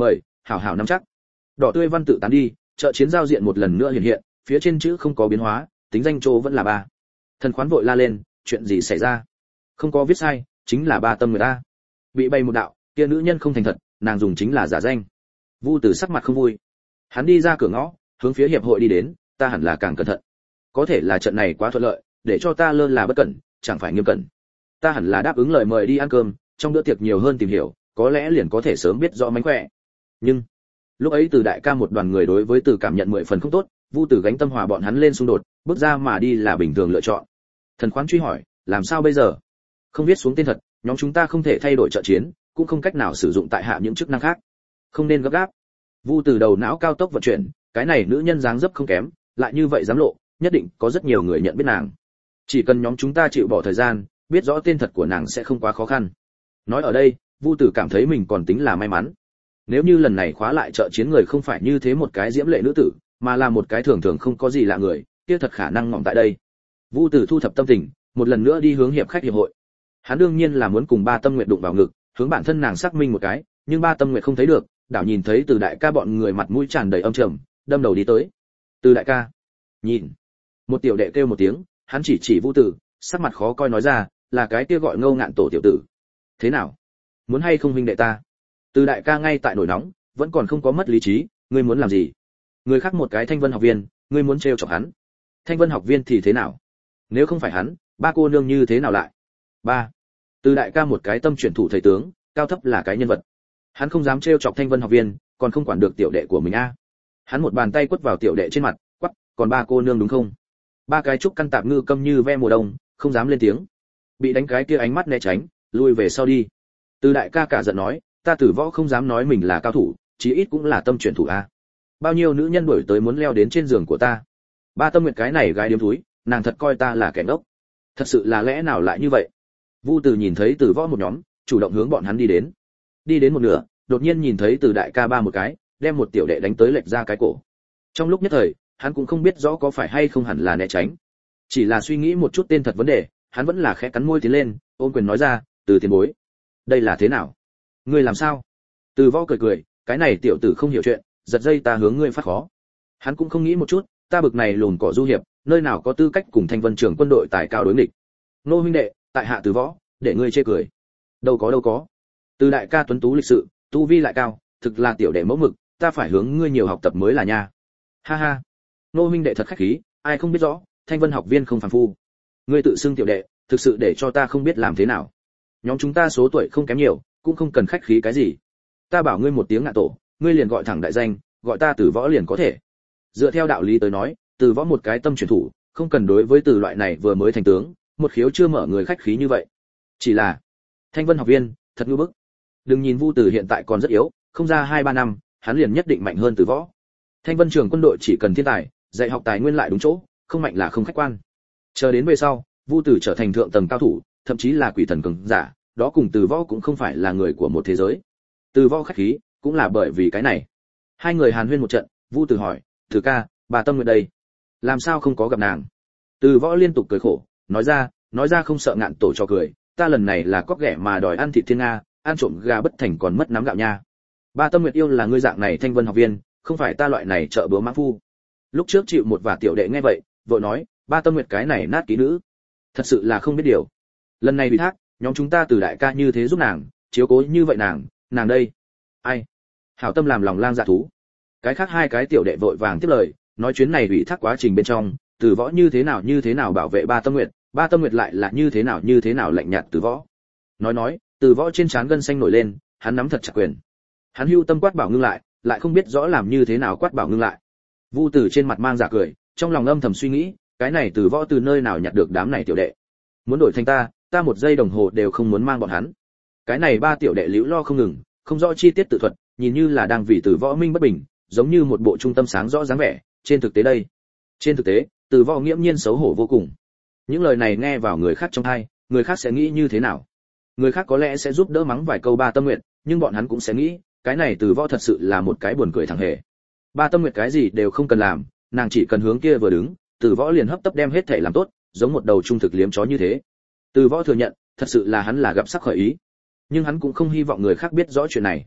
hảo hảo nắm chắc. Đỏ tươi văn tự tán đi, chợ chiến giao diện một lần nữa hiện hiện, phía trên chữ không có biến hóa, tính danh chỗ vẫn là ba. Thần khoán vội la lên, chuyện gì xảy ra? Không có viết sai, chính là ba tâm người ta. Bị bay một đạo, kia nữ nhân không thành thật, nàng dùng chính là giả danh. Vu Tử sắc mặt không vui. Hắn đi ra cửa ngõ, hướng phía hiệp hội đi đến, ta hẳn là càng cẩn thận. Có thể là trận này quá thuận lợi, để cho ta lơ là bất cẩn, chẳng phải nghiêm cẩn. Ta hẳn là đáp ứng lời mời đi ăn cơm, trong bữa tiệc nhiều hơn tìm hiểu, có lẽ liền có thể sớm biết rõ mánh khỏe. Nhưng lúc ấy Từ đại ca một đoàn người đối với Từ cảm nhận mười phần không tốt, Vu Tử gánh tâm hòa bọn hắn lên xung đột, bước ra mà đi là bình thường lựa chọn. Thần khoán truy hỏi, làm sao bây giờ? Không viết xuống tên thật, nhóm chúng ta không thể thay đổi trợ chiến, cũng không cách nào sử dụng tại hạ những chức năng khác. Không nên gấp gáp. Vu Tử đầu não cao tốc vận chuyển, cái này nữ nhân dáng dấp không kém, lại như vậy dám lộ, nhất định có rất nhiều người nhận biết nàng. Chỉ cần nhóm chúng ta chịu bỏ thời gian, biết rõ tên thật của nàng sẽ không quá khó khăn. Nói ở đây, Vu Tử cảm thấy mình còn tính là may mắn. Nếu như lần này khóa lại trợ chiến người không phải như thế một cái diễm lệ nữ tử, mà là một cái thường thường không có gì lạ người, kia thật khả năng ngỏm tại đây. Vu Tử thu thập tâm tình, một lần nữa đi hướng hiệp khách hiệp hội. Hắn đương nhiên là muốn cùng Ba Tâm Nguyệt đụng vào ngực, hướng bản thân nàng xác minh một cái, nhưng Ba Tâm Nguyệt không thấy được, đảo nhìn thấy Từ đại ca bọn người mặt mũi tràn đầy âm trầm, đâm đầu đi tới. Từ đại ca, nhìn. Một tiểu đệ kêu một tiếng, hắn chỉ chỉ Vu Tử, sắc mặt khó coi nói ra, là cái kia gọi Ngô Ngạn Tổ tiểu tử. Thế nào? Muốn hay không huynh đệ ta? Từ đại ca ngay tại nổi nóng, vẫn còn không có mất lý trí, ngươi muốn làm gì? Người khác một cái Thanh Vân học viên, ngươi muốn trêu chọc hắn. Thanh Vân học viên thì thế nào? Nếu không phải hắn, ba cô nương như thế nào lại? Ba. Từ đại ca một cái tâm chuyển thủ thầy tướng, cao thấp là cái nhân vật. Hắn không dám trêu chọc Thanh Vân học viên, còn không quản được tiểu đệ của mình a. Hắn một bàn tay quất vào tiểu đệ trên mặt, quắc, còn ba cô nương đúng không? Ba cái trúc căn tạp ngư câm như ve mùa đông, không dám lên tiếng. Bị đánh cái kia ánh mắt né tránh, lui về sau đi. Từ đại ca cả giận nói, ta Tử Võ không dám nói mình là cao thủ, chí ít cũng là tâm chuyển thủ a. Bao nhiêu nữ nhân đuổi tới muốn leo đến trên giường của ta. Ba Tâm Nguyệt cái này gái điếm thúi, nàng thật coi ta là kẻ ngốc. Thật sự là lẽ nào lại như vậy? Vu Tử nhìn thấy Tử Võ một nhóm, chủ động hướng bọn hắn đi đến. Đi đến một nửa, đột nhiên nhìn thấy Từ đại ca ba một cái, đem một tiểu đệ đánh tới lệch ra cái cổ. Trong lúc nhất thời, hắn cũng không biết rõ có phải hay không hẳn là né tránh. Chỉ là suy nghĩ một chút tên thật vấn đề, hắn vẫn là khẽ cắn môi tiến lên, ôm quyền nói ra, "Từ tiền bối, đây là thế nào? Ngươi làm sao?" Từ Võ cười cười, cái này tiểu tử không hiểu chuyện, giật dây ta hướng ngươi phát khó. Hắn cũng không nghĩ một chút, ta bực này lùn cỏ du hiệp, nơi nào có tư cách cùng Thanh Vân trưởng quân đội tài cao đối nghịch. Nô huynh đệ, tại hạ Từ Võ, để ngươi chê cười. Đâu có đâu có. Từ đại ca tuấn tú lịch sự, tu vi lại cao, thực là tiểu đệ mẫu mực, ta phải hướng ngươi nhiều học tập mới là nha. Ha ha. Nô huynh đệ thật khách khí, ai không biết rõ, Thanh Vân học viên không phàm phu. Ngươi tự xưng tiểu đệ, thực sự để cho ta không biết làm thế nào. Nhóm chúng ta số tuổi không kém nhiều, cũng không cần khách khí cái gì. Ta bảo ngươi một tiếng Ngạn Tổ, ngươi liền gọi thẳng đại danh, gọi ta Từ Võ liền có thể. Dựa theo đạo lý tới nói, Từ Võ một cái tâm truyền thủ, không cần đối với từ loại này vừa mới thành tướng, một khiếu chưa mở người khách khí như vậy. Chỉ là Thanh Vân học viên, thật ngu bức. Đừng nhìn Vu Tử hiện tại còn rất yếu, không ra hai ba năm, hắn liền nhất định mạnh hơn Từ Võ. Thanh Vân trường quân đội chỉ cần thiên tài, dạy học tài nguyên lại đúng chỗ, không mạnh là không khách quan. Chờ đến về sau, Vu Tử trở thành thượng tầng cao thủ, thậm chí là quỷ thần cường giả, đó cùng Từ Võ cũng không phải là người của một thế giới. Từ Võ khách khí, cũng là bởi vì cái này. Hai người hàn huyên một trận, Vu Tử hỏi, "Từ ca, bà Tâm Nguyệt đây, làm sao không có gặp nàng?" Từ Võ liên tục cười khổ, nói ra, nói ra không sợ Ngạn Tổ cho cười, ta lần này là cóc ghẻ mà đòi ăn thịt thiên nga, ăn trộm gà bất thành còn mất nắm gạo nha. Ba Tâm Nguyệt yêu là ngươi dạng này Thanh Vân học viên, không phải ta loại này trợ búa mãng phu. Lúc trước chịu một vả tiểu đệ nghe vậy, vội nói, Ba Tâm Nguyệt cái này nát kỹ nữ, thật sự là không biết điều. Lần này ủy thác, nhóm chúng ta Từ đại ca như thế giúp nàng, chiếu cố như vậy nàng, nàng đây, ai? Hảo tâm làm lòng lang dạ thú. Cái khác hai cái tiểu đệ vội vàng tiếp lời, nói chuyến này ủy thác quá trình bên trong, Từ Võ như thế nào như thế nào bảo vệ Ba Tâm Nguyệt, Ba Tâm Nguyệt lại là như thế nào như thế nào lạnh nhạt Từ Võ. Nói nói, Từ Võ trên trán gân xanh nổi lên, hắn nắm thật chặt quyền. Hắn hưu tâm quát bảo ngưng lại, lại không biết rõ làm như thế nào quát bảo ngưng lại. Vu Tử trên mặt mang giả cười, trong lòng âm thầm suy nghĩ, cái này Từ Võ từ nơi nào nhặt được đám này tiểu đệ? Muốn đổi thành ta, ta một giây đồng hồ đều không muốn mang bọn hắn. Cái này ba tiểu đệ liễu lo không ngừng, không rõ chi tiết tự thuật, nhìn như là đang vì Từ Võ minh bất bình, giống như một bộ trung tâm sáng rõ dáng vẻ, trên thực tế đây, trên thực tế, Từ Võ nghiễm nhiên xấu hổ vô cùng. Những lời này nghe vào người khác trong tai, người khác sẽ nghĩ như thế nào? Người khác có lẽ sẽ giúp đỡ mắng vài câu Ba Tâm Nguyệt, nhưng bọn hắn cũng sẽ nghĩ, cái này Từ Võ thật sự là một cái buồn cười thằng hề. Ba Tâm Nguyệt cái gì đều không cần làm, nàng chỉ cần hướng kia vừa đứng, Từ Võ liền hấp tấp đem hết thể làm tốt, giống một đầu trung thực liếm chó như thế. Từ Võ thừa nhận, thật sự là hắn là gặp sắc khởi ý, nhưng hắn cũng không hy vọng người khác biết rõ chuyện này.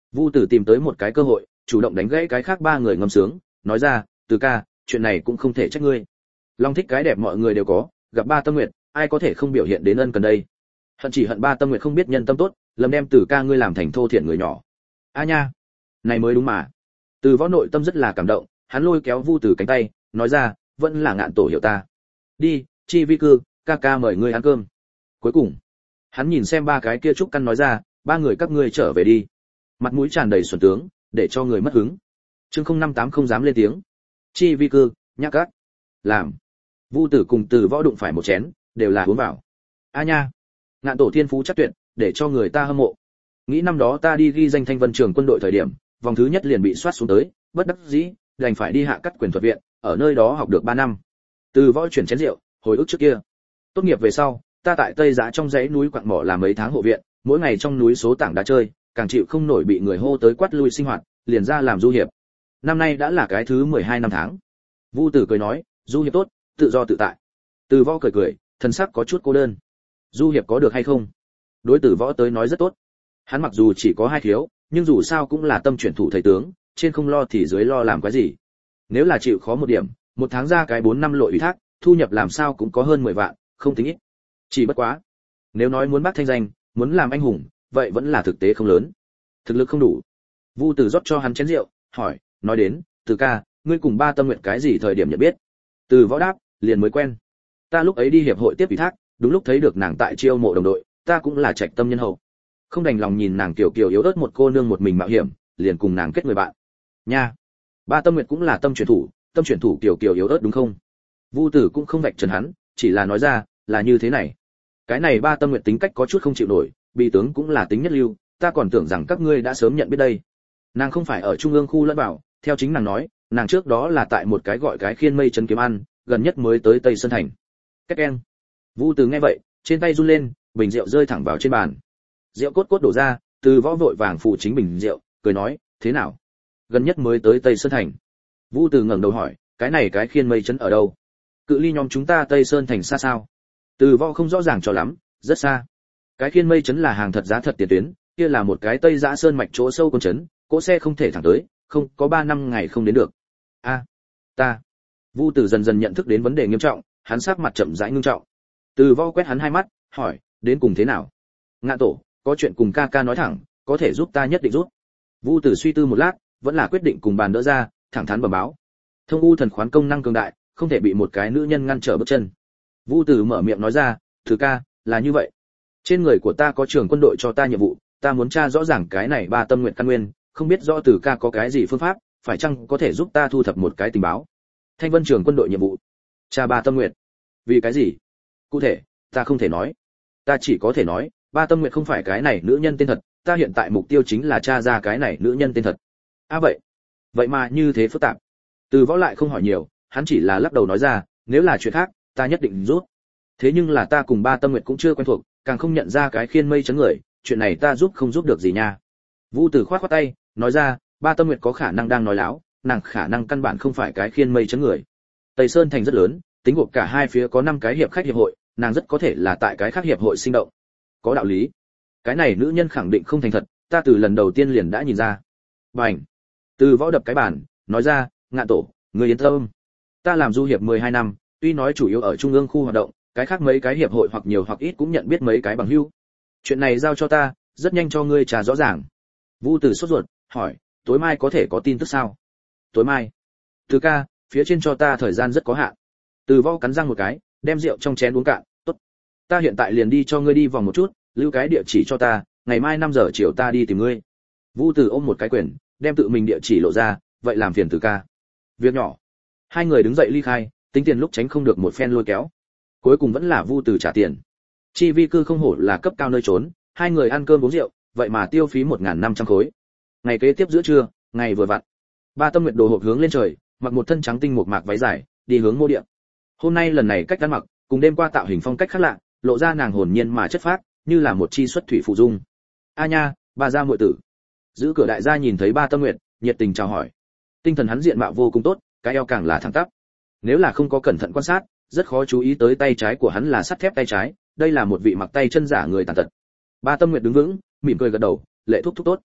Vu Tử tìm tới một cái cơ hội, chủ động đánh gãy cái khác ba người ngâm sướng, nói ra, Từ ca, chuyện này cũng không thể trách ngươi. Long thích cái đẹp mọi người đều có, gặp ba Tâm Nguyệt, ai có thể không biểu hiện đến ân cần đây. Hận chỉ hận ba Tâm Nguyệt không biết nhân tâm tốt, lầm đem Từ ca ngươi làm thành thô thiển người nhỏ. A nha, này mới đúng mà. Từ Võ nội tâm rất là cảm động, hắn lôi kéo Vu Tử cánh tay, nói ra, vẫn là Ngạn tổ hiểu ta. Đi, Chi Vi Cư, ca ca mời ngươi ăn cơm. Cuối cùng, hắn nhìn xem ba cái kia trúc căn nói ra, ba người các ngươi trở về đi. Mặt mũi tràn đầy xuẩn tướng, để cho người mất hứng. Chương không năm tám không dám lên tiếng. Chi Vi Cư, nhắc cát. Làm. Vu Tử cùng Từ Võ đụng phải một chén, đều là uống vào. A nha, Ngạn tổ thiên phú chắc tuyệt, để cho người ta hâm mộ. Nghĩ năm đó ta đi ghi danh Thanh Vân Trường quân đội thời điểm, vòng thứ nhất liền bị soát xuống tới, bất đắc dĩ, đành phải đi hạ cắt quyền thuật viện, ở nơi đó học được ba năm. Từ Võ chuyển chén rượu, hồi ức trước kia. Tốt nghiệp về sau, ta tại Tây Giá trong dãy núi quặng mỏ làm mấy tháng hộ viện, mỗi ngày trong núi số tảng đá chơi, càng chịu không nổi bị người hô tới quát lui sinh hoạt, liền ra làm du hiệp. Năm nay đã là cái thứ mười hai năm tháng. Vu Tử cười nói, du hiệp tốt, tự do tự tại. Từ Võ cười cười, thân sắc có chút cô đơn. Du hiệp có được hay không? Đối Từ Võ tới nói rất tốt. Hắn mặc dù chỉ có hai thiếu, nhưng dù sao cũng là tâm chuyển thủ thầy tướng, trên không lo thì dưới lo làm cái gì. Nếu là chịu khó một điểm, một tháng ra cái bốn năm lội ủy thác, thu nhập làm sao cũng có hơn mười vạn, không tính ít. Chỉ bất quá, nếu nói muốn bác thanh danh, muốn làm anh hùng, vậy vẫn là thực tế không lớn. Thực lực không đủ. Vu Tử rót cho hắn chén rượu, hỏi, nói đến, Từ ca, ngươi cùng ba Tâm Nguyệt cái gì thời điểm nhận biết? Từ Võ đáp, liền mới quen. Ta lúc ấy đi hiệp hội tiếp ủy thác, đúng lúc thấy được nàng tại chiêu mộ đồng đội, ta cũng là trạch tâm nhân hậu. Không đành lòng nhìn nàng tiểu kiều yếu ớt một cô nương một mình mạo hiểm, liền cùng nàng kết người bạn. Nha, ba Tâm Nguyệt cũng là tâm chuyển thủ, tâm chuyển thủ tiểu kiều yếu ớt đúng không? Vu Tử cũng không vạch trần hắn, chỉ là nói ra, là như thế này. Cái này ba Tâm Nguyệt tính cách có chút không chịu nổi, bị tướng cũng là tính nhất lưu, ta còn tưởng rằng các ngươi đã sớm nhận biết đây. Nàng không phải ở trung ương khu lẫn vào, theo chính nàng nói, nàng trước đó là tại một cái gọi cái khiên mây trấn kiếm ăn, gần nhất mới tới Tây Sơn thành. Cách em. Vu Từ nghe vậy, trên tay run lên, bình rượu rơi thẳng vào trên bàn. Rượu cốt cốt đổ ra, Từ Võ vội vàng phụ chính bình rượu, cười nói, thế nào? Gần nhất mới tới Tây Sơn thành. Vu Từ ngẩng đầu hỏi, cái này cái khiên mây trấn ở đâu? Cự ly nhóm chúng ta Tây Sơn thành xa sao? Từ Võ không rõ ràng cho lắm, rất xa. Cái khiên mây trấn là hàng thật giá thật tiền tuyến, kia là một cái Tây Giã Sơn mạch chỗ sâu con trấn, cỗ xe không thể thẳng tới, không, có ba năm ngày không đến được. A, ta. Vu Tử dần dần nhận thức đến vấn đề nghiêm trọng, hắn sắc mặt chậm rãi ngưng trọng. Từ Võ quét hắn hai mắt, hỏi, đến cùng thế nào? Ngạn tổ, có chuyện cùng ca ca nói thẳng, có thể giúp ta nhất định giúp. Vu Tử suy tư một lát, vẫn là quyết định cùng bàn đỡ ra, thẳng thắn bẩm báo. Thông U thần khoán công năng cường đại, không thể bị một cái nữ nhân ngăn trở bước chân. Vu Tử mở miệng nói ra, "Thứ ca, là như vậy. Trên người của ta có trưởng quân đội cho ta nhiệm vụ, ta muốn tra rõ ràng cái này ba tâm nguyện căn nguyên, không biết rõ Từ ca có cái gì phương pháp, phải chăng có thể giúp ta thu thập một cái tình báo." Thanh Vân trưởng quân đội nhiệm vụ. Tra ba tâm nguyện. Vì cái gì? Cụ thể, ta không thể nói. Ta chỉ có thể nói, ba tâm nguyện không phải cái này nữ nhân tên thật, ta hiện tại mục tiêu chính là tra ra cái này nữ nhân tên thật. À vậy, vậy mà như thế phức tạp. Từ Võ lại không hỏi nhiều, hắn chỉ là lắc đầu nói ra, nếu là chuyện khác, ta nhất định giúp. Thế nhưng là ta cùng ba tâm nguyện cũng chưa quen thuộc, càng không nhận ra cái khiên mây chấn người, chuyện này ta giúp không giúp được gì nha. Vu Tử khoát khoát tay, nói ra, ba tâm nguyện có khả năng đang nói láo, nàng khả năng căn bản không phải cái khiên mây chấn người. Tây Sơn thành rất lớn, tính gộp cả hai phía có năm cái hiệp khách hiệp hội, nàng rất có thể là tại cái khác hiệp hội sinh động. Có đạo lý. Cái này nữ nhân khẳng định không thành thật, ta từ lần đầu tiên liền đã nhìn ra. Bành. Từ Võ đập cái bàn, nói ra, Ngạn tổ, người yên tâm. Ta làm du hiệp mười hai năm, tuy nói chủ yếu ở trung ương khu hoạt động, cái khác mấy cái hiệp hội hoặc nhiều hoặc ít cũng nhận biết mấy cái bằng hữu. Chuyện này giao cho ta, rất nhanh cho ngươi trả rõ ràng. Vu Tử sốt ruột, hỏi, tối mai có thể có tin tức sao? Tối mai? Từ ca, phía trên cho ta thời gian rất có hạn. Từ Võ cắn răng một cái, đem rượu trong chén uống cạn, tốt. Ta hiện tại liền đi cho ngươi đi vòng một chút, lưu cái địa chỉ cho ta, ngày mai năm giờ chiều ta đi tìm ngươi. Vu Tử ôm một cái quyển, đem tự mình địa chỉ lộ ra, vậy làm phiền Từ ca. Việc nhỏ. Hai người đứng dậy ly khai, tính tiền lúc tránh không được một phen lôi kéo. Cuối cùng vẫn là Vu Tử trả tiền. Chi Vi cư không hổ là cấp cao nơi trốn, hai người ăn cơm uống rượu, vậy mà tiêu phí một nghìn năm trăm khối. Ngày kế tiếp giữa trưa, ngày vừa vặn. Ba tâm nguyện đồ hộp hướng lên trời, mặc một thân trắng tinh một mạc váy dài, đi hướng mô địa. Hôm nay lần này cách ăn mặc, cùng đêm qua tạo hình phong cách khác lạ, lộ ra nàng hồn nhiên mà chất phác, như là một chi xuất thủy phụ dung. A nha, ba gia muội tử. Giữ cửa đại gia nhìn thấy ba tâm nguyện, nhiệt tình chào hỏi. Tinh thần hắn diện mạo vô cùng tốt, cái eo càng là thẳng tắp. Nếu là không có cẩn thận quan sát, rất khó chú ý tới tay trái của hắn là sắt thép tay trái, đây là một vị mặc tay chân giả người tàn tật. Ba tâm nguyện đứng vững, mỉm cười gật đầu, lệ thúc thúc tốt.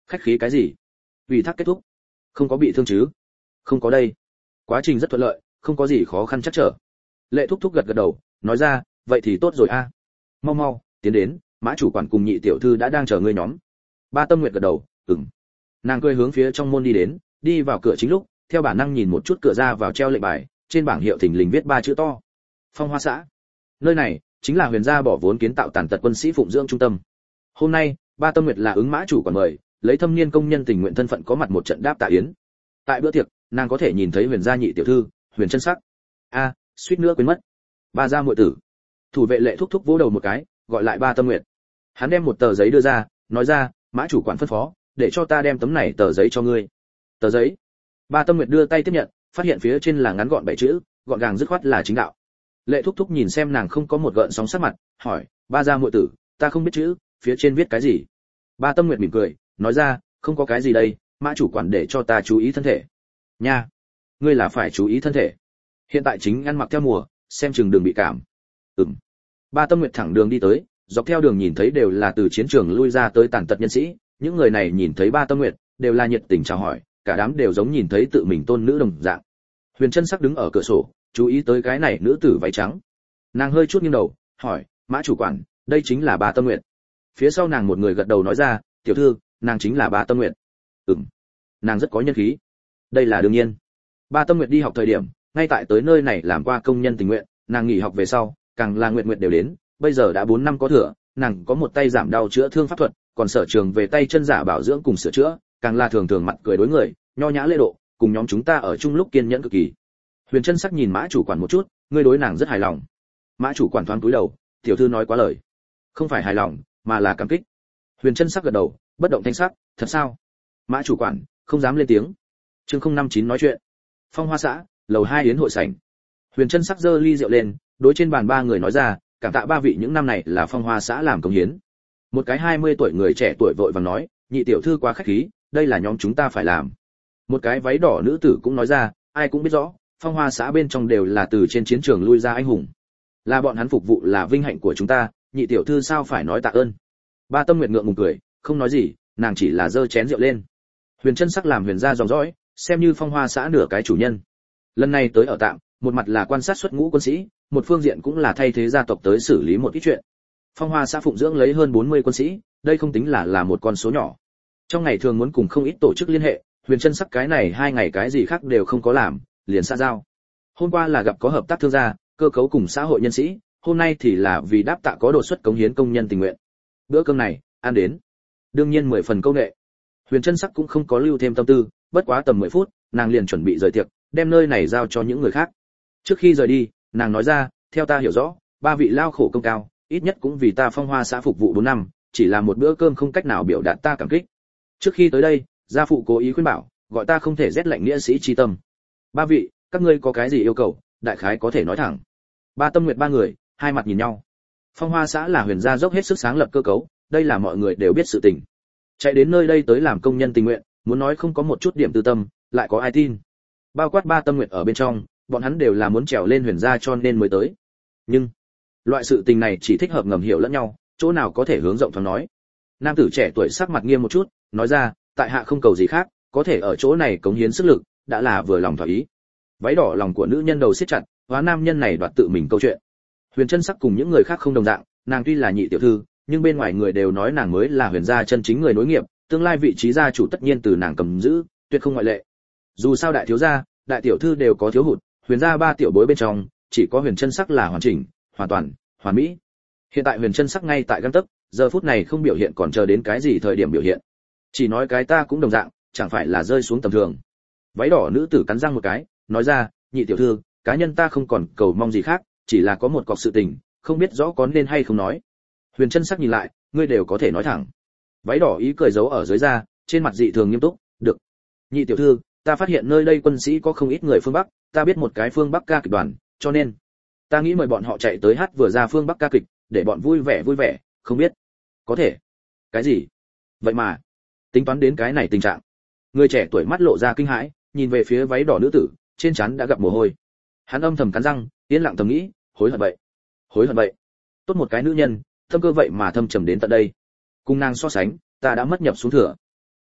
Khách khí cái gì? Ủy thác kết thúc. Không có bị thương chứ? Không có đây. Quá trình rất thuận lợi, không có gì khó khăn chắc trở. Lệ thúc thúc gật gật đầu, nói ra, vậy thì tốt rồi a. Mau mau, tiến đến, Mã chủ quản cùng nhị tiểu thư đã đang chờ ngươi nhóm. Ba Tâm Nguyệt gật đầu, ừm. Nàng cười hướng phía trong môn đi đến, đi vào cửa chính lúc, theo bản năng nhìn một chút cửa ra vào treo lệnh bài, trên bảng hiệu thình lình viết ba chữ to. Phong Hoa xã. Nơi này chính là Huyền gia bỏ vốn kiến tạo tàn tật quân sĩ phụng dưỡng trung tâm. Hôm nay, Ba Tâm Nguyệt là ứng Mã chủ quản mời, lấy thâm niên công nhân tình nguyện thân phận có mặt một trận đáp tạ yến. Tại bữa tiệc, nàng có thể nhìn thấy Huyền gia nhị tiểu thư, Huyền Chân Sắc. A, suýt nữa quên mất. Ba gia muội tử. Thủ vệ Lệ thúc thúc vỗ đầu một cái, gọi lại Ba Tâm Nguyệt. Hắn đem một tờ giấy đưa ra, nói ra, Mã chủ quản phân phó, để cho ta đem tấm này tờ giấy cho ngươi. Tờ giấy. Ba Tâm Nguyệt đưa tay tiếp nhận, phát hiện phía trên là ngắn gọn bảy chữ, gọn gàng dứt khoát là chính đạo. Lệ thúc thúc nhìn xem nàng không có một gợn sóng sắc mặt, hỏi, Ba gia muội tử, ta không biết chữ, phía trên viết cái gì? Ba Tâm Nguyệt mỉm cười, nói ra, không có cái gì đây, Mã chủ quản để cho ta chú ý thân thể. Nha, ngươi là phải chú ý thân thể. Hiện tại chính ăn mặc theo mùa, xem chừng đường bị cảm. Ừm. Ba Tâm Nguyệt thẳng đường đi tới, dọc theo đường nhìn thấy đều là từ chiến trường lui ra tới tàn tật nhân sĩ, những người này nhìn thấy Ba Tâm Nguyệt, đều là nhiệt tình chào hỏi, cả đám đều giống nhìn thấy tự mình tôn nữ đồng dạng. Huyền Chân Sắc đứng ở cửa sổ, chú ý tới cái này nữ tử váy trắng. Nàng hơi chút nghiêng đầu, hỏi, Mã chủ quản, đây chính là Ba Tâm Nguyệt. Phía sau nàng một người gật đầu nói ra, tiểu thư, nàng chính là Ba Tâm Nguyệt. Ừm. Nàng rất có nhân khí. Đây là đương nhiên. Ba Tâm Nguyệt đi học thời điểm, ngay tại tới nơi này làm qua công nhân tình nguyện, nàng nghỉ học về sau, càng là nguyện nguyện đều đến, bây giờ đã bốn năm có thừa, nàng có một tay giảm đau chữa thương pháp thuật, còn sở trường về tay chân giả bảo dưỡng cùng sửa chữa, càng là thường thường mặt cười đối người, nho nhã lễ độ, cùng nhóm chúng ta ở chung lúc kiên nhẫn cực kỳ. Huyền Chân Sắc nhìn Mã chủ quản một chút, ngươi đối nàng rất hài lòng. Mã chủ quản thoáng cúi đầu, tiểu thư nói quá lời. Không phải hài lòng, mà là cảm kích. Huyền Chân Sắc gật đầu, bất động thanh sắc, thật sao? Mã chủ quản không dám lên tiếng. Chương không năm chín nói chuyện. Phong Hoa xã, lầu hai yến hội sảnh. Huyền Chân Sắc giơ ly rượu lên, đối trên bàn ba người nói ra, cảm tạ ba vị những năm này là Phong Hoa xã làm công hiến. Một cái hai mươi tuổi người trẻ tuổi vội vàng nói, nhị tiểu thư quá khách khí, đây là nhóm chúng ta phải làm. Một cái váy đỏ nữ tử cũng nói ra, ai cũng biết rõ, Phong Hoa xã bên trong đều là từ trên chiến trường lui ra anh hùng, là bọn hắn phục vụ là vinh hạnh của chúng ta, nhị tiểu thư sao phải nói tạ ơn. Ba Tâm Nguyệt ngượng ngùng cười, không nói gì, nàng chỉ là giơ chén rượu lên. Huyền Chân Sắc làm Huyền gia dòng dõi, xem như Phong Hoa xã nửa cái chủ nhân. Lần này tới ở tạm, một mặt là quan sát xuất ngũ quân sĩ, một phương diện cũng là thay thế gia tộc tới xử lý một ít chuyện. Phong Hoa xã phụng dưỡng lấy hơn bốn mươi quân sĩ, đây không tính là là một con số nhỏ. Trong ngày thường muốn cùng không ít tổ chức liên hệ, Huyền Chân Sắc cái này hai ngày cái gì khác đều không có làm, liền xã giao. Hôm qua là gặp có hợp tác thương gia, cơ cấu cùng xã hội nhân sĩ, hôm nay thì là vì đáp tạ có đột xuất cống hiến công nhân tình nguyện. Bữa cơm này, ăn đến, đương nhiên mười phần công nghệ. Huyền Chân Sắc cũng không có lưu thêm tâm tư, bất quá tầm mười phút, nàng liền chuẩn bị rời tiệc, đem nơi này giao cho những người khác. Trước khi rời đi, nàng nói ra, theo ta hiểu rõ, ba vị lao khổ công cao, ít nhất cũng vì ta Phong Hoa xã phục vụ bốn năm, chỉ là một bữa cơm không cách nào biểu đạt ta cảm kích. Trước khi tới đây, gia phụ cố ý khuyên bảo, gọi ta không thể rét lạnh nghĩa sĩ chi tâm. Ba vị, các ngươi có cái gì yêu cầu, đại khái có thể nói thẳng. Ba Tâm Nguyệt ba người, hai mặt nhìn nhau. Phong Hoa xã là Huyền gia dốc hết sức sáng lập cơ cấu, đây là mọi người đều biết sự tình. Chạy đến nơi đây tới làm công nhân tình nguyện, muốn nói không có một chút điểm tư tâm, lại có ai tin. Bao quát Ba Tâm Nguyệt ở bên trong, bọn hắn đều là muốn trèo lên Huyền gia cho nên mới tới. Nhưng, loại sự tình này chỉ thích hợp ngầm hiểu lẫn nhau, chỗ nào có thể hướng rộng thoáng nói. Nam tử trẻ tuổi sắc mặt nghiêm một chút, nói ra, tại hạ không cầu gì khác, có thể ở chỗ này cống hiến sức lực, đã là vừa lòng thỏa ý. Váy đỏ lòng của nữ nhân đầu siết chặt, hóa nam nhân này đoạt tự mình câu chuyện. Huyền Chân Sắc cùng những người khác không đồng dạng, nàng tuy là nhị tiểu thư, nhưng bên ngoài người đều nói nàng mới là Huyền gia chân chính người nối nghiệp, tương lai vị trí gia chủ tất nhiên từ nàng cầm giữ, tuyệt không ngoại lệ. Dù sao đại thiếu gia, đại tiểu thư đều có thiếu hụt, Huyền gia ba tiểu bối bên trong, chỉ có Huyền Chân Sắc là hoàn chỉnh, hoàn toàn, hoàn mỹ. Hiện tại Huyền Chân Sắc ngay tại gang tấc, giờ phút này không biểu hiện còn chờ đến cái gì thời điểm biểu hiện. Chỉ nói cái ta cũng đồng dạng, chẳng phải là rơi xuống tầm thường. Váy đỏ nữ tử cắn răng một cái, nói ra, nhị tiểu thư, cá nhân ta không còn cầu mong gì khác, chỉ là có một cọc sự tình, không biết rõ có nên hay không nói. Huyền Chân Sắc nhìn lại, ngươi đều có thể nói thẳng. Váy đỏ ý cười giấu ở dưới da, trên mặt dị thường nghiêm túc, được. Nhị tiểu thư, ta phát hiện nơi đây quân sĩ có không ít người phương Bắc, ta biết một cái phương Bắc ca kịch đoàn, cho nên ta nghĩ mời bọn họ chạy tới hát vừa ra phương Bắc ca kịch, để bọn vui vẻ vui vẻ, không biết có thể. Cái gì? Vậy mà tính toán đến cái này tình trạng. Người trẻ tuổi mắt lộ ra kinh hãi, nhìn về phía váy đỏ nữ tử, trên trán đã gặp mồ hôi. Hắn âm thầm cắn răng, yên lặng thầm nghĩ, hối hận vậy, hối hận vậy. Tốt một cái nữ nhân, thâm cơ vậy mà thâm trầm đến tận đây. Cùng nàng so sánh, ta đã mất nhập xuống thừa.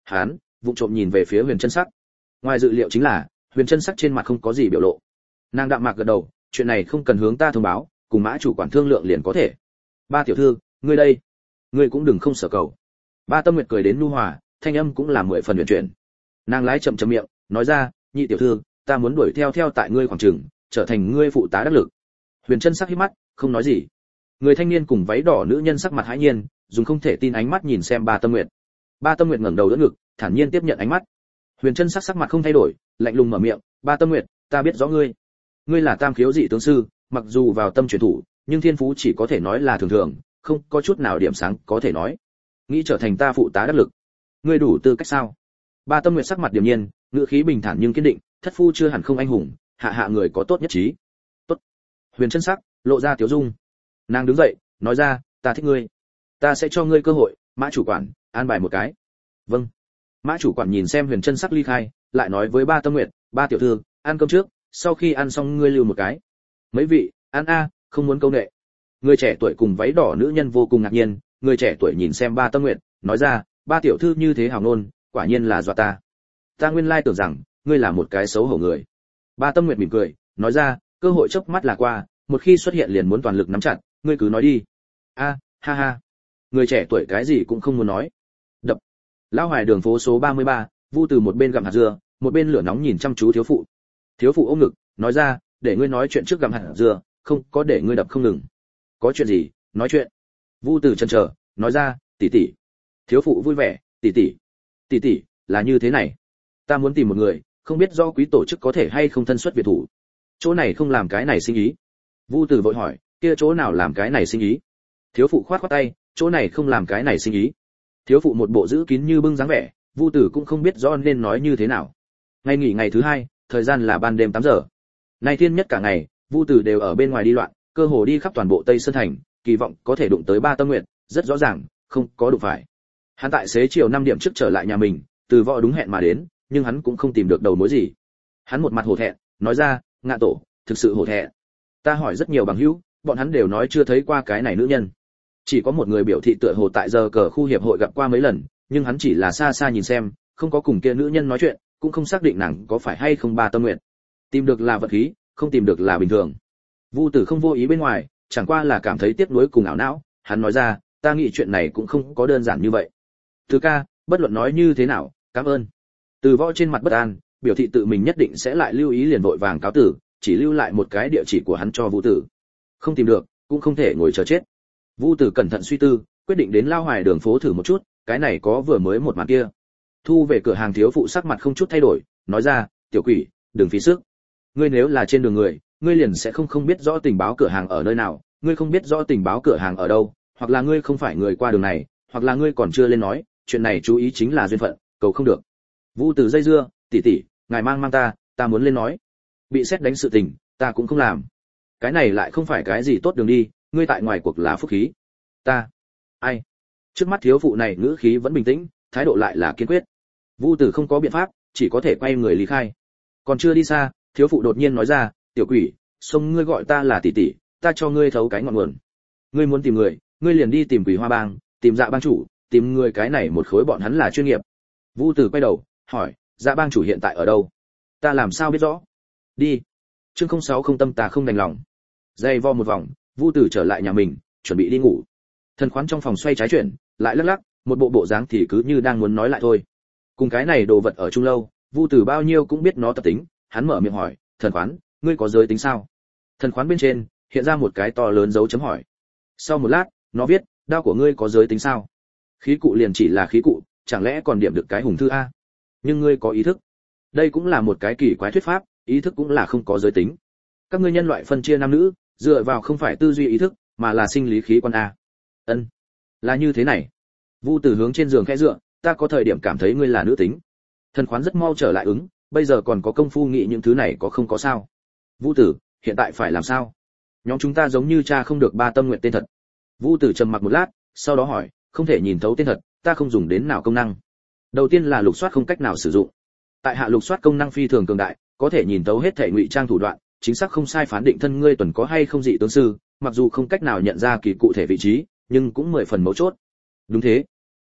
Hắn vụng trộm nhìn về phía Huyền Chân Sắc. Ngoài dự liệu chính là, Huyền Chân Sắc trên mặt không có gì biểu lộ. Nàng đạm mạc gật đầu, chuyện này không cần hướng ta thông báo, cùng Mã chủ quản thương lượng liền có thể. Ba tiểu thư, ngươi đây, ngươi cũng đừng không sở cầu. Ba Tâm Nguyệt cười đến nhu hòa, thanh âm cũng là mười phần huyền chuyển. Nàng lái chậm chậm miệng, nói ra, nhị tiểu thư, ta muốn đuổi theo theo tại ngươi khoảng trường, trở thành ngươi phụ tá đắc lực. Huyền Chân Sắc híp mắt, không nói gì. Người thanh niên cùng váy đỏ nữ nhân sắc mặt hãi nhiên, dùng không thể tin ánh mắt nhìn xem Ba Tâm Nguyệt. Ba Tâm Nguyệt ngẩng đầu đỡ ngực, thản nhiên tiếp nhận ánh mắt. Huyền Chân Sắc sắc mặt không thay đổi, lạnh lùng mở miệng, "Ba Tâm Nguyệt, ta biết rõ ngươi. Ngươi là Tam khiếu dị tướng sư, mặc dù vào tâm truyền thủ, nhưng thiên phú chỉ có thể nói là thường thường, không có chút nào điểm sáng có thể nói. Nghĩ trở thành ta phụ tá đắc lực, ngươi đủ tư cách sao?" Ba Tâm Nguyệt sắc mặt điềm nhiên, ngữ khí bình thản nhưng kiên định, "Thất phu chưa hẳn không anh hùng, hạ hạ người có tốt nhất trí." "Tốt." Huyền Chân Sắc lộ ra tiểu dung. Nàng đứng dậy, nói ra, "Ta thích ngươi, ta sẽ cho ngươi cơ hội, Mã chủ quản, an bài một cái." "Vâng." Mã chủ quản nhìn xem Huyền Chân Sắc ly khai, lại nói với Ba Tâm Nguyệt, "Ba tiểu thư, ăn cơm trước, sau khi ăn xong ngươi lưu một cái." "Mấy vị, ăn a, không muốn câu nệ." Người trẻ tuổi cùng váy đỏ nữ nhân vô cùng ngạc nhiên, người trẻ tuổi nhìn xem Ba Tâm Nguyệt, nói ra, "Ba tiểu thư như thế hào ngôn, quả nhiên là dọa ta. Ta nguyên lai tưởng rằng ngươi là một cái xấu hổ người." Ba Tâm Nguyệt mỉm cười, nói ra, "Cơ hội chớp mắt là qua, một khi xuất hiện liền muốn toàn lực nắm chặt, ngươi cứ nói đi." "A, ha ha." Người trẻ tuổi cái gì cũng không muốn nói. Đập. Lão Hoài đường phố số ba mươi ba, Vu Từ một bên gặm hạt dưa, một bên lửa nóng nhìn chăm chú thiếu phụ. Thiếu phụ ôm ngực, nói ra, "Để ngươi nói chuyện trước gặm hạt dưa, không có để ngươi đập không ngừng." "Có chuyện gì, nói chuyện." Vu Từ chần chờ, nói ra, "Tỷ tỷ." Thiếu phụ vui vẻ, "Tỷ tỷ, tỷ tỷ, là như thế này, ta muốn tìm một người, không biết do quý tổ chức có thể hay không thân xuất việt thủ. Chỗ này không làm cái này sinh ý." Vu Từ vội hỏi, "Kia chỗ nào làm cái này sinh ý?" Thiếu phụ khoát khoát tay, "Chỗ này không làm cái này sinh ý." Thiếu phụ một bộ giữ kín như bưng dáng vẻ, Vu Tử cũng không biết rõ nên nói như thế nào. Ngày nghỉ ngày thứ hai, thời gian là ban đêm tám giờ. Nay thiên nhất cả ngày, Vu Tử đều ở bên ngoài đi loạn, cơ hồ đi khắp toàn bộ Tây Sơn thành, kỳ vọng có thể đụng tới Ba Tâm Nguyệt, rất rõ ràng, không có đụng phải. Hắn tại xế chiều năm điểm trước trở lại nhà mình, từ võ đúng hẹn mà đến, nhưng hắn cũng không tìm được đầu mối gì. Hắn một mặt hổ thẹn, nói ra, "Ngạ tổ, thực sự hổ thẹn. Ta hỏi rất nhiều bằng hữu, bọn hắn đều nói chưa thấy qua cái này nữ nhân. Chỉ có một người biểu thị tựa hồ tại giờ cờ khu hiệp hội gặp qua mấy lần, nhưng hắn chỉ là xa xa nhìn xem, không có cùng kia nữ nhân nói chuyện, cũng không xác định nàng có phải hay không Ba Tâm Nguyệt. Tìm được là vật khí, không tìm được là bình thường." Vu Tử không vô ý bên ngoài, chẳng qua là cảm thấy tiếc nuối cùng ảo não, hắn nói ra, "Ta nghĩ chuyện này cũng không có đơn giản như vậy. Từ ca, bất luận nói như thế nào, cảm ơn." Từ võ trên mặt bất an, biểu thị tự mình nhất định sẽ lại lưu ý liền vội vàng cáo tử, chỉ lưu lại một cái địa chỉ của hắn cho Vu Tử. Không tìm được, cũng không thể ngồi chờ chết. Vu Tử cẩn thận suy tư, quyết định đến Lao Hoài đường phố thử một chút, cái này có vừa mới một màn kia. Thu về cửa hàng thiếu phụ sắc mặt không chút thay đổi, nói ra, "Tiểu quỷ, đừng phí sức. Ngươi nếu là trên đường người, ngươi liền sẽ không không biết rõ tình báo cửa hàng ở nơi nào, ngươi không biết rõ tình báo cửa hàng ở đâu, hoặc là ngươi không phải người qua đường này, hoặc là ngươi còn chưa lên nói, chuyện này chú ý chính là duyên phận, cầu không được." Vu Tử dây dưa, "Tỷ tỷ, ngài mang mang ta, ta muốn lên nói. Bị xét đánh sự tình, ta cũng không làm. Cái này lại không phải cái gì tốt đường đi, ngươi tại ngoài cuộc là phúc khí. Ta, ai?" Trước mắt thiếu phụ này ngữ khí vẫn bình tĩnh, thái độ lại là kiên quyết. Vu Tử không có biện pháp, chỉ có thể quay người lý khai. Còn chưa đi xa, thiếu phụ đột nhiên nói ra, "Tiểu quỷ, xông ngươi gọi ta là tỷ tỷ, ta cho ngươi thấu cái ngọn nguồn. Ngươi muốn tìm người, ngươi liền đi tìm Quỷ Hoa Bang, tìm Dạ Bang chủ, tìm người cái này một khối bọn hắn là chuyên nghiệp." Vu Tử quay đầu, hỏi, "Dạ Bang chủ hiện tại ở đâu? Ta làm sao biết rõ?" "Đi." Chương không sáu không tâm ta không đành lòng. Dây vo một vòng, Vu Tử trở lại nhà mình, chuẩn bị đi ngủ. Thần khoán trong phòng xoay trái chuyển, lại lắc lắc, một bộ bộ dáng thì cứ như đang muốn nói lại thôi. Cùng cái này đồ vật ở chung lâu, Vu Tử bao nhiêu cũng biết nó tập tính, hắn mở miệng hỏi, "Thần khoán, ngươi có giới tính sao?" Thần khoán bên trên hiện ra một cái to lớn dấu chấm hỏi. Sau một lát, nó viết, "Đao của ngươi có giới tính sao?" Khí cụ liền chỉ là khí cụ, chẳng lẽ còn điểm được cái hùng thư a? Nhưng ngươi có ý thức. Đây cũng là một cái kỳ quái thuyết pháp, ý thức cũng là không có giới tính. Các ngươi nhân loại phân chia nam nữ, dựa vào không phải tư duy ý thức, mà là sinh lý khí quan a. Ân, là như thế này. Vu Tử hướng trên giường khẽ dựa, "Ta có thời điểm cảm thấy ngươi là nữ tính." Thần khoán rất mau trở lại ứng, "Bây giờ còn có công phu nghĩ những thứ này có không có sao?" "Vu Tử, hiện tại phải làm sao? Nhóm chúng ta giống như cha không được Ba Tâm Nguyệt tên thật." Vu Tử trầm mặc một lát, sau đó hỏi, "Không thể nhìn thấu tên thật, ta không dùng đến nào công năng. Đầu tiên là lục soát không cách nào sử dụng. Tại hạ lục soát công năng phi thường cường đại, có thể nhìn thấu hết thể ngụy trang thủ đoạn, chính xác không sai phán định thân ngươi tuần có hay không dị tướng sư, mặc dù không cách nào nhận ra kỳ cụ thể vị trí, nhưng cũng mười phần mấu chốt." "Đúng thế."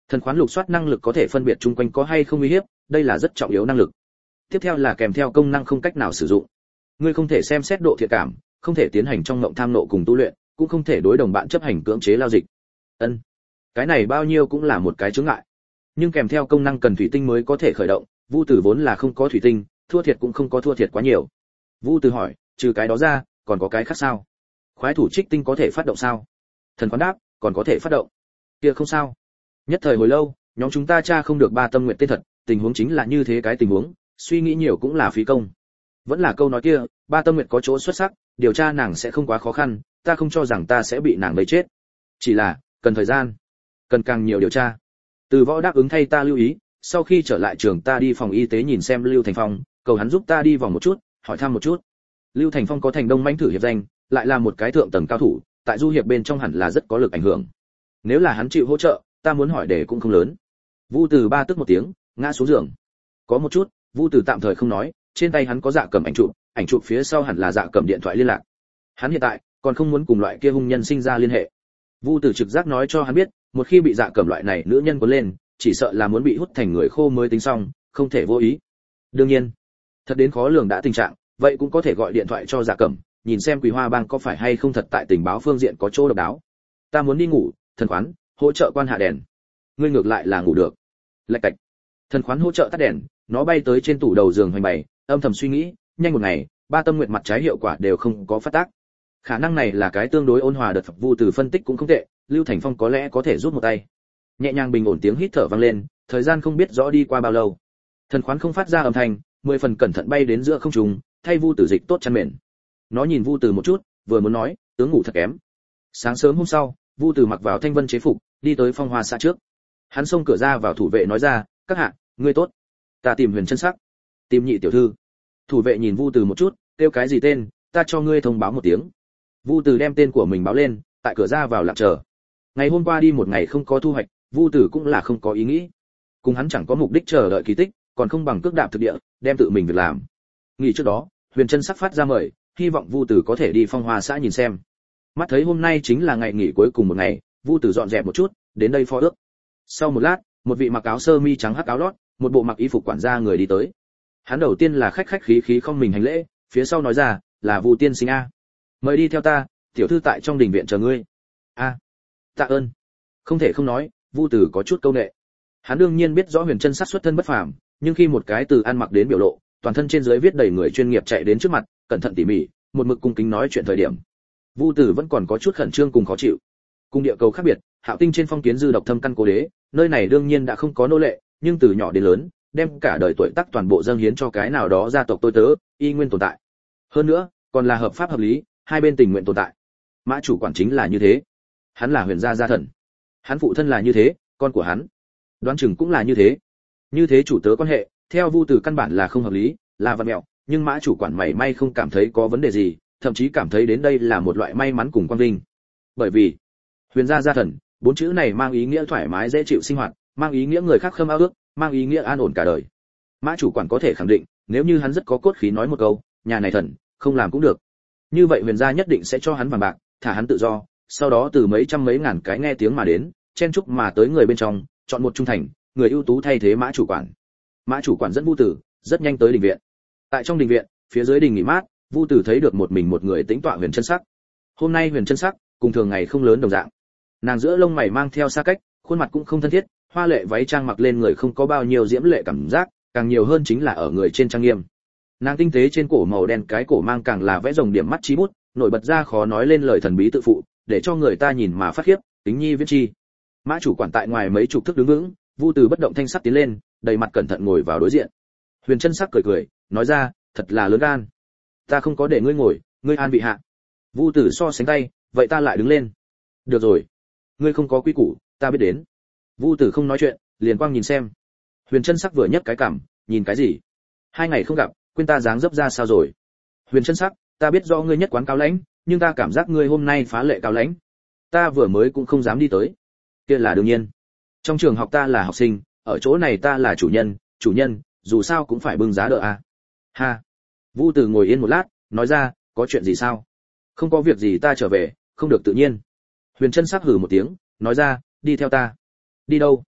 Thần khoán lục soát năng lực có thể phân biệt chung quanh có hay không uy hiếp, đây là rất trọng yếu năng lực. Tiếp theo là kèm theo công năng không cách nào sử dụng. Ngươi không thể xem xét độ thiện cảm, không thể tiến hành trong mộng tham nộ cùng tu luyện, cũng không thể đối đồng bạn chấp hành cưỡng chế lao dịch. Ân, cái này bao nhiêu cũng là một cái chướng ngại. Nhưng kèm theo công năng cần thủy tinh mới có thể khởi động, Vu Tử vốn là không có thủy tinh, thua thiệt cũng không có thua thiệt quá nhiều. Vu Tử hỏi, trừ cái đó ra, còn có cái khác sao? Khoái thủ trích tinh có thể phát động sao? Thần khoán đáp, còn có thể phát động. Kia không sao. Nhất thời hồi lâu, nhóm chúng ta tra không được ba tâm nguyện tên thật, tình huống chính là như thế cái tình huống, suy nghĩ nhiều cũng là phí công. Vẫn là câu nói kia, ba tâm nguyện có chỗ xuất sắc, điều tra nàng sẽ không quá khó khăn, ta không cho rằng ta sẽ bị nàng lấy chết. Chỉ là, cần thời gian, cần càng nhiều điều tra. Từ Võ đáp ứng thay ta lưu ý, sau khi trở lại trường ta đi phòng y tế nhìn xem Lưu Thành Phong, cầu hắn giúp ta đi vòng một chút, hỏi thăm một chút. Lưu Thành Phong có thành đông mãnh thử hiệp danh, lại là một cái thượng tầng cao thủ, tại du hiệp bên trong hẳn là rất có lực ảnh hưởng. Nếu là hắn chịu hỗ trợ, ta muốn hỏi để cũng không lớn. Vu Từ ba tức một tiếng, ngã xuống giường. Có một chút, Vu Từ tạm thời không nói, trên tay hắn có Dạ Cẩm ảnh chụp, ảnh chụp phía sau hẳn là Dạ Cẩm điện thoại liên lạc. Hắn hiện tại còn không muốn cùng loại kia hung nhân sinh ra liên hệ. Vu Từ trực giác nói cho hắn biết, một khi bị Dạ Cẩm loại này nữ nhân cuốn lên, chỉ sợ là muốn bị hút thành người khô mới tính xong, không thể vô ý. Đương nhiên, thật đến khó lường đã tình trạng, vậy cũng có thể gọi điện thoại cho Dạ Cẩm, nhìn xem Quỳ Hoa Bang có phải hay không thật tại tình báo phương diện có chỗ độc đáo. Ta muốn đi ngủ, thần khoán, hỗ trợ quan hạ đèn. Ngươi ngược lại là ngủ được. Lạch cạch. Thần khoán hỗ trợ tắt đèn, nó bay tới trên tủ đầu giường hoành bày, âm thầm suy nghĩ, nhanh một ngày, ba tâm nguyện mặt trái hiệu quả đều không có phát tác. Khả năng này là cái tương đối ôn hòa đợt Vu Từ phân tích cũng không tệ, Lưu Thành Phong có lẽ có thể giúp một tay. Nhẹ nhàng bình ổn tiếng hít thở vang lên, thời gian không biết rõ đi qua bao lâu. Thần khoán không phát ra âm thanh, mười phần cẩn thận bay đến giữa không trung, thay Vu Từ dịch tốt chăn mền. Nó nhìn Vu Từ một chút, vừa muốn nói, tướng ngủ thật kém. Sáng sớm hôm sau, Vu Từ mặc vào thanh vân chế phục, đi tới Phong Hoa xã trước. Hắn xông cửa ra vào thủ vệ nói ra, các hạ, ngươi tốt. Ta tìm Huyền Chân Sắc. Tìm nhị tiểu thư. Thủ vệ nhìn Vu Từ một chút, kêu cái gì tên, ta cho ngươi thông báo một tiếng. Vu Từ đem tên của mình báo lên, tại cửa ra vào lặng chờ. Ngày hôm qua đi một ngày không có thu hoạch, Vu Từ cũng là không có ý nghĩ. Cùng hắn chẳng có mục đích chờ đợi kỳ tích, còn không bằng cước đạp thực địa, đem tự mình việc làm. Nghỉ trước đó, Huyền Chân Sắc phát ra mời, hy vọng Vu Từ có thể đi Phong Hoa xã nhìn xem. Mắt thấy hôm nay chính là ngày nghỉ cuối cùng một ngày, Vu Từ dọn dẹp một chút, đến đây phó ước. Sau một lát, một vị mặc áo sơ mi trắng hắc áo lót, một bộ mặc y phục quản gia người đi tới. Hắn đầu tiên là khách khách khí khí không mình hành lễ, phía sau nói ra, là Vu tiên sinh a, mời đi theo ta, tiểu thư tại trong đình viện chờ ngươi. A, tạ ơn. Không thể không nói, Vu Từ có chút câu nệ. Hắn đương nhiên biết rõ Huyền Chân Sắc xuất thân bất phàm, nhưng khi một cái từ ăn mặc đến biểu lộ, toàn thân trên dưới viết đầy người chuyên nghiệp chạy đến trước mặt, cẩn thận tỉ mỉ, một mực cung kính nói chuyện thời điểm, Vu Từ vẫn còn có chút khẩn trương cùng khó chịu. Cùng địa cầu khác biệt, Hạo Tinh trên phong kiến dư độc thâm căn cố đế, nơi này đương nhiên đã không có nô lệ, nhưng từ nhỏ đến lớn, đem cả đời tuổi tác toàn bộ dâng hiến cho cái nào đó gia tộc tôi tớ, y nguyên tồn tại. Hơn nữa, còn là hợp pháp hợp lý, hai bên tình nguyện tồn tại. Mã chủ quản chính là như thế. Hắn là Huyền gia gia thần. Hắn phụ thân là như thế, con của hắn, đoán chừng cũng là như thế. Như thế chủ tớ quan hệ, theo Vu Từ căn bản là không hợp lý, là vật mẹo, nhưng Mã chủ quản mảy may không cảm thấy có vấn đề gì, thậm chí cảm thấy đến đây là một loại may mắn cùng quang vinh. Bởi vì, Huyền gia gia thần, bốn chữ này mang ý nghĩa thoải mái dễ chịu sinh hoạt, mang ý nghĩa người khác khâm ao ước, mang ý nghĩa an ổn cả đời. Mã chủ quản có thể khẳng định, nếu như hắn rất có cốt khí nói một câu, nhà này thần, không làm cũng được. Như vậy Huyền gia nhất định sẽ cho hắn vàng bạc, thả hắn tự do, sau đó từ mấy trăm mấy ngàn cái nghe tiếng mà đến, chen chúc mà tới người bên trong, chọn một trung thành, người ưu tú thay thế Mã chủ quản. Mã chủ quản dẫn Vu Tử, rất nhanh tới đình viện. Tại trong đình viện, phía dưới đình nghỉ mát, Vu Tử thấy được một mình một người tĩnh tọa Huyền Chân Sắc. Hôm nay Huyền Chân Sắc, cùng thường ngày không lớn đồng dạng. Nàng giữa lông mày mang theo xa cách, khuôn mặt cũng không thân thiết, hoa lệ váy trang mặc lên người không có bao nhiêu diễm lệ cảm giác, càng nhiều hơn chính là ở người trên trang nghiêm. Nàng tinh tế trên cổ màu đen cái cổ mang càng là vẽ rồng điểm mắt chí bút, nổi bật ra khó nói lên lời thần bí tự phụ, để cho người ta nhìn mà phát khiếp, tính nhi viễn chi. Mã chủ quản tại ngoài mấy chục thước đứng vững, Vu Từ bất động thanh sắc tiến lên, đầy mặt cẩn thận ngồi vào đối diện. Huyền Chân Sắc cười cười, nói ra, thật là lớn gan. Ta không có để ngươi ngồi, ngươi an vị hạ. Vu Từ so sánh tay, vậy ta lại đứng lên. Được rồi, ngươi không có quy củ, ta biết đến. Vu Từ không nói chuyện, liền quang nhìn xem. Huyền Chân Sắc vừa nhấc cái cằm, nhìn cái gì? Hai ngày không gặp, quên ta dáng dấp ra sao rồi? Huyền Chân Sắc, ta biết do ngươi nhất quán cao lãnh, nhưng ta cảm giác ngươi hôm nay phá lệ cao lãnh. Ta vừa mới cũng không dám đi tới. Kia là đương nhiên. Trong trường học ta là học sinh, ở chỗ này ta là chủ nhân, chủ nhân, dù sao cũng phải bưng giá đỡ à. Ha. Vu Từ ngồi yên một lát, nói ra, có chuyện gì sao? Không có việc gì, ta trở về, không được tự nhiên. Huyền Chân Sắc hừ một tiếng, nói ra, đi theo ta. Đi đâu?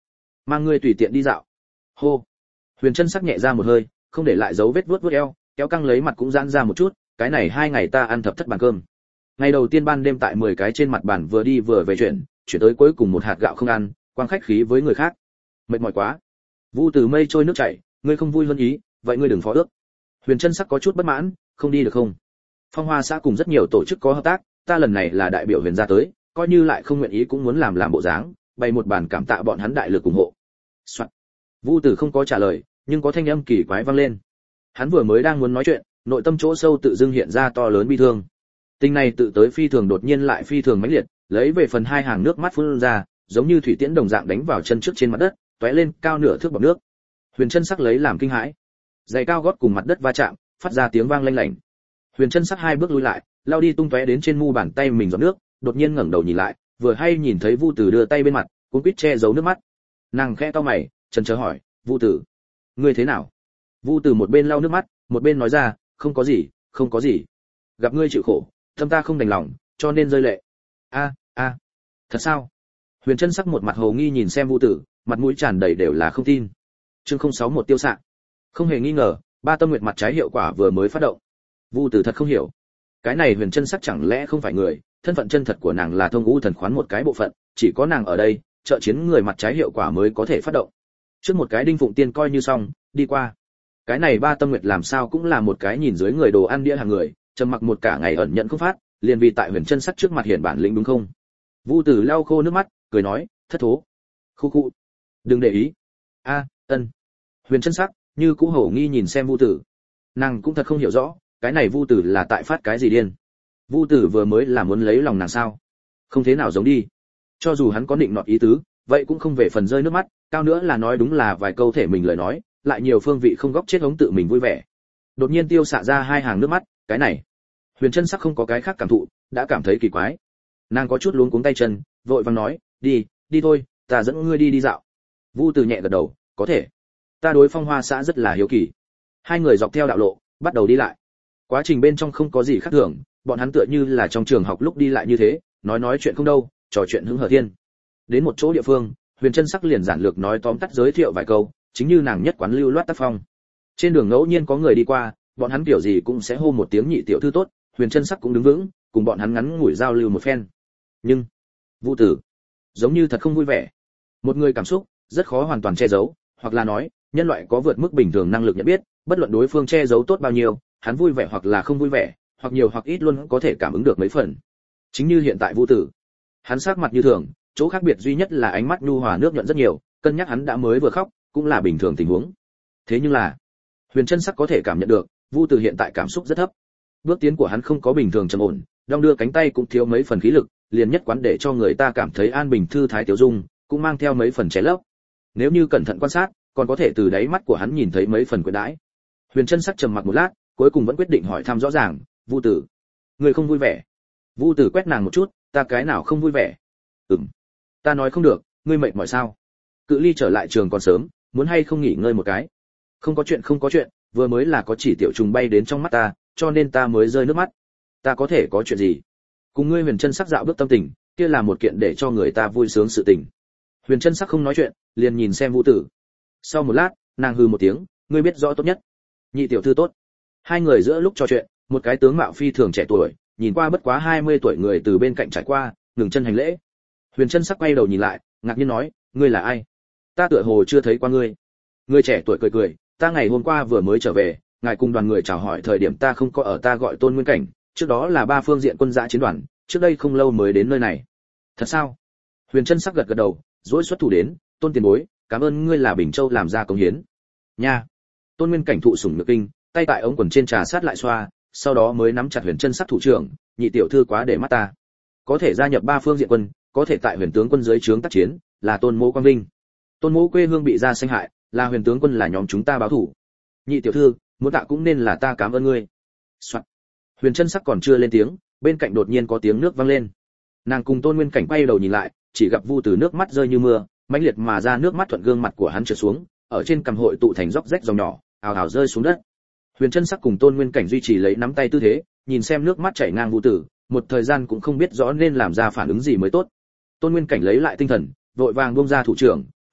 mang ngươi tùy tiện đi dạo. Hô. Huyền Chân sắc nhẹ ra một hơi, không để lại dấu vết vuốt vuốt eo, kéo căng lấy mặt cũng giãn ra một chút, cái này hai ngày ta ăn thập thất bàn cơm. Ngày đầu tiên ban đêm tại mười cái trên mặt bàn vừa đi vừa về chuyển, chuyển tới cuối cùng một hạt gạo không ăn, quang khách khí với người khác. Mệt mỏi quá. Vu Từ mây trôi nước chảy, ngươi không vui hơn ý, vậy ngươi đừng phó ước. Huyền Chân sắc có chút bất mãn, không đi được không? Phong Hoa xã cùng rất nhiều tổ chức có hợp tác, ta lần này là đại biểu Huyền gia tới, coi như lại không nguyện ý cũng muốn làm làm bộ dáng, bày một bàn cảm tạ bọn hắn đại lực ủng hộ. Soạn. Vu Tử không có trả lời, nhưng có thanh âm kỳ quái vang lên. Hắn vừa mới đang muốn nói chuyện, nội tâm chỗ sâu tự dưng hiện ra to lớn bi thương. Tình này tự tới phi thường đột nhiên lại phi thường mãnh liệt, lấy về phần hai hàng nước mắt phun ra, giống như thủy tiễn đồng dạng đánh vào chân trước trên mặt đất, tóe lên cao nửa thước bọt nước. Huyền Chân sắc lấy làm kinh hãi. Giày cao gót cùng mặt đất va chạm, phát ra tiếng vang lanh lảnh. Huyền Chân sắc hai bước lùi lại, lao đi tung tóe đến trên mu bàn tay mình giọt nước, đột nhiên ngẩng đầu nhìn lại, vừa hay nhìn thấy Vu Tử đưa tay bên mặt, cuống quýt che giấu nước mắt. Nàng khẽ cau mày, chần chờ hỏi, "Vu Tử, ngươi thế nào?" Vu Tử một bên lau nước mắt, một bên nói ra, "Không có gì, không có gì. Gặp ngươi chịu khổ, tâm ta không đành lòng, cho nên rơi lệ." "A, a, thật sao?" Huyền Chân sắc một mặt hồ nghi nhìn xem Vu Tử, mặt mũi tràn đầy đều là không tin. Chương không sáu một tiêu xạ. Không hề nghi ngờ, ba tâm nguyệt mặt trái hiệu quả vừa mới phát động. Vu Tử thật không hiểu, cái này Huyền Chân sắc chẳng lẽ không phải người, thân phận chân thật của nàng là thông ngũ thần khoán một cái bộ phận, chỉ có nàng ở đây, trợ chiến người mặt trái hiệu quả mới có thể phát động. Trước một cái đinh phụng tiên coi như xong, đi qua. Cái này ba tâm nguyệt làm sao cũng là một cái nhìn dưới người đồ ăn đĩa hàng người, trầm mặc một cả ngày ẩn nhận không phát, liền vì tại Huyền Chân sắc trước mặt hiện bản lĩnh đúng không? Vu Tử lau khô nước mắt, cười nói, thất thố. Khu khu. Đừng để ý. A, ân. Huyền Chân sắc như cũ hổ nghi nhìn xem Vu Tử. Nàng cũng thật không hiểu rõ, cái này Vu Tử là tại phát cái gì điên. Vu Tử vừa mới là muốn lấy lòng nàng sao? Không thế nào giống đi. Cho dù hắn có định nọt ý tứ, vậy cũng không về phần rơi nước mắt, cao nữa là nói đúng là vài câu thể mình lời nói, lại nhiều phương vị không góc chết hống tự mình vui vẻ. Đột nhiên tiêu xạ ra hai hàng nước mắt, cái này. Huyền Chân sắc không có cái khác cảm thụ, đã cảm thấy kỳ quái. Nàng có chút luống cuống tay chân, vội vàng nói, đi, đi thôi, ta dẫn ngươi đi đi dạo. Vu Tử nhẹ gật đầu, có thể. Ta đối Phong Hoa xã rất là hiếu kỳ. Hai người dọc theo đạo lộ, bắt đầu đi lại. Quá trình bên trong không có gì khác thường, bọn hắn tựa như là trong trường học lúc đi lại như thế, nói nói chuyện không đâu, trò chuyện hứng hở thiên. Đến một chỗ địa phương, Huyền Chân sắc liền giản lược nói tóm tắt giới thiệu vài câu, chính như nàng nhất quán lưu loát tác phong. Trên đường ngẫu nhiên có người đi qua, bọn hắn kiểu gì cũng sẽ hô một tiếng nhị tiểu thư tốt, Huyền Chân sắc cũng đứng vững, cùng bọn hắn ngắn ngủi giao lưu một phen. Nhưng, Vu Tử giống như thật không vui vẻ. Một người cảm xúc rất khó hoàn toàn che giấu, hoặc là nói, nhân loại có vượt mức bình thường năng lực nhận biết, bất luận đối phương che giấu tốt bao nhiêu, hắn vui vẻ hoặc là không vui vẻ, hoặc nhiều hoặc ít luôn có thể cảm ứng được mấy phần. Chính như hiện tại Vu Tử, hắn sắc mặt như thường, chỗ khác biệt duy nhất là ánh mắt nhu hòa nước nhuận rất nhiều, cân nhắc hắn đã mới vừa khóc, cũng là bình thường tình huống. Thế nhưng là, Huyền Chân sắc có thể cảm nhận được, Vu Tử hiện tại cảm xúc rất thấp. Bước tiến của hắn không có bình thường trầm ổn, đong đưa cánh tay cũng thiếu mấy phần khí lực, liền nhất quán để cho người ta cảm thấy an bình thư thái tiểu dung, cũng mang theo mấy phần trẻ lấp. Nếu như cẩn thận quan sát, còn có thể từ đáy mắt của hắn nhìn thấy mấy phần quyến đãi. Huyền Chân sắc trầm mặc một lát, cuối cùng vẫn quyết định hỏi thăm rõ ràng, Vu Tử, người không vui vẻ? Vu Tử quét nàng một chút, ta cái nào không vui vẻ? Ừm, ta nói không được, ngươi mệt mỏi sao? Cự ly trở lại trường còn sớm, muốn hay không nghỉ ngơi một cái? Không có chuyện không có chuyện, vừa mới là có chỉ tiểu trùng bay đến trong mắt ta, cho nên ta mới rơi nước mắt. Ta có thể có chuyện gì? Cùng ngươi Huyền Chân sắc dạo bước tâm tình, kia là một kiện để cho người ta vui sướng sự tình. Huyền Chân sắc không nói chuyện, liền nhìn xem Vu Tử. Sau một lát, nàng hừ một tiếng, ngươi biết rõ tốt nhất. Nhị tiểu thư tốt. Hai người giữa lúc trò chuyện, một cái tướng mạo phi thường trẻ tuổi, nhìn qua bất quá hai mươi tuổi người từ bên cạnh trải qua, ngừng chân hành lễ. Huyền Chân sắc quay đầu nhìn lại, ngạc nhiên nói, ngươi là ai? Ta tựa hồ chưa thấy qua ngươi. Người trẻ tuổi cười cười, ta ngày hôm qua vừa mới trở về, ngài cùng đoàn người chào hỏi thời điểm ta không có ở, ta gọi Tôn Nguyên Cảnh, trước đó là ba phương diện quân dã chiến đoàn, trước đây không lâu mới đến nơi này. Thật sao? Huyền Chân sắc gật gật đầu, duỗi xuất thủ đến, Tôn tiền bối, cảm ơn ngươi là Bình Châu làm ra công hiến. Nha. Tôn Nguyên Cảnh thụ sủng nhược kinh, tay tại ống quần trên trà sát lại xoa, sau đó mới nắm chặt Huyền Chân sắc thủ trưởng, nhị tiểu thư quá để mắt ta. Có thể gia nhập ba phương diện quân, có thể tại Huyền tướng quân dưới trướng tác chiến, là Tôn mỗ quang vinh. Tôn mỗ quê hương bị gia sanh hại, là Huyền tướng quân là nhóm chúng ta báo thủ. Nhị tiểu thư, muốn tạ cũng nên là ta cảm ơn ngươi. Soạn. Huyền Chân sắc còn chưa lên tiếng, bên cạnh đột nhiên có tiếng nước vang lên. Nàng cùng Tôn Nguyên Cảnh quay đầu nhìn lại, chỉ gặp Vu Tử nước mắt rơi như mưa, mãnh liệt mà ra nước mắt thuận gương mặt của hắn trượt xuống, ở trên cằm hội tụ thành dốc rách dòng nhỏ, ào ào rơi xuống đất. Huyền Chân sắc cùng Tôn Nguyên Cảnh duy trì lấy nắm tay tư thế, nhìn xem nước mắt chảy ngang Vu Tử, một thời gian cũng không biết rõ nên làm ra phản ứng gì mới tốt. Tôn Nguyên Cảnh lấy lại tinh thần, vội vàng buông ra thủ trưởng, hỏi,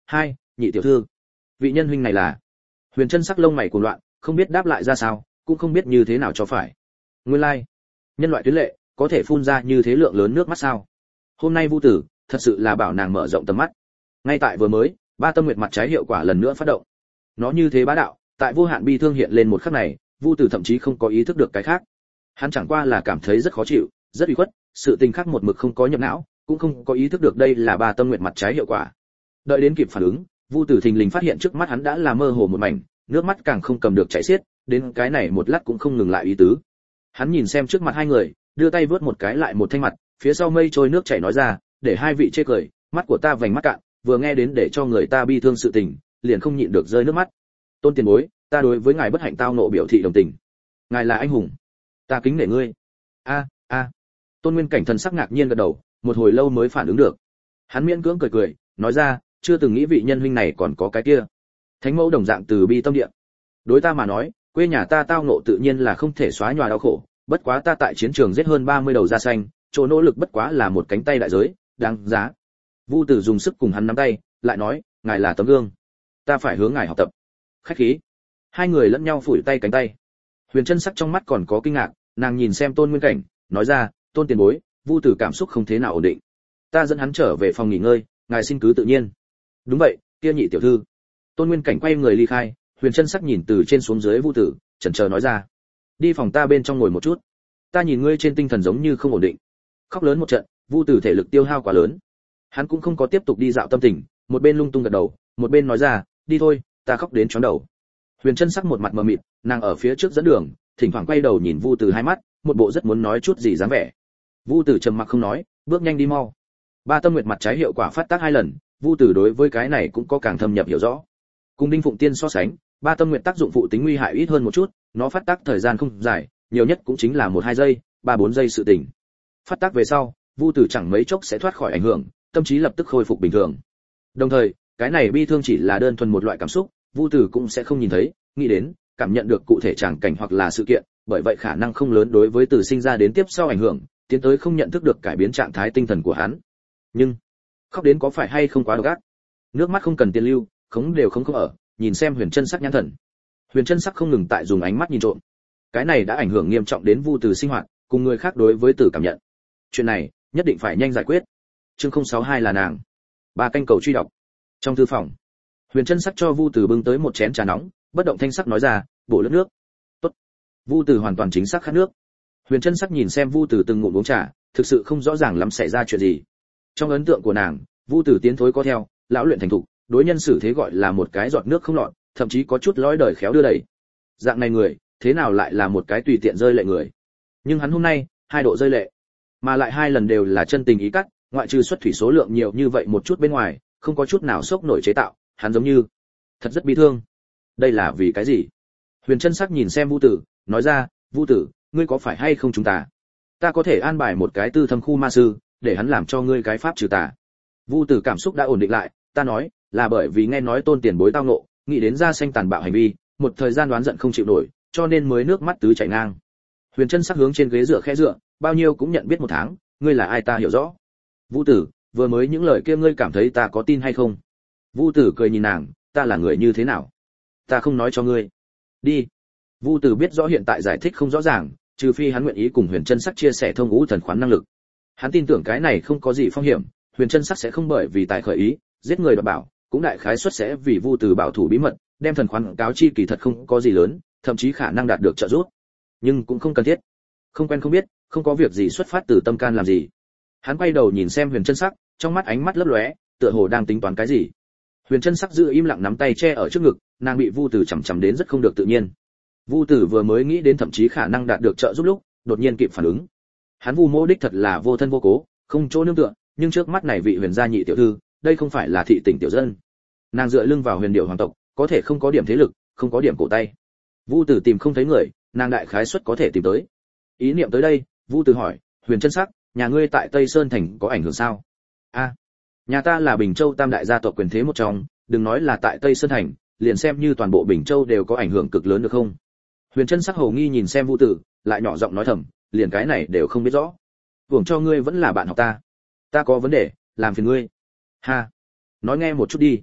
hai, nhị tiểu thư. Vị nhân huynh này là? Huyền Chân sắc lông mày cuồng loạn, không biết đáp lại ra sao, cũng không biết như thế nào cho phải. Nguyên lai, like, nhân loại tuyến lệ có thể phun ra như thế lượng lớn nước mắt sao? Hôm nay Vu Tử thật sự là bảo nàng mở rộng tầm mắt. Ngay tại vừa mới, ba tâm nguyệt mặt trái hiệu quả lần nữa phát động. Nó như thế bá đạo, tại vô hạn bi thương hiện lên một khắc này, Vu Tử thậm chí không có ý thức được cái khác. Hắn chẳng qua là cảm thấy rất khó chịu, rất ủy khuất, sự tình khác một mực không có nhập não, cũng không có ý thức được đây là ba tâm nguyệt mặt trái hiệu quả. Đợi đến kịp phản ứng, Vu Tử thình lình phát hiện trước mắt hắn đã là mơ hồ một mảnh, nước mắt càng không cầm được chảy xiết, đến cái này một lát cũng không ngừng lại ý tứ. Hắn nhìn xem trước mặt hai người, đưa tay vớt một cái lại một thanh mặt, phía sau mây trôi nước chảy nói ra, để hai vị chê cười, mắt của ta vành mắt cạn, vừa nghe đến để cho người ta bi thương sự tình, liền không nhịn được rơi nước mắt. Tôn tiền bối, ta đối với ngài bất hạnh tao nộ biểu thị đồng tình. Ngài là anh hùng, ta kính nể ngươi. A, a. Tôn Nguyên Cảnh thần sắc ngạc nhiên gật đầu, một hồi lâu mới phản ứng được. Hắn miễn cưỡng cười cười, nói ra, chưa từng nghĩ vị nhân huynh này còn có cái kia. Thánh mẫu đồng dạng từ bi tâm địa. Đối ta mà nói, quê nhà ta tao nộ tự nhiên là không thể xóa nhòa đau khổ, bất quá ta tại chiến trường giết hơn ba mươi đầu da xanh, chỗ nỗ lực bất quá là một cánh tay đại giới, đáng giá. Vu Tử dùng sức cùng hắn nắm tay, lại nói, ngài là tấm gương, ta phải hướng ngài học tập. Khách khí. Hai người lẫn nhau phủi tay cánh tay. Huyền Chân sắc trong mắt còn có kinh ngạc, nàng nhìn xem Tôn Nguyên Cảnh, nói ra, Tôn tiền bối, Vu Tử cảm xúc không thế nào ổn định. Ta dẫn hắn trở về phòng nghỉ ngơi, ngài xin cứ tự nhiên. Đúng vậy, kia nhị tiểu thư. Tôn Nguyên Cảnh quay người ly khai, Huyền Chân sắc nhìn từ trên xuống dưới Vu Tử, chần chờ nói ra, đi phòng ta bên trong ngồi một chút. Ta nhìn ngươi trên tinh thần giống như không ổn định. Khóc lớn một trận, Vu Tử thể lực tiêu hao quá lớn. Hắn cũng không có tiếp tục đi dạo tâm tình, một bên lung tung gật đầu, một bên nói ra, đi thôi, ta khóc đến chóng đầu. Huyền Chân sắc một mặt mờ mịt, nàng ở phía trước dẫn đường, thỉnh thoảng quay đầu nhìn Vu Tử hai mắt, một bộ rất muốn nói chút gì dáng vẻ. Vu Tử trầm mặc không nói, bước nhanh đi mau. Ba tâm nguyệt mặt trái hiệu quả phát tác hai lần, Vu Tử đối với cái này cũng có càng thâm nhập hiểu rõ. Cùng Đinh Phụng Tiên so sánh, ba tâm nguyệt tác dụng phụ tính nguy hại ít hơn một chút, nó phát tác thời gian không dài, nhiều nhất cũng chính là một hai giây, ba bốn giây sự tình. Phát tác về sau, Vu Tử chẳng mấy chốc sẽ thoát khỏi ảnh hưởng, tâm trí lập tức khôi phục bình thường. Đồng thời, cái này bi thương chỉ là đơn thuần một loại cảm xúc, Vu Tử cũng sẽ không nhìn thấy, nghĩ đến, cảm nhận được cụ thể tràng cảnh hoặc là sự kiện, bởi vậy khả năng không lớn đối với từ sinh ra đến tiếp sau ảnh hưởng, tiến tới không nhận thức được cải biến trạng thái tinh thần của hắn. Nhưng, khóc đến có phải hay không quá độc ác? Nước mắt không cần tiền lưu, khống đều không không ở, nhìn xem Huyền Chân sắc nhãn thần. Huyền Chân sắc không ngừng tại dùng ánh mắt nhìn trộm. Cái này đã ảnh hưởng nghiêm trọng đến Vu Tử sinh hoạt, cùng người khác đối với Tử cảm nhận. Chuyện này, nhất định phải nhanh giải quyết. Chương không sáu hai là nàng. Ba canh cầu truy đọc. Trong thư phòng, Huyền Chân sắc cho Vu Tử bưng tới một chén trà nóng, bất động thanh sắc nói ra, bổ lớp nước. Tốt. Vu Tử hoàn toàn chính xác khát nước. Huyền Chân sắc nhìn xem Vu Tử từng ngụm uống trà, thực sự không rõ ràng lắm xảy ra chuyện gì. Trong ấn tượng của nàng, Vu Tử tiến thối có theo, lão luyện thành thục, đối nhân xử thế gọi là một cái giọt nước không lọt, thậm chí có chút lói đời khéo đưa đẩy. Dạng này người, thế nào lại là một cái tùy tiện rơi lệ người? Nhưng hắn hôm nay, hai độ rơi lệ, mà lại hai lần đều là chân tình ý cắt, ngoại trừ xuất thủy số lượng nhiều như vậy một chút bên ngoài, không có chút nào sốc nổi chế tạo, hắn giống như thật rất bi thương. Đây là vì cái gì? Huyền Chân sắc nhìn xem Vu Tử, nói ra, Vu Tử, ngươi có phải hay không chúng ta? Ta có thể an bài một cái tư thâm khu ma sư, để hắn làm cho ngươi cái pháp trừ tà. Vu Tử cảm xúc đã ổn định lại, ta nói, là bởi vì nghe nói Tôn tiền bối tao ngộ, nghĩ đến ra xanh tàn bạo hành vi, một thời gian đoán giận không chịu nổi, cho nên mới nước mắt tứ chảy ngang. Huyền Chân sắc hướng trên ghế dựa khẽ dựa, bao nhiêu cũng nhận biết một tháng, ngươi là ai ta hiểu rõ. Vu Tử, vừa mới những lời kia ngươi cảm thấy ta có tin hay không? Vu Tử cười nhìn nàng, ta là người như thế nào? Ta không nói cho ngươi. Đi. Vu Tử biết rõ hiện tại giải thích không rõ ràng, trừ phi hắn nguyện ý cùng Huyền Chân sắc chia sẻ thông ngũ thần khoán năng lực. Hắn tin tưởng cái này không có gì phong hiểm, Huyền Chân sắc sẽ không bởi vì tài khởi ý, giết người đoạt bảo, cũng đại khái suất sẽ vì Vu Tử bảo thủ bí mật, đem thần khoán cáo chi kỳ thật không có gì lớn, thậm chí khả năng đạt được trợ giúp. Nhưng cũng không cần thiết. Không quen không biết, không có việc gì xuất phát từ tâm can làm gì. Hắn quay đầu nhìn xem Huyền Chân sắc, trong mắt ánh mắt lấp lóe, tựa hồ đang tính toán cái gì. Huyền Chân sắc giữ im lặng nắm tay che ở trước ngực, nàng bị Vu Tử chằm chằm đến rất không được tự nhiên. Vu Tử vừa mới nghĩ đến thậm chí khả năng đạt được trợ giúp lúc, đột nhiên kịp phản ứng. Hắn Vu Mỗ đích thật là vô thân vô cố, không chỗ nương tựa, nhưng trước mắt này vị Huyền gia nhị tiểu thư, đây không phải là thị tỉnh tiểu dân. Nàng dựa lưng vào Huyền Điểu hoàng tộc, có thể không có điểm thế lực, không có điểm cổ tay. Vu Tử tìm không thấy người, nàng đại khái suất có thể tìm tới. Ý niệm tới đây, Vu Tử hỏi, Huyền Chân sắc, nhà ngươi tại Tây Sơn thành có ảnh hưởng sao? A, nhà ta là Bình Châu tam đại gia tộc quyền thế một trong, đừng nói là tại Tây Sơn thành, liền xem như toàn bộ Bình Châu đều có ảnh hưởng cực lớn được không? Huyền Chân sắc hồ nghi nhìn xem Vu Tử, lại nhỏ giọng nói thầm, liền cái này đều không biết rõ. Hưởng cho ngươi vẫn là bạn học ta. Ta có vấn đề, làm phiền ngươi. Ha, nói nghe một chút đi.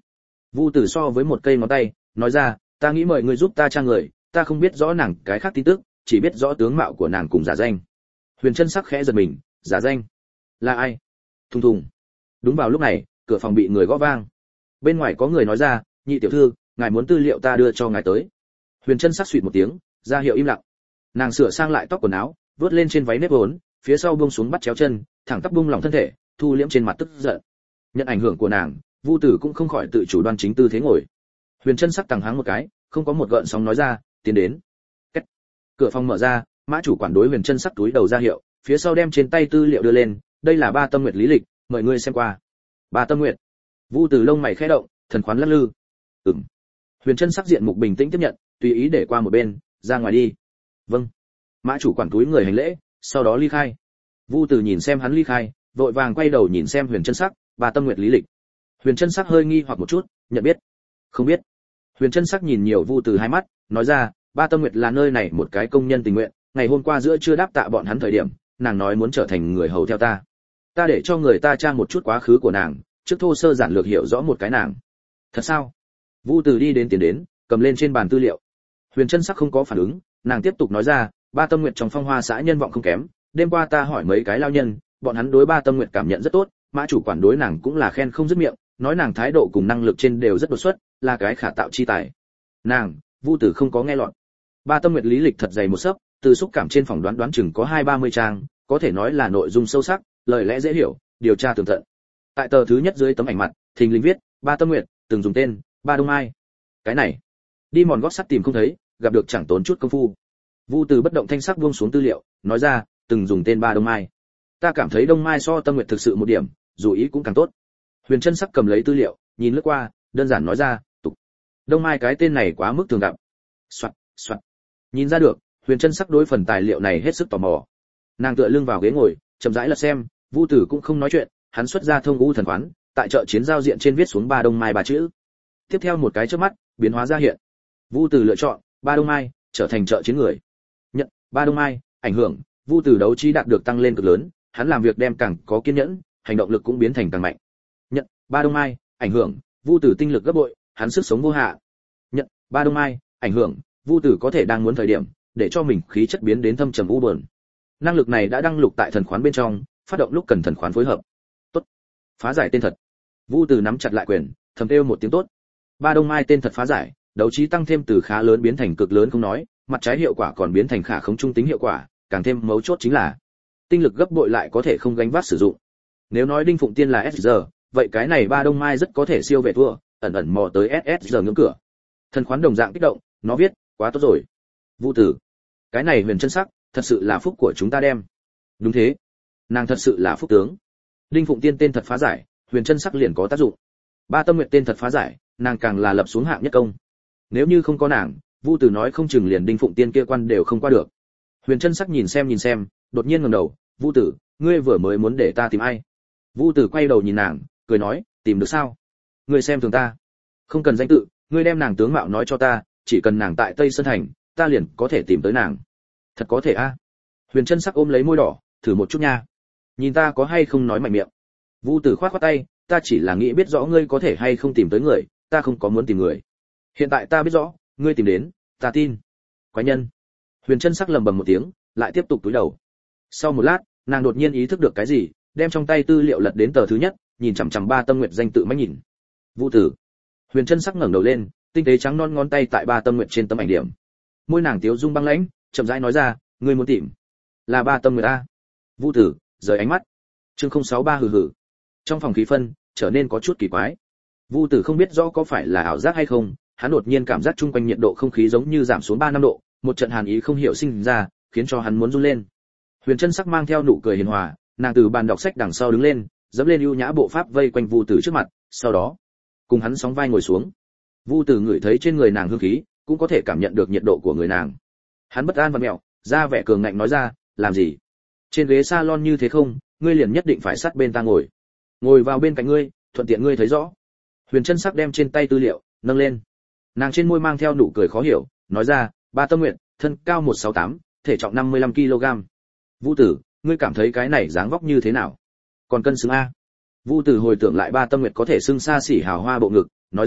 Vu Tử so với một cây ngón tay, nói ra, ta nghĩ mời ngươi giúp ta tra người, ta không biết rõ nàng cái khác tin tức, chỉ biết rõ tướng mạo của nàng cùng giả danh. Huyền Chân Sắc khẽ giật mình, giả danh? Là ai? Thùng thùng. Đúng vào lúc này, cửa phòng bị người gõ vang. Bên ngoài có người nói ra, nhị tiểu thư, ngài muốn tư liệu ta đưa cho ngài tới. Huyền Chân Sắc suýt một tiếng, ra hiệu im lặng. Nàng sửa sang lại tóc quần áo, vớt lên trên váy nếp vốn, phía sau buông xuống bắt chéo chân, thẳng tắp buông lỏng thân thể, thu liễm trên mặt tức giận. Nhận ảnh hưởng của nàng, Vu Tử cũng không khỏi tự chủ đoan chính tư thế ngồi. Huyền Chân Sắc tằng háng một cái, không có một gợn sóng nói ra, tiến đến. Cách. Cửa phòng mở ra, mã chủ quản đối Huyền Chân Sắc túi đầu ra hiệu, phía sau đem trên tay tư liệu đưa lên, đây là Ba Tâm Nguyệt lý lịch, mời ngươi xem qua. Ba Tâm Nguyệt. Vu Tử lông mày khẽ động, thần khoán lắc lư. Ừm. Huyền Chân Sắc diện mục bình tĩnh tiếp nhận, tùy ý để qua một bên, ra ngoài đi. Vâng. Mã chủ quản túi người hành lễ, sau đó ly khai. Vu Tử nhìn xem hắn ly khai, vội vàng quay đầu nhìn xem Huyền Chân Sắc, Ba Tâm Nguyệt lý lịch. Huyền Chân Sắc hơi nghi hoặc một chút, nhận biết. Không biết. Huyền Chân Sắc nhìn nhiều Vu Tử hai mắt, nói ra, Ba Tâm Nguyệt là nơi này một cái công nhân tình nguyện, ngày hôm qua giữa trưa đáp tạ bọn hắn thời điểm, nàng nói muốn trở thành người hầu theo ta. Ta để cho người ta tra một chút quá khứ của nàng, trước thô sơ giản lược hiểu rõ một cái nàng. Thật sao? Vu Tử đi đến tiến đến, cầm lên trên bàn tư liệu. Huyền Chân Sắc không có phản ứng, nàng tiếp tục nói ra, Ba Tâm Nguyệt trong Phong Hoa xã nhân vọng không kém, đêm qua ta hỏi mấy cái lao nhân, bọn hắn đối Ba Tâm Nguyệt cảm nhận rất tốt, mã chủ quản đối nàng cũng là khen không dứt miệng, nói nàng thái độ cùng năng lực trên đều rất đột xuất, là cái khả tạo chi tài. Nàng, Vu Tử không có nghe lọt. Ba Tâm Nguyệt lý lịch thật dày một sấp, từ xúc cảm trên phỏng đoán đoán chừng có hai ba mươi trang, có thể nói là nội dung sâu sắc, lời lẽ dễ hiểu, điều tra tường tận. Tại tờ thứ nhất dưới tấm ảnh mặt, thình lình viết, Ba Tâm Nguyệt, từng dùng tên, Ba Đông Mai. Cái này, đi mòn gót sắt tìm không thấy, gặp được chẳng tốn chút công phu. Vu Tử bất động thanh sắc buông xuống tư liệu, nói ra, từng dùng tên Ba Đông Mai. Ta cảm thấy Đông Mai so Tâm Nguyệt thực sự một điểm, dù ý cũng càng tốt. Huyền Chân Sắc cầm lấy tư liệu, nhìn lướt qua, đơn giản nói ra, tục. Đông Mai cái tên này quá mức thường gặp. Soạt, soạt. Nhìn ra được, Huyền Chân Sắc đối phần tài liệu này hết sức tò mò. Nàng tựa lưng vào ghế ngồi, chậm rãi lật xem, Vu Tử cũng không nói chuyện, hắn xuất ra thông ngũ thần khoán, tại chợ chiến giao diện trên viết xuống Ba Đông Mai ba chữ. Tiếp theo một cái chớp mắt, biến hóa ra hiện. Vu Tử lựa chọn Ba Đông Mai, trở thành chợ chiến người. Nhận Ba Đông Mai, ảnh hưởng, Vu Tử đấu trí đạt được tăng lên cực lớn, hắn làm việc đem càng có kiên nhẫn, hành động lực cũng biến thành càng mạnh. Nhận Ba Đông Mai, ảnh hưởng, Vu Tử tinh lực gấp bội, hắn sức sống vô hạn. Nhận Ba Đông Mai, ảnh hưởng, Vu Tử có thể đang muốn thời điểm, để cho mình khí chất biến đến thâm trầm u buồn. Năng lực này đã đăng lục tại thần khoán bên trong, phát động lúc cần thần khoán phối hợp. Tốt. Phá giải tên thật. Vu Tử nắm chặt lại quyền, thầm kêu một tiếng tốt. Ba Đông Mai tên thật phá giải, đấu trí tăng thêm từ khá lớn biến thành cực lớn không nói, mặt trái hiệu quả còn biến thành khả khống trung tính hiệu quả, càng thêm mấu chốt chính là tinh lực gấp bội lại có thể không gánh vác sử dụng. Nếu nói Đinh Phụng Tiên là ét giê, vậy cái này Ba Đông Mai rất có thể siêu về thua, ẩn ẩn mò tới ét ét giê ngưỡng cửa. Thần khoán đồng dạng kích động, nó viết, quá tốt rồi. Vu Tử, cái này Huyền Chân Sắc, thật sự là phúc của chúng ta đem. Đúng thế, nàng thật sự là phúc tướng. Đinh Phụng Tiên tên thật phá giải, Huyền Chân Sắc liền có tác dụng. Ba Tâm Nguyệt tên thật phá giải, nàng càng là lập xuống hạng nhất công. Nếu như không có nàng, Vu Tử nói không chừng liền Đinh Phụng Tiên kia quan đều không qua được. Huyền Chân Sắc nhìn xem nhìn xem, đột nhiên ngẩng đầu, Vu Tử, ngươi vừa mới muốn để ta tìm ai? Vu Tử quay đầu nhìn nàng, cười nói, tìm được sao? Ngươi xem thường ta. Không cần danh tự, ngươi đem nàng tướng mạo nói cho ta, chỉ cần nàng tại Tây Sơn Thành, ta liền có thể tìm tới nàng. Thật có thể a? À? Huyền Chân Sắc ôm lấy môi đỏ, thử một chút nha. Nhìn ta có hay không nói mạnh miệng. Vu Tử khoát khoát tay, ta chỉ là nghĩ biết rõ ngươi có thể hay không tìm tới người, ta không có muốn tìm người. Hiện tại ta biết rõ, ngươi tìm đến, ta tin. Quái nhân. Huyền Chân Sắc lầm bầm một tiếng, lại tiếp tục cúi đầu. Sau một lát, nàng đột nhiên ý thức được cái gì, đem trong tay tư liệu lật đến tờ thứ nhất, nhìn chằm chằm Ba Tâm Nguyệt danh tự máy nhìn. Vu Tử. Huyền Chân Sắc ngẩng đầu lên, tinh tế trắng non ngón tay tại Ba Tâm Nguyệt trên tấm ảnh điểm. Môi nàng tiếu dung băng lãnh, chậm rãi nói ra, ngươi muốn tìm là Ba Tâm Nguyệt a? Vu Tử rời ánh mắt. Chương không sáu ba hừ hừ. Trong phòng khí phân trở nên có chút kỳ quái. Vu Tử không biết rõ có phải là ảo giác hay không, hắn đột nhiên cảm giác chung quanh nhiệt độ không khí giống như giảm xuống ba năm độ, một trận hàn ý không hiểu sinh ra, khiến cho hắn muốn run lên. Huyền Chân Sắc mang theo nụ cười hiền hòa, nàng từ bàn đọc sách đằng sau đứng lên, dẫm lên ưu nhã bộ pháp vây quanh Vu Tử trước mặt, sau đó cùng hắn sóng vai ngồi xuống. Vu Tử ngửi thấy trên người nàng hương khí, cũng có thể cảm nhận được nhiệt độ của người nàng. Hắn bất an và mẹo, ra vẻ cường ngạnh nói ra, làm gì? Trên ghế salon như thế không, ngươi liền nhất định phải sát bên ta ngồi. Ngồi vào bên cạnh ngươi, thuận tiện ngươi thấy rõ. Huyền Chân Sắc đem trên tay tư liệu nâng lên. Nàng trên môi mang theo nụ cười khó hiểu, nói ra, Ba Tâm Nguyệt, thân cao một sáu tám, thể trọng năm mươi lăm ki lô gam. Vu Tử, ngươi cảm thấy cái này dáng vóc như thế nào? Còn cân xứng a? Vu Tử hồi tưởng lại Ba Tâm Nguyệt có thể xưng xa xỉ hào hoa bộ ngực, nói ra,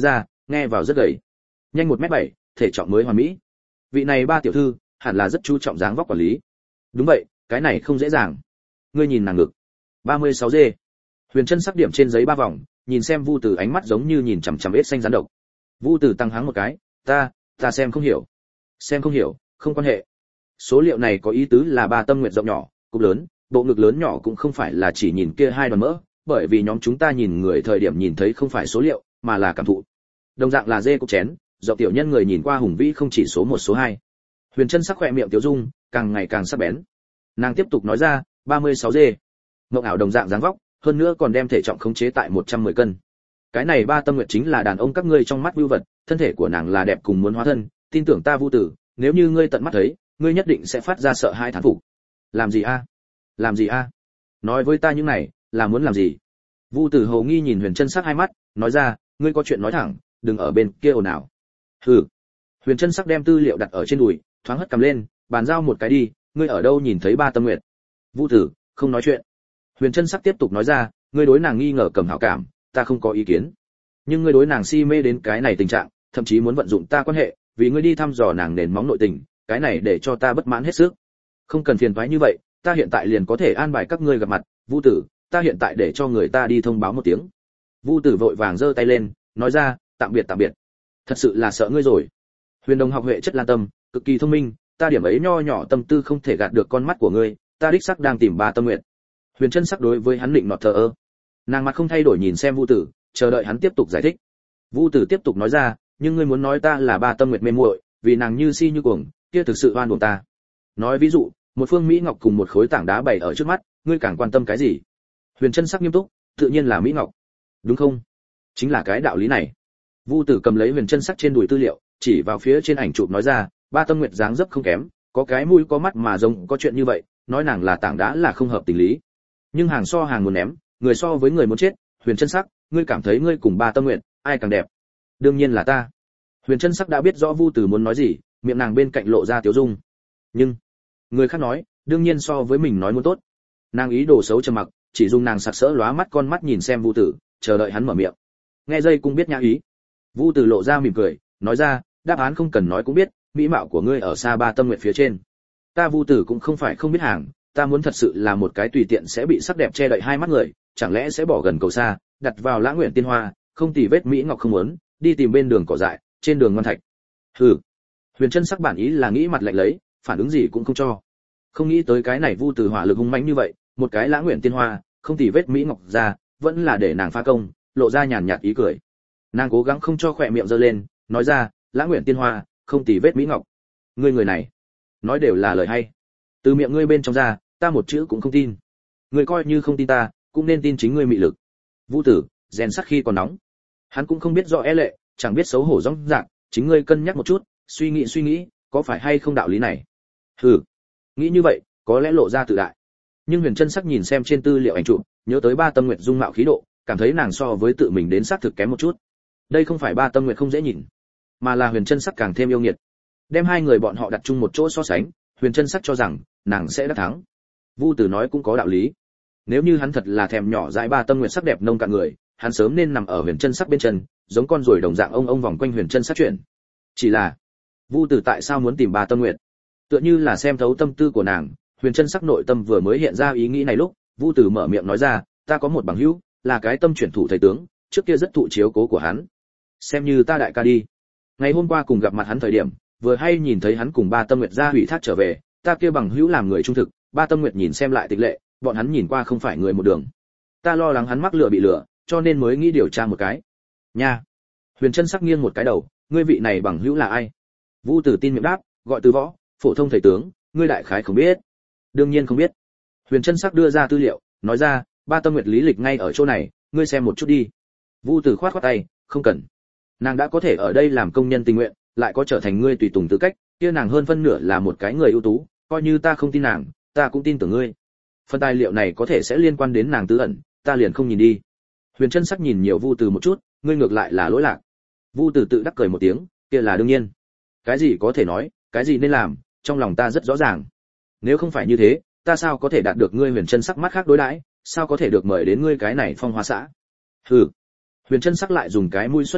nghe vào rất gầy. Nhanh một mét bảy, thể trọng mới hoàn mỹ. Vị này ba tiểu thư, hẳn là rất chú trọng dáng vóc quản lý. Đúng vậy, cái này không dễ dàng. Ngươi nhìn nàng ngực. ba mươi sáu dê. Huyền Chân sắc điểm trên giấy ba vòng, nhìn xem Vu Tử ánh mắt giống như nhìn chằm chằm ếch xanh rắn độc. Vu Tử tăng háng một cái, ta, ta xem không hiểu. Xem không hiểu, không quan hệ. Số liệu này có ý tứ là ba tâm nguyện rộng nhỏ, cục lớn, bộ ngực lớn nhỏ cũng không phải là chỉ nhìn kia hai đoàn mỡ, bởi vì nhóm chúng ta nhìn người thời điểm nhìn thấy không phải số liệu, mà là cảm thụ. Đồng dạng là dê cục chén, dọc tiểu nhân người nhìn qua hùng vĩ không chỉ số một số hai. Huyền Chân sắc khỏe miệng tiểu dung, càng ngày càng sắc bén. Nàng tiếp tục nói ra, ba mươi sáu dê. Mộng ảo đồng dạng dáng vóc, hơn nữa còn đem thể trọng khống chế tại một trăm mười cân. Cái này ba tâm nguyện chính là đàn ông các ngươi trong mắt vưu vật, thân thể của nàng là đẹp cùng muốn hóa thân, tin tưởng ta Vu Tử, nếu như ngươi tận mắt thấy, ngươi nhất định sẽ phát ra sợ hai thán phục. Làm gì a? Làm gì a? Nói với ta những này, là muốn làm gì? Vu Tử hầu nghi nhìn Huyền Chân sắc hai mắt, nói ra, ngươi có chuyện nói thẳng, đừng ở bên kia ồn ào. Hừ. Huyền Chân sắc đem tư liệu đặt ở trên đùi, thoáng hất cầm lên, bàn giao một cái đi, ngươi ở đâu nhìn thấy ba tâm nguyện? Vu Tử không nói chuyện. Huyền Chân sắc tiếp tục nói ra, ngươi đối nàng nghi ngờ cầm hảo cảm, ta không có ý kiến. Nhưng ngươi đối nàng si mê đến cái này tình trạng, thậm chí muốn vận dụng ta quan hệ, vì ngươi đi thăm dò nàng nền móng nội tình, cái này để cho ta bất mãn hết sức. Không cần phiền toái như vậy, ta hiện tại liền có thể an bài các ngươi gặp mặt, Vu Tử, ta hiện tại để cho người ta đi thông báo một tiếng. Vu Tử vội vàng giơ tay lên, nói ra, tạm biệt tạm biệt. Thật sự là sợ ngươi rồi. Huyền Đồng học huệ chất lan tâm, cực kỳ thông minh, ta điểm ấy nho nhỏ tâm tư không thể gạt được con mắt của ngươi, ta đích xác đang tìm ba tâm nguyện. Huyền Chân sắc đối với hắn định nọt thờ ơ. Nàng mặt không thay đổi nhìn xem Vu Tử, chờ đợi hắn tiếp tục giải thích. Vu Tử tiếp tục nói ra, nhưng ngươi muốn nói ta là ba tâm nguyện mê muội, vì nàng như si như cuồng, kia thực sự oan uổng ta. Nói ví dụ, một phương mỹ ngọc cùng một khối tảng đá bày ở trước mắt, ngươi càng quan tâm cái gì? Huyền Chân sắc nghiêm túc, tự nhiên là mỹ ngọc. Đúng không? Chính là cái đạo lý này. Vu Tử cầm lấy Huyền Chân sắc trên đùi tư liệu, chỉ vào phía trên ảnh chụp nói ra, ba tâm nguyện dáng dấp không kém, có cái mũi có mắt mà giống có chuyện như vậy, nói nàng là tảng đá là không hợp tình lý. Nhưng hàng so hàng muốn ném, người so với người muốn chết, Huyền Chân sắc, ngươi cảm thấy ngươi cùng ba tâm nguyện, ai càng đẹp? Đương nhiên là ta. Huyền Chân sắc đã biết rõ Vu Tử muốn nói gì, miệng nàng bên cạnh lộ ra tiếu dung. Nhưng người khác nói, đương nhiên so với mình nói muốn tốt. Nàng ý đồ xấu trầm mặc, chỉ dùng nàng sặc sỡ lóa mắt con mắt nhìn xem Vu Tử, chờ đợi hắn mở miệng. Nghe dây cũng biết nhã ý. Vu Tử lộ ra mỉm cười, nói ra, đáp án không cần nói cũng biết, mỹ mạo của ngươi ở xa ba tâm nguyện phía trên. Ta Vu Tử cũng không phải không biết hàng, ta muốn thật sự là một cái tùy tiện sẽ bị sắc đẹp che đậy hai mắt người, chẳng lẽ sẽ bỏ gần cầu xa, đặt vào Lãng Nguyện Tiên Hoa, không tì vết mỹ ngọc không muốn, đi tìm bên đường cỏ dại, trên đường ngoan thạch. Hừ. Huyền Chân sắc bản ý là nghĩ mặt lạnh lấy, phản ứng gì cũng không cho. Không nghĩ tới cái này Vu Tử hỏa lực hung mãnh như vậy, một cái Lãng Nguyện Tiên Hoa, không tì vết mỹ ngọc ra, vẫn là để nàng phá công, lộ ra nhàn nhạt ý cười. Nàng cố gắng không cho khỏe miệng giơ lên, nói ra, Lãng Nguyện Tiên Hoa, không tì vết mỹ ngọc. Ngươi người này, nói đều là lời hay. Từ miệng ngươi bên trong ra, ta một chữ cũng không tin. Ngươi coi như không tin ta, cũng nên tin chính ngươi mị lực. Vu Tử, rèn sắt khi còn nóng. Hắn cũng không biết rõ e lệ, chẳng biết xấu hổ rõng rạc, chính ngươi cân nhắc một chút, suy nghĩ suy nghĩ, có phải hay không đạo lý này? Hừ, nghĩ như vậy, có lẽ lộ ra tự đại. Nhưng Huyền Chân sắc nhìn xem trên tư liệu ảnh chụp, nhớ tới ba tâm nguyện dung mạo khí độ, cảm thấy nàng so với tự mình đến xác thực kém một chút. Đây không phải ba tâm nguyện không dễ nhìn, mà là Huyền Chân sắc càng thêm yêu nghiệt. Đem hai người bọn họ đặt chung một chỗ so sánh, Huyền Chân sắc cho rằng nàng sẽ đắc thắng. Vu Tử nói cũng có đạo lý. Nếu như hắn thật là thèm nhỏ dãi ba tâm nguyện sắc đẹp nông cạn người, hắn sớm nên nằm ở Huyền Chân sắc bên chân, giống con ruồi đồng dạng ông ông vòng quanh Huyền Chân sắc chuyển. Chỉ là, Vu Tử tại sao muốn tìm ba tâm nguyện? Tựa như là xem thấu tâm tư của nàng, Huyền Chân sắc nội tâm vừa mới hiện ra ý nghĩ này lúc, Vu Tử mở miệng nói ra, ta có một bằng hữu, là cái tâm chuyển thủ thầy tướng, trước kia rất thụ chiếu cố của hắn. Xem như ta đại ca đi. Ngày hôm qua cùng gặp mặt hắn thời điểm, vừa hay nhìn thấy hắn cùng ba tâm nguyện ra hủy thác trở về, ta kia bằng hữu làm người trung thực, ba tâm nguyện nhìn xem lại tịch lệ, bọn hắn nhìn qua không phải người một đường. Ta lo lắng hắn mắc lừa bị lừa, cho nên mới nghĩ điều tra một cái. Nha. Huyền Chân sắc nghiêng một cái đầu, ngươi vị này bằng hữu là ai? Vu Tử tin miệng đáp, gọi Từ Võ, phổ thông thầy tướng, ngươi đại khái không biết. Đương nhiên không biết. Huyền Chân sắc đưa ra tư liệu, nói ra, ba tâm nguyện lý lịch ngay ở chỗ này, ngươi xem một chút đi. Vu Tử khoát khoát tay, không cần. Nàng đã có thể ở đây làm công nhân tình nguyện, lại có trở thành ngươi tùy tùng tư cách, kia nàng hơn phân nửa là một cái người ưu tú, coi như ta không tin nàng, ta cũng tin tưởng ngươi. Phần tài liệu này có thể sẽ liên quan đến nàng tứ ẩn, ta liền không nhìn đi. Huyền Chân sắc nhìn nhiều Vu Tử một chút, ngươi ngược lại là lỗi lạc. Vu Tử tự đắc cười một tiếng, kia là đương nhiên. Cái gì có thể nói, cái gì nên làm, trong lòng ta rất rõ ràng. Nếu không phải như thế, ta sao có thể đạt được ngươi Huyền Chân sắc mắt khác đối đãi, sao có thể được mời đến ngươi cái này phong hoa xã? Hừ. Huyền Chân sắc lại dùng cái mũi xuất khí,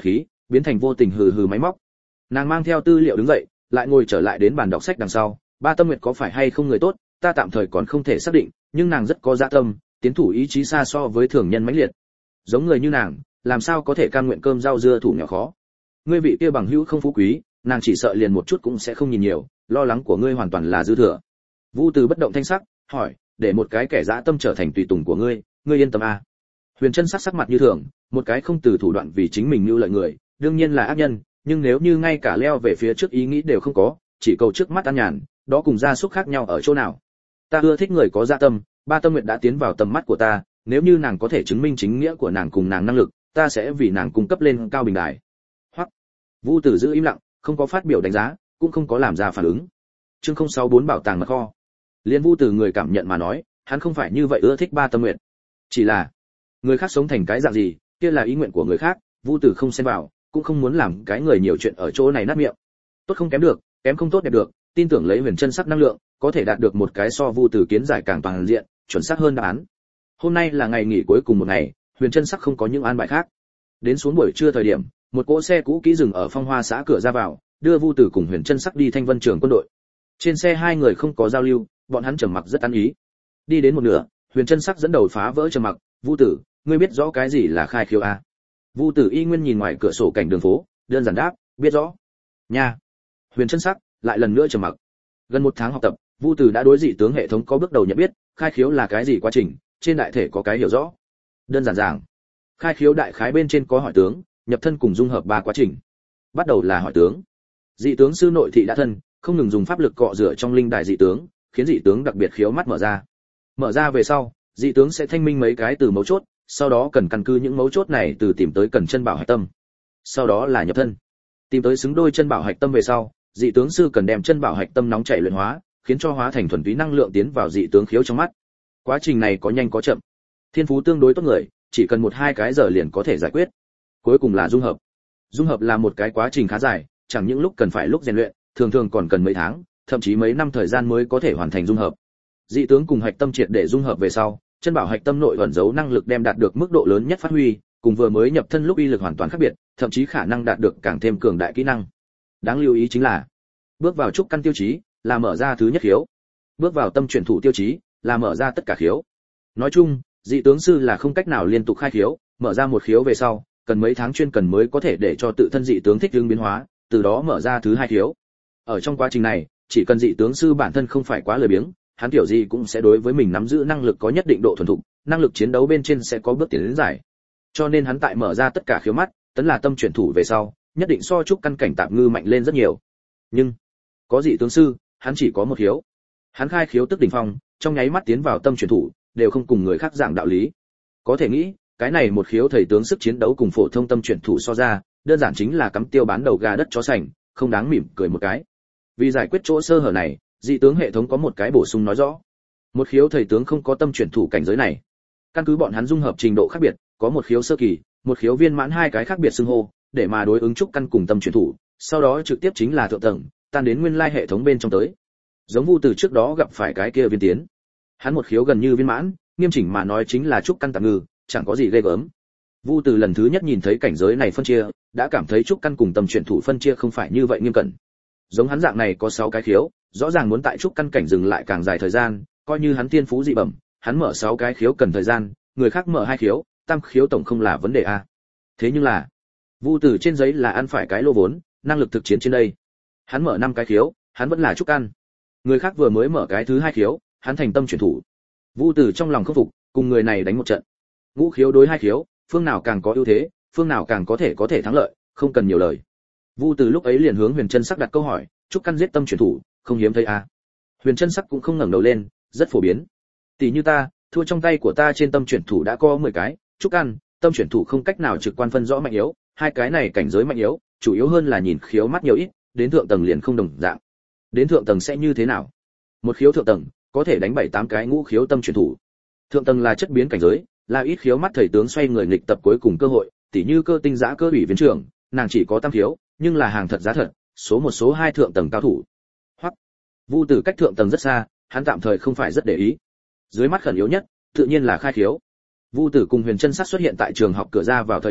biến thành vô tình hừ hừ máy móc. Nàng mang theo tư liệu đứng dậy, lại ngồi trở lại đến bàn đọc sách đằng sau. Ba Tâm Nguyệt có phải hay không người tốt, ta tạm thời còn không thể xác định, nhưng nàng rất có dạ tâm, tiến thủ ý chí xa so với thường nhân mãnh liệt. Giống người như nàng, làm sao có thể cam nguyện cơm rau dưa thủ nhỏ khó. Ngươi vị kia bằng hữu không phú quý, nàng chỉ sợ liền một chút cũng sẽ không nhìn nhiều, lo lắng của ngươi hoàn toàn là dư thừa. Vu Từ bất động thanh sắc, hỏi, để một cái kẻ dã tâm trở thành tùy tùng của ngươi, ngươi yên tâm à? Huyền Chân sắc sắc mặt như thường, một cái không từ thủ đoạn vì chính mình nưu lợi người, đương nhiên là ác nhân, nhưng nếu như ngay cả leo về phía trước ý nghĩ đều không có, chỉ cầu trước mắt an nhàn, đó cùng gia súc khác nhau ở chỗ nào? Ta ưa thích người có dạ tâm, Ba Tâm Nguyệt đã tiến vào tầm mắt của ta, nếu như nàng có thể chứng minh chính nghĩa của nàng cùng nàng năng lực, ta sẽ vì nàng cung cấp lên cao bình đài. Hoặc Vu Tử giữ im lặng, không có phát biểu đánh giá, cũng không có làm ra phản ứng. Chương không sáu bốn bảo tàng mật kho. Liên Vu Tử người cảm nhận mà nói, hắn không phải như vậy ưa thích Ba Tâm Nguyệt, chỉ là người khác sống thành cái dạng gì, kia là ý nguyện của người khác, Vu Tử không xen vào, cũng không muốn làm cái người nhiều chuyện ở chỗ này nát miệng. Tốt không kém được, kém không tốt đẹp được, tin tưởng lấy Huyền Chân sắc năng lượng, có thể đạt được một cái so Vu Tử kiến giải càng toàn diện, chuẩn xác hơn đáp án. Hôm nay là ngày nghỉ cuối cùng một ngày, Huyền Chân sắc không có những an bài khác. Đến xuống buổi trưa thời điểm, một cỗ xe cũ kỹ dừng ở Phong Hoa xã cửa ra vào, đưa Vu Tử cùng Huyền Chân sắc đi Thanh Vân trường quân đội. Trên xe hai người không có giao lưu, bọn hắn trầm mặc rất ăn ý. Đi đến một nửa, Huyền Chân sắc dẫn đầu phá vỡ trầm mặc, "Vu Tử, ngươi biết rõ cái gì là khai khiếu a?" Vu Tử y nguyên nhìn ngoài cửa sổ cảnh đường phố, đơn giản đáp, "Biết rõ." "Nha." Huyền Chân sắc lại lần nữa trầm mặc. Gần một tháng học tập, Vu Tử đã đối dị tướng hệ thống có bước đầu nhận biết, khai khiếu là cái gì quá trình, trên đại thể có cái hiểu rõ. Đơn giản giảng, khai khiếu đại khái bên trên có hỏi tướng, nhập thân cùng dung hợp ba quá trình. Bắt đầu là hỏi tướng. Dị tướng sư nội thị đã thân, không ngừng dùng pháp lực cọ rửa trong linh đài dị tướng, khiến dị tướng đặc biệt khiếu mắt mở ra. Mở ra về sau, dị tướng sẽ thanh minh mấy cái từ mấu chốt, sau đó cần căn cứ những mấu chốt này từ tìm tới cần chân bảo hạch tâm. Sau đó là nhập thân. Tìm tới xứng đôi chân bảo hạch tâm về sau, dị tướng sư cần đem chân bảo hạch tâm nóng chảy luyện hóa, khiến cho hóa thành thuần túy năng lượng tiến vào dị tướng khiếu trong mắt. Quá trình này có nhanh có chậm. Thiên phú tương đối tốt người, chỉ cần một hai cái giờ liền có thể giải quyết. Cuối cùng là dung hợp. Dung hợp là một cái quá trình khá dài, chẳng những lúc cần phải lúc rèn luyện, thường thường còn cần mấy tháng, thậm chí mấy năm thời gian mới có thể hoàn thành dung hợp. Dị tướng cùng hạch tâm triệt để dung hợp về sau, chân bảo hạch tâm nội ẩn giấu năng lực đem đạt được mức độ lớn nhất phát huy, cùng vừa mới nhập thân lúc uy lực hoàn toàn khác biệt, thậm chí khả năng đạt được càng thêm cường đại kỹ năng. Đáng lưu ý chính là, bước vào trúc căn tiêu chí là mở ra thứ nhất khiếu, bước vào tâm chuyển thủ tiêu chí là mở ra tất cả khiếu. Nói chung, dị tướng sư là không cách nào liên tục khai khiếu, mở ra một khiếu về sau, cần mấy tháng chuyên cần mới có thể để cho tự thân dị tướng thích ứng biến hóa, từ đó mở ra thứ hai khiếu. Ở trong quá trình này, chỉ cần dị tướng sư bản thân không phải quá lười biếng, hắn kiểu gì cũng sẽ đối với mình nắm giữ năng lực có nhất định độ thuần thục, năng lực chiến đấu bên trên sẽ có bước tiến đến giải. Cho nên hắn tại mở ra tất cả khiếu mắt, tấn là tâm chuyển thủ về sau, nhất định so trúc căn cảnh tạp ngư mạnh lên rất nhiều. Nhưng có dị tướng sư, hắn chỉ có một khiếu. Hắn khai khiếu tức đỉnh phong, trong nháy mắt tiến vào tâm chuyển thủ, đều không cùng người khác giảng đạo lý. Có thể nghĩ, cái này một khiếu thầy tướng sức chiến đấu cùng phổ thông tâm chuyển thủ so ra, đơn giản chính là cắm tiêu bán đầu gà đất chó sành, không đáng mỉm cười một cái. Vì giải quyết chỗ sơ hở này, dị tướng hệ thống có một cái bổ sung nói rõ. Một khiếu thầy tướng không có tâm chuyển thủ cảnh giới này. Căn cứ bọn hắn dung hợp trình độ khác biệt, có một khiếu sơ kỳ, một khiếu viên mãn hai cái khác biệt xưng hô, để mà đối ứng trúc căn cùng tâm chuyển thủ, sau đó trực tiếp chính là thượng tầng, tan đến nguyên lai hệ thống bên trong tới. Giống Vu Từ trước đó gặp phải cái kia viên tiến. Hắn một khiếu gần như viên mãn, nghiêm chỉnh mà nói chính là trúc căn tạm ngư, chẳng có gì ghê gớm. Vu Từ lần thứ nhất nhìn thấy cảnh giới này phân chia, đã cảm thấy trúc căn cùng tâm chuyển thủ phân chia không phải như vậy nghiêm cẩn. Giống hắn dạng này có sáu cái khiếu, rõ ràng muốn tại trúc căn cảnh dừng lại càng dài thời gian, coi như hắn tiên phú dị bẩm, hắn mở sáu cái khiếu cần thời gian, người khác mở hai khiếu, tam khiếu tổng không là vấn đề a. Thế nhưng là, Vu Từ trên giấy là ăn phải cái lô vốn, năng lực thực chiến trên đây. Hắn mở năm cái khiếu, hắn vẫn là trúc căn. Người khác vừa mới mở cái thứ hai khiếu, hắn thành tâm chuyển thủ. Vu Từ trong lòng không phục, cùng người này đánh một trận. Ngũ khiếu đối hai khiếu, phương nào càng có ưu thế, phương nào càng có thể có thể thắng lợi, không cần nhiều lời. Vu Từ lúc ấy liền hướng Huyền Chân sắc đặt câu hỏi, trúc căn giết tâm chuyển thủ, không hiếm thấy à? Huyền Chân sắc cũng không ngẩng đầu lên, rất phổ biến. Tỷ như ta, thua trong tay của ta trên tâm chuyển thủ đã có mười cái, trúc căn, tâm chuyển thủ không cách nào trực quan phân rõ mạnh yếu, hai cái này cảnh giới mạnh yếu, chủ yếu hơn là nhìn khiếu mắt nhiều ít, đến thượng tầng liền không đồng dạng. Đến thượng tầng sẽ như thế nào? Một khiếu thượng tầng có thể đánh bảy tám cái ngũ khiếu tâm chuyển thủ. Thượng tầng là chất biến cảnh giới, là ít khiếu mắt thầy tướng xoay người nghịch tập cuối cùng cơ hội, tỷ như cơ tinh giã cơ ủy viên trưởng, nàng chỉ có tam khiếu, nhưng là hàng thật giá thật, số một số hai thượng tầng cao thủ. Hoặc Vu Từ cách thượng tầng rất xa, hắn tạm thời không phải rất để ý. Dưới mắt khẩn yếu nhất, tự nhiên là khai khiếu. Vu Từ cùng Huyền Chân sắc xuất hiện tại trường học cửa ra vào thời điểm,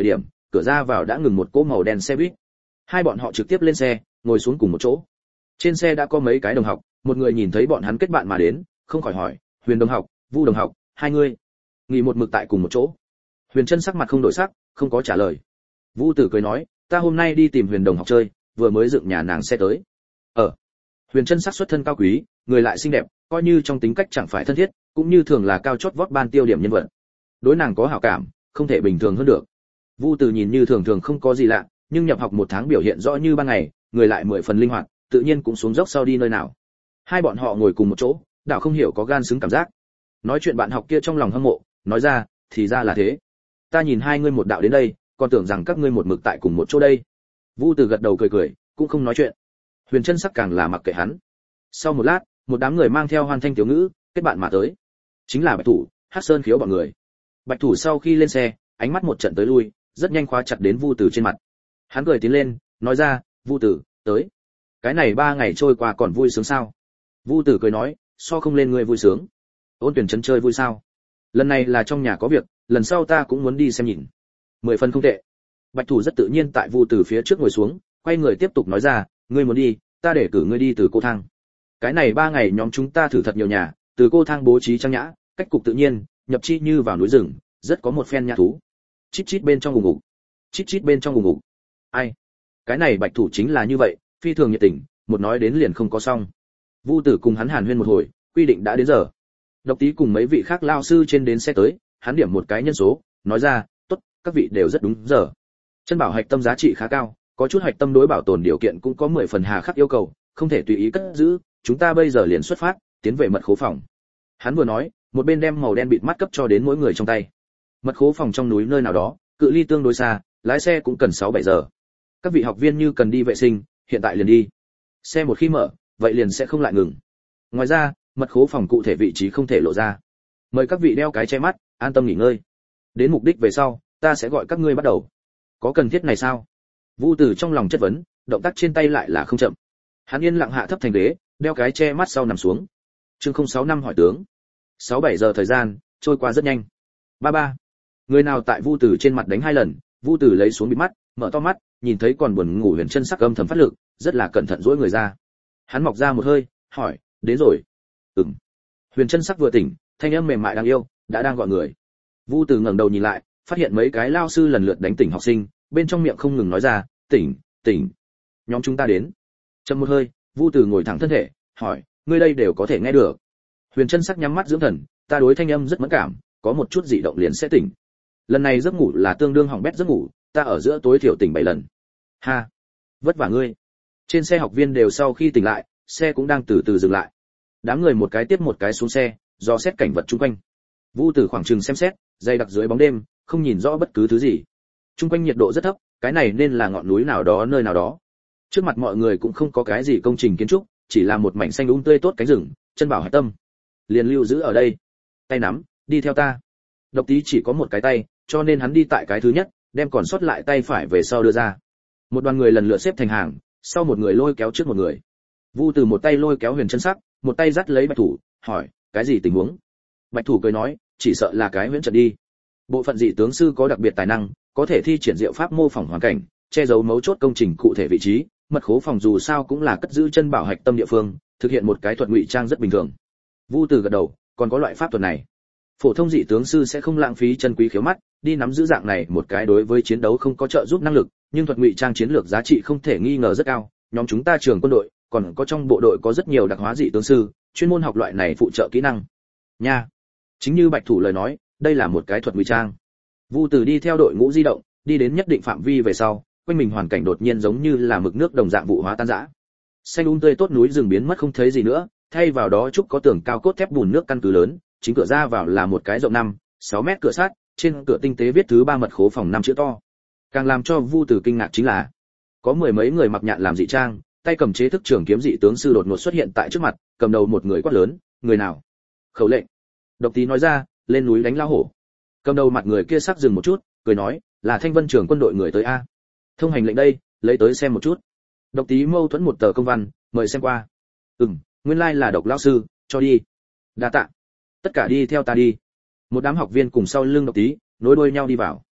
cửa ra vào đã ngừng một cỗ màu đen xe buýt. Hai bọn họ trực tiếp lên xe, ngồi xuống cùng một chỗ. Trên xe đã có mấy cái đồng học, một người nhìn thấy bọn hắn kết bạn mà đến, không khỏi hỏi, Huyền đồng học, Vu đồng học, hai người nghỉ một mực tại cùng một chỗ. Huyền Chân sắc mặt không đổi sắc, không có trả lời. Vu Tử cười nói, ta hôm nay đi tìm Huyền đồng học chơi, vừa mới dựng nhà nàng xe tới. Ờ. Huyền Chân sắc xuất thân cao quý, người lại xinh đẹp, coi như trong tính cách chẳng phải thân thiết, cũng như thường là cao chót vót ban tiêu điểm nhân vật. Đối nàng có hảo cảm, không thể bình thường hơn được. Vu Tử nhìn như thường thường không có gì lạ, nhưng nhập học một tháng biểu hiện rõ như ban ngày, người lại mười phần linh hoạt, tự nhiên cũng xuống dốc sau đi nơi nào. Hai bọn họ ngồi cùng một chỗ, đảo không hiểu có gan xứng cảm giác. Nói chuyện bạn học kia trong lòng hâm mộ, nói ra, thì ra là thế. Ta nhìn hai ngươi một đạo đến đây, còn tưởng rằng các ngươi một mực tại cùng một chỗ đây. Vu Tử gật đầu cười cười, cũng không nói chuyện. Huyền Chân sắc càng là mặc kệ hắn. Sau một lát, một đám người mang theo hoan thanh tiểu ngữ, kết bạn mà tới. Chính là Bạch Thủ, Hắc Sơn Khiếu bọn người. Bạch Thủ sau khi lên xe, ánh mắt một trận tới lui, rất nhanh khóa chặt đến Vu Tử trên mặt. Hắn cười tiến lên, nói ra, Vu Tử, tới. Cái này ba ngày trôi qua còn vui sướng sao? Vu Tử cười nói, so không lên ngươi vui sướng. Ôn Tuyển Trấn chơi vui sao? Lần này là trong nhà có việc, lần sau ta cũng muốn đi xem nhìn. Mười phần không tệ. Bạch Thủ rất tự nhiên tại Vu Tử phía trước ngồi xuống, quay người tiếp tục nói ra, ngươi muốn đi, ta để cử ngươi đi từ cô thang. Cái này ba ngày nhóm chúng ta thử thật nhiều nhà, từ cô thang bố trí trang nhã, cách cục tự nhiên, nhập chi như vào núi rừng, rất có một phen nhã thú. Chít chít bên trong ùng ục. Chít chít bên trong ùng ục. Ai? Cái này Bạch Thủ chính là như vậy, phi thường nhiệt tình, một nói đến liền không có xong. Vu Tử cùng hắn hàn huyên một hồi, quy định đã đến giờ. Độc Tí cùng mấy vị khác lao sư trên đến xe tới, hắn điểm một cái nhân số, nói ra, tốt, các vị đều rất đúng giờ. Chân bảo hạch tâm giá trị khá cao, có chút hạch tâm đối bảo tồn điều kiện cũng có mười phần hà khắc yêu cầu, không thể tùy ý cất giữ, chúng ta bây giờ liền xuất phát, tiến về mật khố phòng. Hắn vừa nói, một bên đem màu đen bịt mắt cấp cho đến mỗi người trong tay. Mật khố phòng trong núi nơi nào đó, cự ly tương đối xa, lái xe cũng cần sáu bảy giờ. Các vị học viên như cần đi vệ sinh, hiện tại liền đi. Xe một khi mở, vậy liền sẽ không lại ngừng. Ngoài ra, mật khố phòng cụ thể vị trí không thể lộ ra. Mời các vị đeo cái che mắt, an tâm nghỉ ngơi. Đến mục đích về sau, ta sẽ gọi các ngươi bắt đầu. Có cần thiết này sao? Vu Tử trong lòng chất vấn, động tác trên tay lại là không chậm. Hắn yên lặng hạ thấp thành ghế, đeo cái che mắt sau nằm xuống. Chương không sáu năm hỏi tướng. sáu bảy giờ thời gian trôi qua rất nhanh. Ba ba. Người nào tại Vu Tử trên mặt đánh hai lần, Vu Tử lấy xuống bịt mắt, mở to mắt, nhìn thấy còn buồn ngủ Huyền Chân sắc âm thầm phát lực, rất là cẩn thận duỗi người ra. Hắn mọc ra một hơi, hỏi, đến rồi. Ừm. Huyền Chân sắc vừa tỉnh, thanh âm mềm mại đáng yêu, đã đang gọi người. Vu Tử ngẩng đầu nhìn lại, phát hiện mấy cái lao sư lần lượt đánh tỉnh học sinh, bên trong miệng không ngừng nói ra, tỉnh, tỉnh. Nhóm chúng ta đến. Chậm một hơi, Vu Tử ngồi thẳng thân thể, hỏi, ngươi đây đều có thể nghe được? Huyền Chân sắc nhắm mắt dưỡng thần, ta đối thanh âm rất mẫn cảm, có một chút dị động liền sẽ tỉnh. Lần này giấc ngủ là tương đương hỏng bét giấc ngủ, ta ở giữa tối thiểu tỉnh bảy lần. Ha, vất vả ngươi. Trên xe học viên đều sau khi tỉnh lại, xe cũng đang từ từ dừng lại. Đám người một cái tiếp một cái xuống xe, dò xét cảnh vật chung quanh. Vu Tử khoảng chừng xem xét, dày đặc dưới bóng đêm, không nhìn rõ bất cứ thứ gì. Chung quanh nhiệt độ rất thấp, cái này nên là ngọn núi nào đó nơi nào đó. Trước mặt mọi người cũng không có cái gì công trình kiến trúc, chỉ là một mảnh xanh um tươi tốt cánh rừng, chân bảo hải tâm. Liền lưu giữ ở đây. Tay nắm, đi theo ta. Độc Tí chỉ có một cái tay, cho nên hắn đi tại cái thứ nhất, đem còn sót lại tay phải về sau đưa ra. Một đoàn người lần lượt xếp thành hàng, sau một người lôi kéo trước một người. Vu Từ một tay lôi kéo Huyền Chân sắc, một tay dắt lấy Bạch Thủ, hỏi, cái gì tình huống? Bạch Thủ cười nói, chỉ sợ là cái huyễn trận đi. Bộ phận dị tướng sư có đặc biệt tài năng, có thể thi triển diệu pháp mô phỏng hoàn cảnh, che giấu mấu chốt công trình cụ thể vị trí, mật khố phòng dù sao cũng là cất giữ chân bảo hạch tâm địa phương, thực hiện một cái thuật ngụy trang rất bình thường. Vu Từ gật đầu, còn có loại pháp thuật này. Phổ thông dị tướng sư sẽ không lãng phí chân quý khiếu mắt, đi nắm giữ dạng này một cái đối với chiến đấu không có trợ giúp năng lực, nhưng thuật ngụy trang chiến lược giá trị không thể nghi ngờ rất cao. Nhóm chúng ta trường quân đội, còn có trong bộ đội có rất nhiều đặc hóa dị tướng sư, chuyên môn học loại này phụ trợ kỹ năng. Nha. Chính như Bạch Thủ lời nói, đây là một cái thuật ngụy trang. Vu Từ đi theo đội ngũ di động, đi đến nhất định phạm vi về sau, quanh mình hoàn cảnh đột nhiên giống như là mực nước đồng dạng vụ hóa tan rã. Xanh um tươi tốt núi rừng biến mất không thấy gì nữa, thay vào đó trúc có tường cao cốt thép bùn nước căn cứ lớn, chính cửa ra vào là một cái rộng năm, sáu mét cửa sắt, trên cửa tinh tế viết thứ ba mật khố phòng năm chữ to. Càng làm cho Vu Từ kinh ngạc chính là, có mười mấy người mặc nhạn làm dị trang, tay cầm chế thức trường kiếm dị tướng sư đột ngột xuất hiện tại trước mặt, cầm đầu một người quát lớn, người nào? Khẩu lệnh. Độc Tí nói ra, lên núi đánh lao hổ. Cầm đầu mặt người kia sắc dừng một chút, cười nói, là Thanh Vân trưởng quân đội người tới a. Thông hành lệnh đây, lấy tới xem một chút. Độc Tí mâu thuẫn một tờ công văn, mời xem qua. Ừm, nguyên lai là Độc lão sư, cho đi. Đa tạ. Tất cả đi theo ta đi. Một đám học viên cùng sau lưng Độc Tí, nối đuôi nhau đi vào.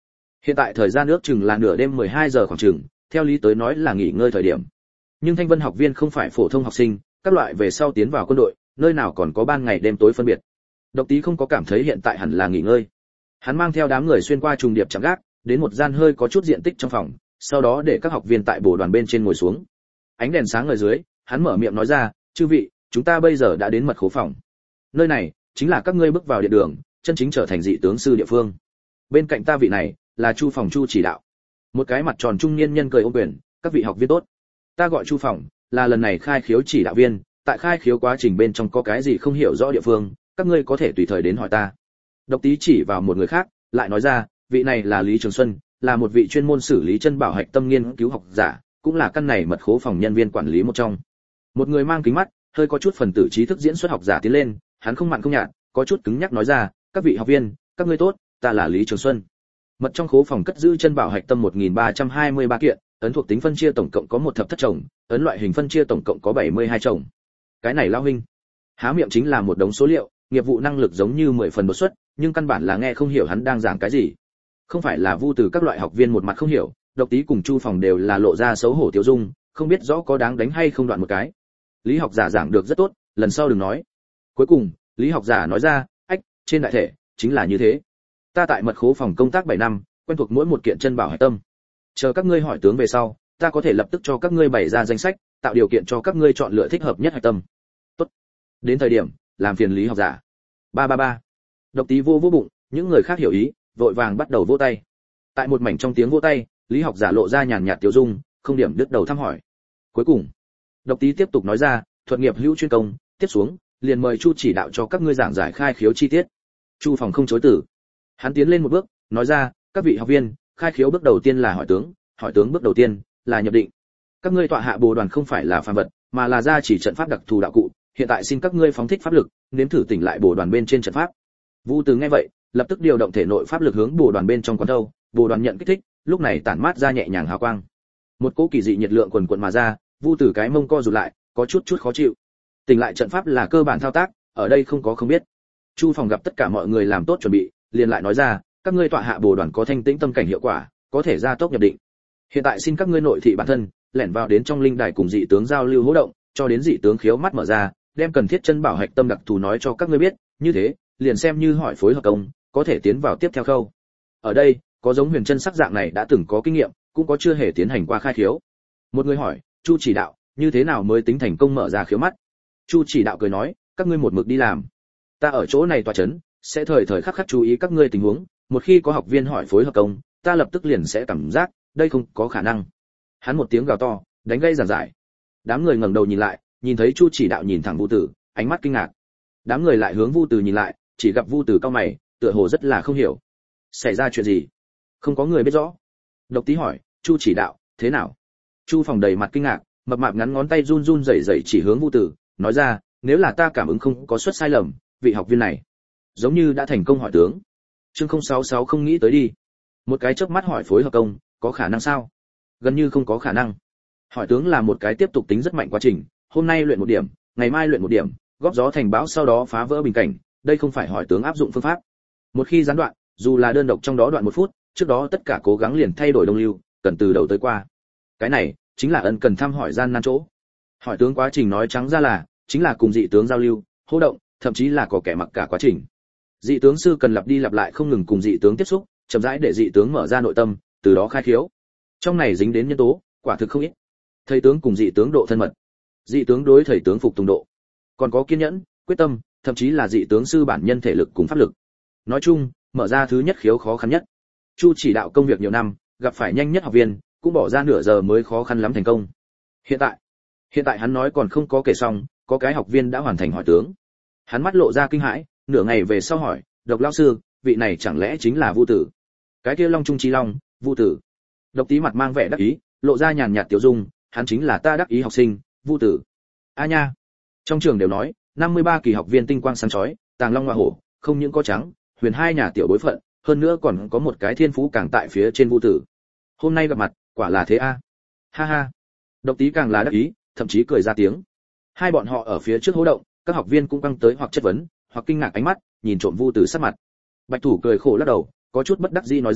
Hiện tại thời gian ước chừng là nửa đêm mười hai giờ khoảng chừng, theo lý tới nói là nghỉ ngơi thời điểm. Nhưng Thanh Vân học viên không phải phổ thông học sinh, các loại về sau tiến vào quân đội, nơi nào còn có ban ngày đêm tối phân biệt. Độc Tý không có cảm thấy hiện tại hẳn là nghỉ ngơi. Hắn mang theo đám người xuyên qua trùng điệp chạm gác, đến một gian hơi có chút diện tích trong phòng, sau đó để các học viên tại bồ đoàn bên trên ngồi xuống. Ánh đèn sáng ở dưới, hắn mở miệng nói ra, "Chư vị, chúng ta bây giờ đã đến mật khố phòng. Nơi này chính là các ngươi bước vào địa đường, chân chính trở thành dị tướng sư địa phương. Bên cạnh ta vị này là Chu phòng Chu chỉ đạo." Một cái mặt tròn trung niên nhân cười ôm quyền, "Các vị học viên tốt. Ta gọi Chu phòng, là lần này khai khiếu chỉ đạo viên, tại khai khiếu quá trình bên trong có cái gì không hiểu rõ địa phương, các ngươi có thể tùy thời đến hỏi ta." Độc Tý chỉ vào một người khác, lại nói ra, "Vị này là Lý Trường Xuân, là một vị chuyên môn xử lý chân bảo hạch tâm nghiên cứu học giả, cũng là căn này mật khố phòng nhân viên quản lý một trong." Một người mang kính mắt, hơi có chút phần tử trí thức diễn xuất học giả tiến lên, hắn không mặn không nhạt, có chút cứng nhắc nói ra, "Các vị học viên, các ngươi tốt, ta là Lý Trường Xuân. Mật trong khố phòng cất giữ chân bảo hạch tâm một nghìn ba trăm hai mươi ba kiện, ấn thuộc tính phân chia tổng cộng có một thập thất chồng, ấn loại hình phân chia tổng cộng có bảy mươi hai chồng." Cái này lao huynh, há miệng chính là một đống số liệu, nghiệp vụ năng lực giống như mười phần đột xuất, nhưng căn bản là nghe không hiểu hắn đang giảng cái gì. Không phải là Vu Từ các loại học viên một mặt không hiểu, Độc Tý cùng Chu phòng đều là lộ ra xấu hổ tiêu dung, không biết rõ có đáng đánh hay không đoạn một cái. Lý học giả giảng được rất tốt, lần sau đừng nói. Cuối cùng, Lý học giả nói ra, "Ách, trên đại thể chính là như thế. Ta tại mật khố phòng công tác bảy năm, quen thuộc mỗi một kiện chân bảo hạch tâm. Chờ các ngươi hỏi tướng về sau, ta có thể lập tức cho các ngươi bày ra danh sách, tạo điều kiện cho các ngươi chọn lựa thích hợp nhất hạch tâm." Tốt. Đến thời điểm, làm phiền Lý học giả. Ba ba ba. Độc Tý vô vô bụng, những người khác hiểu ý, vội vàng bắt đầu vỗ tay. Tại một mảnh trong tiếng vỗ tay, Lý học giả lộ ra nhàn nhạt tiêu dung, không điểm đứt đầu thăm hỏi. Cuối cùng, Độc Tý tiếp tục nói ra, "Thuật nghiệp hữu chuyên công, tiếp xuống, liền mời Chu chỉ đạo cho các ngươi giảng giải khai khiếu chi tiết." Chu phòng không chối từ. Hắn tiến lên một bước, nói ra, "Các vị học viên, khai khiếu bước đầu tiên là hỏi tướng, hỏi tướng bước đầu tiên là nhập định. Các ngươi tọa hạ bồ đoàn không phải là phàm vật, mà là gia chỉ trận pháp đặc thù đạo cụ, hiện tại xin các ngươi phóng thích pháp lực, nếm thử tỉnh lại bồ đoàn bên trên trận pháp." Vu Từ nghe vậy, lập tức điều động thể nội pháp lực hướng bồ đoàn bên trong quán thâu, bồ đoàn nhận kích thích, lúc này tản mát ra nhẹ nhàng hào quang. Một cỗ kỳ dị nhiệt lượng quần quần mà ra, Vu Từ cái mông co rụt lại, có chút chút khó chịu. Tỉnh lại trận pháp là cơ bản thao tác, ở đây không có không biết. Chu phòng gặp tất cả mọi người làm tốt chuẩn bị, liền lại nói ra, "Các ngươi tọa hạ bồ đoàn có thanh tĩnh tâm cảnh hiệu quả, có thể gia tốc nhập định. Hiện tại xin các ngươi nội thị bản thân, lẻn vào đến trong linh đài cùng dị tướng giao lưu hỗ động, cho đến dị tướng khiếu mắt mở ra, đem cần thiết chân bảo hạch tâm đặc thù nói cho các ngươi biết, như thế, liền xem như hỏi phối hợp công, có thể tiến vào tiếp theo khâu." Ở đây, có giống Huyền Chân sắc dạng này đã từng có kinh nghiệm, cũng có chưa hề tiến hành qua khai khiếu. Một người hỏi, "Chu chỉ đạo, như thế nào mới tính thành công mở ra khiếu mắt?" Chu chỉ đạo cười nói, "Các ngươi một mực đi làm, ta ở chỗ này tọa chấn, sẽ thời thời khắc khắc chú ý các ngươi tình huống, một khi có học viên hỏi phối hợp công, ta lập tức liền sẽ cảm giác, đây không có khả năng." Hắn một tiếng gào to, đánh gây giảng giải. Đám người ngẩng đầu nhìn lại, nhìn thấy Chu chỉ đạo nhìn thẳng Vu Tử, ánh mắt kinh ngạc. Đám người lại hướng Vu Tử nhìn lại, chỉ gặp Vu Tử cau mày, tựa hồ rất là không hiểu. Xảy ra chuyện gì? Không có người biết rõ. Độc Tý hỏi, "Chu chỉ đạo, thế nào?" Chu phòng đầy mặt kinh ngạc, mập mạp ngắn ngón tay run run rẩy rẩy chỉ hướng Vu Tử, nói ra, "Nếu là ta cảm ứng không có suất sai lầm, vị học viên này giống như đã thành công hỏi tướng." Chương không sáu sáu không nghĩ tới đi. Một cái chớp mắt hỏi phối hợp công, có khả năng sao? Gần như không có khả năng. Hỏi tướng là một cái tiếp tục tính rất mạnh quá trình, hôm nay luyện một điểm, ngày mai luyện một điểm, góp gió thành bão sau đó phá vỡ bình cảnh, đây không phải hỏi tướng áp dụng phương pháp. Một khi gián đoạn, dù là đơn độc trong đó đoạn một phút, trước đó tất cả cố gắng liền thay đổi đông lưu, cần từ đầu tới qua. Cái này chính là ân cần thăm hỏi gian nan chỗ. Hỏi tướng quá trình nói trắng ra là chính là cùng dị tướng giao lưu, hô động, thậm chí là có kẻ mặc cả quá trình. Dị tướng sư cần lặp đi lặp lại không ngừng cùng dị tướng tiếp xúc, chậm rãi để dị tướng mở ra nội tâm, từ đó khai khiếu. Trong này dính đến nhân tố, quả thực không ít. Thầy tướng cùng dị tướng độ thân mật, dị tướng đối thầy tướng phục tùng độ, còn có kiên nhẫn, quyết tâm, thậm chí là dị tướng sư bản nhân thể lực cùng pháp lực. Nói chung, mở ra thứ nhất khiếu khó khăn nhất. Chu chỉ đạo công việc nhiều năm, gặp phải nhanh nhất học viên, cũng bỏ ra nửa giờ mới khó khăn lắm thành công. Hiện tại, hiện tại hắn nói còn không có kể xong, có cái học viên đã hoàn thành hỏi tướng. Hắn mắt lộ ra kinh hãi, nửa ngày về sau hỏi, "Độc lão sư, vị này chẳng lẽ chính là Vu Tử?" Cái kia Long Trung Chi Long, Vu Tử. Độc Tý mặt mang vẻ đắc ý, lộ ra nhàn nhạt tiểu dung, "Hắn chính là ta đắc ý học sinh, Vu Tử." A nha. Trong trường đều nói, năm mươi ba kỳ học viên tinh quang sáng chói, tàng long hoa hổ, không những có trắng, huyền hai nhà tiểu bối phận, hơn nữa còn có một cái thiên phú càng tại phía trên Vu Tử. Hôm nay gặp mặt, quả là thế a. Ha ha. Độc Tý càng là đắc ý, thậm chí cười ra tiếng. Hai bọn họ ở phía trước hô động, các học viên cũng căng tới hoặc chất vấn, hoặc kinh ngạc ánh mắt, nhìn trộm Vu Tử sắc mặt. Bạch Thủ cười khổ lắc đầu, có chút bất đắc dĩ nói ra,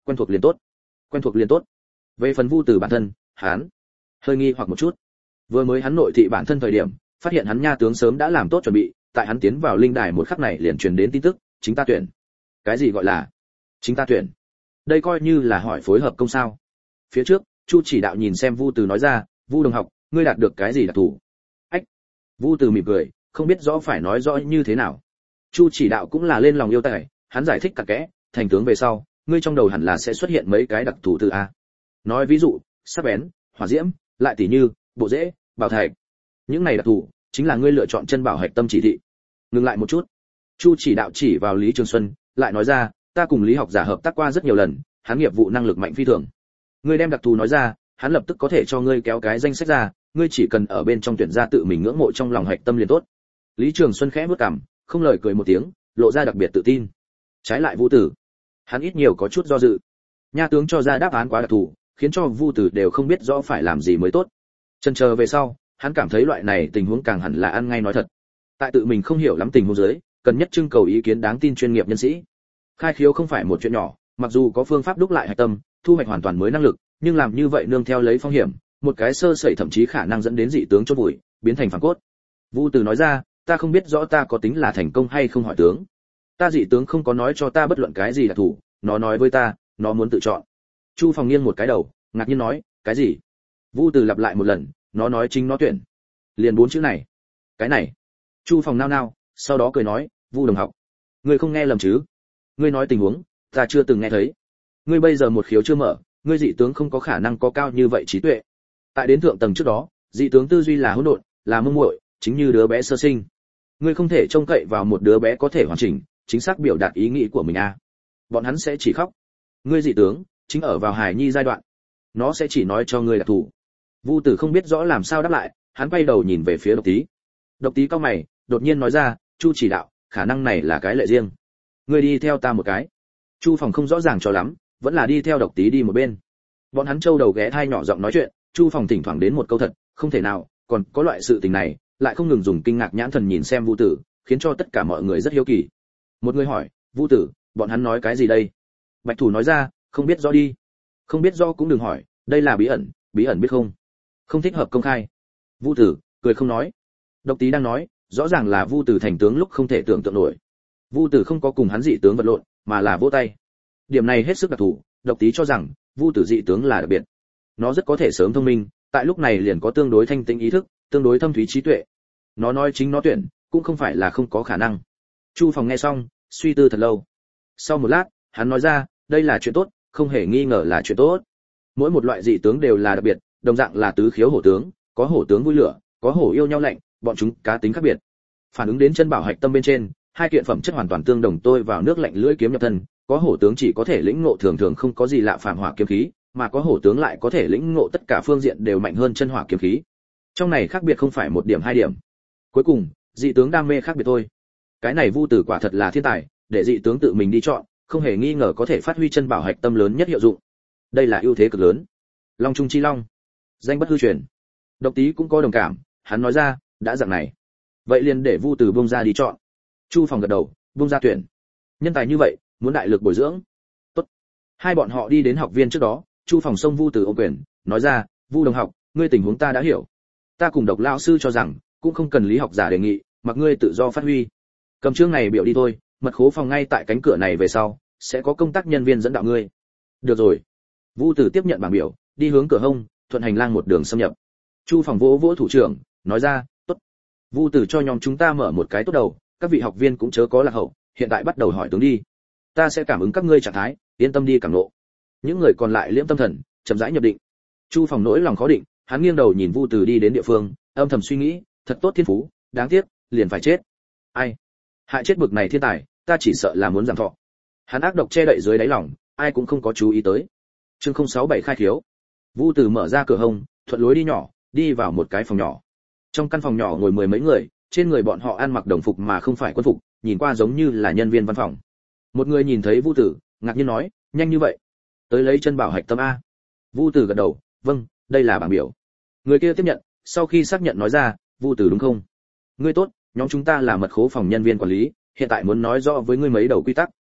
quen thuộc liền tốt, quen thuộc liền tốt. Về phần Vu Tử bản thân, hắn hơi nghi hoặc một chút. Vừa mới hắn nội thị bản thân thời điểm, phát hiện hắn nha tướng sớm đã làm tốt chuẩn bị, tại hắn tiến vào linh đài một khắc này liền truyền đến tin tức, chính ta tuyển. Cái gì gọi là chính ta tuyển? Đây coi như là hỏi phối hợp công sao? Phía trước, Chu Chỉ Đạo nhìn xem Vu Tử nói ra, "Vu đồng học, ngươi đạt được cái gì đặc thù?" Ách. Vu Tử mỉm cười, không biết rõ phải nói rõ như thế nào. Chu Chỉ Đạo cũng là lên lòng yêu tài, hắn giải thích cặn kẽ, thành tướng về sau, ngươi trong đầu hẳn là sẽ xuất hiện mấy cái đặc thù từ a. Nói ví dụ, sắc bén, hỏa diễm, lại tỉ như, bộ rễ, bảo thạch. Những này đặc thù chính là ngươi lựa chọn chân bảo hạch tâm chỉ thị. Ngừng lại một chút. Chu Chỉ Đạo chỉ vào Lý Trường Xuân, lại nói ra, ta cùng Lý học giả hợp tác qua rất nhiều lần, hắn nghiệp vụ năng lực mạnh phi thường. Ngươi đem đặc thù nói ra, hắn lập tức có thể cho ngươi kéo cái danh sách ra, ngươi chỉ cần ở bên trong tuyển ra tự mình ngưỡng mộ trong lòng hạch tâm liền tốt. Lý Trường Xuân khẽ bước cằm, không lời cười một tiếng, lộ ra đặc biệt tự tin. Trái lại Vu Tử, hắn ít nhiều có chút do dự. Nha tướng cho ra đáp án quá đặc thù, khiến cho Vu Tử đều không biết rõ phải làm gì mới tốt. Chần chờ về sau, hắn cảm thấy loại này tình huống càng hẳn là ăn ngay nói thật. Tại tự mình không hiểu lắm tình huống dưới, cần nhất trưng cầu ý kiến đáng tin chuyên nghiệp nhân sĩ. Khai khiếu không phải một chuyện nhỏ, mặc dù có phương pháp đúc lại hạch tâm, thu hoạch hoàn toàn mới năng lực, nhưng làm như vậy nương theo lấy phong hiểm, một cái sơ sẩy thậm chí khả năng dẫn đến dị tướng chốt vùi, biến thành phản cốt. Vu Tử nói ra, ta không biết rõ ta có tính là thành công hay không hỏi tướng. Ta dị tướng không có nói cho ta bất luận cái gì đặc thù, nó nói với ta, nó muốn tự chọn. Chu Phòng nghiêng một cái đầu, ngạc nhiên nói, cái gì? Vu Tử lặp lại một lần, nó nói chính nó tuyển. Liền bốn chữ này. Cái này. Chu Phòng nao nao, sau đó cười nói, Vu đồng học, ngươi không nghe lầm chứ? Ngươi nói tình huống, ta chưa từng nghe thấy. Ngươi bây giờ một khiếu chưa mở, ngươi dị tướng không có khả năng có cao như vậy trí tuệ. Tại đến thượng tầng trước đó, dị tướng tư duy là hỗn độn, là mông muội, chính như đứa bé sơ sinh. Ngươi không thể trông cậy vào một đứa bé có thể hoàn chỉnh, chính xác biểu đạt ý nghĩ của mình a. À. Bọn hắn sẽ chỉ khóc. Ngươi dị tướng chính ở vào hài nhi giai đoạn, nó sẽ chỉ nói cho ngươi là thủ. Vu Tử không biết rõ làm sao đáp lại, hắn quay đầu nhìn về phía Độc Tý. Độc Tý cau mày, đột nhiên nói ra, Chu Chỉ Đạo, khả năng này là cái lệ riêng. Ngươi đi theo ta một cái. Chu Phòng không rõ ràng cho lắm, vẫn là đi theo Độc Tý đi một bên. Bọn hắn trâu đầu ghé thai nhỏ giọng nói chuyện, Chu Phòng thỉnh thoảng đến một câu thật, không thể nào, còn có loại sự tình này, lại không ngừng dùng kinh ngạc nhãn thần nhìn xem Vu Tử, khiến cho tất cả mọi người rất hiếu kỳ. Một người hỏi, Vu Tử, bọn hắn nói cái gì đây? Bạch Thủ nói ra, không biết rõ đi. Không biết rõ cũng đừng hỏi, đây là bí ẩn, bí ẩn biết không? Không thích hợp công khai. Vu Tử cười không nói. Độc Tý đang nói, rõ ràng là Vu Tử thành tướng lúc không thể tưởng tượng nổi. Vu Tử không có cùng hắn dị tướng vật lộn, mà là vỗ tay. Điểm này hết sức đặc thù, Độc Tý cho rằng Vu Tử dị tướng là đặc biệt. Nó rất có thể sớm thông minh, tại lúc này liền có tương đối thanh tĩnh ý thức, tương đối thâm thúy trí tuệ. Nó nói chính nó tuyển, cũng không phải là không có khả năng. Chu Phòng nghe xong, suy tư thật lâu. Sau một lát, hắn nói ra, đây là chuyện tốt, không hề nghi ngờ là chuyện tốt. Mỗi một loại dị tướng đều là đặc biệt, đồng dạng là tứ khiếu hổ tướng, có hổ tướng vui lửa, có hổ yêu nhau lạnh, bọn chúng cá tính khác biệt. Phản ứng đến chân bảo hạch tâm bên trên, hai kiện phẩm chất hoàn toàn tương đồng tôi vào nước lạnh lưỡi kiếm nhập thân, có hổ tướng chỉ có thể lĩnh ngộ thường thường không có gì lạ phàm hỏa kiếm khí, mà có hổ tướng lại có thể lĩnh ngộ tất cả phương diện đều mạnh hơn chân hỏa kiếm khí. Trong này khác biệt không phải một điểm hai điểm. Cuối cùng, dị tướng đam mê khác biệt thôi. Cái này Vu Tử quả thật là thiên tài, để dị tướng tự mình đi chọn, không hề nghi ngờ có thể phát huy chân bảo hạch tâm lớn nhất hiệu dụng. Đây là ưu thế cực lớn. Long trung chi long, danh bất hư truyền. Độc Tý cũng có đồng cảm, hắn nói ra, đã dạng này, vậy liền để Vu Tử buông ra đi chọn. Chu Phòng gật đầu, buông ra tuyển. Nhân tài như vậy, muốn đại lực bồi dưỡng. Tốt. Hai bọn họ đi đến học viên trước đó, Chu Phòng xông Vu Tử ôm quyền, nói ra, Vu đồng học, ngươi tình huống ta đã hiểu. Ta cùng Độc lão sư cho rằng, cũng không cần Lý học giả đề nghị, mặc ngươi tự do phát huy. Cầm chương này biểu đi thôi, mật khố phòng ngay tại cánh cửa này về sau, sẽ có công tác nhân viên dẫn đạo ngươi. Được rồi. Vu Tử tiếp nhận bảng biểu, đi hướng cửa hông, thuận hành lang một đường xâm nhập. Chu Phòng vỗ vỗ thủ trưởng, nói ra, tốt. Vu Tử cho nhóm chúng ta mở một cái tốt đầu, các vị học viên cũng chớ có lạc hậu, hiện tại bắt đầu hỏi tướng đi. Ta sẽ cảm ứng các ngươi trạng thái, yên tâm đi cảm ngộ. Những người còn lại liễm tâm thần, chậm rãi nhập định. Chu Phòng nỗi lòng khó định, hắn nghiêng đầu nhìn Vu Tử đi đến địa phương, âm thầm suy nghĩ, thật tốt thiên phú, đáng tiếc, liền phải chết. Ai? Hại chết bực này thiên tài, ta chỉ sợ là muốn giảm thọ. Hắn ác độc che đậy dưới đáy lòng, ai cũng không có chú ý tới. Chương không sáu bảy khai thiếu. Vu Tử mở ra cửa hông, thuận lối đi nhỏ, đi vào một cái phòng nhỏ. Trong căn phòng nhỏ ngồi mười mấy người, trên người bọn họ ăn mặc đồng phục mà không phải quân phục, nhìn qua giống như là nhân viên văn phòng. Một người nhìn thấy Vu Tử, ngạc nhiên nói, nhanh như vậy, tới lấy chân bảo hạch tâm a. Vu Tử gật đầu, vâng, đây là bảng biểu. Người kia tiếp nhận, sau khi xác nhận nói ra, Vu Tử đúng không? Ngươi tốt, nhóm chúng ta là mật khố phòng nhân viên quản lý, hiện tại muốn nói rõ với ngươi mấy đầu quy tắc.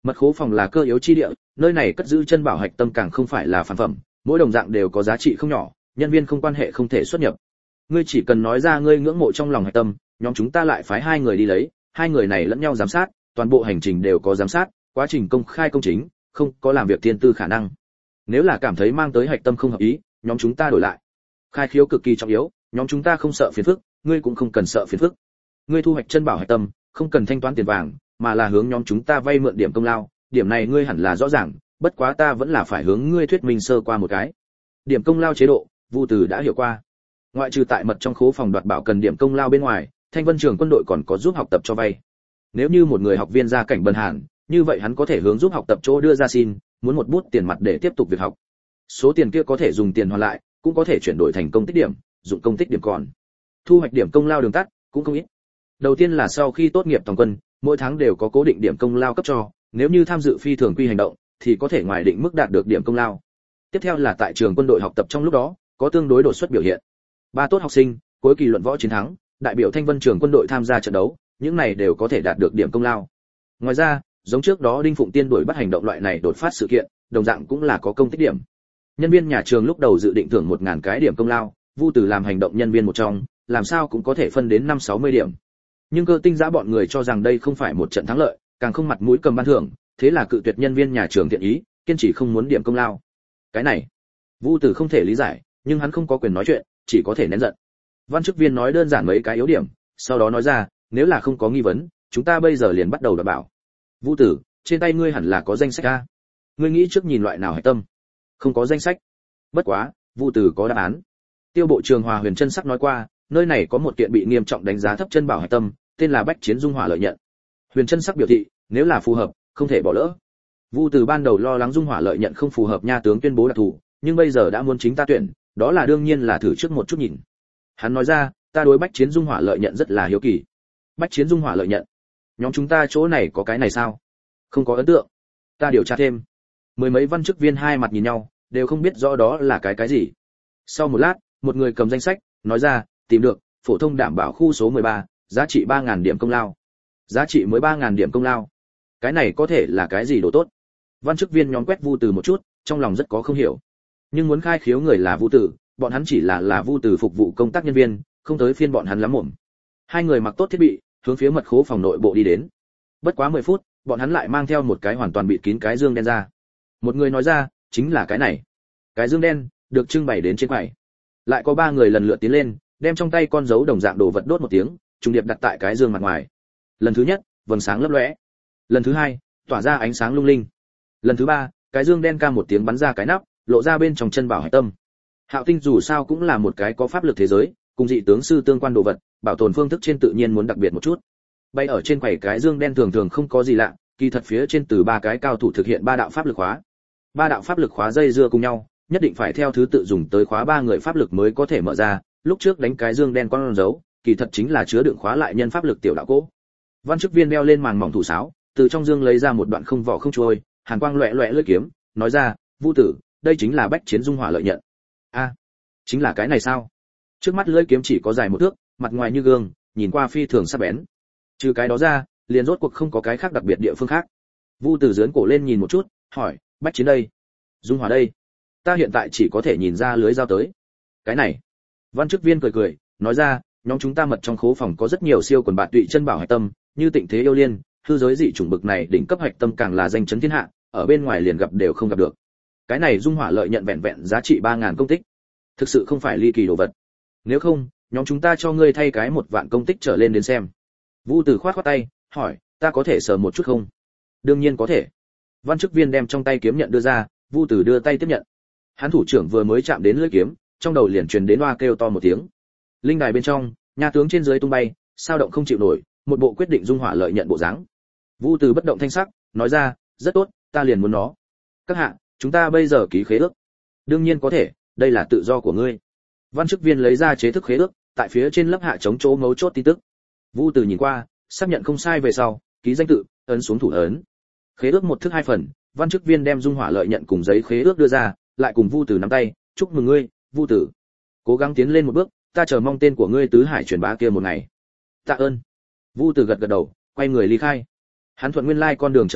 Mật khố phòng là cơ yếu chi địa, nơi này cất giữ chân bảo hạch tâm càng không phải là phản phẩm, mỗi đồng dạng đều có giá trị không nhỏ, nhân viên không quan hệ không thể xuất nhập. Ngươi chỉ cần nói ra ngươi ngưỡng mộ trong lòng hạch tâm, nhóm chúng ta lại phái hai người đi lấy, hai người này lẫn nhau giám sát, toàn bộ hành trình đều có giám sát, quá trình công khai công chính, không có làm việc thiên tư khả năng. Nếu là cảm thấy mang tới hạch tâm không hợp ý, nhóm chúng ta đổi lại. Khai khiếu cực kỳ trọng yếu, nhóm chúng ta không sợ phiền phức, ngươi cũng không cần sợ phiền phức. Ngươi thu hoạch chân bảo hạch tâm, không cần thanh toán tiền vàng, mà là hướng nhóm chúng ta vay mượn điểm công lao, điểm này ngươi hẳn là rõ ràng, bất quá ta vẫn là phải hướng ngươi thuyết minh sơ qua một cái. Điểm công lao chế độ, Vu Từ đã hiểu qua. Ngoại trừ tại mật trong khố phòng đoạt bảo cần điểm công lao bên ngoài, Thanh Vân Trường quân đội còn có giúp học tập cho vay. Nếu như một người học viên gia cảnh bần hàn, như vậy hắn có thể hướng giúp học tập chỗ đưa ra xin, muốn một bút tiền mặt để tiếp tục việc học. Số tiền kia có thể dùng tiền hoàn lại, cũng có thể chuyển đổi thành công tích điểm, dụng công tích điểm còn. Thu hoạch điểm công lao đường tắt cũng không ít. Đầu tiên là sau khi tốt nghiệp toàn quân, mỗi tháng đều có cố định điểm công lao cấp cho, nếu như tham dự phi thường quy hành động thì có thể ngoài định mức đạt được điểm công lao. Tiếp theo là tại trường quân đội học tập trong lúc đó, có tương đối đột xuất biểu hiện. Ba tốt học sinh, cuối kỳ luận võ chiến thắng, đại biểu Thanh Vân Trường quân đội tham gia trận đấu, những này đều có thể đạt được điểm công lao. Ngoài ra, giống trước đó Đinh Phụng Tiên đuổi bắt hành động loại này đột phát sự kiện, đồng dạng cũng là có công tích điểm. Nhân viên nhà trường lúc đầu dự định thưởng một nghìn cái điểm công lao, Vu Từ làm hành động nhân viên một trong, làm sao cũng có thể phân đến năm sáu mươi điểm. Nhưng Cơ Tinh Giã bọn người cho rằng đây không phải một trận thắng lợi, càng không mặt mũi cầm ban thưởng, thế là cự tuyệt nhân viên nhà trường thiện ý, kiên trì không muốn điểm công lao. Cái này, Vu Từ không thể lý giải, nhưng hắn không có quyền nói chuyện, chỉ có thể nén giận. Văn chức viên nói đơn giản mấy cái yếu điểm, sau đó nói ra, nếu là không có nghi vấn, chúng ta bây giờ liền bắt đầu đảm bảo. Vu Tử, trên tay ngươi hẳn là có danh sách a. Ngươi nghĩ trước nhìn loại nào hạch tâm? Không có danh sách. Bất quá, Vu Tử có đáp án. Tiêu bộ trưởng Hòa Huyền Chân sắc nói qua, nơi này có một kiện bị nghiêm trọng đánh giá thấp chân bảo hạch tâm, tên là Bách Chiến Dung Hỏa lợi nhận. Huyền Chân sắc biểu thị, nếu là phù hợp, không thể bỏ lỡ. Vu Tử ban đầu lo lắng Dung Hỏa lợi nhận không phù hợp nha tướng tuyên bố đặc thù, nhưng bây giờ đã muốn chính ta tuyển, đó là đương nhiên là thử trước một chút nhìn. Hắn nói ra, ta đối Bách Chiến Dung Hỏa lợi nhận rất là hiếu kỳ. Bách Chiến Dung Hỏa lợi nhận, nhóm chúng ta chỗ này có cái này sao? Không có ấn tượng. Ta điều tra thêm. Mười mấy văn chức viên hai mặt nhìn nhau, đều không biết rõ đó là cái cái gì. Sau một lát, một người cầm danh sách, nói ra, tìm được, phổ thông đảm bảo khu số mười ba, giá trị ba nghìn điểm công lao. Giá trị mới ba nghìn điểm công lao. Cái này có thể là cái gì đồ tốt? Văn chức viên nhóm quét Vu Từ một chút, trong lòng rất có không hiểu. Nhưng muốn khai khiếu người là Vu Từ, bọn hắn chỉ là là Vu Từ phục vụ công tác nhân viên, không tới phiên bọn hắn lắm mồm. Hai người mặc tốt thiết bị, hướng phía mật khố phòng nội bộ đi đến. Bất quá mười phút, bọn hắn lại mang theo một cái hoàn toàn bịt kín cái dương đen ra. Một người nói ra, chính là cái này. Cái dương đen được trưng bày đến trên quầy. Lại có ba người lần lượt tiến lên, đem trong tay con dấu đồng dạng đồ vật đốt một tiếng, trùng điệp đặt tại cái dương mặt ngoài. Lần thứ nhất, vầng sáng lấp lóe. Lần thứ hai, tỏa ra ánh sáng lung linh. Lần thứ ba, cái dương đen ca một tiếng bắn ra cái nắp, lộ ra bên trong chân bảo hạch tâm. Hạo Tinh dù sao cũng là một cái có pháp lực thế giới, cùng dị tướng sư tương quan đồ vật, bảo tồn phương thức trên tự nhiên muốn đặc biệt một chút. Bay ở trên quầy cái dương đen thường thường không có gì lạ, kỳ thật phía trên từ ba cái cao thủ thực hiện ba đạo pháp lực khóa. Ba đạo pháp lực khóa dây dưa cùng nhau, nhất định phải theo thứ tự dùng tới khóa ba người pháp lực mới có thể mở ra, lúc trước đánh cái dương đen con dấu, kỳ thật chính là chứa đựng khóa lại nhân pháp lực tiểu đạo cỗ. Văn chức viên đeo lên màn mỏng thủ sáo, từ trong dương lấy ra một đoạn không vỏ không trôi, hàn quang loẹt loẹt lưỡi kiếm, nói ra, Vu Tử, đây chính là Bách Chiến Dung Hỏa lợi nhận. A, chính là cái này sao? Trước mắt lưỡi kiếm chỉ có dài một thước, mặt ngoài như gương, nhìn qua phi thường sắc bén. Trừ cái đó ra, liền rốt cuộc không có cái khác đặc biệt địa phương khác. Vu Tử giương cổ lên nhìn một chút, hỏi, Bách Chiến đây, Dung Hỏa đây, ta hiện tại chỉ có thể nhìn ra lưới dao tới. Cái này, văn chức viên cười cười, nói ra, nhóm chúng ta mật trong khố phòng có rất nhiều siêu quần bạt tụy chân bảo hạch tâm, như Tịnh Thế Yêu Liên, hư giới dị chủng bực này đỉnh cấp hạch tâm càng là danh chấn thiên hạ, ở bên ngoài liền gặp đều không gặp được. Cái này Dung Hỏa lợi nhận vẹn vẹn giá trị ba nghìn công tích, thực sự không phải ly kỳ đồ vật. Nếu không, nhóm chúng ta cho ngươi thay cái một vạn công tích trở lên đến xem. Vu Tử khoát khoát tay, hỏi, ta có thể sờ một chút không? Đương nhiên có thể. Văn chức viên đem trong tay kiếm nhận đưa ra, Vu Tử đưa tay tiếp nhận. Hắn thủ trưởng vừa mới chạm đến lưỡi kiếm, trong đầu liền truyền đến oa kêu to một tiếng. Linh đài bên trong, nhà tướng trên dưới tung bay, sao động không chịu nổi, một bộ quyết định Dung Hỏa lợi nhận bộ dáng. Vu Tử bất động thanh sắc, nói ra, rất tốt, ta liền muốn nó. Các hạ, chúng ta bây giờ ký khế ước. Đương nhiên có thể, đây là tự do của ngươi. Văn chức viên lấy ra chế thức khế ước, tại phía trên lớp hạ chống chỗ ngấu chốt tin tức. Vu Tử nhìn qua, xác nhận không sai về sau, ký danh tự, ấn xuống thủ ấn. Khế ước một thức hai phần, văn chức viên đem Dung Hỏa lợi nhận cùng giấy khế ước đưa ra, lại cùng Vu Tử nắm tay, chúc mừng ngươi, Vu Tử. Cố gắng tiến lên một bước, ta chờ mong tên của ngươi tứ hải truyền bá kia một ngày. Tạ ơn. Vu Tử gật gật đầu, quay người ly khai. Hắn thuận nguyên lai con đường trở về,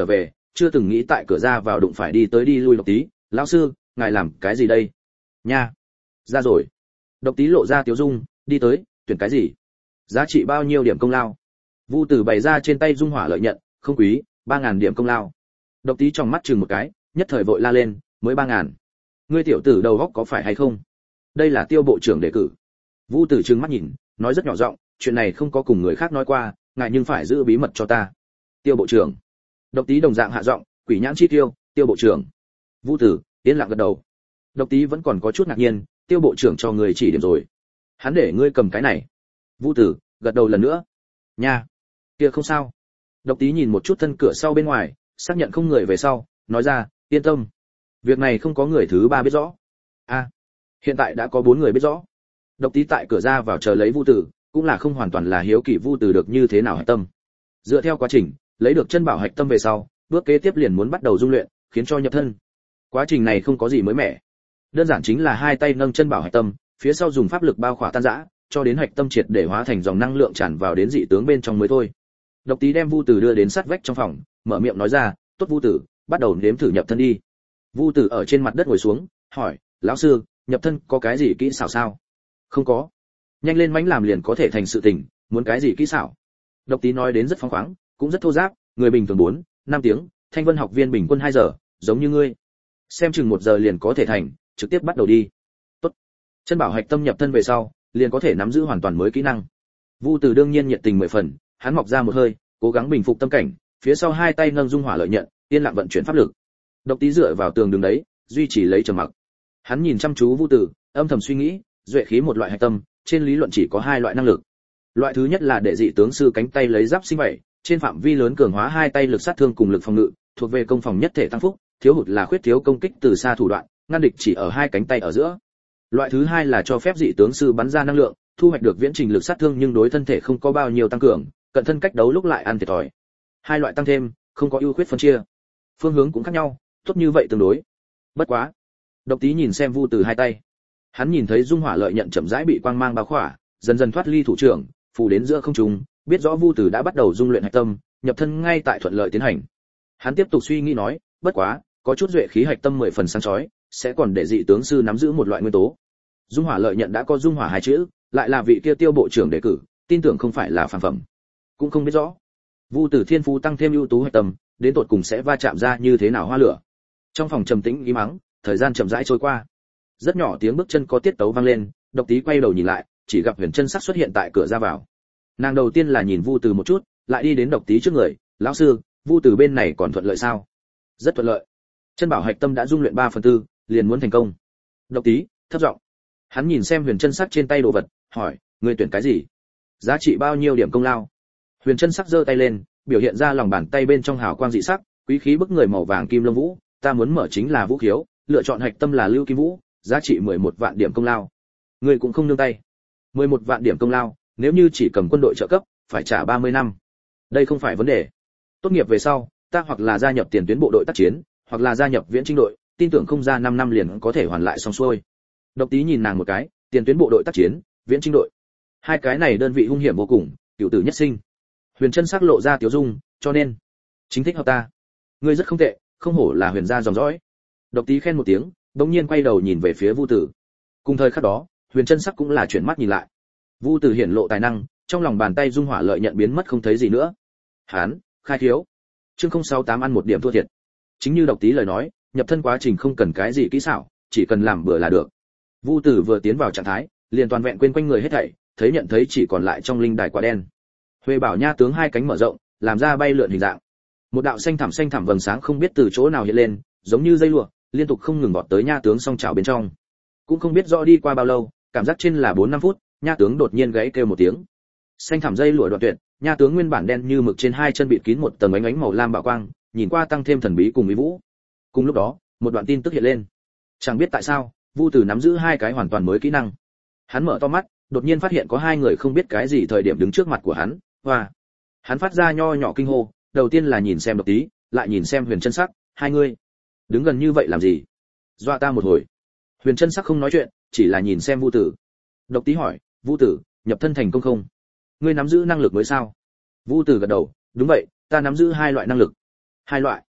chưa từng nghĩ tại cửa ra vào đụng phải đi tới đi lui Độc Tí. Lão sư, ngài làm cái gì đây? Nha, ra rồi. Độc Tí lộ ra tiếu dung, đi tới, tuyển cái gì? Giá trị bao nhiêu điểm công lao? Vu Tử bày ra trên tay dung hỏa lợi nhận, không quý, ba ngàn điểm công lao. Độc Tí trong mắt chừng một cái, nhất thời vội la lên, mới ba ngàn. Ngươi tiểu tử đầu óc có phải hay không? Đây là Tiêu bộ trưởng đề cử. Vu Tử trừng mắt nhìn, nói rất nhỏ giọng, chuyện này không có cùng người khác nói qua, ngài nhưng phải giữ bí mật cho ta. Tiêu bộ trưởng. Độc Tí đồng dạng hạ giọng, quỷ nhãn chi tiêu, Tiêu bộ trưởng. Vu Tử yên lặng gật đầu. Độc Tí vẫn còn có chút ngạc nhiên, Tiêu bộ trưởng cho người chỉ điểm rồi. Hắn để ngươi cầm cái này. Vu Tử gật đầu lần nữa. Nha, kia không sao. Độc Tí nhìn một chút thân cửa sau bên ngoài, xác nhận không người về sau, nói ra, yên tâm. Việc này không có người thứ ba biết rõ. A, à, hiện tại đã có bốn người biết rõ. Độc Tí tại cửa ra vào chờ lấy Vu Tử, cũng là không hoàn toàn là hiếu kỳ Vu Tử được như thế nào hạch tâm. Dựa theo quá trình, lấy được chân bảo hạch tâm về sau, bước kế tiếp liền muốn bắt đầu dung luyện, khiến cho nhập thân. Quá trình này không có gì mới mẻ. Đơn giản chính là hai tay nâng chân bảo hạch tâm, phía sau dùng pháp lực bao khỏa tan rã, cho đến hạch tâm triệt để hóa thành dòng năng lượng tràn vào đến dị tướng bên trong mới thôi. Độc Tí đem Vu Tử đưa đến sát vách trong phòng, mở miệng nói ra, "Tốt Vu Tử, bắt đầu nếm thử nhập thân đi." Vu Tử ở trên mặt đất ngồi xuống, hỏi, "Lão sư, nhập thân có cái gì kỹ xảo sao?" "Không có." "Nhanh lên mánh làm liền có thể thành sự tình, muốn cái gì kỹ xảo?" Độc Tí nói đến rất phóng khoáng, cũng rất thô giáp, người bình thường bốn, năm tiếng, Thanh Vân học viên bình quân hai giờ, giống như ngươi. Xem chừng một giờ liền có thể thành, trực tiếp bắt đầu đi. Tốt. Chân bảo hạch tâm nhập thân về sau, liền có thể nắm giữ hoàn toàn mới kỹ năng. Vu Tử đương nhiên nhiệt tình mười phần, hắn mọc ra một hơi, cố gắng bình phục tâm cảnh, phía sau hai tay nâng dung hỏa lợi nhận, yên lặng vận chuyển pháp lực. Độc Tí dựa vào tường đứng đấy, duy trì lấy trầm mặc. Hắn nhìn chăm chú Vu Tử, âm thầm suy nghĩ, duệ khí một loại hạch tâm, trên lý luận chỉ có hai loại năng lực. Loại thứ nhất là để dị tướng sư cánh tay lấy giáp sinh bảy, trên phạm vi lớn cường hóa hai tay lực sát thương cùng lực phòng ngự, thuộc về công phòng nhất thể tăng phúc, thiếu hụt là khuyết thiếu công kích từ xa thủ đoạn, ngăn địch chỉ ở hai cánh tay ở giữa. Loại thứ hai là cho phép dị tướng sư bắn ra năng lượng, thu hoạch được viễn trình lực sát thương nhưng đối thân thể không có bao nhiêu tăng cường, cận thân cách đấu lúc lại ăn thiệt thòi. Hai loại tăng thêm, không có ưu khuyết phân chia. Phương hướng cũng khác nhau, tốt như vậy tương đối. Bất quá, Độc Tí nhìn xem Vu Tử hai tay. Hắn nhìn thấy dung hỏa lợi nhận chậm rãi bị quang mang bao khỏa, dần dần thoát ly thủ trưởng, phủ đến giữa không trung, biết rõ Vu Tử đã bắt đầu dung luyện hạch tâm, nhập thân ngay tại thuận lợi tiến hành. Hắn tiếp tục suy nghĩ nói, bất quá, có chút duệ khí hạch tâm mười phần sáng chói, sẽ còn để dị tướng sư nắm giữ một loại nguyên tố. Dung hỏa lợi nhận đã có dung hỏa hai chữ, lại là vị kia Tiêu bộ trưởng đề cử, tin tưởng không phải là phản phẩm. Cũng không biết rõ, Vu Tử thiên phú tăng thêm ưu tú hạch tâm, đến tột cùng sẽ va chạm ra như thế nào hoa lửa. Trong phòng trầm tĩnh im mắng, thời gian chậm rãi trôi qua. Rất nhỏ tiếng bước chân có tiết tấu vang lên, Độc Tí quay đầu nhìn lại, chỉ gặp Huyền Chân Sắc xuất hiện tại cửa ra vào. Nàng đầu tiên là nhìn Vu Tử một chút, lại đi đến Độc Tí trước người, "Lão sư, Vu Tử bên này còn thuận lợi sao?" "Rất thuận lợi. Chân bảo hạch tâm đã dung luyện ba phần tư, liền muốn thành công." Độc Tí thấp giọng. Hắn nhìn xem Huyền Chân Sắc trên tay đồ vật, hỏi, "Ngươi tuyển cái gì? Giá trị bao nhiêu điểm công lao?" Huyền Chân Sắc giơ tay lên, biểu hiện ra lòng bàn tay bên trong hào quang dị sắc, quý khí bức người màu vàng kim lông vũ, "Ta muốn mở chính là vũ khiếu, lựa chọn hạch tâm là lưu kim vũ, giá trị mười một vạn điểm công lao." Ngươi cũng không nương tay. mười một vạn điểm công lao, nếu như chỉ cầm quân đội trợ cấp, phải trả ba mươi năm. Đây không phải vấn đề. Tốt nghiệp về sau, ta hoặc là gia nhập tiền tuyến bộ đội tác chiến, hoặc là gia nhập viễn trinh đội, tin tưởng không ra năm năm liền có thể hoàn lại xong xuôi. Độc Tí nhìn nàng một cái, tiền tuyến bộ đội tác chiến, viễn trinh đội. Hai cái này đơn vị hung hiểm vô cùng, cửu tử nhất sinh. Huyền Chân Sắc lộ ra tiểu dung, cho nên chính thích hợp ta. Ngươi rất không tệ, không hổ là huyền gia dòng dõi. Độc Tí khen một tiếng, đống nhiên quay đầu nhìn về phía Vu Tử. Cùng thời khắc đó, Huyền Chân Sắc cũng là chuyển mắt nhìn lại. Vu Tử hiển lộ tài năng, trong lòng bàn tay dung hỏa lợi nhận biến mất không thấy gì nữa. Hán, khai thiếu. Chương không sáu tám ăn một điểm thua thiệt. Chính như Độc Tí lời nói, nhập thân quá trình không cần cái gì kỹ xảo, chỉ cần làm bữa là được. Vu Tử vừa tiến vào trạng thái, liền toàn vẹn quên quanh người hết thảy, thấy nhận thấy chỉ còn lại trong linh đài quả đen. Huệ Bảo Nha tướng hai cánh mở rộng, làm ra bay lượn hình dạng. Một đạo xanh thẳm xanh thẳm vầng sáng không biết từ chỗ nào hiện lên, giống như dây lụa, liên tục không ngừng vọt tới Nha tướng song chảo bên trong. Cũng không biết rõ đi qua bao lâu, cảm giác trên là bốn năm phút, Nha tướng đột nhiên gáy kêu một tiếng. Xanh thẳm dây lụa đoạn tuyệt, Nha tướng nguyên bản đen như mực trên hai chân bịt kín một tầng ánh ánh màu lam bạo quang, nhìn qua tăng thêm thần bí cùng mỹ vũ. Cùng lúc đó, một đoạn tin tức hiện lên. Chẳng biết tại sao, Vu Tử nắm giữ hai cái hoàn toàn mới kỹ năng. Hắn mở to mắt, đột nhiên phát hiện có hai người không biết cái gì thời điểm đứng trước mặt của hắn. Hoa! Hắn phát ra nho nhỏ kinh hô, đầu tiên là nhìn xem Độc Tí, lại nhìn xem Huyền Chân Sắc, hai người đứng gần như vậy làm gì? Dọa ta một hồi. Huyền Chân Sắc không nói chuyện, chỉ là nhìn xem Vu Tử. Độc Tí hỏi, Vu Tử, nhập thân thành công không? Ngươi nắm giữ năng lực mới sao? Vu Tử gật đầu, đúng vậy, ta nắm giữ hai loại năng lực. Hai loại?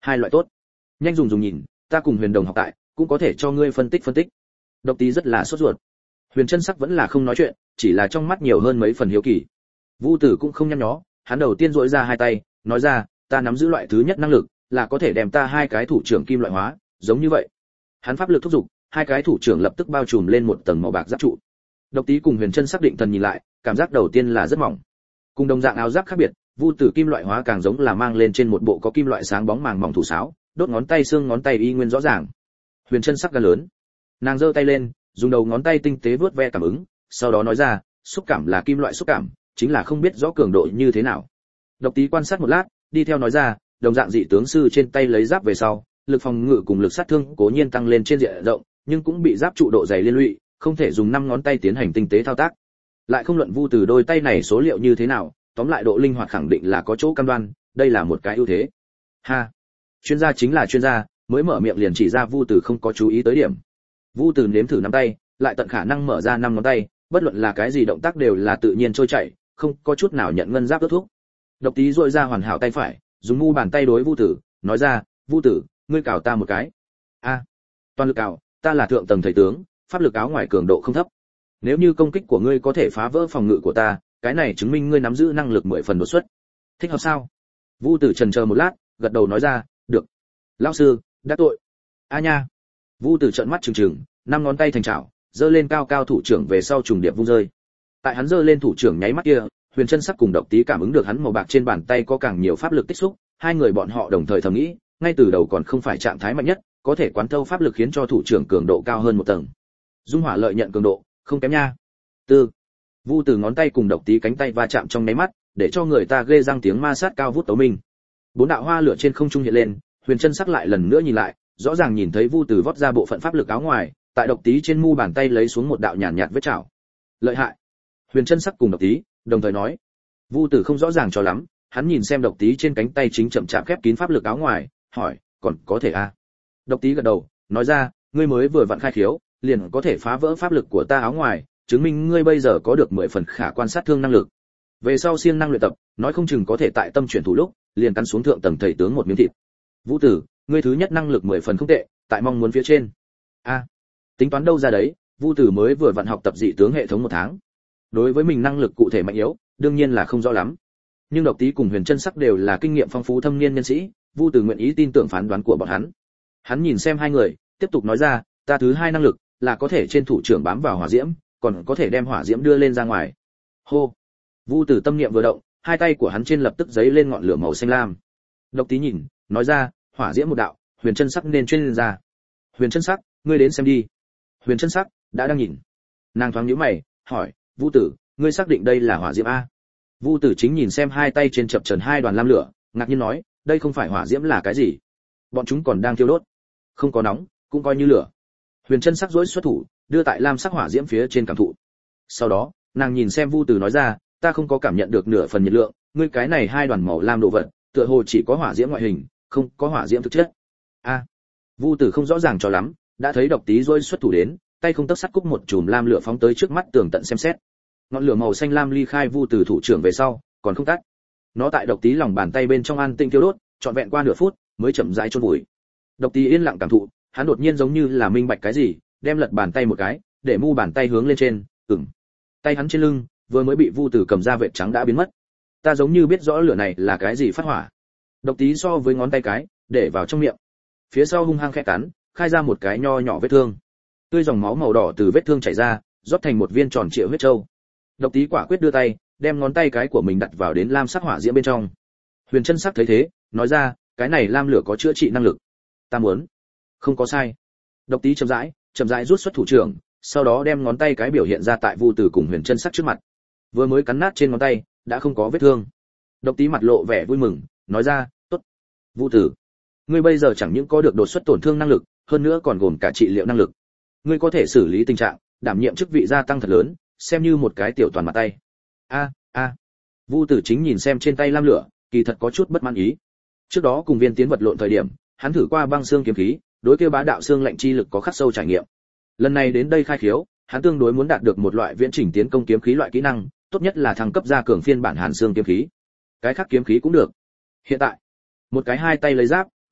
Hai loại tốt. Nhanh dùng dùng nhìn, ta cùng Huyền Đồng học tại, cũng có thể cho ngươi phân tích phân tích. Độc Tí rất là sốt ruột. Huyền Chân Sắc vẫn là không nói chuyện, chỉ là trong mắt nhiều hơn mấy phần hiếu kỳ. Vu Tử cũng không nhăn nhó, hắn đầu tiên duỗi ra hai tay, nói ra, ta nắm giữ loại thứ nhất năng lực, là có thể đem ta hai cái thủ trưởng kim loại hóa, giống như vậy. Hắn pháp lực thúc giục, hai cái thủ trưởng lập tức bao trùm lên một tầng màu bạc giáp trụ. Độc Tí cùng Huyền Chân Sắc định thần nhìn lại, cảm giác đầu tiên là rất mỏng. Cùng đồng dạng áo giáp khác biệt, Vu Tử kim loại hóa càng giống là mang lên trên một bộ có kim loại sáng bóng màng mỏng thủ sáo, đốt ngón tay xương ngón tay y nguyên rõ ràng. Huyền Chân Sắc gan lớn, nàng giơ tay lên, dùng đầu ngón tay tinh tế vuốt ve cảm ứng, sau đó nói ra, xúc cảm là kim loại xúc cảm, chính là không biết rõ cường độ như thế nào. Độc Tí quan sát một lát, đi theo nói ra, đồng dạng dị tướng sư trên tay lấy giáp về sau, lực phòng ngự cùng lực sát thương cố nhiên tăng lên trên diện rộng, nhưng cũng bị giáp trụ độ dày liên lụy, không thể dùng năm ngón tay tiến hành tinh tế thao tác. Lại không luận Vu Từ đôi tay này số liệu như thế nào, tóm lại độ linh hoạt khẳng định là có chỗ cam đoan, đây là một cái ưu thế. Ha, chuyên gia chính là chuyên gia, mới mở miệng liền chỉ ra Vu Từ không có chú ý tới điểm. Vu Từ nếm thử nắm tay, lại tận khả năng mở ra năm ngón tay, bất luận là cái gì động tác đều là tự nhiên trôi chảy, không có chút nào nhận ngân giáp ướt thuốc. Độc Tí duỗi ra hoàn hảo tay phải, dùng mu bàn tay đối Vu Tử, nói ra, Vu Tử, ngươi cào ta một cái. A, toàn lực cào, ta là thượng tầng thầy tướng, pháp lực áo ngoài cường độ không thấp. Nếu như công kích của ngươi có thể phá vỡ phòng ngự của ta, cái này chứng minh ngươi nắm giữ năng lực mười phần đột xuất. Thích hợp sao? Vu Tử chần chờ một lát, gật đầu nói ra, được. Lão sư, đã tội. A nha. Vu Tử trợn mắt trừng trừng, năm ngón tay thành chảo, giơ lên cao cao thủ trưởng về sau trùng điệp vung rơi. Tại hắn giơ lên thủ trưởng nháy mắt kia, Huyền Chân Sắc cùng Độc Tí cảm ứng được hắn màu bạc trên bàn tay có càng nhiều pháp lực tích xúc, hai người bọn họ đồng thời thầm nghĩ, ngay từ đầu còn không phải trạng thái mạnh nhất, có thể quán thâu pháp lực khiến cho thủ trưởng cường độ cao hơn một tầng. Dung hỏa lợi nhận cường độ, không kém nha. Tư. Vu Từ ngón tay cùng Độc Tí cánh tay va chạm trong nháy mắt, để cho người ta ghê răng tiếng ma sát cao vút tấu minh. Bốn đạo hoa lửa trên không trung hiện lên, Huyền Chân Sắc lại lần nữa nhìn lại, rõ ràng nhìn thấy Vu Từ vót ra bộ phận pháp lực áo ngoài, tại Độc Tí trên mu bàn tay lấy xuống một đạo nhàn nhạt vết chảo. Lợi hại. Huyền Chân Sắc cùng Độc Tí đồng thời nói. Vu Tử không rõ ràng cho lắm, hắn nhìn xem Độc Tí trên cánh tay chính chậm chạp khép kín pháp lực áo ngoài, hỏi, còn có thể à? Độc Tí gật đầu, nói ra, ngươi mới vừa vặn khai khiếu, liền có thể phá vỡ pháp lực của ta áo ngoài, chứng minh ngươi bây giờ có được mười phần khả quan sát thương năng lực. Về sau siêng năng luyện tập, nói không chừng có thể tại tâm chuyển thủ lúc, liền cắn xuống thượng tầng thầy tướng một miếng thịt. Vũ Tử, ngươi thứ nhất năng lực mười phần không tệ, tại mong muốn phía trên. A, à, tính toán đâu ra đấy, Vu Tử mới vừa vặn học tập dị tướng hệ thống một tháng. Đối với mình năng lực cụ thể mạnh yếu, đương nhiên là không rõ lắm. Nhưng Độc Tí cùng Huyền Chân Sắc đều là kinh nghiệm phong phú thâm niên nhân sĩ, Vu Tử nguyện ý tin tưởng phán đoán của bọn hắn. Hắn nhìn xem hai người, tiếp tục nói ra, ta thứ hai năng lực là có thể trên thủ trưởng bám vào hỏa diễm, còn có thể đem hỏa diễm đưa lên ra ngoài. Hô. Vu Tử tâm niệm vừa động, hai tay của hắn trên lập tức giấy lên ngọn lửa màu xanh lam. Độc Tí nhìn, nói ra, hỏa diễm một đạo, Huyền Chân Sắc nên chuyên lên ra. Huyền Chân Sắc, ngươi đến xem đi. Huyền Chân Sắc đã đang nhìn. Nàng thoáng nhíu mày, hỏi, Vu Tử, ngươi xác định đây là hỏa diễm a? Vu Tử chính nhìn xem hai tay trên chập chờn hai đoàn lam lửa, ngạc nhiên nói, đây không phải hỏa diễm là cái gì? Bọn chúng còn đang thiêu đốt. Không có nóng, cũng coi như lửa. Huyền Chân Sắc duỗi xuất thủ, đưa tại lam sắc hỏa diễm phía trên cảm thụ. Sau đó, nàng nhìn xem Vu Tử nói ra, ta không có cảm nhận được nửa phần nhiệt lượng, ngươi cái này hai đoàn màu lam đồ vật, tựa hồ chỉ có hỏa diễm ngoại hình, không có hỏa diễm thực chất. A. Vu Tử không rõ ràng cho lắm, đã thấy Độc Tí duỗi xuất thủ đến, tay không tấc sắt cúc một chùm lam lửa phóng tới trước mắt tường tận xem xét. Ngọn lửa màu xanh lam ly khai Vu Tử thủ trưởng về sau, còn không tắt. Nó tại Độc Tí lòng bàn tay bên trong an tinh thiêu đốt, trọn vẹn qua nửa phút, mới chậm rãi chôn vùi. Độc Tí yên lặng cảm thụ, hắn đột nhiên giống như là minh bạch cái gì, đem lật bàn tay một cái, để mu bàn tay hướng lên trên, ừm. Tay hắn trên lưng, vừa mới bị Vu Tử cầm ra vệt trắng đã biến mất. Ta giống như biết rõ lửa này là cái gì phát hỏa. Độc Tí so với ngón tay cái, để vào trong miệng. Phía sau hung hăng khẽ cắn, khai ra một cái nho nhỏ vết thương. Tươi dòng máu màu đỏ từ vết thương chảy ra, rót thành một viên tròn trịa huyết châu. Độc Tí quả quyết đưa tay, đem ngón tay cái của mình đặt vào đến lam sắc hỏa diễm bên trong. Huyền Chân Sắc thấy thế, nói ra, cái này lam lửa có chữa trị năng lực. Ta muốn. Không có sai. Độc Tí chậm rãi, chậm rãi rút xuất thủ trưởng, sau đó đem ngón tay cái biểu hiện ra tại Vu Tử cùng Huyền Chân Sắc trước mặt. Vừa mới cắn nát trên ngón tay, đã không có vết thương. Độc Tí mặt lộ vẻ vui mừng, nói ra, tốt. Vu Tử, ngươi bây giờ chẳng những có được đột xuất tổn thương năng lực, hơn nữa còn gồm cả trị liệu năng lực. Ngươi có thể xử lý tình trạng, đảm nhiệm chức vị gia tăng thật lớn, xem như một cái tiểu toàn mặt tay. A, a. Vu Tử chính nhìn xem trên tay lam lửa, kỳ thật có chút bất mãn ý. Trước đó cùng Viên Tiến vật lộn thời điểm, hắn thử qua băng xương kiếm khí, đối kia bá đạo xương lạnh chi lực có khắc sâu trải nghiệm. Lần này đến đây khai khiếu, hắn tương đối muốn đạt được một loại viễn chỉnh tiến công kiếm khí loại kỹ năng, tốt nhất là thăng cấp ra cường phiên bản hàn xương kiếm khí. Cái khác kiếm khí cũng được. Hiện tại, một cái hai tay lấy giáp,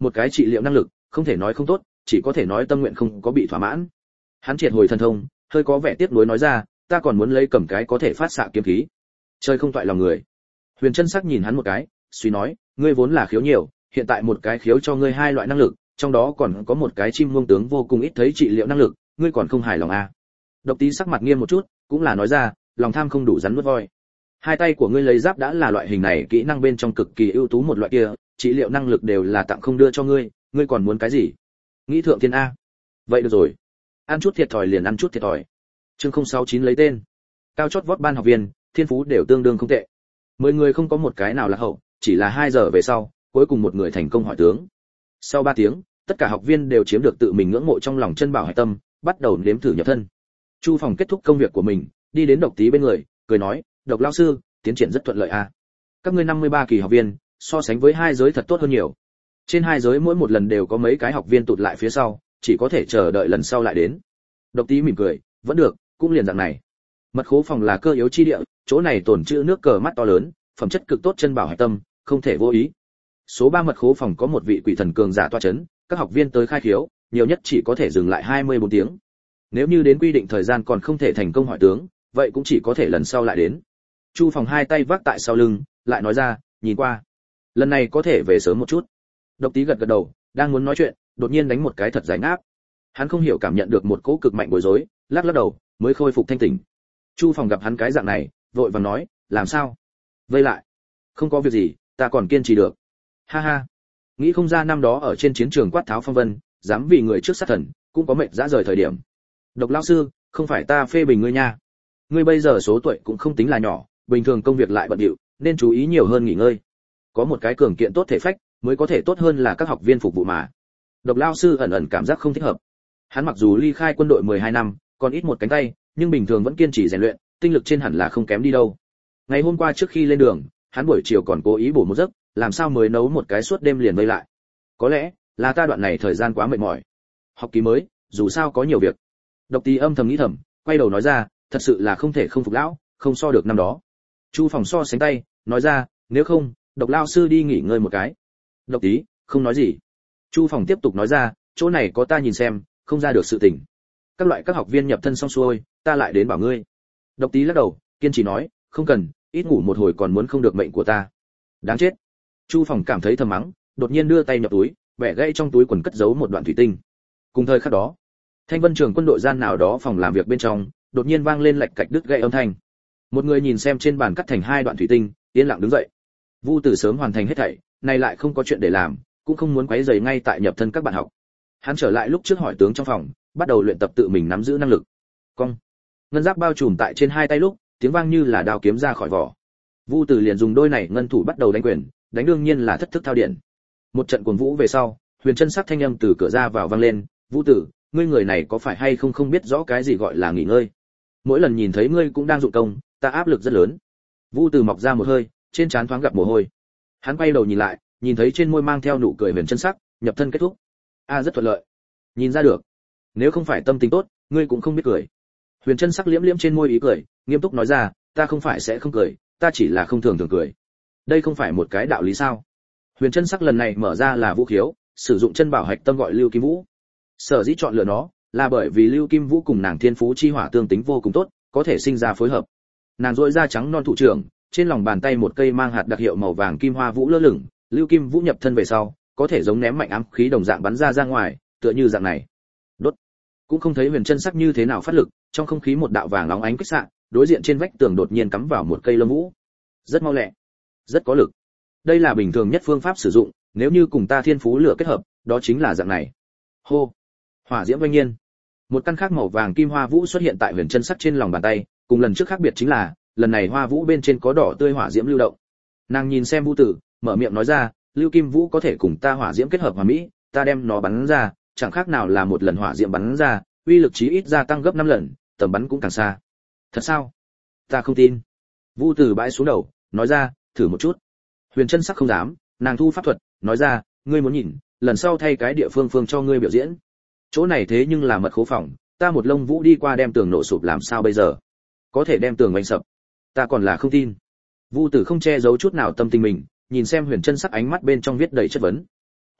một cái trị liệu năng lực, không thể nói không tốt, chỉ có thể nói tâm nguyện không có bị thỏa mãn. Hắn triệt hồi thần thông, hơi có vẻ tiếc nuối nói ra, ta còn muốn lấy cầm cái có thể phát xạ kiếm khí. Chơi không toại lòng người. Huyền Chân Sắc nhìn hắn một cái, suy nói, ngươi vốn là khiếu nhiều, hiện tại một cái khiếu cho ngươi hai loại năng lực, trong đó còn có một cái chim muông tướng vô cùng ít thấy trị liệu năng lực, ngươi còn không hài lòng à? Độc Tí sắc mặt nghiêm một chút, cũng là nói ra, lòng tham không đủ rắn nuốt voi. Hai tay của ngươi lấy giáp đã là loại hình này kỹ năng bên trong cực kỳ ưu tú một loại kia, trị liệu năng lực đều là tặng không đưa cho ngươi, ngươi còn muốn cái gì? Nghĩ thượng thiên a. Vậy được rồi, ăn chút thiệt thòi liền ăn chút thiệt thòi. Chương không sáu chín lấy tên. Cao chót vót ban học viên, thiên phú đều tương đương không tệ. Mười người không có một cái nào là hậu, chỉ là hai giờ về sau, cuối cùng một người thành công hỏi tướng. Sau ba tiếng, tất cả học viên đều chiếm được tự mình ngưỡng mộ trong lòng chân bảo hải tâm, bắt đầu nếm thử nhập thân. Chu Phòng kết thúc công việc của mình, đi đến Độc Tí bên người, cười nói, Độc lão sư, tiến triển rất thuận lợi a. Các ngươi năm mươi ba kỳ học viên, so sánh với hai giới thật tốt hơn nhiều. Trên hai giới mỗi một lần đều có mấy cái học viên tụt lại phía sau, chỉ có thể chờ đợi lần sau lại đến. Độc Tí mỉm cười, vẫn được, cũng liền dạng này. Mật khố phòng là cơ yếu chi địa, chỗ này tồn trữ nước cờ mắt to lớn, phẩm chất cực tốt chân bảo hải tâm, không thể vô ý. Số ba mật khố phòng có một vị quỷ thần cường giả tọa chấn, các học viên tới khai khiếu, nhiều nhất chỉ có thể dừng lại hai mươi bốn tiếng. Nếu như đến quy định thời gian còn không thể thành công hỏi tướng, vậy cũng chỉ có thể lần sau lại đến. Chu Phòng hai tay vác tại sau lưng, lại nói ra, nhìn qua, lần này có thể về sớm một chút. Độc Tí gật gật đầu, đang muốn nói chuyện, đột nhiên đánh một cái thật dài ngáp. Hắn không hiểu cảm nhận được một cỗ cực mạnh bối rối, lắc lắc đầu, mới khôi phục thanh tỉnh. Chu Phòng gặp hắn cái dạng này, vội vàng nói, làm sao? Vây lại. Không có việc gì, ta còn kiên trì được. Ha ha. Nghĩ không ra năm đó ở trên chiến trường quát tháo phong vân, dám vì người trước sát thần, cũng có mệt dã rời thời điểm. Độc lão sư, không phải ta phê bình ngươi nha. Ngươi bây giờ số tuổi cũng không tính là nhỏ, bình thường công việc lại bận rộn, nên chú ý nhiều hơn nghỉ ngơi. Có một cái cường kiện tốt thể phách, mới có thể tốt hơn là các học viên phục vụ mà. Độc lão sư ẩn ẩn cảm giác không thích hợp. Hắn mặc dù ly khai quân đội mười hai năm, còn ít một cánh tay, nhưng bình thường vẫn kiên trì rèn luyện, tinh lực trên hẳn là không kém đi đâu. Ngày hôm qua trước khi lên đường, hắn buổi chiều còn cố ý bổ một giấc, làm sao mới nấu một cái suốt đêm liền vây lại. Có lẽ là ta đoạn này thời gian quá mệt mỏi. Học ký mới, dù sao có nhiều việc. Độc Tí âm thầm nghĩ thầm, quay đầu nói ra, thật sự là không thể không phục lão, không so được năm đó. Chu Phòng so sánh tay, nói ra, nếu không, Độc lão sư đi nghỉ ngơi một cái. Độc Tí không nói gì. Chu Phòng tiếp tục nói ra, chỗ này có ta nhìn xem, không ra được sự tình. Các loại các học viên nhập thân xong xuôi, ta lại đến bảo ngươi. Độc Tí lắc đầu, kiên trì nói, không cần, ít ngủ một hồi còn muốn không được mệnh của ta. Đáng chết. Chu Phòng cảm thấy thầm mắng, đột nhiên đưa tay nhập túi, bẻ gãy trong túi quần cất giấu một đoạn thủy tinh. Cùng thời khắc đó, Thanh Vân Trường quân đội gian nào đó phòng làm việc bên trong, đột nhiên vang lên lạch cạch đứt gãy âm thanh. Một người nhìn xem trên bàn cắt thành hai đoạn thủy tinh, yên lặng đứng dậy. Vu Tử sớm hoàn thành hết thảy, nay lại không có chuyện để làm, cũng không muốn quấy rầy ngay tại nhập thân các bạn học. Hắn trở lại lúc trước hỏi tướng trong phòng, bắt đầu luyện tập tự mình nắm giữ năng lực. Cong. Ngân giáp bao trùm tại trên hai tay lúc, tiếng vang như là đao kiếm ra khỏi vỏ. Vu Tử liền dùng đôi này ngân thủ bắt đầu đánh quyền, đánh đương nhiên là thất thức thao điện. Một trận cuồng vũ về sau, Huyền Chân Sắc thanh âm từ cửa ra vào vang lên, "Vu Tử, ngươi người này có phải hay không không biết rõ cái gì gọi là nghỉ ngơi? Mỗi lần nhìn thấy ngươi cũng đang dụng công, ta áp lực rất lớn." Vu Tử mọc ra một hơi, trên trán thoáng gặp mồ hôi. Hắn quay đầu nhìn lại, nhìn thấy trên môi mang theo nụ cười Huyền Chân Sắc, nhập thân kết thúc. A rất thuận lợi. Nhìn ra được. Nếu không phải tâm tình tốt, ngươi cũng không biết cười. Huyền Chân Sắc liễm liễm trên môi ý cười, nghiêm túc nói ra, ta không phải sẽ không cười, ta chỉ là không thường thường cười. Đây không phải một cái đạo lý sao? Huyền Chân Sắc lần này mở ra là vũ khiếu, sử dụng chân bảo hạch tâm gọi Lưu Kim Vũ. Sở dĩ chọn lựa nó, là bởi vì Lưu Kim Vũ cùng nàng thiên phú chi hỏa tương tính vô cùng tốt, có thể sinh ra phối hợp. Nàng rũa da trắng non thủ trưởng, trên lòng bàn tay một cây mang hạt đặc hiệu màu vàng kim hoa vũ lơ lửng, Lưu Kim Vũ nhập thân về sau, có thể giống ném mạnh ám khí đồng dạng bắn ra ra ngoài, tựa như dạng này. Đốt. Cũng không thấy Huyền Chân Sắc như thế nào phát lực, trong không khí một đạo vàng óng ánh kích xạ, đối diện trên vách tường đột nhiên cắm vào một cây lâm vũ. Rất mau lẹ, rất có lực. Đây là bình thường nhất phương pháp sử dụng, nếu như cùng ta thiên phú lửa kết hợp, đó chính là dạng này. Hô. Hỏa diễm vang nhiên. Một căn khác màu vàng kim hoa vũ xuất hiện tại Huyền Chân Sắc trên lòng bàn tay, cùng lần trước khác biệt chính là, lần này hoa vũ bên trên có đỏ tươi hỏa diễm lưu động. Nàng nhìn xem Vu Tử, mở miệng nói ra, Lưu Kim Vũ có thể cùng ta hỏa diễm kết hợp hòa mỹ, ta đem nó bắn ra, chẳng khác nào là một lần hỏa diễm bắn ra, uy lực chí ít gia tăng gấp năm lần, tầm bắn cũng càng xa. Thật sao? Ta không tin. Vu Tử bãi xuống đầu, nói ra, thử một chút. Huyền Chân Sắc không dám, nàng thu pháp thuật, nói ra, ngươi muốn nhìn, lần sau thay cái địa phương phương cho ngươi biểu diễn. Chỗ này thế nhưng là mật khố phòng, ta một lông vũ đi qua đem tường nổ sụp làm sao bây giờ? Có thể đem tường vành sập. Ta còn là không tin. Vu Tử không che giấu chút nào tâm tình mình, nhìn xem Huyền Chân Sắc ánh mắt bên trong viết đầy chất vấn.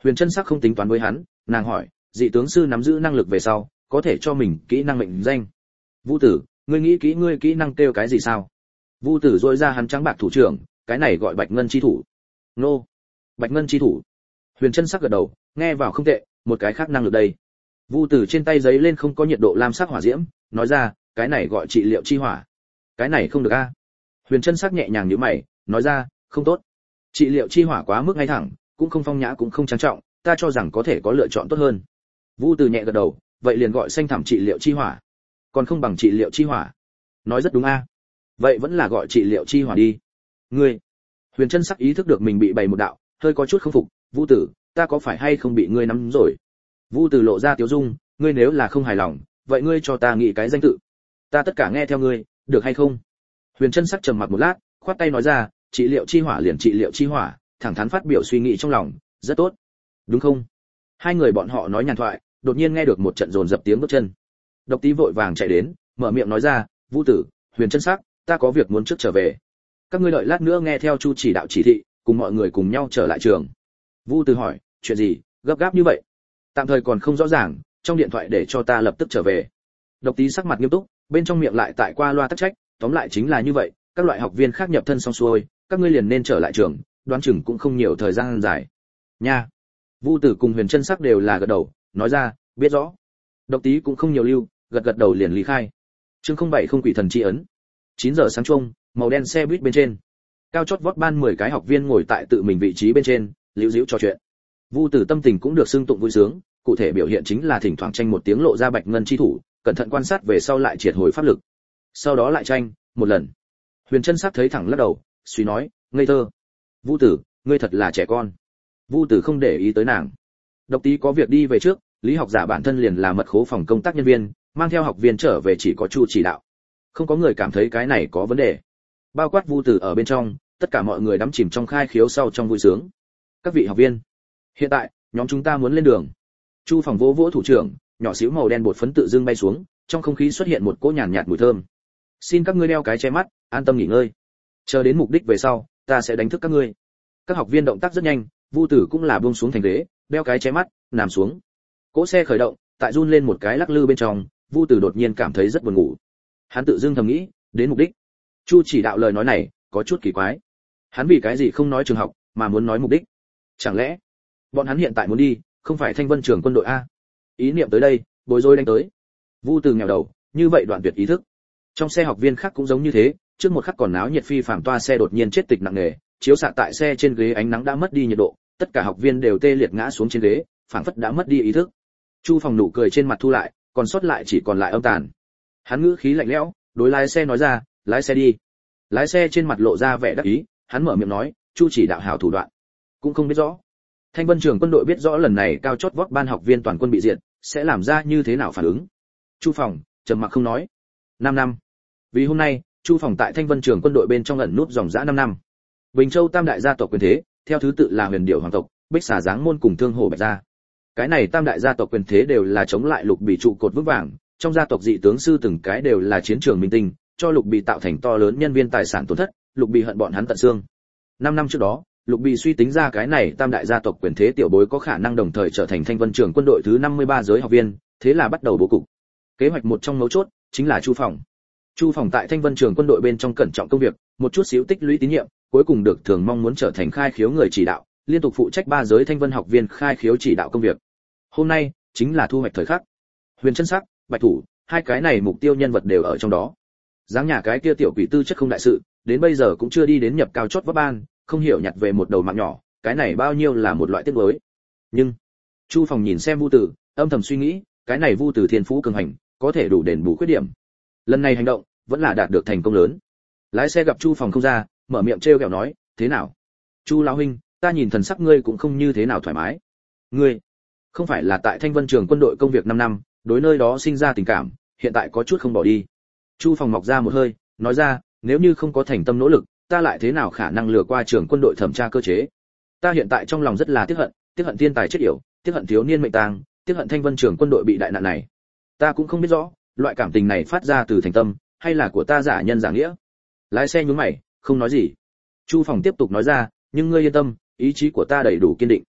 Huyền Chân Sắc không tính toán với hắn, nàng hỏi, dị tướng sư nắm giữ năng lực về sau, có thể cho mình kỹ năng mệnh danh. Vu Tử, ngươi nghĩ kỹ ngươi kỹ năng kêu cái gì sao? Vu Tử rôi ra hắn trắng bạc thủ trưởng, cái này gọi Bạch Ngân chi thủ. Nô, Bạch Ngân chi thủ. Huyền Chân Sắc gật đầu, nghe vào không tệ, một cái khác năng lực đây. Vu Tử trên tay giấy lên không có nhiệt độ lam sắc hỏa diễm, nói ra, cái này gọi trị liệu chi hỏa. Cái này không được a. Huyền Chân Sắc nhẹ nhàng nhíu mày, nói ra, không tốt. Trị liệu chi hỏa quá mức ngay thẳng, cũng không phong nhã cũng không trang trọng, ta cho rằng có thể có lựa chọn tốt hơn. Vu Từ nhẹ gật đầu, vậy liền gọi xanh thảm trị liệu chi hỏa. Còn không bằng trị liệu chi hỏa. Nói rất đúng a. Vậy vẫn là gọi trị liệu chi hỏa đi. Ngươi. Huyền Chân Sắc ý thức được mình bị bày một đạo, hơi có chút không phục, Vu Tử, ta có phải hay không bị ngươi nắm rồi? Vu Từ lộ ra tiếu dung, ngươi nếu là không hài lòng, vậy ngươi cho ta nghĩ cái danh tự. Ta tất cả nghe theo ngươi, được hay không? Huyền Chân Sắc trầm mặc một lát, khoát tay nói ra, trị liệu chi hỏa liền trị liệu chi hỏa, thẳng thắn phát biểu suy nghĩ trong lòng, rất tốt. Đúng không? Hai người bọn họ nói nhàn thoại, đột nhiên nghe được một trận dồn dập tiếng bước chân. Độc Tí vội vàng chạy đến, mở miệng nói ra, Vu Tử, Huyền Chân Sắc, ta có việc muốn trước trở về. Các ngươi đợi lát nữa nghe theo Chu chỉ đạo chỉ thị, cùng mọi người cùng nhau trở lại trường. Vu Tử hỏi, chuyện gì, gấp gáp như vậy? Tạm thời còn không rõ ràng, trong điện thoại để cho ta lập tức trở về. Độc Tí sắc mặt nghiêm túc, bên trong miệng lại tại qua loa tắc trách, tóm lại chính là như vậy, các loại học viên khác nhập thân xong xuôi, các ngươi liền nên trở lại trường, đoán chừng cũng không nhiều thời gian dài. Nha. Vu Tử cùng Huyền Chân Sắc đều là gật đầu, nói ra, biết rõ. Độc Tí cũng không nhiều lưu, gật gật đầu liền lý khai. Chương không bảy không quỷ thần chi ấn. chín giờ sáng chung, màu đen xe buýt bên trên. Cao chót vót ban mười cái học viên ngồi tại tự mình vị trí bên trên, liễu diễu trò chuyện. Vu Tử tâm tình cũng được xưng tụng vui sướng, cụ thể biểu hiện chính là thỉnh thoảng tranh một tiếng lộ ra Bạch Ngân chi thủ, cẩn thận quan sát về sau lại triệt hồi pháp lực. Sau đó lại tranh, một lần. Huyền Chân Sắc thấy thẳng lắc đầu, suy nói, ngây thơ. Vu Tử, ngươi thật là trẻ con. Vu Tử không để ý tới nàng. Độc Tí có việc đi về trước, Lý Học Giả bản thân liền là mật khố phòng công tác nhân viên, mang theo học viên trở về chỉ có Chu chỉ đạo. Không có người cảm thấy cái này có vấn đề. Bao quát Vu Tử ở bên trong, tất cả mọi người đắm chìm trong khai khiếu sau trong vui sướng. Các vị học viên, hiện tại, nhóm chúng ta muốn lên đường. Chu phòng vỗ vỗ thủ trưởng, nhỏ xíu màu đen bột phấn tự dưng bay xuống, trong không khí xuất hiện một cỗ nhàn nhạt mùi thơm. Xin các ngươi đeo cái che mắt, an tâm nghỉ ngơi. Chờ đến mục đích về sau, ta sẽ đánh thức các ngươi. Các học viên động tác rất nhanh, Vu Tử cũng là buông xuống thành ghế, đeo cái che mắt, nằm xuống. Cỗ xe khởi động, tại run lên một cái lắc lư bên trong, Vu Tử đột nhiên cảm thấy rất buồn ngủ. Hắn tự dưng thầm nghĩ, đến mục đích. Chu chỉ đạo lời nói này, có chút kỳ quái. Hắn vì cái gì không nói trường học, mà muốn nói mục đích? Chẳng lẽ bọn hắn hiện tại muốn đi, không phải Thanh Vân Trường quân đội a? Ý niệm tới đây, bối rối đánh tới. Vu Tử nghèo đầu, như vậy đoạn tuyệt ý thức. Trong xe học viên khác cũng giống như thế, trước một khắc còn náo nhiệt phi phàm toa xe đột nhiên chết tịch nặng nề, chiếu xạ tại xe trên ghế ánh nắng đã mất đi nhiệt độ, tất cả học viên đều tê liệt ngã xuống trên ghế, phảng phất đã mất đi ý thức. Chu phòng nụ cười trên mặt thu lại, còn sót lại chỉ còn lại âm tàn. Hắn ngữ khí lạnh lẽo, đối lái xe nói ra, lái xe đi. Lái xe trên mặt lộ ra vẻ đắc ý, hắn mở miệng nói, Chu chỉ đạo hảo thủ đoạn, cũng không biết rõ. Thanh Vân Trường quân đội biết rõ lần này cao chót vót ban học viên toàn quân bị diệt, sẽ làm ra như thế nào phản ứng. Chu phòng trầm mặc không nói. năm năm. Vì hôm nay, Chu phòng tại Thanh Vân Trường quân đội bên trong ẩn núp dòng dã năm năm. Bình Châu tam đại gia tộc quyền thế, theo thứ tự là Huyền Điểu hoàng tộc, Bích Xà Giáng môn cùng Thương Hổ Bạch gia. Cái này tam đại gia tộc quyền thế đều là chống lại Lục Bì trụ cột vững vàng, trong gia tộc dị tướng sư từng cái đều là chiến trường minh tinh, cho Lục Bì tạo thành to lớn nhân viên tài sản tổn thất, Lục Bì hận bọn hắn tận xương. năm năm trước đó, Lục Bì suy tính ra cái này tam đại gia tộc quyền thế tiểu bối có khả năng đồng thời trở thành Thanh Vân Trường quân đội thứ năm mươi ba giới học viên, thế là bắt đầu bố cục. Kế hoạch một trong mấu chốt chính là Chu phòng. Chu phòng tại Thanh Vân Trường quân đội bên trong cẩn trọng công việc, một chút xíu tích lũy tín nhiệm, cuối cùng được thường mong muốn trở thành khai khiếu người chỉ đạo, liên tục phụ trách ba giới Thanh Vân học viên khai khiếu chỉ đạo công việc. Hôm nay chính là thu hoạch thời khắc. Huyền Chân Sắc, Bạch Thủ, hai cái này mục tiêu nhân vật đều ở trong đó. Dáng nhà cái kia tiểu quỷ tư chất không đại sự, đến bây giờ cũng chưa đi đến nhập cao chót vấp ban, không hiểu nhặt về một đầu mạng nhỏ, cái này bao nhiêu là một loại tiếc nuối. Nhưng Chu phòng nhìn xem Vu Tử, âm thầm suy nghĩ, cái này Vu Tử thiên phú cường hành, có thể đủ đền bù khuyết điểm. Lần này hành động vẫn là đạt được thành công lớn. Lái xe gặp Chu phòng không ra, mở miệng trêu ghẹo nói, thế nào? Chu lão huynh, ta nhìn thần sắc ngươi cũng không như thế nào thoải mái. Ngươi không phải là tại Thanh Vân Trường quân đội công việc năm năm, đối nơi đó sinh ra tình cảm, hiện tại có chút không bỏ đi. Chu phòng mọc ra một hơi, nói ra, nếu như không có thành tâm nỗ lực, ta lại thế nào khả năng lừa qua trường quân đội thẩm tra cơ chế? Ta hiện tại trong lòng rất là tiếc hận, tiếc hận thiên tài chết yểu, tiếc hận thiếu niên mệnh tang, tiếc hận Thanh Vân Trường quân đội bị đại nạn này. Ta cũng không biết rõ, loại cảm tình này phát ra từ thành tâm, hay là của ta giả nhân giả nghĩa. Lái xe nhún mày, không nói gì. Chu phòng tiếp tục nói ra, nhưng ngươi yên tâm, ý chí của ta đầy đủ kiên định.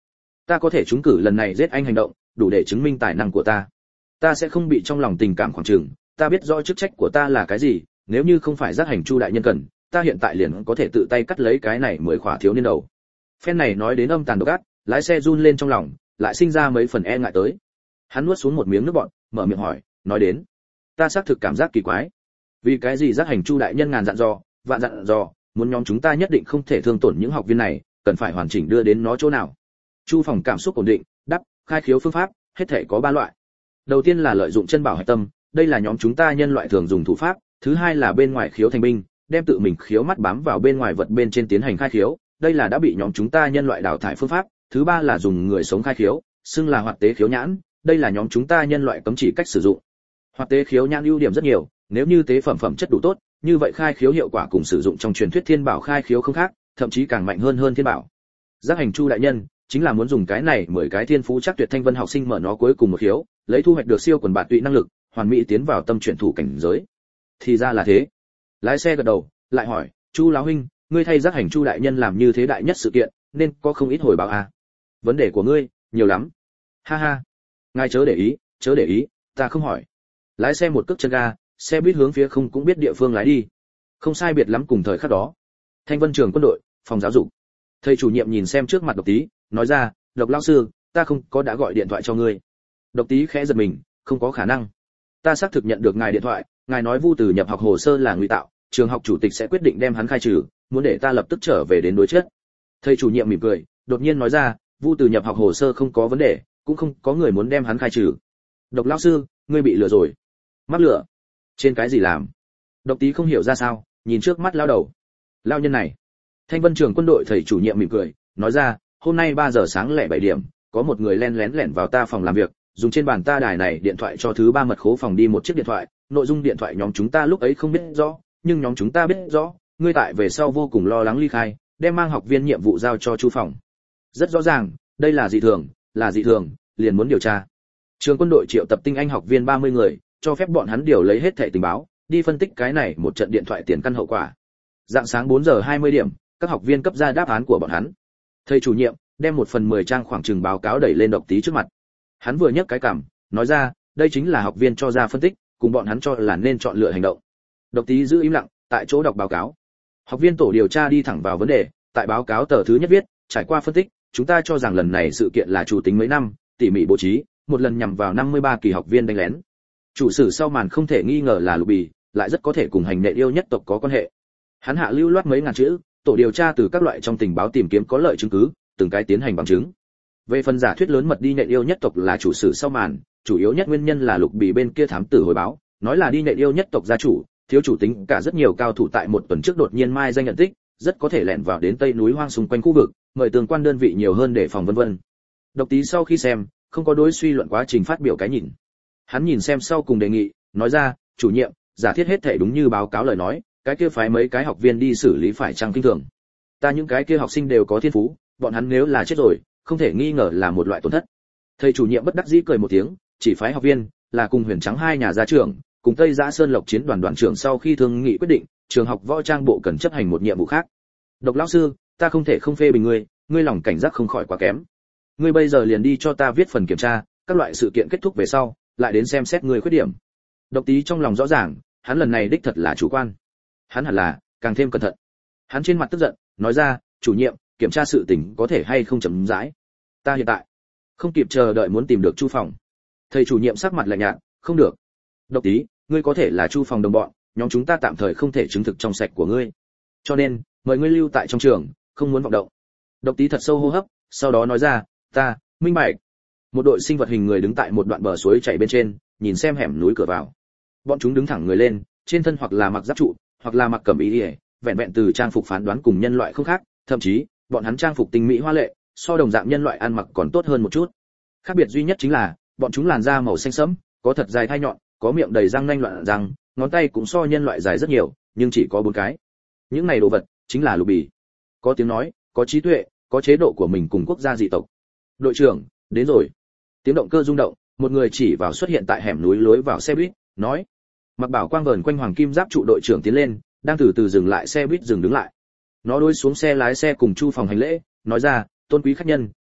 Ta có thể trúng cử lần này giết anh hành động, đủ để chứng minh tài năng của ta. Ta sẽ không bị trong lòng tình cảm khoảng trừng, ta biết rõ chức trách của ta là cái gì, nếu như không phải giác hành Chu đại nhân cần, ta hiện tại liền có thể tự tay cắt lấy cái này mười khỏa thiếu niên đầu. Phen này nói đến âm tàn độc ác, lái xe run lên trong lòng, lại sinh ra mấy phần e ngại tới. Hắn nuốt xuống một miếng nước bọt, mở miệng hỏi, nói đến, ta xác thực cảm giác kỳ quái. Vì cái gì giác hành Chu đại nhân ngàn dặn dò, vạn dặn dò, muốn nhóm chúng ta nhất định không thể thương tổn những học viên này, cần phải hoàn chỉnh đưa đến nó chỗ nào. Chu Phòng cảm xúc ổn định, đáp, khai khiếu phương pháp, hết thể có ba loại. Đầu tiên là lợi dụng chân bảo hạch tâm, đây là nhóm chúng ta nhân loại thường dùng thủ pháp, thứ hai là bên ngoài khiếu thành binh, đem tự mình khiếu mắt bám vào bên ngoài vật bên trên tiến hành khai khiếu, đây là đã bị nhóm chúng ta nhân loại đào thải phương pháp, thứ ba là dùng người sống khai khiếu, xưng là hoạt tế khiếu nhãn, đây là nhóm chúng ta nhân loại cấm chỉ cách sử dụng. Hoạt tế khiếu nhãn ưu điểm rất nhiều, nếu như tế phẩm phẩm chất đủ tốt, như vậy khai khiếu hiệu quả cùng sử dụng trong truyền thuyết thiên bảo khai khiếu không khác, thậm chí càng mạnh hơn hơn thiên bảo. Giác hành Chu đại nhân chính là muốn dùng cái này mười cái thiên phú chắc tuyệt thanh vân học sinh mở nó cuối cùng một khiếu, lấy thu hoạch được siêu quần bạt tụy năng lực, hoàn mỹ tiến vào tâm chuyển thủ cảnh giới. Thì ra là thế. Lái xe gật đầu, lại hỏi, Chu lão huynh, ngươi thay giác hành Chu đại nhân làm như thế đại nhất sự kiện, nên có không ít hồi báo à? Vấn đề của ngươi nhiều lắm. Ha ha. Ngài chớ để ý, chớ để ý, ta không hỏi. Lái xe một cước chân ga, xe buýt hướng phía không cũng biết địa phương lái đi. Không sai biệt lắm cùng thời khắc đó. Thanh Vân trường quân đội, phòng giáo dục. Thầy chủ nhiệm nhìn xem trước mặt Độc Tý, nói ra, Độc lão sư, ta không có đã gọi điện thoại cho ngươi. Độc Tý khẽ giật mình, không có khả năng. Ta xác thực nhận được ngài điện thoại, ngài nói Vu Từ nhập học hồ sơ là ngụy tạo, trường học chủ tịch sẽ quyết định đem hắn khai trừ, muốn để ta lập tức trở về đến đối chất. Thầy chủ nhiệm mỉm cười, đột nhiên nói ra, Vu Từ nhập học hồ sơ không có vấn đề, cũng không có người muốn đem hắn khai trừ. Độc lão sư, ngươi bị lừa rồi. Mắc lừa? Trên cái gì làm? Độc Tý không hiểu ra sao, nhìn trước mắt lao đầu. Lao nhân này. Thanh Vân trường quân đội thầy chủ nhiệm mỉm cười, nói ra, hôm nay ba giờ sáng lẻ bảy điểm, có một người len lén lẻn vào ta phòng làm việc, dùng trên bàn ta đài này điện thoại cho thứ ba mật khố phòng đi một chiếc điện thoại, nội dung điện thoại nhóm chúng ta lúc ấy không biết rõ, nhưng nhóm chúng ta biết rõ, ngươi tại về sau vô cùng lo lắng ly khai, đem mang học viên nhiệm vụ giao cho Chu phòng. Rất rõ ràng, đây là dị thường, là dị thường, liền muốn điều tra. Trường quân đội triệu tập tinh anh học viên ba mươi người, cho phép bọn hắn điều lấy hết thẻ tình báo, đi phân tích cái này một trận điện thoại tiền căn hậu quả. Dạng sáng bốn giờ hai mươi điểm, các học viên cấp ra đáp án của bọn hắn. Thầy chủ nhiệm đem một phần mười trang khoảng chừng báo cáo đẩy lên Độc Tý trước mặt. Hắn vừa nhấc cái cằm, nói ra, đây chính là học viên cho ra phân tích, cùng bọn hắn cho là nên chọn lựa hành động. Độc Tý giữ im lặng, tại chỗ đọc báo cáo. Học viên tổ điều tra đi thẳng vào vấn đề, tại báo cáo tờ thứ nhất viết, trải qua phân tích, chúng ta cho rằng lần này sự kiện là chủ tính mấy năm, tỉ mỉ bố trí, một lần nhằm vào năm mươi ba kỳ học viên đánh lén. Chủ sử sau màn không thể nghi ngờ là Lục Bì, lại rất có thể cùng hành nệ yêu nhất tộc có quan hệ. Hắn hạ lưu loát mấy ngàn chữ, tổ điều tra từ các loại trong tình báo tìm kiếm có lợi chứng cứ, từng cái tiến hành bằng chứng. Về phần giả thuyết lớn mật đi nệ yêu nhất tộc là chủ sử sau màn, chủ yếu nhất nguyên nhân là Lục Bì bên kia thám tử hồi báo, nói là đi nệ yêu nhất tộc gia chủ, thiếu chủ tính cả rất nhiều cao thủ tại một tuần trước đột nhiên mai danh nhận tích, rất có thể lẻn vào đến tây núi hoang xung quanh khu vực, mời tương quan đơn vị nhiều hơn để phòng vân vân. Độc Tý sau khi xem, không có đối suy luận quá trình phát biểu cái nhìn. Hắn nhìn xem sau cùng đề nghị, nói ra, chủ nhiệm, giả thiết hết thể đúng như báo cáo lời nói, cái kia phái mấy cái học viên đi xử lý phải chăng kinh thường. Ta những cái kia học sinh đều có thiên phú, bọn hắn nếu là chết rồi, không thể nghi ngờ là một loại tổn thất. Thầy chủ nhiệm bất đắc dĩ cười một tiếng, chỉ phái học viên là cùng Huyền Trắng hai nhà gia trưởng, cùng Tây Giã Sơn Lộc chiến đoàn đoàn trưởng sau khi thương nghị quyết định, trường học võ trang bộ cần chấp hành một nhiệm vụ khác. Độc lão sư, ta không thể không phê bình ngươi, ngươi lòng cảnh giác không khỏi quá kém. Ngươi bây giờ liền đi cho ta viết phần kiểm tra, các loại sự kiện kết thúc về sau, lại đến xem xét ngươi khuyết điểm. Độc Tý trong lòng rõ ràng, hắn lần này đích thật là chủ quan. Hắn hẳn là càng thêm cẩn thận. Hắn trên mặt tức giận, nói ra, chủ nhiệm, kiểm tra sự tình có thể hay không chậm rãi. Ta hiện tại không kịp chờ đợi muốn tìm được Chu phòng. Thầy chủ nhiệm sắc mặt lạnh nhạt, không được. Độc Tý, ngươi có thể là Chu phòng đồng bọn, nhóm chúng ta tạm thời không thể chứng thực trong sạch của ngươi. Cho nên, mời ngươi lưu tại trong trường, không muốn vọng động. Độc Tý thật sâu hô hấp, sau đó nói ra, ta minh bạch. Một đội sinh vật hình người đứng tại một đoạn bờ suối chảy bên trên, nhìn xem hẻm núi cửa vào. Bọn chúng đứng thẳng người lên, trên thân hoặc là mặc giáp trụ, hoặc là mặc cẩm y liễu, vẹn vẹn từ trang phục phán đoán cùng nhân loại không khác, thậm chí, bọn hắn trang phục tinh mỹ hoa lệ, so đồng dạng nhân loại ăn mặc còn tốt hơn một chút. Khác biệt duy nhất chính là, bọn chúng làn da màu xanh sẫm, có thật dài thai nhọn, có miệng đầy răng nanh loạn răng, ngón tay cũng so nhân loại dài rất nhiều, nhưng chỉ có bốn cái. Những này đồ vật chính là Lục Bì. Có tiếng nói, có trí tuệ, có chế độ của mình cùng quốc gia dị tộc. Đội trưởng, đến rồi. Tiếng động cơ rung động, một người chỉ vào xuất hiện tại hẻm núi lối vào xe buýt, nói. Mặc bảo quang vờn quanh hoàng kim giáp trụ đội trưởng tiến lên, đang từ từ dừng lại xe buýt dừng đứng lại. Nó đối xuống xe lái xe cùng Chu phòng hành lễ, nói ra, tôn quý khách nhân,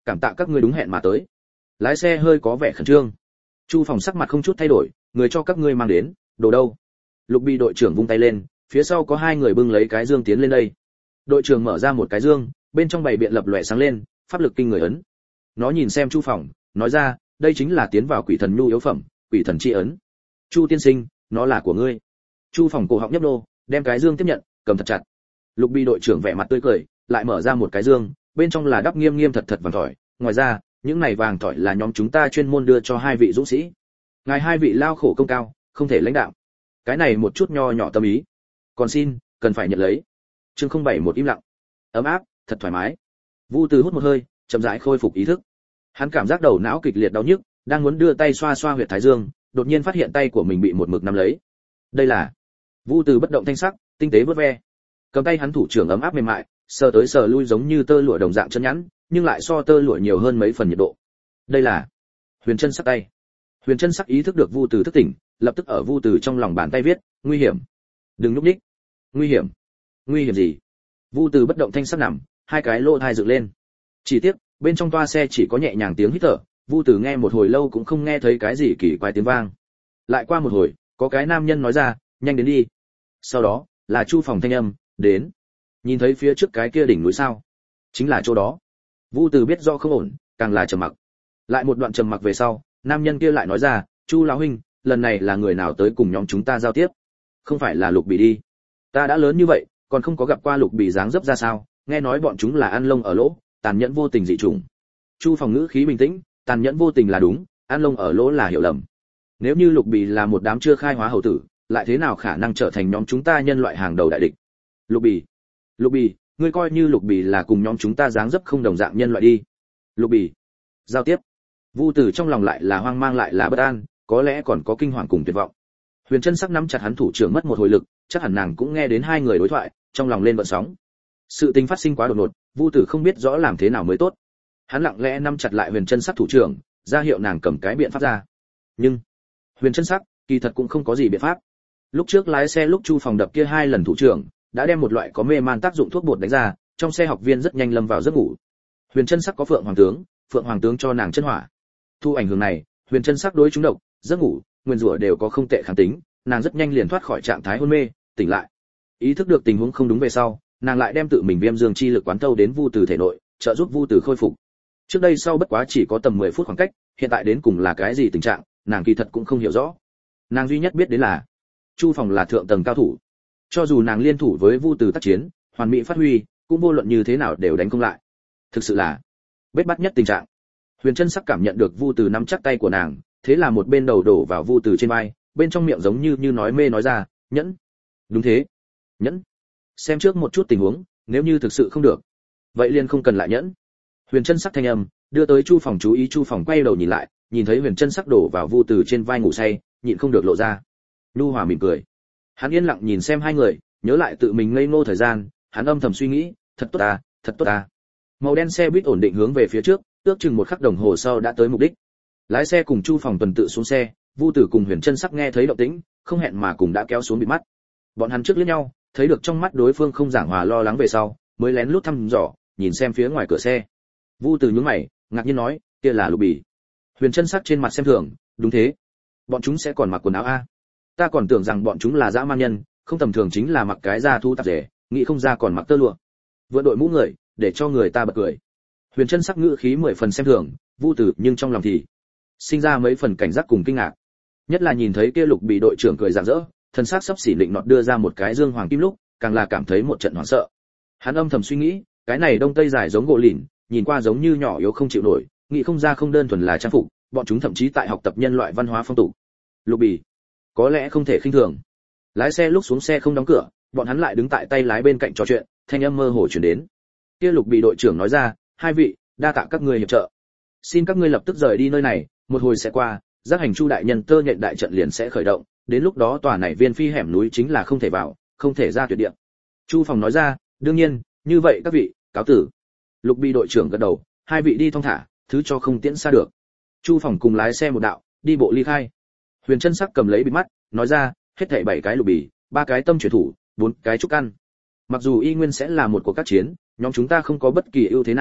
cảm tạ các ngươi đúng hẹn mà tới. Lái xe hơi có vẻ khẩn trương. Chu Phòng sắc mặt không chút thay đổi, người cho các ngươi mang đến, đồ đâu? Lục Bì đội trưởng vung tay lên, phía sau có hai người bưng lấy cái dương tiến lên đây. Đội trưởng mở ra một cái dương, bên trong bày biện lập lòe sáng lên, pháp lực kinh người ấn. Nó nhìn xem Chu Phòng, nói ra, đây chính là tiến vào quỷ thần nhu yếu phẩm, quỷ thần chi ấn. Chu tiên sinh, nó là của ngươi. Chu Phòng cổ họng nhấp nô, đem cái dương tiếp nhận, cầm thật chặt. Lục Bì đội trưởng vẻ mặt tươi cười, lại mở ra một cái dương, bên trong là đắp nghiêm nghiêm thật thật vàng thỏi, ngoài ra, những này vàng thỏi là nhóm chúng ta chuyên môn đưa cho hai vị dũng sĩ. Ngài hai vị lao khổ công cao, không thể lãnh đạo. Cái này một chút nho nhỏ tâm ý. Còn xin, cần phải nhận lấy. Chương không bảy một im lặng. Ấm áp, thật thoải mái. Vu Từ hút một hơi, chậm rãi khôi phục ý thức. Hắn cảm giác đầu não kịch liệt đau nhức, đang muốn đưa tay xoa xoa huyệt thái dương, đột nhiên phát hiện tay của mình bị một mực nắm lấy. Đây là... Vu Từ bất động thanh sắc, tinh tế vớt ve. Cầm tay hắn thủ trưởng ấm áp mềm mại, sờ tới sờ lui giống như tơ lụa đồng dạng chân nhẵn, nhưng lại so tơ lụa nhiều hơn mấy phần nhiệt độ. Đây là Huyền Chân Sắc tay. Huyền Chân Sắc ý thức được Vu Từ thức tỉnh, lập tức ở Vu Từ trong lòng bàn tay viết, nguy hiểm. Đừng nhúc nhích. Nguy hiểm. Nguy hiểm gì? Vu Từ bất động thanh sắc nằm, hai cái lỗ tai dựng lên. Chỉ tiếc, bên trong toa xe chỉ có nhẹ nhàng tiếng hít thở, Vu Từ nghe một hồi lâu cũng không nghe thấy cái gì kỳ quái tiếng vang. Lại qua một hồi, có cái nam nhân nói ra, nhanh đến đi. Sau đó, là Chu Phòng thanh âm, đến. Nhìn thấy phía trước cái kia đỉnh núi sao? Chính là chỗ đó. Vu Từ biết rõ không ổn, càng là trầm mặc. Lại một đoạn trầm mặc về sau, nam nhân kia lại nói ra, Chu lão huynh, lần này là người nào tới cùng nhóm chúng ta giao tiếp? Không phải là Lục Bì đi. Ta đã lớn như vậy, còn không có gặp qua Lục Bì dáng dấp ra sao, nghe nói bọn chúng là ăn lông ở lỗ, tàn nhẫn vô tình dị chủng. Chu Phòng ngữ khí bình tĩnh, tàn nhẫn vô tình là đúng, ăn lông ở lỗ là hiểu lầm. Nếu như Lục Bì là một đám chưa khai hóa hầu tử, lại thế nào khả năng trở thành nhóm chúng ta nhân loại hàng đầu đại địch? Lục Bì, Lục Bì, ngươi coi như Lục Bì là cùng nhóm chúng ta dáng dấp không đồng dạng nhân loại đi. Lục Bì, giao tiếp. Vu Từ trong lòng lại là hoang mang lại là bất an, có lẽ còn có kinh hoàng cùng tuyệt vọng. Huyền Chân Sắc nắm chặt hắn thủ trưởng mất một hồi lực, chắc hẳn nàng cũng nghe đến hai người đối thoại, trong lòng lên vận sóng. Sự tình phát sinh quá đột ngột, Vu Từ không biết rõ làm thế nào mới tốt. Hắn lặng lẽ nắm chặt lại Huyền Chân Sắc thủ trưởng, ra hiệu nàng cầm cái biện pháp ra. Nhưng Huyền Chân Sắc kỳ thật cũng không có gì biện pháp. Lúc trước lái xe lúc Chu Phòng đập kia hai lần thủ trưởng, đã đem một loại có mê man tác dụng thuốc bột đánh ra, trong xe học viên rất nhanh lâm vào giấc ngủ. Huyền Chân Sắc có Phượng Hoàng tướng, Phượng Hoàng tướng cho nàng chân hỏa. Thu ảnh hưởng này, Huyền Chân Sắc đối chúng độc, giấc ngủ, nguyên rủa đều có không tệ kháng tính, nàng rất nhanh liền thoát khỏi trạng thái hôn mê, tỉnh lại. Ý thức được tình huống không đúng về sau, nàng lại đem tự mình viêm dương chi lực quán thâu đến Vu Từ thể nội, trợ giúp Vu Từ khôi phục. Trước đây sau bất quá chỉ có tầm mười phút khoảng cách, hiện tại đến cùng là cái gì tình trạng, nàng kỳ thật cũng không hiểu rõ. Nàng duy nhất biết đến là Chu Phòng là thượng tầng cao thủ. Cho dù nàng liên thủ với Vu Từ tác chiến, hoàn mỹ phát huy, cũng vô luận như thế nào đều đánh không lại. Thực sự là bết bát nhất tình trạng. Huyền Chân Sắc cảm nhận được Vu Từ nắm chắc tay của nàng, thế là một bên đầu đổ vào Vu Từ trên vai, bên trong miệng giống như như nói mê nói ra, nhẫn. Đúng thế, nhẫn. Xem trước một chút tình huống, nếu như thực sự không được, vậy liền không cần lại nhẫn. Huyền Chân Sắc thanh âm đưa tới Chu Phòng chú ý. Chu Phòng quay đầu nhìn lại, nhìn thấy Huyền Chân Sắc đổ vào Vu Từ trên vai ngủ say, nhịn không được lộ ra nhu hòa mỉm cười. Hắn yên lặng nhìn xem hai người, nhớ lại tự mình ngây ngô thời gian, hắn âm thầm suy nghĩ, thật tốt ta, thật tốt ta. Màu đen xe buýt ổn định hướng về phía trước, ước chừng một khắc đồng hồ sau đã tới mục đích. Lái xe cùng Chu Phòng tuần tự xuống xe, Vu Tử cùng Huyền Chân Sắc nghe thấy động tĩnh, không hẹn mà cùng đã kéo xuống bịt mắt. Bọn hắn trước liếc nhau, thấy được trong mắt đối phương không giảng hòa lo lắng về sau, mới lén lút thăm dò, nhìn xem phía ngoài cửa xe. Vu Tử nhướng mày, ngạc nhiên nói, kia là Lục Bì. Huyền Chân Sắc trên mặt xem thường, đúng thế. Bọn chúng sẽ còn mặc quần áo a? Ta còn tưởng rằng bọn chúng là dã man nhân, không tầm thường chính là mặc cái da thu tạp rể, nghĩ không ra còn mặc tơ lụa. Vừa đội mũ người, để cho người ta bật cười. Huyền Chân Sắc ngữ khí mười phần xem thường, Vu Tử nhưng trong lòng thì sinh ra mấy phần cảnh giác cùng kinh ngạc. Nhất là nhìn thấy kia Lục Bì đội trưởng cười rạng rỡ, thân xác sắp xỉ định nọt đưa ra một cái dương hoàng kim lúc, càng là cảm thấy một trận hoảng sợ. Hắn âm thầm suy nghĩ, cái này đông tây dài giống gỗ lìn, nhìn qua giống như nhỏ yếu không chịu nổi, nghĩ không ra không đơn thuần là trang phục, bọn chúng thậm chí tại học tập nhân loại văn hóa phong tục. Lục Bì, có lẽ không thể khinh thường. Lái xe lúc xuống xe không đóng cửa, bọn hắn lại đứng tại tay lái bên cạnh trò chuyện, thanh âm mơ hồ truyền đến. Kia Lục Bì đội trưởng nói ra, hai vị, đa tạ các ngươi hiệp trợ. Xin các ngươi lập tức rời đi nơi này, một hồi sẽ qua, giác hành Chu đại nhân tơ nhện đại trận liền sẽ khởi động, đến lúc đó tòa này viên phi hẻm núi chính là không thể vào, không thể ra tuyệt địa. Chu Phòng nói ra, đương nhiên, như vậy các vị, cáo tử. Lục Bì đội trưởng gật đầu, hai vị đi thong thả, thứ cho không tiễn xa được. Chu Phòng cùng lái xe một đạo, đi bộ ly khai. Huyền Chân Sắc cầm lấy bịt mắt, nói ra, hết thảy bảy cái Lục Bì, ba cái tâm chuyển thủ, bốn cái trúc căn. Mặc dù y nguyên sẽ là một cuộc các chiến, nhóm chúng ta không có bất kỳ ưu thế nào,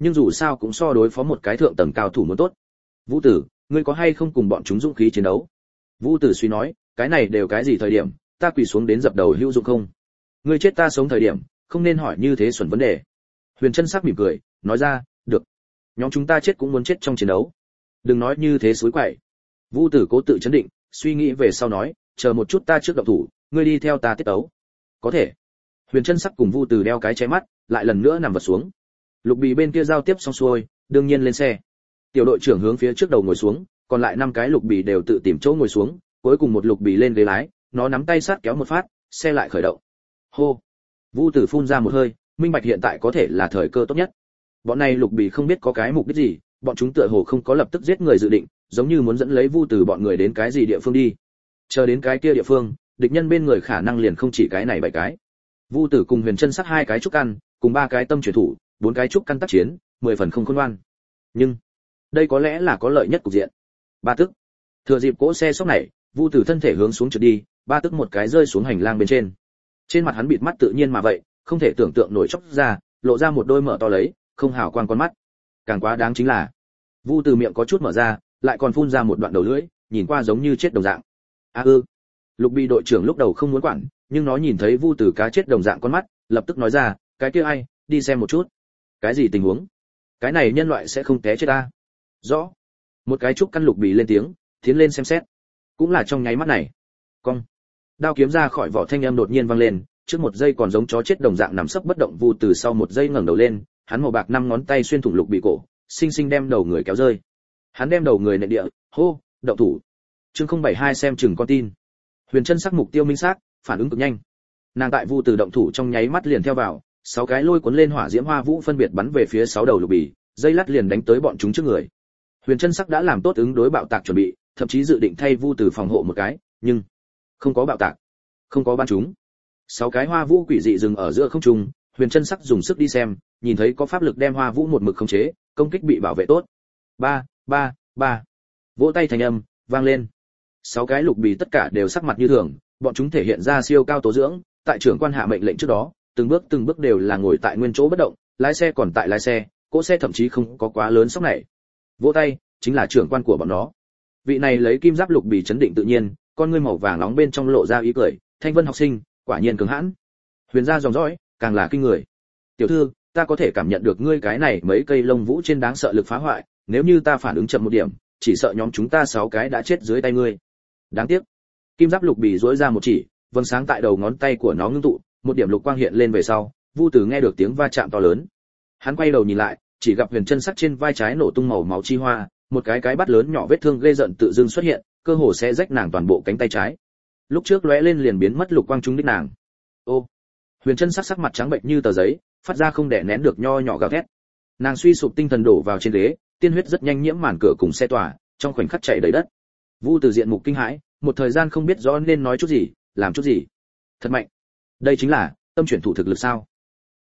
nhưng dù sao cũng so đối phó một cái thượng tầng cao thủ muốn tốt. Vũ Tử, ngươi có hay không cùng bọn chúng dũng khí chiến đấu? Vũ Tử suy nói, cái này đều cái gì thời điểm, ta quỳ xuống đến dập đầu hữu dụng không? Ngươi chết ta sống thời điểm, không nên hỏi như thế xuẩn vấn đề. Huyền Chân sắc mỉm cười, nói ra, được. Nhóm chúng ta chết cũng muốn chết trong chiến đấu. Đừng nói như thế suối quậy. Vũ Tử cố tự chấn định, suy nghĩ về sau nói, chờ một chút ta trước động thủ, ngươi đi theo ta tiết tấu. Có thể. Huyền Chân sắc cùng Vũ Tử đeo cái che mắt, lại lần nữa nằm vật xuống. Lục Bì bên kia giao tiếp xong xuôi, đương nhiên lên xe. Tiểu đội trưởng hướng phía trước đầu ngồi xuống, còn lại năm cái Lục Bì đều tự tìm chỗ ngồi xuống, cuối cùng một Lục Bì lên ghế lái, nó nắm tay sát kéo một phát, xe lại khởi động. Hô. Vũ Tử phun ra một hơi, minh bạch hiện tại có thể là thời cơ tốt nhất. Bọn này Lục Bì không biết có cái mục đích gì, bọn chúng tựa hồ không có lập tức giết người dự định, giống như muốn dẫn lấy Vu Tử bọn người đến cái gì địa phương đi. Chờ đến cái kia địa phương, địch nhân bên người khả năng liền không chỉ cái này bảy cái. Vu Tử cùng Huyền Chân sắc hai cái trúc căn, cùng ba cái tâm truyền thủ, bốn cái trúc căn tác chiến, mười phần không khôn ngoan. Nhưng đây có lẽ là có lợi nhất cục diện. Ba tức, thừa dịp cỗ xe sốc này, Vu Tử thân thể hướng xuống trượt đi, ba tức một cái rơi xuống hành lang bên trên. Trên mặt hắn bịt mắt tự nhiên mà vậy, không thể tưởng tượng nổi chốc ra, lộ ra một đôi mở to lấy, không hào quang con mắt. Càng quá đáng chính là, Vu Tử miệng có chút mở ra, lại còn phun ra một đoạn đầu lưỡi, nhìn qua giống như chết đồng dạng. A ư. Lục Bì đội trưởng lúc đầu không muốn quản, nhưng nó nhìn thấy Vu Tử cá chết đồng dạng con mắt, lập tức nói ra, cái kia ai, đi xem một chút. Cái gì tình huống? Cái này nhân loại sẽ không té chết ta? Rõ. Một cái trúc căn Lục Bì lên tiếng, tiến lên xem xét. Cũng là trong nháy mắt này. Cong. Đao kiếm ra khỏi vỏ thanh âm đột nhiên vang lên, trước một giây còn giống chó chết đồng dạng nằm sấp bất động. Vu Tử sau một giây ngẩng đầu lên, hắn màu bạc năm ngón tay xuyên thủng Lục Bì cổ, sinh sinh đem đầu người kéo rơi. Hắn đem đầu người nện địa, hô, động thủ. Chương không bảy hai xem chừng con tin. Huyền Chân sắc mục tiêu minh xác, phản ứng cực nhanh. Nàng tại Vu Tử động thủ trong nháy mắt liền theo vào, sáu cái lôi cuốn lên hỏa diễm hoa vũ phân biệt bắn về phía sáu đầu Lục Bì, dây lát liền đánh tới bọn chúng trước người. Huyền Chân sắc đã làm tốt ứng đối bạo tạc chuẩn bị, thậm chí dự định thay Vu Tử phòng hộ một cái, nhưng không có bạo tạc, không có bắn chúng. Sáu cái hoa vũ quỷ dị dừng ở giữa không trung, Huyền Chân sắc dùng sức đi xem, nhìn thấy có pháp lực đem hoa vũ một mực khống chế, công kích bị bảo vệ tốt. Ba, ba, ba. Vỗ tay thành âm vang lên. Sáu cái Lục Bì tất cả đều sắc mặt như thường, bọn chúng thể hiện ra siêu cao tố dưỡng, tại trưởng quan hạ mệnh lệnh trước đó, từng bước từng bước đều là ngồi tại nguyên chỗ bất động, lái xe còn tại lái xe, cỗ xe thậm chí không có quá lớn sốc này. Vỗ tay chính là trưởng quan của bọn nó. Vị này lấy kim giáp Lục Bì chấn định tự nhiên, con ngươi màu vàng nóng bên trong lộ ra ý cười, Thanh Vân học sinh, quả nhiên cứng hãn. Huyền gia dòng dõi, càng là kinh người. Tiểu thư, ta có thể cảm nhận được ngươi cái này mấy cây lông vũ trên đáng sợ lực phá hoại, nếu như ta phản ứng chậm một điểm, chỉ sợ nhóm chúng ta sáu cái đã chết dưới tay ngươi. Đáng tiếc. Kim giáp Lục Bì duỗi ra một chỉ, vầng sáng tại đầu ngón tay của nó ngưng tụ, một điểm lục quang hiện lên về sau, Vu Tử nghe được tiếng va chạm to lớn. Hắn quay đầu nhìn lại, chỉ gặp Huyền Chân sắc trên vai trái nổ tung màu máu chi hoa, một cái cái bắt lớn nhỏ vết thương ghê rợn tự dưng xuất hiện, cơ hồ sẽ rách nàng toàn bộ cánh tay trái. Lúc trước lóe lên liền biến mất lục quang trúng đích nàng. Ô. Huyền Chân sắc sắc mặt trắng bệnh như tờ giấy, phát ra không đè nén được nho nhỏ gào thét. Nàng suy sụp tinh thần đổ vào trên ghế, tiên huyết rất nhanh nhiễm màn cửa cùng xe tỏa, trong khoảnh khắc chảy đầy đất. Vu Tử diện mục kinh hãi, một thời gian không biết rõ nên nói chút gì, làm chút gì. Thật mạnh. Đây chính là tâm chuyển thủ thực lực sao?